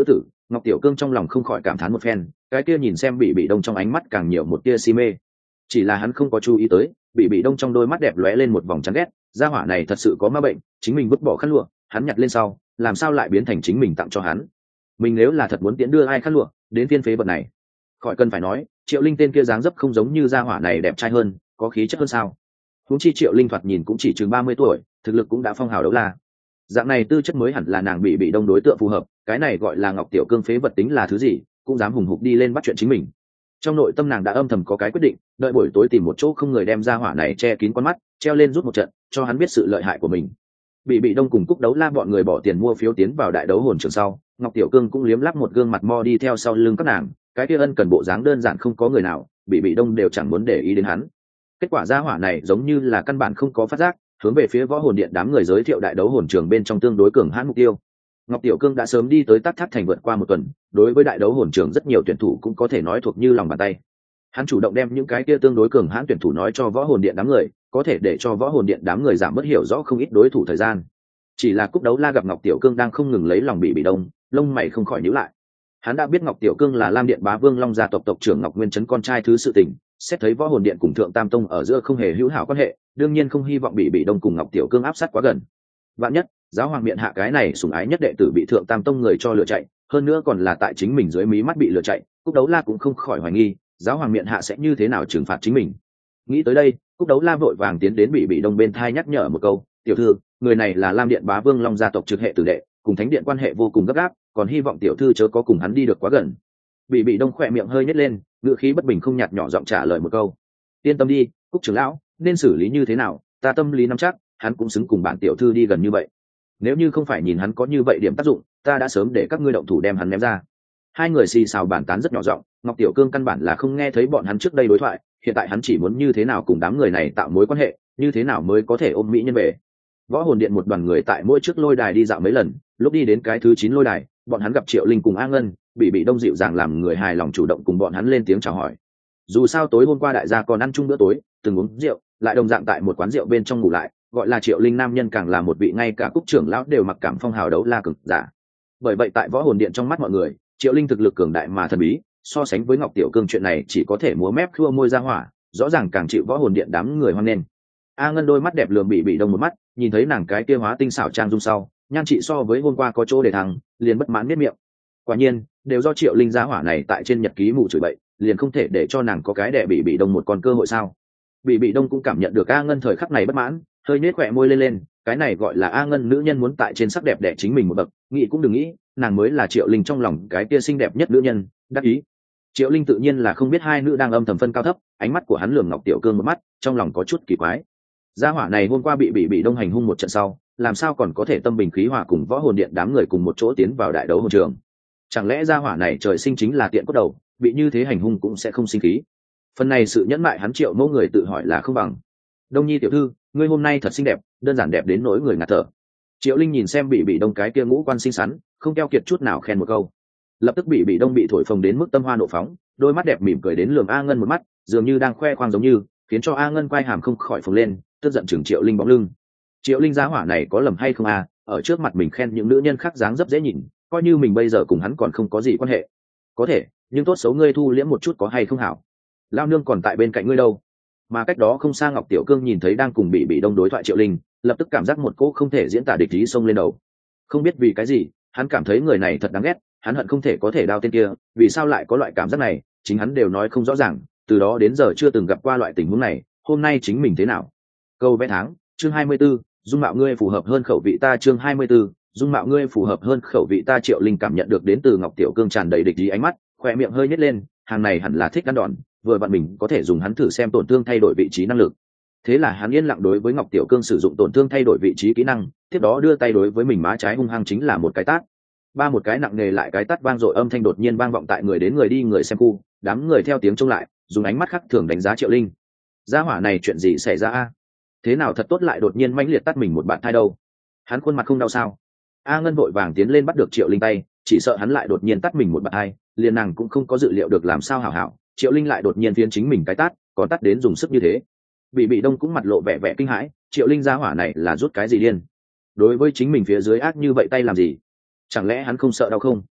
Ngọc Tiểu Cương trong lòng không khỏi cảm thán một phen, cái kia nhìn xem bị đông trong ánh mắt càng nhiều một tia si mê. Chỉ là hắn không có chú ý tới, bị đông trong đôi mắt đẹp lóe lên một vòng chán ghét, gia hỏa này thật sự có ma bệnh, chính mình vứt bỏ khăn lụa, hắn nhặt lên sau, làm sao lại biến thành chính mình tặng cho hắn. Mình nếu là thật muốn tiễn đưa ai khăn lụa, đến phiên phế vật này. Khỏi cần phải nói, Triệu Linh tên kia dáng dấp không giống như gia hỏa này đẹp trai hơn, có khí chất hơn sao. Huống chi Triệu Linh thoạt nhìn cũng chỉ chừng 30 tuổi, thực lực cũng đã phong hào đấu la. Dạng này tư chất mới hẳn là nàng bị đông đối tượng phù hợp, cái này gọi là Ngọc Tiểu Cương phế vật tính là thứ gì, cũng dám hùng hục đi lên bắt chuyện chính mình. Trong nội tâm nàng đã âm thầm có cái quyết định, đợi buổi tối tìm một chỗ không người đem ra hỏa này che kín con mắt, treo lên rút một trận, cho hắn biết sự lợi hại của mình. Bị đông cùng Cúc Đấu La bọn người bỏ tiền mua phiếu tiến vào đại đấu hồn trường sau, Ngọc Tiểu Cương cũng liếm lắp một gương mặt mo đi theo sau lưng các nàng, cái kia ân cần bộ dáng đơn giản không có người nào, bị đông đều chẳng muốn để ý đến hắn. Kết quả ra hỏa này giống như là căn bản không có phát giác, hướng về phía võ hồn điện đám người giới thiệu đại đấu hồn trường bên trong tương đối cường hãn mục tiêu. Ngọc Tiểu Cương đã sớm đi tới Tắc Tháp thành vượt qua một tuần, đối với đại đấu hồn trường rất nhiều tuyển thủ cũng có thể nói thuộc như lòng bàn tay. Hắn chủ động đem những cái kia tương đối cường hãn tuyển thủ nói cho võ hồn điện đám người, có thể để cho võ hồn điện đám người giảm bớt hiểu rõ không ít đối thủ thời gian. Chỉ là Cúc Đấu La gặp Ngọc Tiểu Cương đang không ngừng lấy lòng bị đông, lông mày không khỏi nhíu lại. Hắn đã biết Ngọc Tiểu Cương là Lam Điện Bá Vương Long gia tộc tộc trưởng Ngọc Nguyên Trấn con trai thứ sự tình, xét thấy võ hồn điện cùng Thượng Tam Tông ở giữa không hề hữu hảo quan hệ, đương nhiên không hy vọng bị đông cùng Ngọc Tiểu Cương áp sát quá gần. Vạn nhất giáo hoàng miện hạ cái này sủng ái nhất đệ tử bị Thượng Tam Tông người cho lừa chạy, hơn nữa còn là tại chính mình dưới mí mắt bị lừa chạy, Cúc Đấu La cũng không khỏi hoài nghi giáo hoàng miện hạ sẽ như thế nào trừng phạt chính mình. Nghĩ tới đây, Cúc Đấu La vội vàng tiến đến bị đông bên thai nhắc nhở một câu, tiểu thư, người này là Lam Điện Bá Vương Long gia tộc trực hệ tử đệ, cùng thánh điện quan hệ vô cùng gấp gáp, còn hy vọng tiểu thư chớ có cùng hắn đi được quá gần. Bị đông khỏe miệng hơi nhếch lên, ngữ khí bất bình không nhạt nhỏ giọng trả lời một câu, yên tâm đi, Cúc trưởng lão, nên xử lý như thế nào, ta tâm lý nắm chắc, hắn cũng xứng cùng bạn tiểu thư đi gần như vậy. Nếu như không phải nhìn hắn có như vậy điểm tác dụng, ta đã sớm để các ngươi động thủ đem hắn ném ra. Hai người xì xào bàn tán rất nhỏ giọng, Ngọc Tiểu Cương căn bản là không nghe thấy bọn hắn trước đây đối thoại, hiện tại hắn chỉ muốn như thế nào cùng đám người này tạo mối quan hệ, như thế nào mới có thể ôm mỹ nhân về. Võ hồn điện một đoàn người tại mỗi trước lôi đài đi dạo mấy lần, lúc đi đến cái thứ 9 lôi đài, bọn hắn gặp Triệu Linh cùng A Ngân, bị đông dịu dàng làm người hài lòng chủ động cùng bọn hắn lên tiếng chào hỏi. Dù sao tối hôm qua đại gia còn ăn chung bữa tối, từng uống rượu, lại đồng dạng tại một quán rượu bên trong ngủ lại, gọi là Triệu Linh nam nhân càng là một vị ngay cả Cúc trưởng lão đều mặc cảm phong hào đấu la cực giả. Bởi vậy tại võ hồn điện trong mắt mọi người, Triệu Linh thực lực cường đại mà thần bí, so sánh với Ngọc Tiểu Cương chuyện này chỉ có thể múa mép khua môi ra hỏa, rõ ràng càng chịu võ hồn điện đám người hoan nghênh. A Ngân đôi mắt đẹp lườm bị đông một mắt, nhìn thấy nàng cái kia hóa tinh xảo trang dung sau, nhan trị so với hôm qua có chỗ để thắng, liền bất mãn biết miệng. Quả nhiên, đều do Triệu Linh gia hỏa này tại trên nhật ký mù chửi bậy, liền không thể để cho nàng có cái đẻ bị đông một con cơ hội sao? Bị đông cũng cảm nhận được A Ngân thời khắc này bất mãn, hơi nhếch khóe môi lên, cái này gọi là A Ngân nữ nhân muốn tại trên sắc đẹp đẻ chính mình một bậc, nghĩ cũng đừng nghĩ, nàng mới là Triệu Linh trong lòng cái kia xinh đẹp nhất nữ nhân, đắc ý. Triệu Linh tự nhiên là không biết hai nữ đang âm thầm phân cao thấp, ánh mắt của hắn lườm Ngọc Tiểu Cương một mắt, trong lòng có chút kỳ quái. Gia hỏa này hôm qua bị đông hành hung một trận sau, làm sao còn có thể tâm bình khí hòa cùng võ hồn điện đám người cùng một chỗ tiến vào đại đấu hồn trường? Chẳng lẽ gia hỏa này trời sinh chính là tiện cốt đầu, bị như thế hành hung cũng sẽ không sinh khí? Phần này sự nhẫn mại hắn Triệu mẫu người tự hỏi là không bằng. Đông Nhi tiểu thư, ngươi hôm nay thật xinh đẹp, đơn giản đẹp đến nỗi người ngạt thở. Triệu Linh nhìn xem bị đông cái kia ngũ quan xinh xắn, không keo kiệt chút nào khen một câu. Lập tức bị đông bị thổi phồng đến mức tâm hoa nộ phóng, đôi mắt đẹp mỉm cười đến lườm A Ngân một mắt, dường như đang khoe khoang giống như, khiến cho A Ngân quay hàm không khỏi phồng lên, tức giận chừng Triệu Linh bóng lưng. Triệu Linh gia hỏa này có lầm hay không à, ở trước mặt mình khen những nữ nhân khác dáng dấp dễ nhìn, coi như mình bây giờ cùng hắn còn không có gì quan hệ. Có thể, nhưng tốt xấu ngươi thu liễm một chút có hay không hảo? Lao nương còn tại bên cạnh ngươi đâu. Mà cách đó không xa Ngọc Tiểu Cương nhìn thấy đang cùng bị đông đối thoại Triệu Linh, lập tức cảm giác một cỗ không thể diễn tả địch ý xông lên đầu. Không biết vì cái gì, hắn cảm thấy người này thật đáng ghét, hắn hận không thể có thể đao tên kia, vì sao lại có loại cảm giác này, chính hắn đều nói không rõ ràng, từ đó đến giờ chưa từng gặp qua loại tình huống này, hôm nay chính mình thế nào? Câu vẽ tháng, chương 24, dung mạo ngươi phù hợp hơn khẩu vị ta, chương 24, dung mạo ngươi phù hợp hơn khẩu vị ta. Triệu Linh cảm nhận được đến từ Ngọc Tiểu Cương tràn đầy địch ý ánh mắt, khóe miệng hơi nhếch lên, hàng này hẳn là thích ăn đòn, vừa vặn mình có thể dùng hắn thử xem tổn thương thay đổi vị trí năng lực. Thế là hắn yên lặng đối với Ngọc Tiểu Cương sử dụng tổn thương thay đổi vị trí kỹ năng, tiếp đó đưa tay đối với mình má trái hung hăng chính là một cái tát. Ba một cái nặng nề lại cái tát vang dội âm thanh đột nhiên vang vọng tại người đến người đi người xem khu, đám người theo tiếng trông lại, dùng ánh mắt khác thường đánh giá Triệu Linh. Gia hỏa này chuyện gì xảy ra a? Thế nào thật tốt lại đột nhiên mãnh liệt tát mình một bạn thai đâu? Hắn khuôn mặt không đau sao? A Ngân vội vàng tiến lên bắt được Triệu Linh tay, chỉ sợ hắn lại đột nhiên tát mình một bạn thai, liền nàng cũng không có dự liệu được làm sao hảo hảo, Triệu Linh lại đột nhiên phiến chính mình cái tát, còn tát đến dùng sức như thế. Bị đông cũng mặt lộ vẻ vẻ kinh hãi, Triệu Linh gia hỏa này là rút cái gì điên? Đối với chính mình phía dưới ác như vậy tay làm gì? Chẳng lẽ hắn không sợ đau không?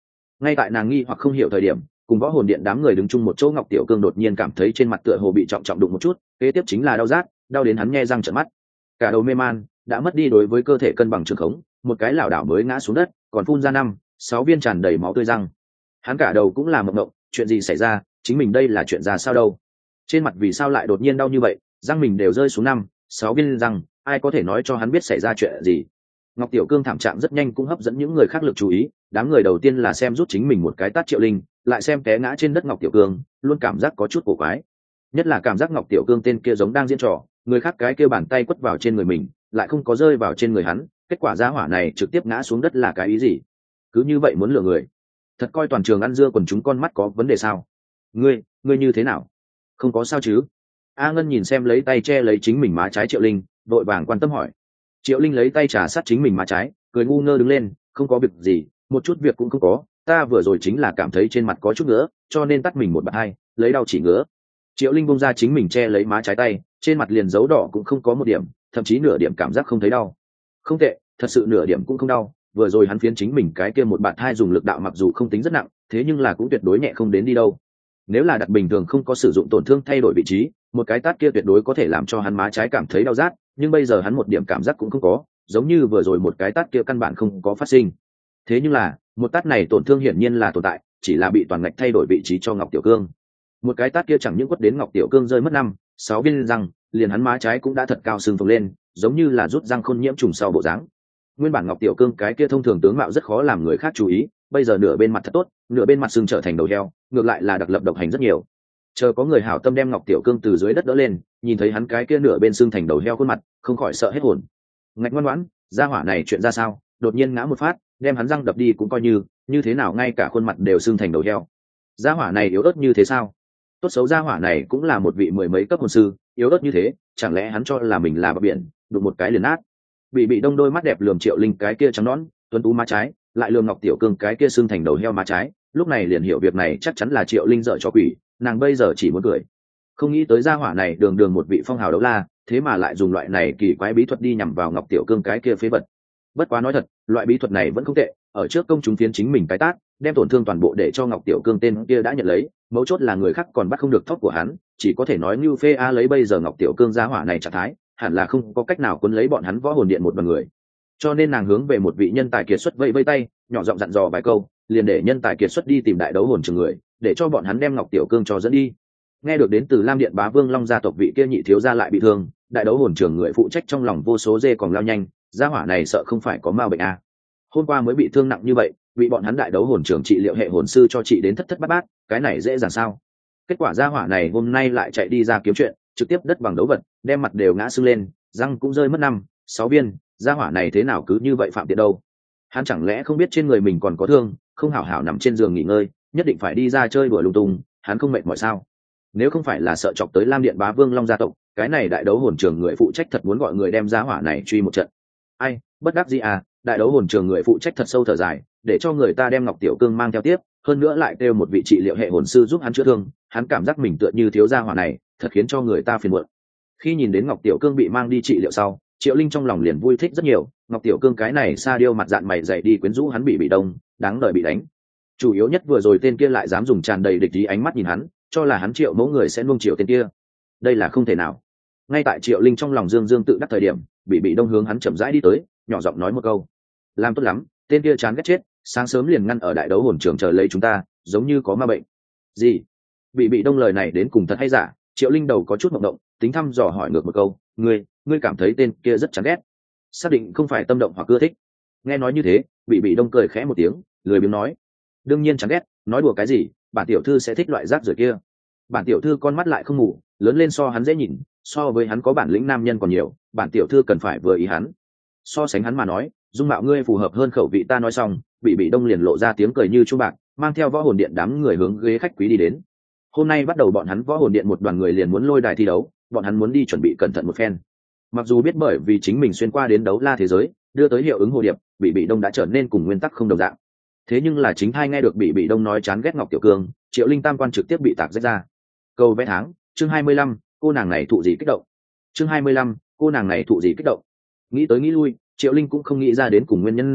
Ngay tại nàng nghi hoặc không hiểu thời điểm, cùng võ hồn điện đám người đứng chung một chỗ, Ngọc Tiểu Cương đột nhiên cảm thấy trên mặt tựa hồ bị trọng trọng đụng một chút, kế tiếp chính là đau rát, đau đến hắn nhe răng trợn mắt, cả đầu mê man, đã mất đi đối với cơ thể cân bằng trường khống, một cái lảo đảo mới ngã xuống đất, còn phun ra 5-6 viên tràn đầy máu tươi răng. Hắn cả đầu cũng là mộng mộng, chuyện gì xảy ra, chính mình đây là chuyện ra sao đâu? Trên mặt vì sao lại đột nhiên đau như vậy, răng mình đều rơi xuống 5-6 viên răng, ai có thể nói cho hắn biết xảy ra chuyện gì? Ngọc Tiểu Cương thảm trạng rất nhanh cũng hấp dẫn những người khác lực chú ý, đám người đầu tiên là xem rút chính mình một cái tát Triệu Linh, lại xem té ngã trên đất Ngọc Tiểu Cương, luôn cảm giác có chút cổ quái. Nhất là cảm giác Ngọc Tiểu Cương tên kia giống đang diễn trò, người khác cái kia bàn tay quất vào trên người mình, lại không có rơi vào trên người hắn, kết quả gia hỏa này trực tiếp ngã xuống đất là cái ý gì? Cứ như vậy muốn lừa người? Thật coi toàn trường ăn dưa quần chúng con mắt có vấn đề sao? Ngươi như thế nào? Không có sao chứ? A Ngân nhìn xem lấy tay che lấy chính mình má trái Triệu Linh, vội vàng quan tâm hỏi. Triệu Linh lấy tay trà sát chính mình má trái, cười ngu ngơ đứng lên, không có việc gì, một chút việc cũng không có, ta vừa rồi chính là cảm thấy trên mặt có chút ngứa, cho nên tắt mình một bạt hai, lấy đau chỉ ngứa. Triệu Linh bông ra chính mình che lấy má trái tay, trên mặt liền dấu đỏ cũng không có một điểm, thậm chí nửa điểm cảm giác không thấy đau. Không tệ, thật sự nửa điểm cũng không đau, vừa rồi hắn phiến chính mình cái kia một bạt hai dùng lực đạo mặc dù không tính rất nặng, thế nhưng là cũng tuyệt đối nhẹ không đến đi đâu. Nếu là đặt bình thường không có sử dụng tổn thương thay đổi vị trí, một cái tát kia tuyệt đối có thể làm cho hắn má trái cảm thấy đau rát, nhưng bây giờ hắn một điểm cảm giác cũng không có, giống như vừa rồi một cái tát kia căn bản không có phát sinh. Thế nhưng là một tát này tổn thương hiển nhiên là tồn tại, chỉ là bị toàn ngạch thay đổi vị trí cho Ngọc Tiểu Cương. Một cái tát kia chẳng những quất đến Ngọc Tiểu Cương rơi mất 5-6 viên răng, liền hắn má trái cũng đã thật cao sưng phồng lên, giống như là rút răng khôn nhiễm trùng sau bộ dáng. Nguyên bản Ngọc Tiểu Cương cái kia thông thường tướng mạo rất khó làm người khác chú ý, bây giờ nửa bên mặt thật tốt, nửa bên mặt sưng trở thành đầu heo, ngược lại là đặc lập độc hành rất nhiều. Chờ có người hảo tâm đem Ngọc Tiểu Cương từ dưới đất đỡ lên, nhìn thấy hắn cái kia nửa bên sưng thành đầu heo khuôn mặt, không khỏi sợ hết hồn. Ngạch ngoan ngoãn, gia hỏa này chuyện ra sao, đột nhiên ngã một phát, đem hắn răng đập đi cũng coi như thế nào ngay cả khuôn mặt đều sưng thành đầu heo. Gia hỏa này yếu ớt như thế sao? Tốt xấu gia hỏa này cũng là một vị mười mấy cấp hồn sư, yếu ớt như thế, chẳng lẽ hắn cho là mình là bờ biển, đụng một cái liền nát. Bị đông đôi mắt đẹp lườm Triệu Linh cái kia trắng nõn tuấn tú má trái, lại lườm Ngọc Tiểu Cương cái kia sưng thành đầu heo má trái, lúc này liền hiểu việc này chắc chắn là Triệu Linh dở cho quỷ, nàng bây giờ chỉ muốn cười. Không nghĩ tới gia hỏa này đường đường một vị phong hào đấu la, thế mà lại dùng loại này kỳ quái bí thuật đi nhằm vào Ngọc Tiểu Cương cái kia phế vật. Bất quá nói thật, loại bí thuật này vẫn không tệ, ở trước công chúng phiến chính mình cái tát, đem tổn thương toàn bộ để cho Ngọc Tiểu Cương tên kia đã nhận lấy, mấu chốt là người khác còn bắt không được tóc của hắn, chỉ có thể nói như phê a lấy bây giờ Ngọc Tiểu Cương gia hỏa này trạng thái, hẳn là không có cách nào cuốn lấy bọn hắn võ hồn điện một bằng người. Cho nên nàng hướng về một vị nhân tài kiệt xuất vẫy vẫy tay, nhỏ giọng dặn dò vài câu, liền để nhân tài kiệt xuất đi tìm đại đấu hồn trường người, để cho bọn hắn đem Ngọc Tiểu Cương cho dẫn đi. Nghe được đến từ Lam Điện Bá Vương Long gia tộc vị kia nhị thiếu gia lại bị thương, đại đấu hồn trưởng người phụ trách trong lòng vô số dê còn lao nhanh, gia hỏa này sợ không phải có ma bệnh à. Hôm qua mới bị thương nặng như vậy, bị bọn hắn đại đấu hồn trưởng trị liệu hệ hồn sư cho trị đến thất thất bát bát, cái này dễ dàng sao? Kết quả gia hỏa này hôm nay lại chạy đi ra kiếm chuyện, trực tiếp đất bằng đấu vật, đem mặt đều ngã sưng lên, răng cũng rơi mất 5-6 viên, gia hỏa này thế nào cứ như vậy phạm tiện đâu? Hắn chẳng lẽ không biết trên người mình còn có thương, không hảo hảo nằm trên giường nghỉ ngơi, nhất định phải đi ra chơi đùa lung tung, hắn không mệt mỏi sao? Nếu không phải là sợ chọc tới Lam Điện Bá Vương Long gia tộc, cái này đại đấu hồn trường người phụ trách thật muốn gọi người đem gia hỏa này truy một trận. Ai, bất đắc dĩ à, đại đấu hồn trường người phụ trách thật sâu thở dài, để cho người ta đem Ngọc Tiểu Cương mang theo tiếp, hơn nữa lại kêu một vị trị liệu hệ hồn sư giúp hắn chữa thương, hắn cảm giác mình tựa như thiếu gia hỏa này, thật khiến cho người ta phiền muộn. Khi nhìn đến Ngọc Tiểu Cương bị mang đi trị liệu sau, Triệu Linh trong lòng liền vui thích rất nhiều, Ngọc Tiểu Cương cái này sa điêu mặt dạn mày dày đi quyến rũ hắn bị đông, đáng đời bị đánh. Chủ yếu nhất vừa rồi tên kia lại dám dùng tràn đầy địch ý ánh mắt nhìn hắn, cho là hắn Triệu mẫu người sẽ nuông chiều tên kia. Đây là không thể nào. Ngay tại Triệu Linh trong lòng dương dương tự đắc thời điểm, bị đông hướng hắn chậm rãi đi tới, nhỏ giọng nói một câu: làm tốt lắm, tên kia chán ghét chết, sáng sớm liền ngăn ở đại đấu hồn trường chờ lấy chúng ta, giống như có ma bệnh. Gì? Bị đông lời này đến cùng thật hay giả? Triệu Linh đầu có chút mộng động, tính thăm dò hỏi ngược một câu: ngươi cảm thấy tên kia rất chán ghét? Xác định không phải tâm động hoặc ưa thích? Nghe nói như thế, bị đông cười khẽ một tiếng, lười biếng nói: đương nhiên chán ghét, nói đùa cái gì, bản tiểu thư sẽ thích loại rác rưởi kia. Bản tiểu thư con mắt lại không ngủ, lớn lên so hắn dễ nhìn, so với hắn có bản lĩnh nam nhân còn nhiều, bản tiểu thư cần phải vừa ý hắn. So sánh hắn mà nói, dung mạo ngươi phù hợp hơn khẩu vị ta. Nói xong, bị đông liền lộ ra tiếng cười như chuông bạc, mang theo võ hồn điện đám người hướng ghế khách quý đi đến. Hôm nay bắt đầu bọn hắn võ hồn điện một đoàn người liền muốn lôi đài thi đấu, bọn hắn muốn đi chuẩn bị cẩn thận một phen. Mặc dù biết bởi vì chính mình xuyên qua đến đấu la thế giới, đưa tới hiệu ứng hồ điệp, bị đông đã trở nên cùng nguyên tắc không đồng dạng. Thế nhưng là chính thai nghe được bị đông nói chán ghét Ngọc Tiểu Cương, Triệu Linh tam quan trực tiếp bị tạc rách ra. Câu vẽ tháng, chương 25, cô nàng này thụ gì kích động. Chương 25, cô nàng này thụ gì kích động. Nghĩ tới nghĩ lui, Triệu Linh cũng không nghĩ ra đến cùng nguyên nhân gì,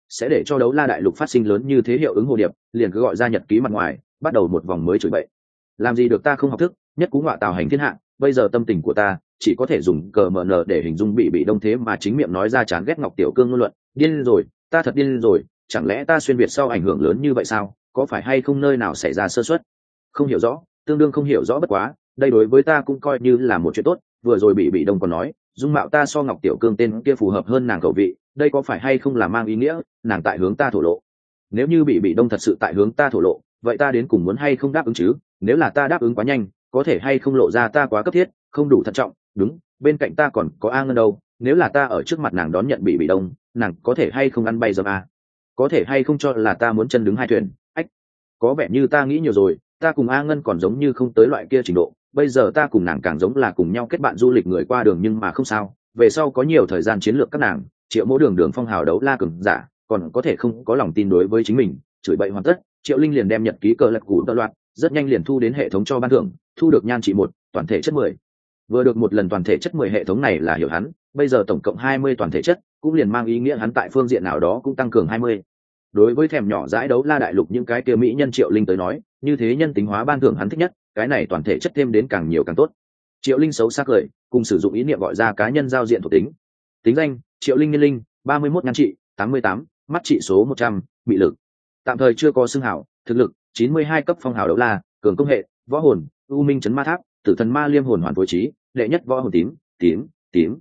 sẽ để cho đấu la đại lục phát sinh lớn như thế hiệu ứng hồ điệp, liền cứ gọi ra nhật ký mặt ngoài, bắt đầu một vòng mới chửi bậy. Làm gì được ta không học thức, nhất cú ngọa tào hành thiên hạ, bây giờ tâm tình của ta chỉ có thể dùng cờ mờ nờ để hình dung bị đông thế mà chính miệng nói ra chán ghét Ngọc Tiểu Cương ngôn luận. Điên rồi, ta thật điên rồi, chẳng lẽ ta xuyên việt sau ảnh hưởng lớn như vậy sao? Có phải hay không nơi nào xảy ra sơ suất? Không hiểu rõ, tương đương không hiểu rõ bất quá, đây đối với ta cũng coi như là một chuyện tốt. Vừa rồi bị đông còn nói, dung mạo ta so Ngọc Tiểu Cương tên kia phù hợp hơn nàng khẩu vị, đây có phải hay không là mang ý nghĩa nàng tại hướng ta thổ lộ? Nếu như bị đông thật sự tại hướng ta thổ lộ, vậy ta đến cùng muốn hay không đáp ứng chứ? Nếu là ta đáp ứng quá nhanh, có thể hay không lộ ra ta quá cấp thiết, không đủ thận trọng. Đúng, bên cạnh ta còn có A Ngân đâu, nếu là ta ở trước mặt nàng đón nhận bị đông, nàng có thể hay không ăn bay dầm A? Có thể hay không cho là ta muốn chân đứng hai thuyền? Ách, có vẻ như ta nghĩ nhiều rồi, ta cùng A Ngân còn giống như không tới loại kia trình độ, bây giờ ta cùng nàng càng giống là cùng nhau kết bạn du lịch người qua đường. Nhưng mà không sao, về sau có nhiều thời gian chiến lược các nàng, Triệu Mỗ đường phong hào đấu la cường giả, còn có thể không có lòng tin đối với chính mình, chửi bậy hoàn tất, Triệu Linh liền đem nhật ký cờ lật củ tơ loạt, rất nhanh liền thu đến hệ thống cho ban thưởng, thu được nhan trị 1, toàn thể chất 10. Vừa được một lần toàn thể chất 10 hệ thống này là hiểu hắn, bây giờ tổng cộng 20 toàn thể chất, cũng liền mang ý nghĩa hắn tại phương diện nào đó cũng tăng cường 20. Đối với thèm nhỏ dãi đấu la đại lục những cái kia mỹ nhân Triệu Linh tới nói, như thế nhân tính hóa ban thưởng hắn thích nhất, cái này toàn thể chất thêm đến càng nhiều càng tốt. Triệu Linh xấu xa cười, cùng sử dụng ý niệm gọi ra cá nhân giao diện thuộc tính. Tính danh: Triệu Linh, niên linh 31, nhan trị 88, mắt trị số 100, bị lực tạm thời chưa có xưng hảo, thực lực 92 cấp phong hào đấu la, cường công hệ, võ hồn, u minh chấn ma tháp, tử thần ma liêm hồn hoàn phối trí, đệ nhất võ hồn tím,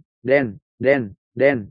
đen,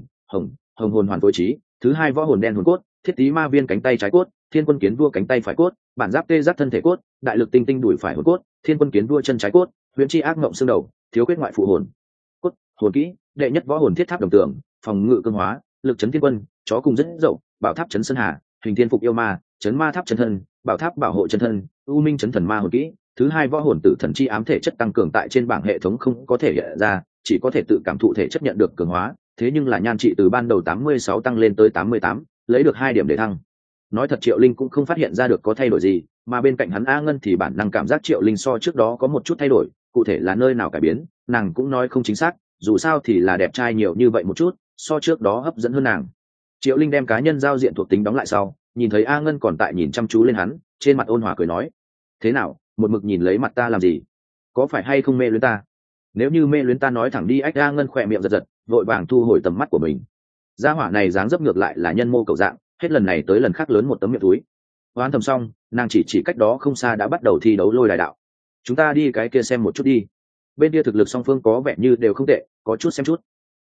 hồng hồn hoàn phối trí, thứ hai võ hồn đen hồn cốt, thiết tí ma viên cánh tay trái cốt, thiên quân kiến vua cánh tay phải cốt, bản giáp tê giác thân thể cốt, đại lực tinh đùi phải hồn cốt, thiên quân kiến vua chân trái cốt, huyền chi ác ngộng xương đầu, thiếu quyết ngoại phụ hồn cốt, hồn kỹ, đệ nhất võ hồn thiết tháp đồng tường, phòng ngự cương hóa, lực chấn thiên quân, chó cùng rất dậu, bảo tháp chấn sơn hà, hình thiên phục yêu ma, chấn ma tháp chân thân, bảo tháp bảo hộ chân thân, u minh chấn thần ma hồn kỹ. Thứ hai võ hồn tử thần chi ám thể chất tăng cường, tại trên bảng hệ thống không có thể hiện ra, chỉ có thể tự cảm thụ thể chất nhận được cường hóa, thế nhưng là nhan trị từ ban đầu 86 tăng lên tới 88, lấy được 2 điểm để thăng. Nói thật Triệu Linh cũng không phát hiện ra được có thay đổi gì, mà bên cạnh hắn A Ngân thì bản năng cảm giác Triệu Linh so trước đó có một chút thay đổi, cụ thể là nơi nào cải biến, nàng cũng nói không chính xác, dù sao thì là đẹp trai nhiều như vậy một chút, so trước đó hấp dẫn hơn nàng. Triệu Linh đem cá nhân giao diện thuộc tính đóng lại sau, nhìn thấy A Ngân còn tại nhìn chăm chú lên hắn, trên mặt ôn hòa cười nói: thế nào, một mực nhìn lấy mặt ta làm gì? Có phải hay không mê luyến ta? Nếu như mê luyến ta nói thẳng đi. Ách. A Ngân khỏe miệng giật giật, vội vàng thu hồi tầm mắt của mình. Gia hỏa này dáng dấp ngược lại là nhân mô cầu dạng, hết lần này tới lần khác lớn một tấm miệng túi. Hoán thầm xong, nàng chỉ cách đó không xa đã bắt đầu thi đấu lôi đài đạo. Chúng ta đi cái kia xem một chút đi. Bên kia thực lực song phương có vẻ như đều không tệ, có chút xem chút.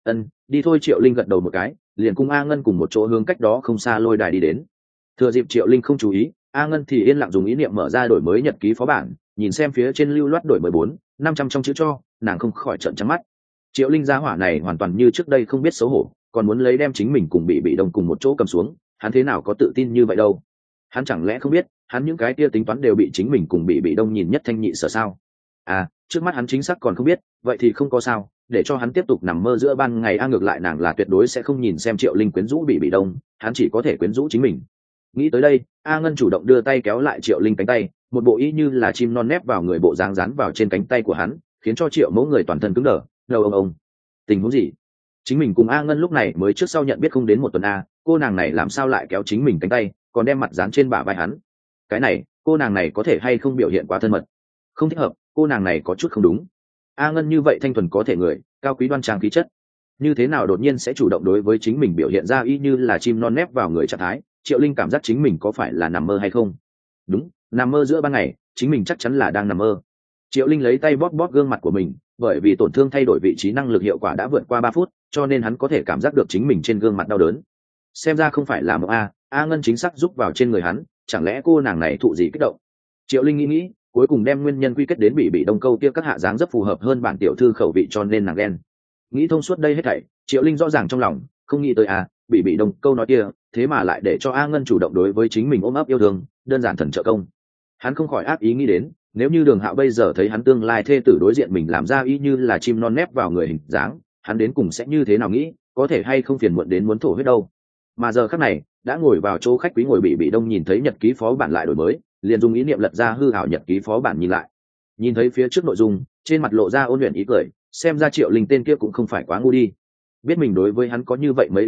Đi thôi. Triệu Linh gật đầu một cái, liền cùng A Ngân cùng một chỗ hướng cách đó không xa lôi đài đi đến. Thừa dịp Triệu Linh không chú ý, A Ngân thì yên lặng dùng ý niệm mở ra đổi mới nhật ký phó bản, nhìn xem phía trên lưu loát đổi 14-500 trong chữ cho, nàng không khỏi trợn trắng mắt. Triệu Linh gia hỏa này hoàn toàn như trước đây không biết xấu hổ, còn muốn lấy đem chính mình cùng bị đông cùng một chỗ cầm xuống, hắn thế nào có tự tin như vậy đâu? Hắn chẳng lẽ không biết, hắn những cái kia tính toán đều bị chính mình cùng bị đông nhìn nhất thanh nhị sở sao? À, trước mắt hắn chính xác còn không biết, vậy thì không có sao, để cho hắn tiếp tục nằm mơ giữa ban ngày. Ngược lại nàng là tuyệt đối sẽ không nhìn xem Triệu Linh quyến rũ bị đông, hắn chỉ có thể quyến rũ chính mình. Nghĩ tới đây, A Ngân chủ động đưa tay kéo lại Triệu Linh cánh tay, một bộ y như là chim non nép vào người bộ dáng dán vào trên cánh tay của hắn, khiến cho Triệu Mẫu người toàn thân cứng đờ. Đầu ông, tình huống gì? Chính mình cùng A Ngân lúc này mới trước sau nhận biết không đến một tuần a, cô nàng này làm sao lại kéo chính mình cánh tay, còn đem mặt dán trên bả vai hắn? Cái này, cô nàng này có thể hay không biểu hiện quá thân mật? Không thích hợp, cô nàng này có chút không đúng. A Ngân như vậy thanh thuần có thể người, cao quý đoan trang khí chất, như thế nào đột nhiên sẽ chủ động đối với chính mình biểu hiện ra y như là chim non nép vào người trạng thái? Triệu Linh cảm giác chính mình có phải là nằm mơ hay không? Đúng, nằm mơ giữa ban ngày, chính mình chắc chắn là đang nằm mơ. Triệu Linh lấy tay bóp gương mặt của mình, bởi vì tổn thương thay đổi vị trí năng lực hiệu quả đã vượt qua 3 phút, cho nên hắn có thể cảm giác được chính mình trên gương mặt đau đớn. Xem ra không phải là mộng A Ngân chính xác giúp vào trên người hắn, chẳng lẽ cô nàng này thụ gì kích động? Triệu Linh nghĩ, cuối cùng đem nguyên nhân quy kết đến bị đông câu kia các hạ dáng rất phù hợp hơn bản tiểu thư khẩu vị, cho nên nàng ghen. Nghĩ thông suốt đây hết thảy, Triệu Linh rõ ràng trong lòng, không nghĩ tới bị đông câu nói kia, thế mà lại để cho A Ngân chủ động đối với chính mình ôm ấp yêu thương, đơn giản thần trợ công. Hắn không khỏi ác ý nghĩ đến, nếu như Đường Hạo bây giờ thấy hắn tương lai thê tử đối diện mình làm ra y như là chim non nép vào người hình dáng, hắn đến cùng sẽ như thế nào nghĩ, có thể hay không phiền muộn đến muốn thổ huyết đâu. Mà giờ khắc này, đã ngồi vào chỗ khách quý ngồi bị đông nhìn thấy nhật ký phó bản lại đổi mới, liền dùng ý niệm lật ra hư ảo nhật ký phó bản nhìn lại. Nhìn thấy phía trước nội dung, trên mặt lộ ra ôn luyện ý cười, xem ra Triệu Linh tên kia cũng không phải quá ngu đi. Biết mình đối với hắn có như vậy mấy ý đồ,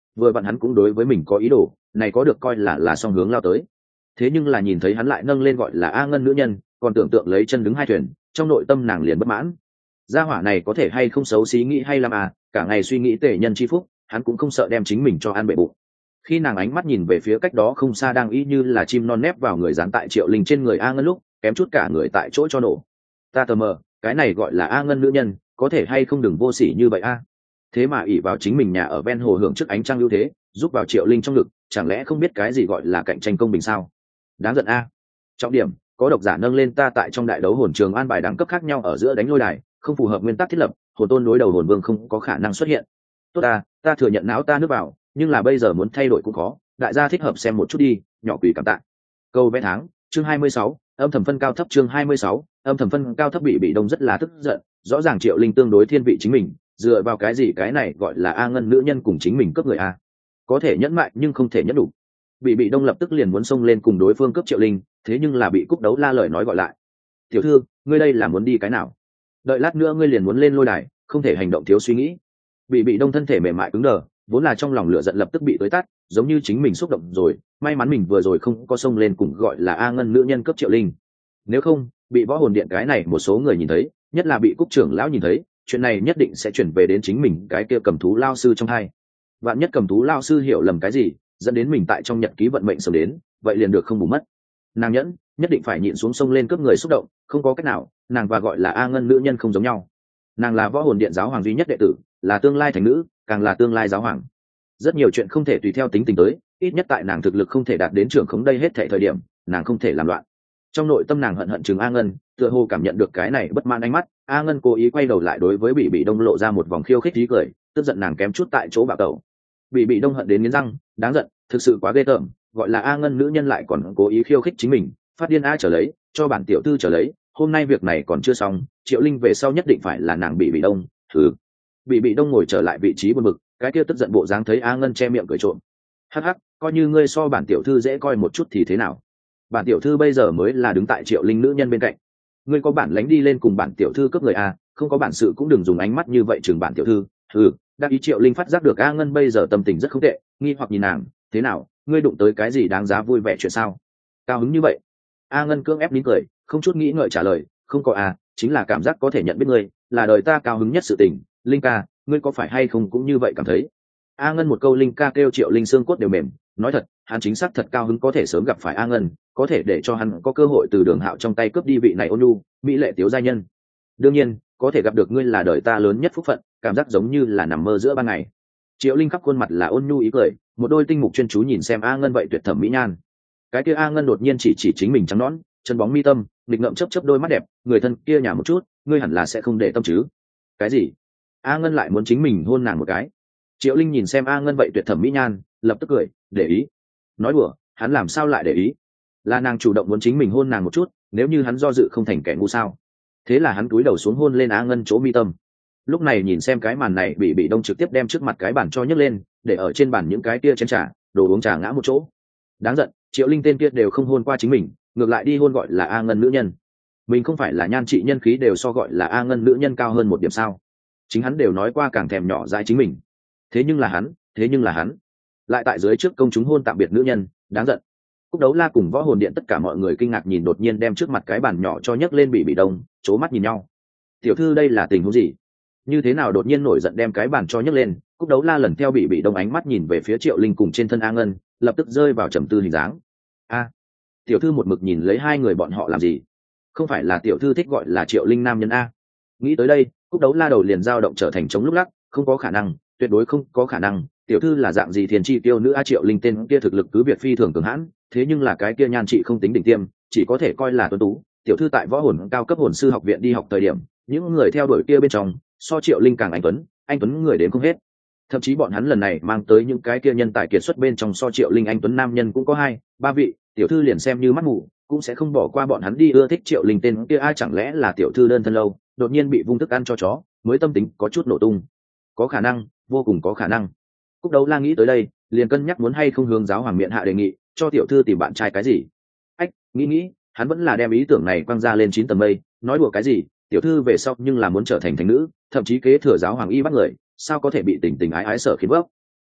vừa vặn hắn cũng đối với mình có ý đồ này, có được coi là song hướng lao tới. Thế nhưng là nhìn thấy hắn lại nâng lên gọi là A Ngân nữ nhân, còn tưởng tượng lấy chân đứng hai thuyền, trong nội tâm nàng liền bất mãn. Gia hỏa này có thể hay không xấu xí nghĩ hay làm à, cả ngày suy nghĩ tể nhân chi phúc, hắn cũng không sợ đem chính mình cho ăn bệ bụng. Khi nàng ánh mắt nhìn về phía cách đó không xa đang y như là chim non nép vào người dán tại Triệu Linh trên người A Ngân lúc, kém chút cả người tại chỗ cho nổ. Ta tờ mờ, cái này gọi là A Ngân nữ nhân, có thể hay không đừng vô sỉ như vậy a. Thế mà ỷ vào chính mình nhà ở ven hồ hưởng trước ánh trăng ưu thế, giúp vào Triệu Linh trong ngực, chẳng lẽ không biết cái gì gọi là cạnh tranh công bình sao? Đáng giận a. Trọng điểm, có độc giả nâng lên ta tại trong đại đấu hồn trường an bài đẳng cấp khác nhau ở giữa đánh lôi đài, không phù hợp nguyên tắc thiết lập, hồn tôn đối đầu hồn vương không có khả năng xuất hiện. Tốt ta thừa nhận não ta nước vào, nhưng là bây giờ muốn thay đổi cũng khó, đại gia thích hợp xem một chút đi, nhỏ quỷ cảm tạ. Câu vẽ tháng, chương 26, âm thầm phân cao thấp chương 26, âm thầm phân cao thấp. Bị đông rất là tức giận, rõ ràng Triệu Linh tương đối thiên vị chính mình, dựa vào cái gì cái này gọi là A Ngân nữ nhân cùng chính mình cướp người a? Có thể nhẫn mại nhưng không thể nhẫn đủ. Bị đông lập tức liền muốn xông lên cùng đối phương cướp Triệu Linh, thế nhưng là bị Cúc Đấu La lời nói gọi lại. Tiểu thư, ngươi đây là muốn đi cái nào? Đợi lát nữa ngươi liền muốn lên lôi đài, không thể hành động thiếu suy nghĩ. Bị đông thân thể mềm mại cứng đờ, vốn là trong lòng lửa giận lập tức bị tới tắt, giống như chính mình xúc động rồi, may mắn mình vừa rồi không có xông lên cùng gọi là A Ngân nữ nhân cướp Triệu Linh. Nếu không, bị võ hồn điện cái này một số người nhìn thấy, nhất là bị Cúc trưởng lão nhìn thấy, chuyện này nhất định sẽ chuyển về đến chính mình cái kia cầm thú lao sư trong hai. Vạn nhất cầm thú lao sư hiểu lầm cái gì, dẫn đến mình tại trong nhật ký vận mệnh sớm đến, vậy liền được không bù mất. Nàng nhẫn, nhất định phải nhịn xuống sông lên cướp người xúc động, không có cách nào, nàng và gọi là A Ngân nữ nhân không giống nhau. Nàng là võ hồn điện giáo hoàng duy nhất đệ tử, là tương lai thành nữ, càng là tương lai giáo hoàng. Rất nhiều chuyện không thể tùy theo tính tình tới, ít nhất tại nàng thực lực không thể đạt đến trưởng khống đây hết thảy thời điểm, nàng không thể làm loạn. Trong nội tâm nàng hận hận chừng A Ngân, tựa hồ cảm nhận được cái này bất mãn ánh mắt, A Ngân cố ý quay đầu lại đối với bị đông lộ ra một vòng khiêu khích tí cười, tức giận nàng kém chút tại chỗ bạo tẩu. Bị đông hận đến nghiến răng, đáng giận, thực sự quá ghê tởm, gọi là A Ngân nữ nhân lại còn cố ý khiêu khích chính mình, phát điên A trở lấy, cho bản tiểu thư trở lấy, hôm nay việc này còn chưa xong, Triệu Linh về sau nhất định phải là nàng bị đông, thử. Bị đông ngồi trở lại vị trí buồn bực, cái kia tức giận bộ dáng thấy A Ngân che miệng cười trộm. Hắc hắc, coi như ngươi so bản tiểu thư dễ coi một chút thì thế nào? Bản tiểu thư bây giờ mới là đứng tại Triệu Linh nữ nhân bên cạnh. Ngươi có bản lánh đi lên cùng bản tiểu thư cướp người a, không có bản sự cũng đừng dùng ánh mắt như vậy chừng bản tiểu thư. Đắc ý Triệu Linh phát giác được A Ngân bây giờ tâm tình rất không tệ, nghi hoặc nhìn nàng, thế nào, ngươi đụng tới cái gì đáng giá vui vẻ chuyện sao? Cao hứng như vậy? A Ngân cưỡng ép nín cười, không chút nghĩ ngợi trả lời, không có a, chính là cảm giác có thể nhận biết ngươi, là đời ta cao hứng nhất sự tình. Linh ca, ngươi có phải hay không cũng như vậy cảm thấy? A Ngân một câu Linh ca kêu Triệu Linh xương cốt đều mềm, nói thật, hắn chính xác thật cao hứng có thể sớm gặp phải A Ngân, có thể để cho hắn có cơ hội từ Đường Hạo trong tay cướp đi vị này ôn nhu, mỹ lệ tiếu giai nhân. Đương nhiên, có thể gặp được ngươi là đời ta lớn nhất phúc phận, cảm giác giống như là nằm mơ giữa ban ngày. Triệu Linh khắp khuôn mặt là ôn nhu ý cười, một đôi tinh mục chuyên chú nhìn xem A Ngân vậy tuyệt thẩm mỹ nhan. Cái kia A Ngân đột nhiên chỉ chính mình trắng nõn, chân bóng mi tâm, nghịch ngợm chớp chớp đôi mắt đẹp, người thân kia nhả một chút, ngươi hẳn là sẽ không để tâm chứ? Cái gì? A Ngân lại muốn chính mình hôn nàng một cái. Triệu Linh nhìn xem A Ngân vậy tuyệt thẩm mỹ nhan, lập tức cười, để ý. Nói đùa, hắn làm sao lại để ý? Là nàng chủ động muốn chính mình hôn nàng một chút, nếu như hắn do dự không thành kẻ ngu sao? Thế là hắn cúi đầu xuống hôn lên A Ngân chỗ mi tâm. Lúc này nhìn xem cái màn này, bị đông trực tiếp đem trước mặt cái bàn cho nhấc lên, để ở trên bàn những cái kia chén trà, đồ uống trà ngã một chỗ. Đáng giận, Triệu Linh tên kia đều không hôn qua chính mình, ngược lại đi hôn gọi là A Ngân nữ nhân. Mình không phải là nhan trị nhân khí đều so gọi là A Ngân nữ nhân cao hơn một điểm sao? Chính hắn đều nói qua càng thèm nhỏ dãi chính mình. Thế nhưng là hắn lại tại dưới trước công chúng hôn tạm biệt nữ nhân, đáng giận. Cúc Đấu La cùng võ hồn điện tất cả mọi người kinh ngạc nhìn đột nhiên đem trước mặt cái bàn nhỏ cho nhấc lên, bị đông chố mắt nhìn nhau. Tiểu thư đây là tình huống gì? Như thế nào đột nhiên nổi giận đem cái bàn cho nhấc lên? Cúc Đấu La lần theo bị đông ánh mắt nhìn về phía Triệu Linh cùng trên thân A Ngân, lập tức rơi vào trầm tư hình dáng. A, tiểu thư một mực nhìn lấy hai người bọn họ làm gì? Không phải là tiểu thư thích gọi là Triệu Linh nam nhân a? Nghĩ tới đây, Cúc Đấu La đầu liền dao động trở thành trống lúc lắc, không có khả năng, tuyệt đối không có khả năng. Tiểu thư là dạng gì thiên chi tiêu nữ a? Triệu Linh tên kia thực lực cứ việc phi thường cường hãn, thế nhưng là cái kia nhan trị không tính đỉnh tiêm, chỉ có thể coi là tuấn tú. Tiểu thư tại võ hồn cao cấp hồn sư học viện đi học thời điểm, những người theo đuổi kia bên trong, so Triệu Linh càng anh tuấn người đến không hết. Thậm chí bọn hắn lần này mang tới những cái kia nhân tài kiệt xuất bên trong so Triệu Linh anh tuấn nam nhân cũng có 2-3 vị, tiểu thư liền xem như mắt mù cũng sẽ không bỏ qua bọn hắn đi ưa thích Triệu Linh tên kia. Ai chẳng lẽ là tiểu thư đơn thân lâu, đột nhiên bị vung thức ăn cho chó, mới tâm tính có chút nổ tung? Có khả năng, vô cùng có khả năng. Cúc Đấu La nghĩ tới đây, liền cân nhắc muốn hay không hướng giáo hoàng miện hạ đề nghị cho tiểu thư tìm bạn trai cái gì. Nghĩ, hắn vẫn là đem ý tưởng này quăng ra lên 9 tầng mây, nói đùa cái gì, tiểu thư về sau nhưng là muốn trở thành thánh nữ, thậm chí kế thừa giáo hoàng y bắt người, sao có thể bị tình ái sở khiến bốc.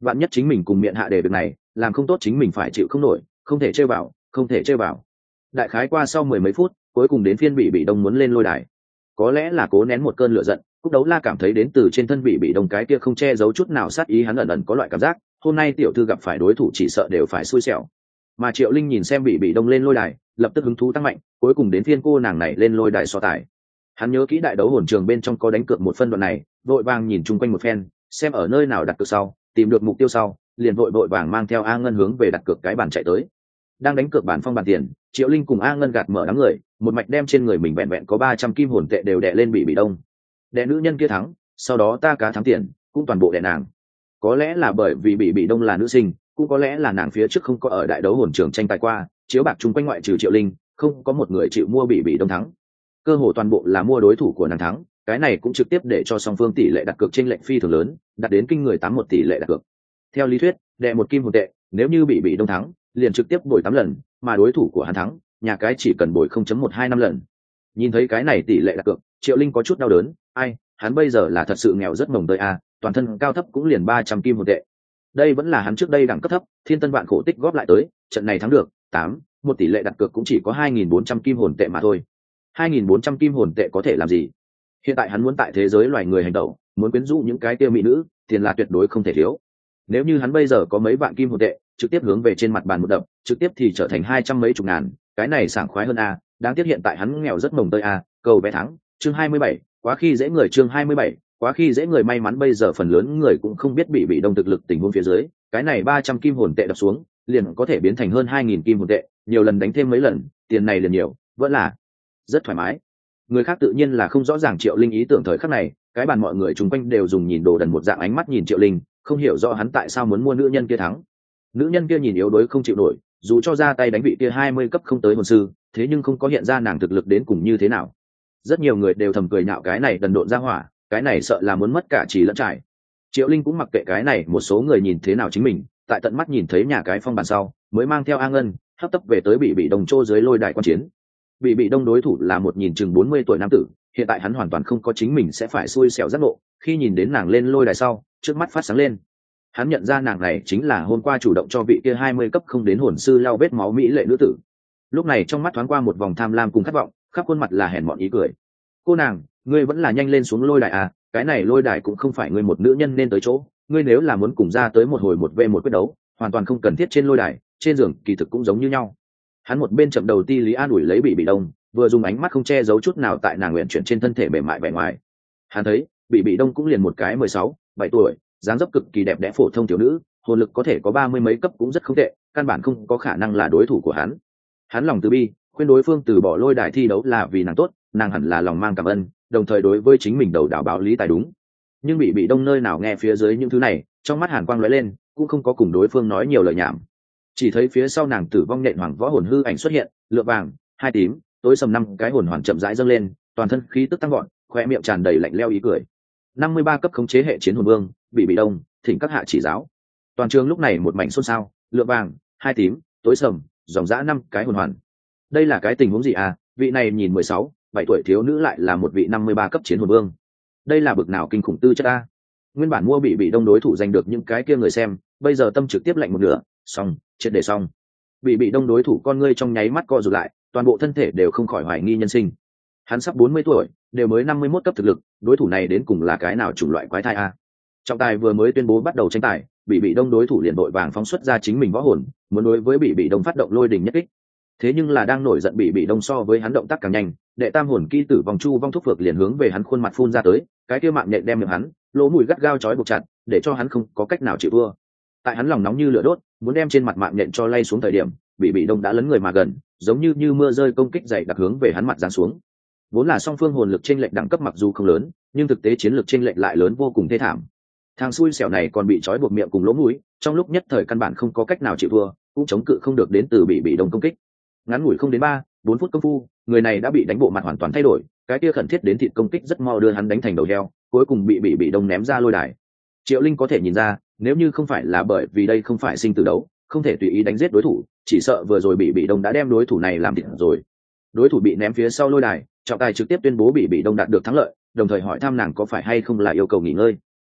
vạn nhất chính mình cùng miệng hạ đề việc này làm không tốt, chính mình phải chịu không nổi, không thể chơi vào, không thể chơi vào. Đại khái qua sau mười mấy phút, cuối cùng đến phiên bị đông muốn lên lôi đài. Có lẽ là cố nén một cơn lửa giận, Cúc Đấu La cảm thấy đến từ trên thân bị đông cái kia không che giấu chút nào sát ý, hắn ẩn ẩn có loại cảm giác hôm nay tiểu thư gặp phải đối thủ chỉ sợ đều phải xui xẻo. Mà Triệu Linh nhìn xem bị đông lên lôi đài, lập tức hứng thú tăng mạnh, cuối cùng đến phiên cô nàng này lên lôi đài so tài. Hắn nhớ kỹ đại đấu hồn trường bên trong có đánh cược một phân đoạn này, vội vàng nhìn chung quanh một phen, xem ở nơi nào đặt cược sau, tìm được mục tiêu sau, liền vội vàng mang theo A Ngân hướng về đặt cược cái bàn chạy tới. Đang đánh cược bản phong bàn tiền, Triệu Linh cùng A Ngân gạt mở đám người, một mạch đem trên người mình vẹn có 300 kim hồn tệ đều đè lên bị đông. Đè nữ nhân kia thắng, sau đó ta cá thắng tiền, cũng toàn bộ đè nàng. Có lẽ là bởi vì bị đông là nữ sinh, cũng có lẽ là nàng phía trước không có ở đại đấu hồn trường tranh tài qua, chiếu bạc chung quanh ngoại trừ Triệu Linh, không có một người chịu mua bị đông thắng. Cơ hồ toàn bộ là mua đối thủ của nàng thắng, cái này cũng trực tiếp để cho song phương tỷ lệ đặt cược chênh lệch phi thường lớn, đạt đến kinh người 81 tỷ lệ đặt cược. Theo lý thuyết, đè một kim hồn tệ, nếu như bị đông thắng, liền trực tiếp bồi 8 lần, mà đối thủ của hắn thắng, nhà cái chỉ cần bồi 0.125 lần. Nhìn thấy cái này tỷ lệ đặt cược, Triệu Linh có chút đau đớn, ai, hắn bây giờ là thật sự nghèo rất mồng tơi a, toàn thân cao thấp cũng liền 300 kim hồn tệ. Đây vẫn là hắn trước đây đẳng cấp thấp, thiên tân vạn khổ tích góp lại tới, trận này thắng được 8, một tỷ lệ đặt cược cũng chỉ có 2.400 kim hồn tệ mà thôi. 2.400 kim hồn tệ có thể làm gì? Hiện tại hắn muốn tại thế giới loài người hành động, muốn quyến rũ những cái kia mỹ nữ, tiền là tuyệt đối không thể thiếu. Nếu như hắn bây giờ có mấy vạn kim hồn tệ, trực tiếp hướng về trên mặt bàn một đập, trực tiếp thì trở thành 200 mấy chục ngàn, cái này sảng khoái hơn a. Đáng tiếc hiện tại hắn nghèo rất mồng tơi a. Cầu vé thắng, chương 27, quá khi dễ người, chương 27, quá khi dễ người. May mắn bây giờ phần lớn người cũng không biết bị đông thực lực tình huống phía dưới, cái này 300 kim hồn tệ đập xuống, liền có thể biến thành hơn 2.000 kim hồn tệ, nhiều lần đánh thêm mấy lần, tiền này liền nhiều, vẫn là rất thoải mái. Người khác tự nhiên là không rõ ràng Triệu Linh ý tưởng thời khắc này, cái bàn mọi người chung quanh đều dùng nhìn đồ đần một dạng ánh mắt nhìn Triệu Linh, không hiểu rõ hắn tại sao muốn mua nữ nhân kia thắng. Nữ nhân kia nhìn yếu đuối không chịu nổi, dù cho ra tay đánh vị kia 20 cấp không tới hồn sư, thế nhưng không có hiện ra nàng thực lực đến cùng như thế nào. Rất nhiều người đều thầm cười nhạo cái này đần độn ra hỏa, cái này sợ là muốn mất cả trí lẫn trải. Triệu Linh cũng mặc kệ cái này một số người nhìn thế nào chính mình, tại tận mắt nhìn thấy nhà cái phong bàn sau, mới mang theo A Ngân hấp tấp về tới bị đồng chô dưới lôi đài quan chiến. Bị đông đối thủ là một nhìn chừng 40 tuổi nam tử, hiện tại hắn hoàn toàn không có chính mình sẽ phải xui xẻo giác ngộ, khi nhìn đến nàng lên lôi đài sau, trước mắt phát sáng lên. Hắn nhận ra nàng này chính là hôm qua chủ động cho vị kia 20 cấp không đến hồn sư lau vết máu mỹ lệ nữ tử. Lúc này trong mắt thoáng qua một vòng tham lam cùng khát vọng, khắp khuôn mặt là hèn mọn ý cười. Cô nàng, ngươi vẫn là nhanh lên xuống lôi đài à, cái này lôi đài cũng không phải ngươi một nữ nhân nên tới chỗ, ngươi nếu là muốn cùng ra tới một hồi 1v1 quyết đấu, hoàn toàn không cần thiết trên lôi đài, trên giường kỳ thực cũng giống như nhau. Hắn một bên chậm đầu ti lý an ủi lấy bị đông, vừa dùng ánh mắt không che giấu chút nào tại nàng nguyện chuyển trên thân thể mềm mại vẻ ngoài. Hắn thấy bị đông cũng liền một cái 16, 7 tuổi, dáng dấp cực kỳ đẹp đẽ phổ thông thiếu nữ, hồn lực có thể có 30 mấy cấp cũng rất không tệ, căn bản không có khả năng là đối thủ của hắn. Hắn lòng từ bi, khuyên đối phương từ bỏ lôi đài thi đấu là vì nàng tốt, nàng hẳn là lòng mang cảm ơn, đồng thời đối với chính mình đầu đảo báo lý tài đúng. Nhưng bị đông nơi nào nghe phía dưới những thứ này, trong mắt hàn quang lóe lên, cũng không có cùng đối phương nói nhiều lời nhảm. Chỉ thấy phía sau nàng tử vong nhện hoàng võ hồn hư ảnh xuất hiện, lựa vàng, hai tím, tối sầm 5 cái hồn hoàn chậm rãi dâng lên, toàn thân khí tức tăng gọn, khoe miệng tràn đầy lạnh lẽo ý cười. 53 cấp khống chế hệ chiến hồn vương, bị đông, thỉnh các hạ chỉ giáo. Toàn trường lúc này một mảnh xôn xao, lựa vàng, hai tím, tối sầm, dòng dã 5 cái hồn hoàn. Đây là cái tình huống gì à? Vị này nhìn 16, 7 tuổi thiếu nữ lại là một vị 53 cấp chiến hồn vương. Đây là bực nào kinh khủng tư chất a. Nguyên bản mua bị đông đối thủ giành được những cái kia người xem, bây giờ tâm trực tiếp lạnh một nửa, xong, triệt để xong. Bị đông đối thủ con ngươi trong nháy mắt co rụt lại, toàn bộ thân thể đều không khỏi hoài nghi nhân sinh. Hắn sắp 40 tuổi, đều mới 51 cấp thực lực, đối thủ này đến cùng là cái nào chủng loại quái thai a. Trọng tài vừa mới tuyên bố bắt đầu tranh tài, bị đông đối thủ liền đội vàng phóng xuất ra chính mình võ hồn, muốn đối với bị đông phát động lôi đình nhất kích. Thế nhưng là đang nổi giận bị đông so với hắn động tác càng nhanh, đệ tam hồn kỹ tử vòng chu vong thúc phược liền hướng về hắn khuôn mặt phun ra tới, cái kia mạng nhện đem miệng hắn, lỗ mũi gắt gao trói buộc chặt, để cho hắn không có cách nào chịu thua. Tại hắn lòng nóng như lửa đốt, muốn đem trên mặt mạng nhện cho lay xuống thời điểm, bị đông đã lấn người mà gần, giống như mưa rơi công kích dày đặc hướng về hắn mặt giáng xuống. Vốn là song phương hồn lực chênh lệch đẳng cấp mặc dù không lớn, nhưng thực tế chiến lược chênh lệch lại lớn vô cùng thê thảm. Thằng xui xẻo này còn bị trói buộc miệng cùng lỗ mũi, trong lúc nhất thời căn bản không có cách nào chịu thua, cũng chống cự không được đến từ bị đông công kích. Ngắn ngủi không đến 3-4 phút công phu, người này đã bị đánh bộ mặt hoàn toàn thay đổi, cái kia khẩn thiết đến thịt công kích rất mau đưa hắn đánh thành đầu heo, cuối cùng bị đông ném ra lôi đài. Triệu Linh có thể nhìn ra, nếu như không phải là bởi vì đây không phải sinh tử đấu, không thể tùy ý đánh giết đối thủ, chỉ sợ vừa rồi bị đông đã đem đối thủ này làm thịt rồi. Đối thủ bị ném phía sau lôi đài, trọng tài trực tiếp tuyên bố bị đông đạt được thắng lợi, đồng thời hỏi thăm nàng có phải hay không là yêu cầu nghỉ ngơi.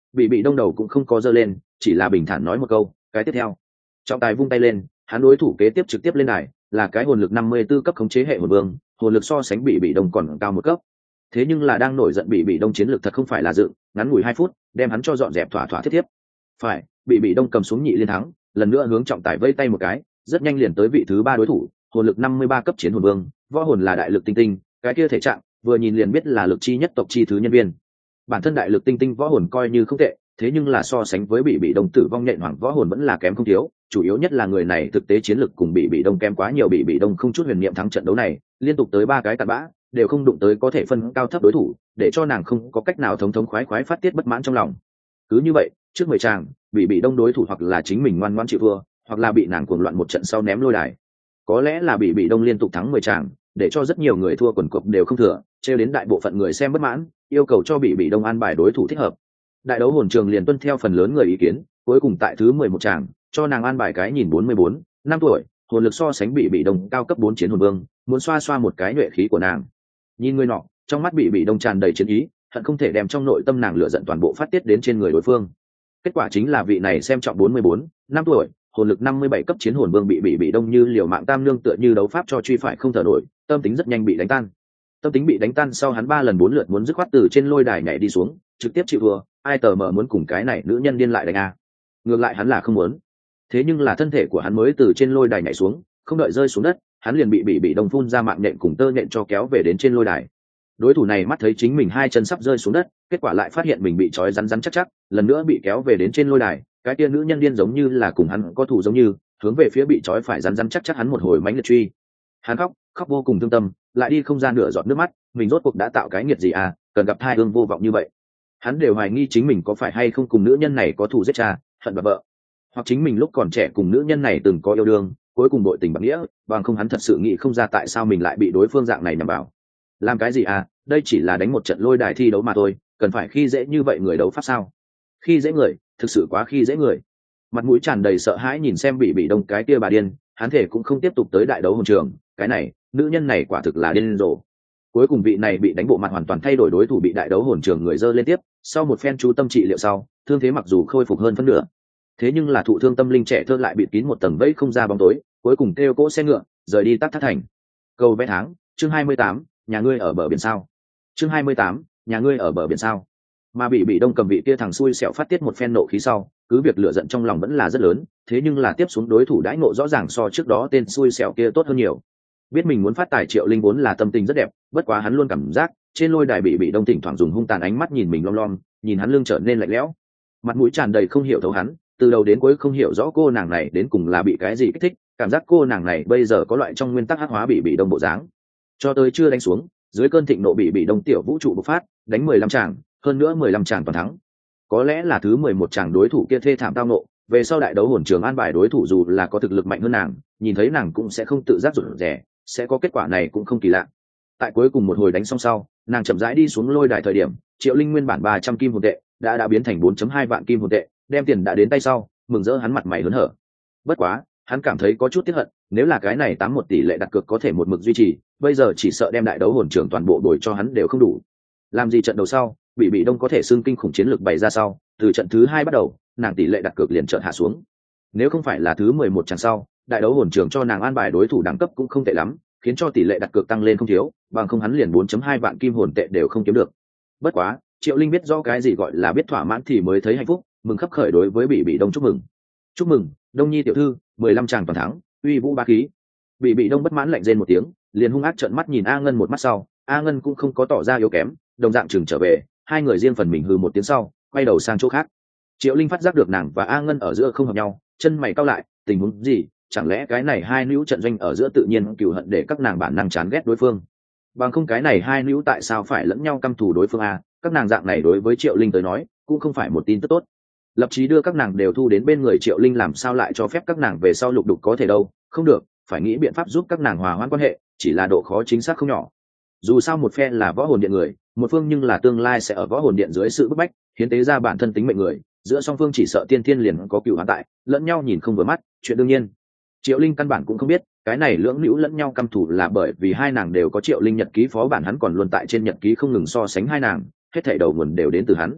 bị đông đầu cũng không có giơ lên, chỉ là bình thản nói một câu, cái tiếp theo. Trọng tài vung tay lên, hắn đối thủ kế tiếp trực tiếp lên đài, là cái hồn lực 54 cấp khống chế hệ hồn vương, hồn lực so sánh bị đông còn cao một cấp. Thế nhưng là đang nổi giận bị đông chiến lược thật không phải là dựng, ngắn ngủi 2 phút, đem hắn cho dọn dẹp thỏa thỏa thiết tiếp. Phải, bị đông cầm xuống nhị liên thắng, lần nữa hướng trọng tài vây tay một cái, rất nhanh liền tới vị thứ 3 đối thủ, hồn lực 53 cấp chiến hồn vương, võ hồn là đại lực tinh tinh, cái kia thể trạng, vừa nhìn liền biết là lực chi nhất tộc chi thứ nhân viên. Bản thân đại lực tinh tinh võ hồn coi như không tệ, thế nhưng là so sánh với bị đông tử vong nhện hoàng võ hồn vẫn là kém không thiếu, chủ yếu nhất là người này thực tế chiến lực cùng bị đông kém quá nhiều, bị đông không chút huyền niệm thắng trận đấu này, liên tục tới 3 cái tạt bã, đều không đụng tới có thể phân cao thấp đối thủ, để cho nàng không có cách nào thống khoái phát tiết bất mãn trong lòng. Cứ như vậy, trước 10 tràng, bị đông đối thủ hoặc là chính mình ngoan ngoãn chịu thua, hoặc là bị nàng cuồng loạn một trận sau ném lôi đài. Có lẽ là bị đông liên tục thắng 10 tràng, để cho rất nhiều người thua quần cục đều không thừa, trêu đến đại bộ phận người xem bất mãn, yêu cầu cho bị đông an bài đối thủ thích hợp. Đại đấu hồn trường liền tuân theo phần lớn người ý kiến, cuối cùng tại thứ 11 tràng, cho nàng an bài cái nhìn 44, 5 tuổi, hồn lực so sánh bị đông cao cấp 4 chiến hồn vương, muốn xoa xoa một cái nhuệ khí của nàng. Nhìn người nọ, trong mắt bị đông tràn đầy chiến ý, hận không thể đem trong nội tâm nàng lửa giận toàn bộ phát tiết đến trên người đối phương. Kết quả chính là vị này xem trọng 44, 5 tuổi, hồn lực 57 cấp chiến hồn vương bị đông như liều mạng tam nương tựa như đấu pháp cho truy phải không thở nổi, tâm tính rất nhanh bị đánh tan. Tâm tính bị đánh tan sau hắn 3 lần 4 lượt muốn dứt khoát từ trên lôi đài nhảy đi xuống, trực tiếp chịu thua, ai tờ mờ muốn cùng cái này nữ nhân điên lại đánh a. Ngược lại hắn là không muốn. Thế nhưng là thân thể của hắn mới từ trên lôi đài nhảy xuống, không đợi rơi xuống đất, hắn liền bị đông phun ra mạng nhện cùng tơ nhện cho kéo về đến trên lôi đài. Đối thủ này mắt thấy chính mình 2 chân sắp rơi xuống đất, kết quả lại phát hiện mình bị trói rắn chắc, lần nữa bị kéo về đến trên lôi đài, cái kia nữ nhân điên giống như là cùng hắn có thù giống như, hướng về phía bị trói phải rắn chắc hắn một hồi mãnh liệt truy. Hắn khóc vô cùng thương tâm, lại đi không ra nửa giọt nước mắt, mình rốt cuộc đã tạo cái nghiệt gì à, cần gặp thai ương vô vọng như vậy. Hắn đều hoài nghi chính mình có phải hay không cùng nữ nhân này có thù giết cha, hận bà vợ, hoặc chính mình lúc còn trẻ cùng nữ nhân này từng có yêu đương, cuối cùng đội tình bằng nghĩa, bằng không hắn thật sự nghĩ không ra tại sao mình lại bị đối phương dạng này nhằm vào. Làm cái gì à, đây chỉ là đánh một trận lôi đài thi đấu mà thôi, cần phải khi dễ như vậy người đấu pháp sao? Khi dễ người, thực sự quá khi dễ người. Mặt mũi tràn đầy sợ hãi nhìn xem bị đông cái kia bà điên, hắn thể cũng không tiếp tục tới đại đấu hồn trường, cái này, nữ nhân này quả thực là điên rồ. Cuối cùng vị này bị đánh bộ mặt hoàn toàn thay đổi đối thủ bị đại đấu hồn trường người dơ lên tiếp, sau một phen chú tâm trị liệu sau, thương thế mặc dù khôi phục hơn phân nửa, thế nhưng là thụ thương tâm linh trẻ thơ lại bị kín một tầng vây không ra bóng tối, cuối cùng kêu cỗ xe ngựa rời đi Tắc Thác Thành. Cầu vé tháng, chương 28, nhà ngươi ở bờ biển sao? Chương 28, nhà ngươi ở bờ biển sao? Mà bị đông cầm vị kia thằng xui xẻo phát tiết một phen nộ khí sau, cứ việc lửa giận trong lòng vẫn là rất lớn, thế nhưng là tiếp xuống đối thủ đãi ngộ rõ ràng so trước đó tên xui xẻo kia tốt hơn nhiều. Biết mình muốn phát tài Triệu Linh vốn là tâm tình rất đẹp, bất quá hắn luôn cảm giác trên lôi đài bị đông thỉnh thoảng dùng hung tàn ánh mắt nhìn mình lom, nhìn hắn lưng trở nên lạnh lẽo, mặt mũi tràn đầy không hiểu thấu hắn, từ đầu đến cuối không hiểu rõ cô nàng này đến cùng là bị cái gì kích thích, cảm giác cô nàng này bây giờ có loại trong nguyên tắc hắc hóa bị đông bộ dáng. Cho tới chưa đánh xuống, dưới cơn thịnh nộ bị đông tiểu vũ trụ bộc phát, đánh 15 tràng, hơn nữa 15 tràng toàn thắng. Có lẽ là thứ 11 tràng đối thủ kia thê thảm tao nộ, về sau đại đấu hồn trường an bài đối thủ dù là có thực lực mạnh hơn nàng, nhìn thấy nàng cũng sẽ không tự giác rụt rè, sẽ có kết quả này cũng không kỳ lạ. Tại cuối cùng một hồi đánh xong sau, nàng chậm rãi đi xuống lôi đài thời điểm, Triệu Linh nguyên bản 300 kim hồn tệ đã biến thành 4.2 vạn kim hồn tệ, đem tiền đã đến tay sau, mừng rỡ hắn mặt mày hớn hở. Bất quá, hắn cảm thấy có chút tiếc hận, nếu là cái này 81 tỷ lệ đặt cược có thể một mực duy trì, bây giờ chỉ sợ đem đại đấu hồn trưởng toàn bộ đổi cho hắn đều không đủ. Làm gì trận đầu sau, bị đông có thể xưng kinh khủng chiến lược bày ra sau, từ trận thứ 2 bắt đầu, nàng tỷ lệ đặt cược liền chợt hạ xuống. Nếu không phải là thứ 11 trận sau, đại đấu hồn trưởng cho nàng an bài đối thủ đẳng cấp cũng không tệ lắm, khiến cho tỷ lệ đặt cược tăng lên không thiếu, bằng không hắn liền 4.2 vạn kim hồn tệ đều không kiếm được. Bất quá, Triệu Linh biết rõ cái gì gọi là biết thỏa mãn thì mới thấy hạnh phúc, mừng khắp khởi đối với bị đông chúc mừng đông nhi tiểu thư 15 tràng toàn thắng, uy vũ bá khí. Bị đông bất mãn lạnh rên một tiếng, liền hung ác trợn mắt nhìn A Ngân một mắt sau, A Ngân cũng không có tỏ ra yếu kém, đồng dạng chừng trở về, hai người riêng phần mình hừ một tiếng sau, quay đầu sang chỗ khác. Triệu Linh phát giác được nàng và A Ngân ở giữa không hợp nhau, chân mày cau lại, tình huống gì, chẳng lẽ cái này hai nữ trận doanh ở giữa tự nhiên cừu hận để các nàng bản năng chán ghét đối phương, bằng không cái này hai nữ tại sao phải lẫn nhau căm thù đối phương a? Các nàng dạng này đối với Triệu Linh tới nói cũng không phải một tin tức tốt, lập chí đưa các nàng đều thu đến bên người Triệu Linh làm sao lại cho phép các nàng về sau lục đục có thể đâu, không được, phải nghĩ biện pháp giúp các nàng hòa hoãn quan hệ, chỉ là độ khó chính xác không nhỏ. Dù sao một phe là võ hồn điện người, một phương nhưng là tương lai sẽ ở võ hồn điện dưới sự bức bách hiến tế ra bản thân tính mệnh người, giữa song phương chỉ sợ tiên thiên liền có cựu hoán tại, lẫn nhau nhìn không vừa mắt, chuyện đương nhiên. Triệu Linh căn bản cũng không biết cái này lưỡng nữ lẫn nhau căm thù là bởi vì hai nàng đều có Triệu Linh nhật ký phó bản, hắn còn luôn tại trên nhật ký không ngừng so sánh hai nàng, hết thảy đầu nguồn đều đến từ hắn.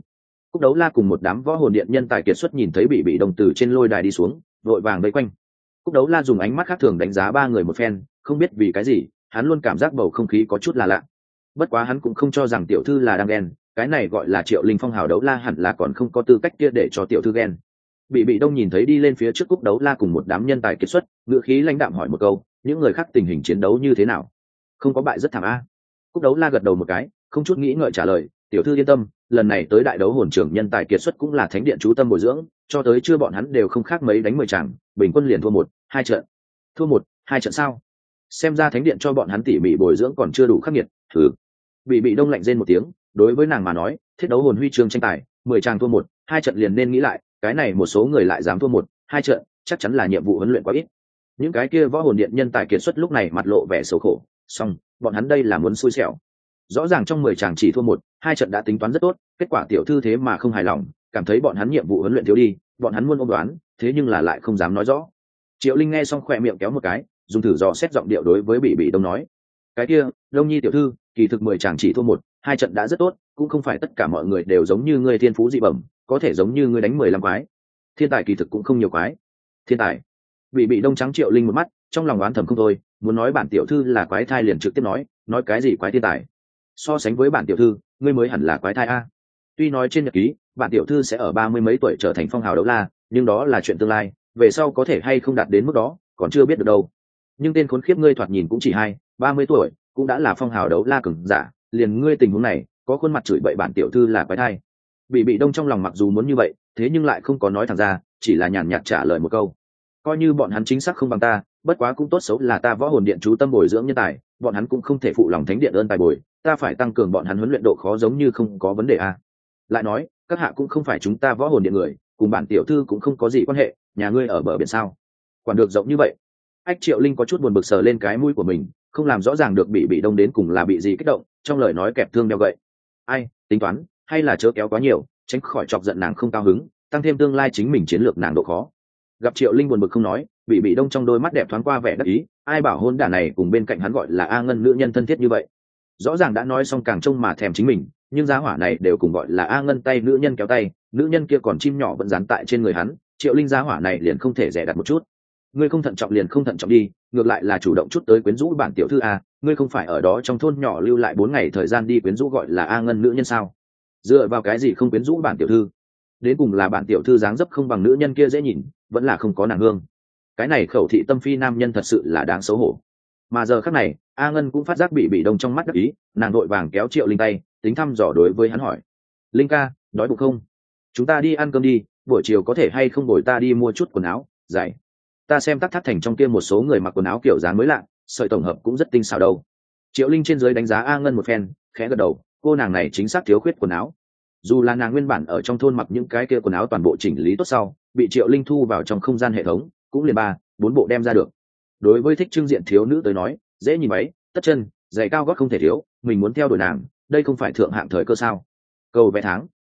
Cúc Đấu La cùng một đám võ hồn điện nhân tài kiệt xuất nhìn thấy bị đông từ trên lôi đài đi xuống, vội vàng vây quanh. Cúc Đấu La dùng ánh mắt khác thường đánh giá ba người một phen, không biết vì cái gì, hắn luôn cảm giác bầu không khí có chút là lạ. Bất quá hắn cũng không cho rằng tiểu thư là đang ghen, cái này gọi là Triệu Linh Phong hào đấu la hẳn là còn không có tư cách kia để cho tiểu thư ghen. Bị đông nhìn thấy đi lên phía trước Cúc Đấu La cùng một đám nhân tài kiệt xuất, ngữ khí lãnh đạm hỏi một câu, những người khác tình hình chiến đấu như thế nào? Không có bại rất thảm a. Cúc Đấu La gật đầu một cái, không chút nghĩ ngợi trả lời, tiểu thư yên tâm, lần này tới đại đấu hồn trưởng nhân tài kiệt xuất cũng là thánh điện chú tâm bồi dưỡng, cho tới chưa bọn hắn đều không khác mấy đánh 10 trận, bình quân liền thua 1-2 trận. Thua 1-2 trận sao? Xem ra thánh điện cho bọn hắn tỉ mỉ bồi dưỡng còn chưa đủ khắc nghiệt. Thử. Bị đông lạnh rên một tiếng, đối với nàng mà nói, thiết đấu hồn huy chương tranh tài, 10 trận thua 1-2 trận liền nên nghĩ lại, cái này một số người lại dám thua 1-2 trận, chắc chắn là nhiệm vụ huấn luyện quá ít. Những cái kia võ hồn điện nhân tài kiệt xuất lúc này mặt lộ vẻ xấu khổ, xong, bọn hắn đây là muốn xui xẻo. Rõ ràng trong 10 chàng chỉ thua 1-2 trận đã tính toán rất tốt, kết quả tiểu thư thế mà không hài lòng, cảm thấy bọn hắn nhiệm vụ huấn luyện thiếu đi, bọn hắn muốn ôm đoán, thế nhưng là lại không dám nói rõ. Triệu Linh nghe xong khỏe miệng kéo một cái, dùng thử dò xét giọng điệu đối với bị đông nói, cái kia, Đông Nhi tiểu thư, kỳ thực 10 chàng chỉ thua 1-2 trận đã rất tốt, cũng không phải tất cả mọi người đều giống như ngươi thiên phú dị bẩm, có thể giống như ngươi đánh 15 quái. Thiên tài kỳ thực cũng không nhiều quái. Thiên tài. Bị đông trắng Triệu Linh một mắt, trong lòng oán thầm không thôi, muốn nói bản tiểu thư là quái thai liền trực tiếp nói cái gì quái thiên tài. So sánh với bản tiểu thư, ngươi mới hẳn là quái thai a. Tuy nói trên nhật ký bản tiểu thư sẽ ở 30 mấy tuổi trở thành phong hào đấu la, nhưng đó là chuyện tương lai, về sau có thể hay không đạt đến mức đó còn chưa biết được đâu. Nhưng tên khốn khiếp ngươi thoạt nhìn cũng chỉ 20-30 tuổi, cũng đã là phong hào đấu la cường giả, liền ngươi tình huống này có khuôn mặt chửi bậy bản tiểu thư là quái thai. Bị đông trong lòng mặc dù muốn như vậy, thế nhưng lại không có nói thẳng ra, chỉ là nhàn nhạt trả lời một câu, coi như bọn hắn chính xác không bằng ta, bất quá cũng tốt xấu là ta võ hồn điện chú tâm bồi dưỡng nhân tài, bọn hắn cũng không thể phụ lòng thánh điện ơn tài bồi, ta phải tăng cường bọn hắn huấn luyện độ khó giống như không có vấn đề a. Lại nói, các hạ cũng không phải chúng ta võ hồn điện người, cùng bản tiểu thư cũng không có gì quan hệ, nhà ngươi ở bờ biển sao? Quản được rộng như vậy. Ách Triệu Linh có chút buồn bực sờ lên cái mũi của mình, không làm rõ ràng được bị đông đến cùng là bị gì kích động, trong lời nói kẹp thương đeo gậy. Ai, tính toán, hay là chớ kéo quá nhiều, tránh khỏi chọc giận nàng không cao hứng, tăng thêm tương lai chính mình chiến lược nàng độ khó. Gặp Triệu Linh buồn bực không nói, bị đông trong đôi mắt đẹp thoáng qua vẻ đắc ý, ai bảo hôn đả này cùng bên cạnh hắn gọi là A Ngân nữ nhân thân thiết như vậy. Rõ ràng đã nói xong càng trông mà thèm chính mình, nhưng giá hỏa này đều cùng gọi là A Ngân tay nữ nhân kéo tay, nữ nhân kia còn chim nhỏ vẫn dán tại trên người hắn, Triệu Linh giá hỏa này liền không thể rẻ đặt một chút. Ngươi không thận trọng liền không thận trọng đi, ngược lại là chủ động chút tới quyến rũ bản tiểu thư a, ngươi không phải ở đó trong thôn nhỏ lưu lại 4 ngày thời gian đi quyến rũ gọi là A Ngân nữ nhân sao? Dựa vào cái gì không quyến rũ bản tiểu thư? Đến cùng là bản tiểu thư dáng dấp không bằng nữ nhân kia dễ nhìn, vẫn là không có nàng hương. Cái này khẩu thị tâm phi nam nhân thật sự là đáng xấu hổ. Mà giờ khắc này, A Ngân cũng phát giác bị đông trong mắt đắc ý, nàng vội vàng kéo Triệu Linh tay, tính thăm dò đối với hắn hỏi, Linh ca, đói bụng không? Chúng ta đi ăn cơm đi, buổi chiều có thể hay không bồi ta đi mua chút quần áo giày. Ta xem Tắc Thác Thành trong kia một số người mặc quần áo kiểu dáng mới lạ, sợi tổng hợp cũng rất tinh xảo đâu. Triệu Linh trên dưới đánh giá A Ngân một phen, khẽ gật đầu, cô nàng này chính xác thiếu khuyết quần áo. Dù là nàng nguyên bản ở trong thôn mặc những cái kia quần áo toàn bộ chỉnh lý tốt sau, bị Triệu Linh thu vào trong không gian hệ thống, cũng liền 3-4 bộ đem ra được. Đối với thích trưng diện thiếu nữ tới nói, dễ nhìn váy, tất chân, giày cao gót không thể thiếu, mình muốn theo đuổi nàng, đây không phải thượng hạng thời cơ sao? Cầu vẽ tháng.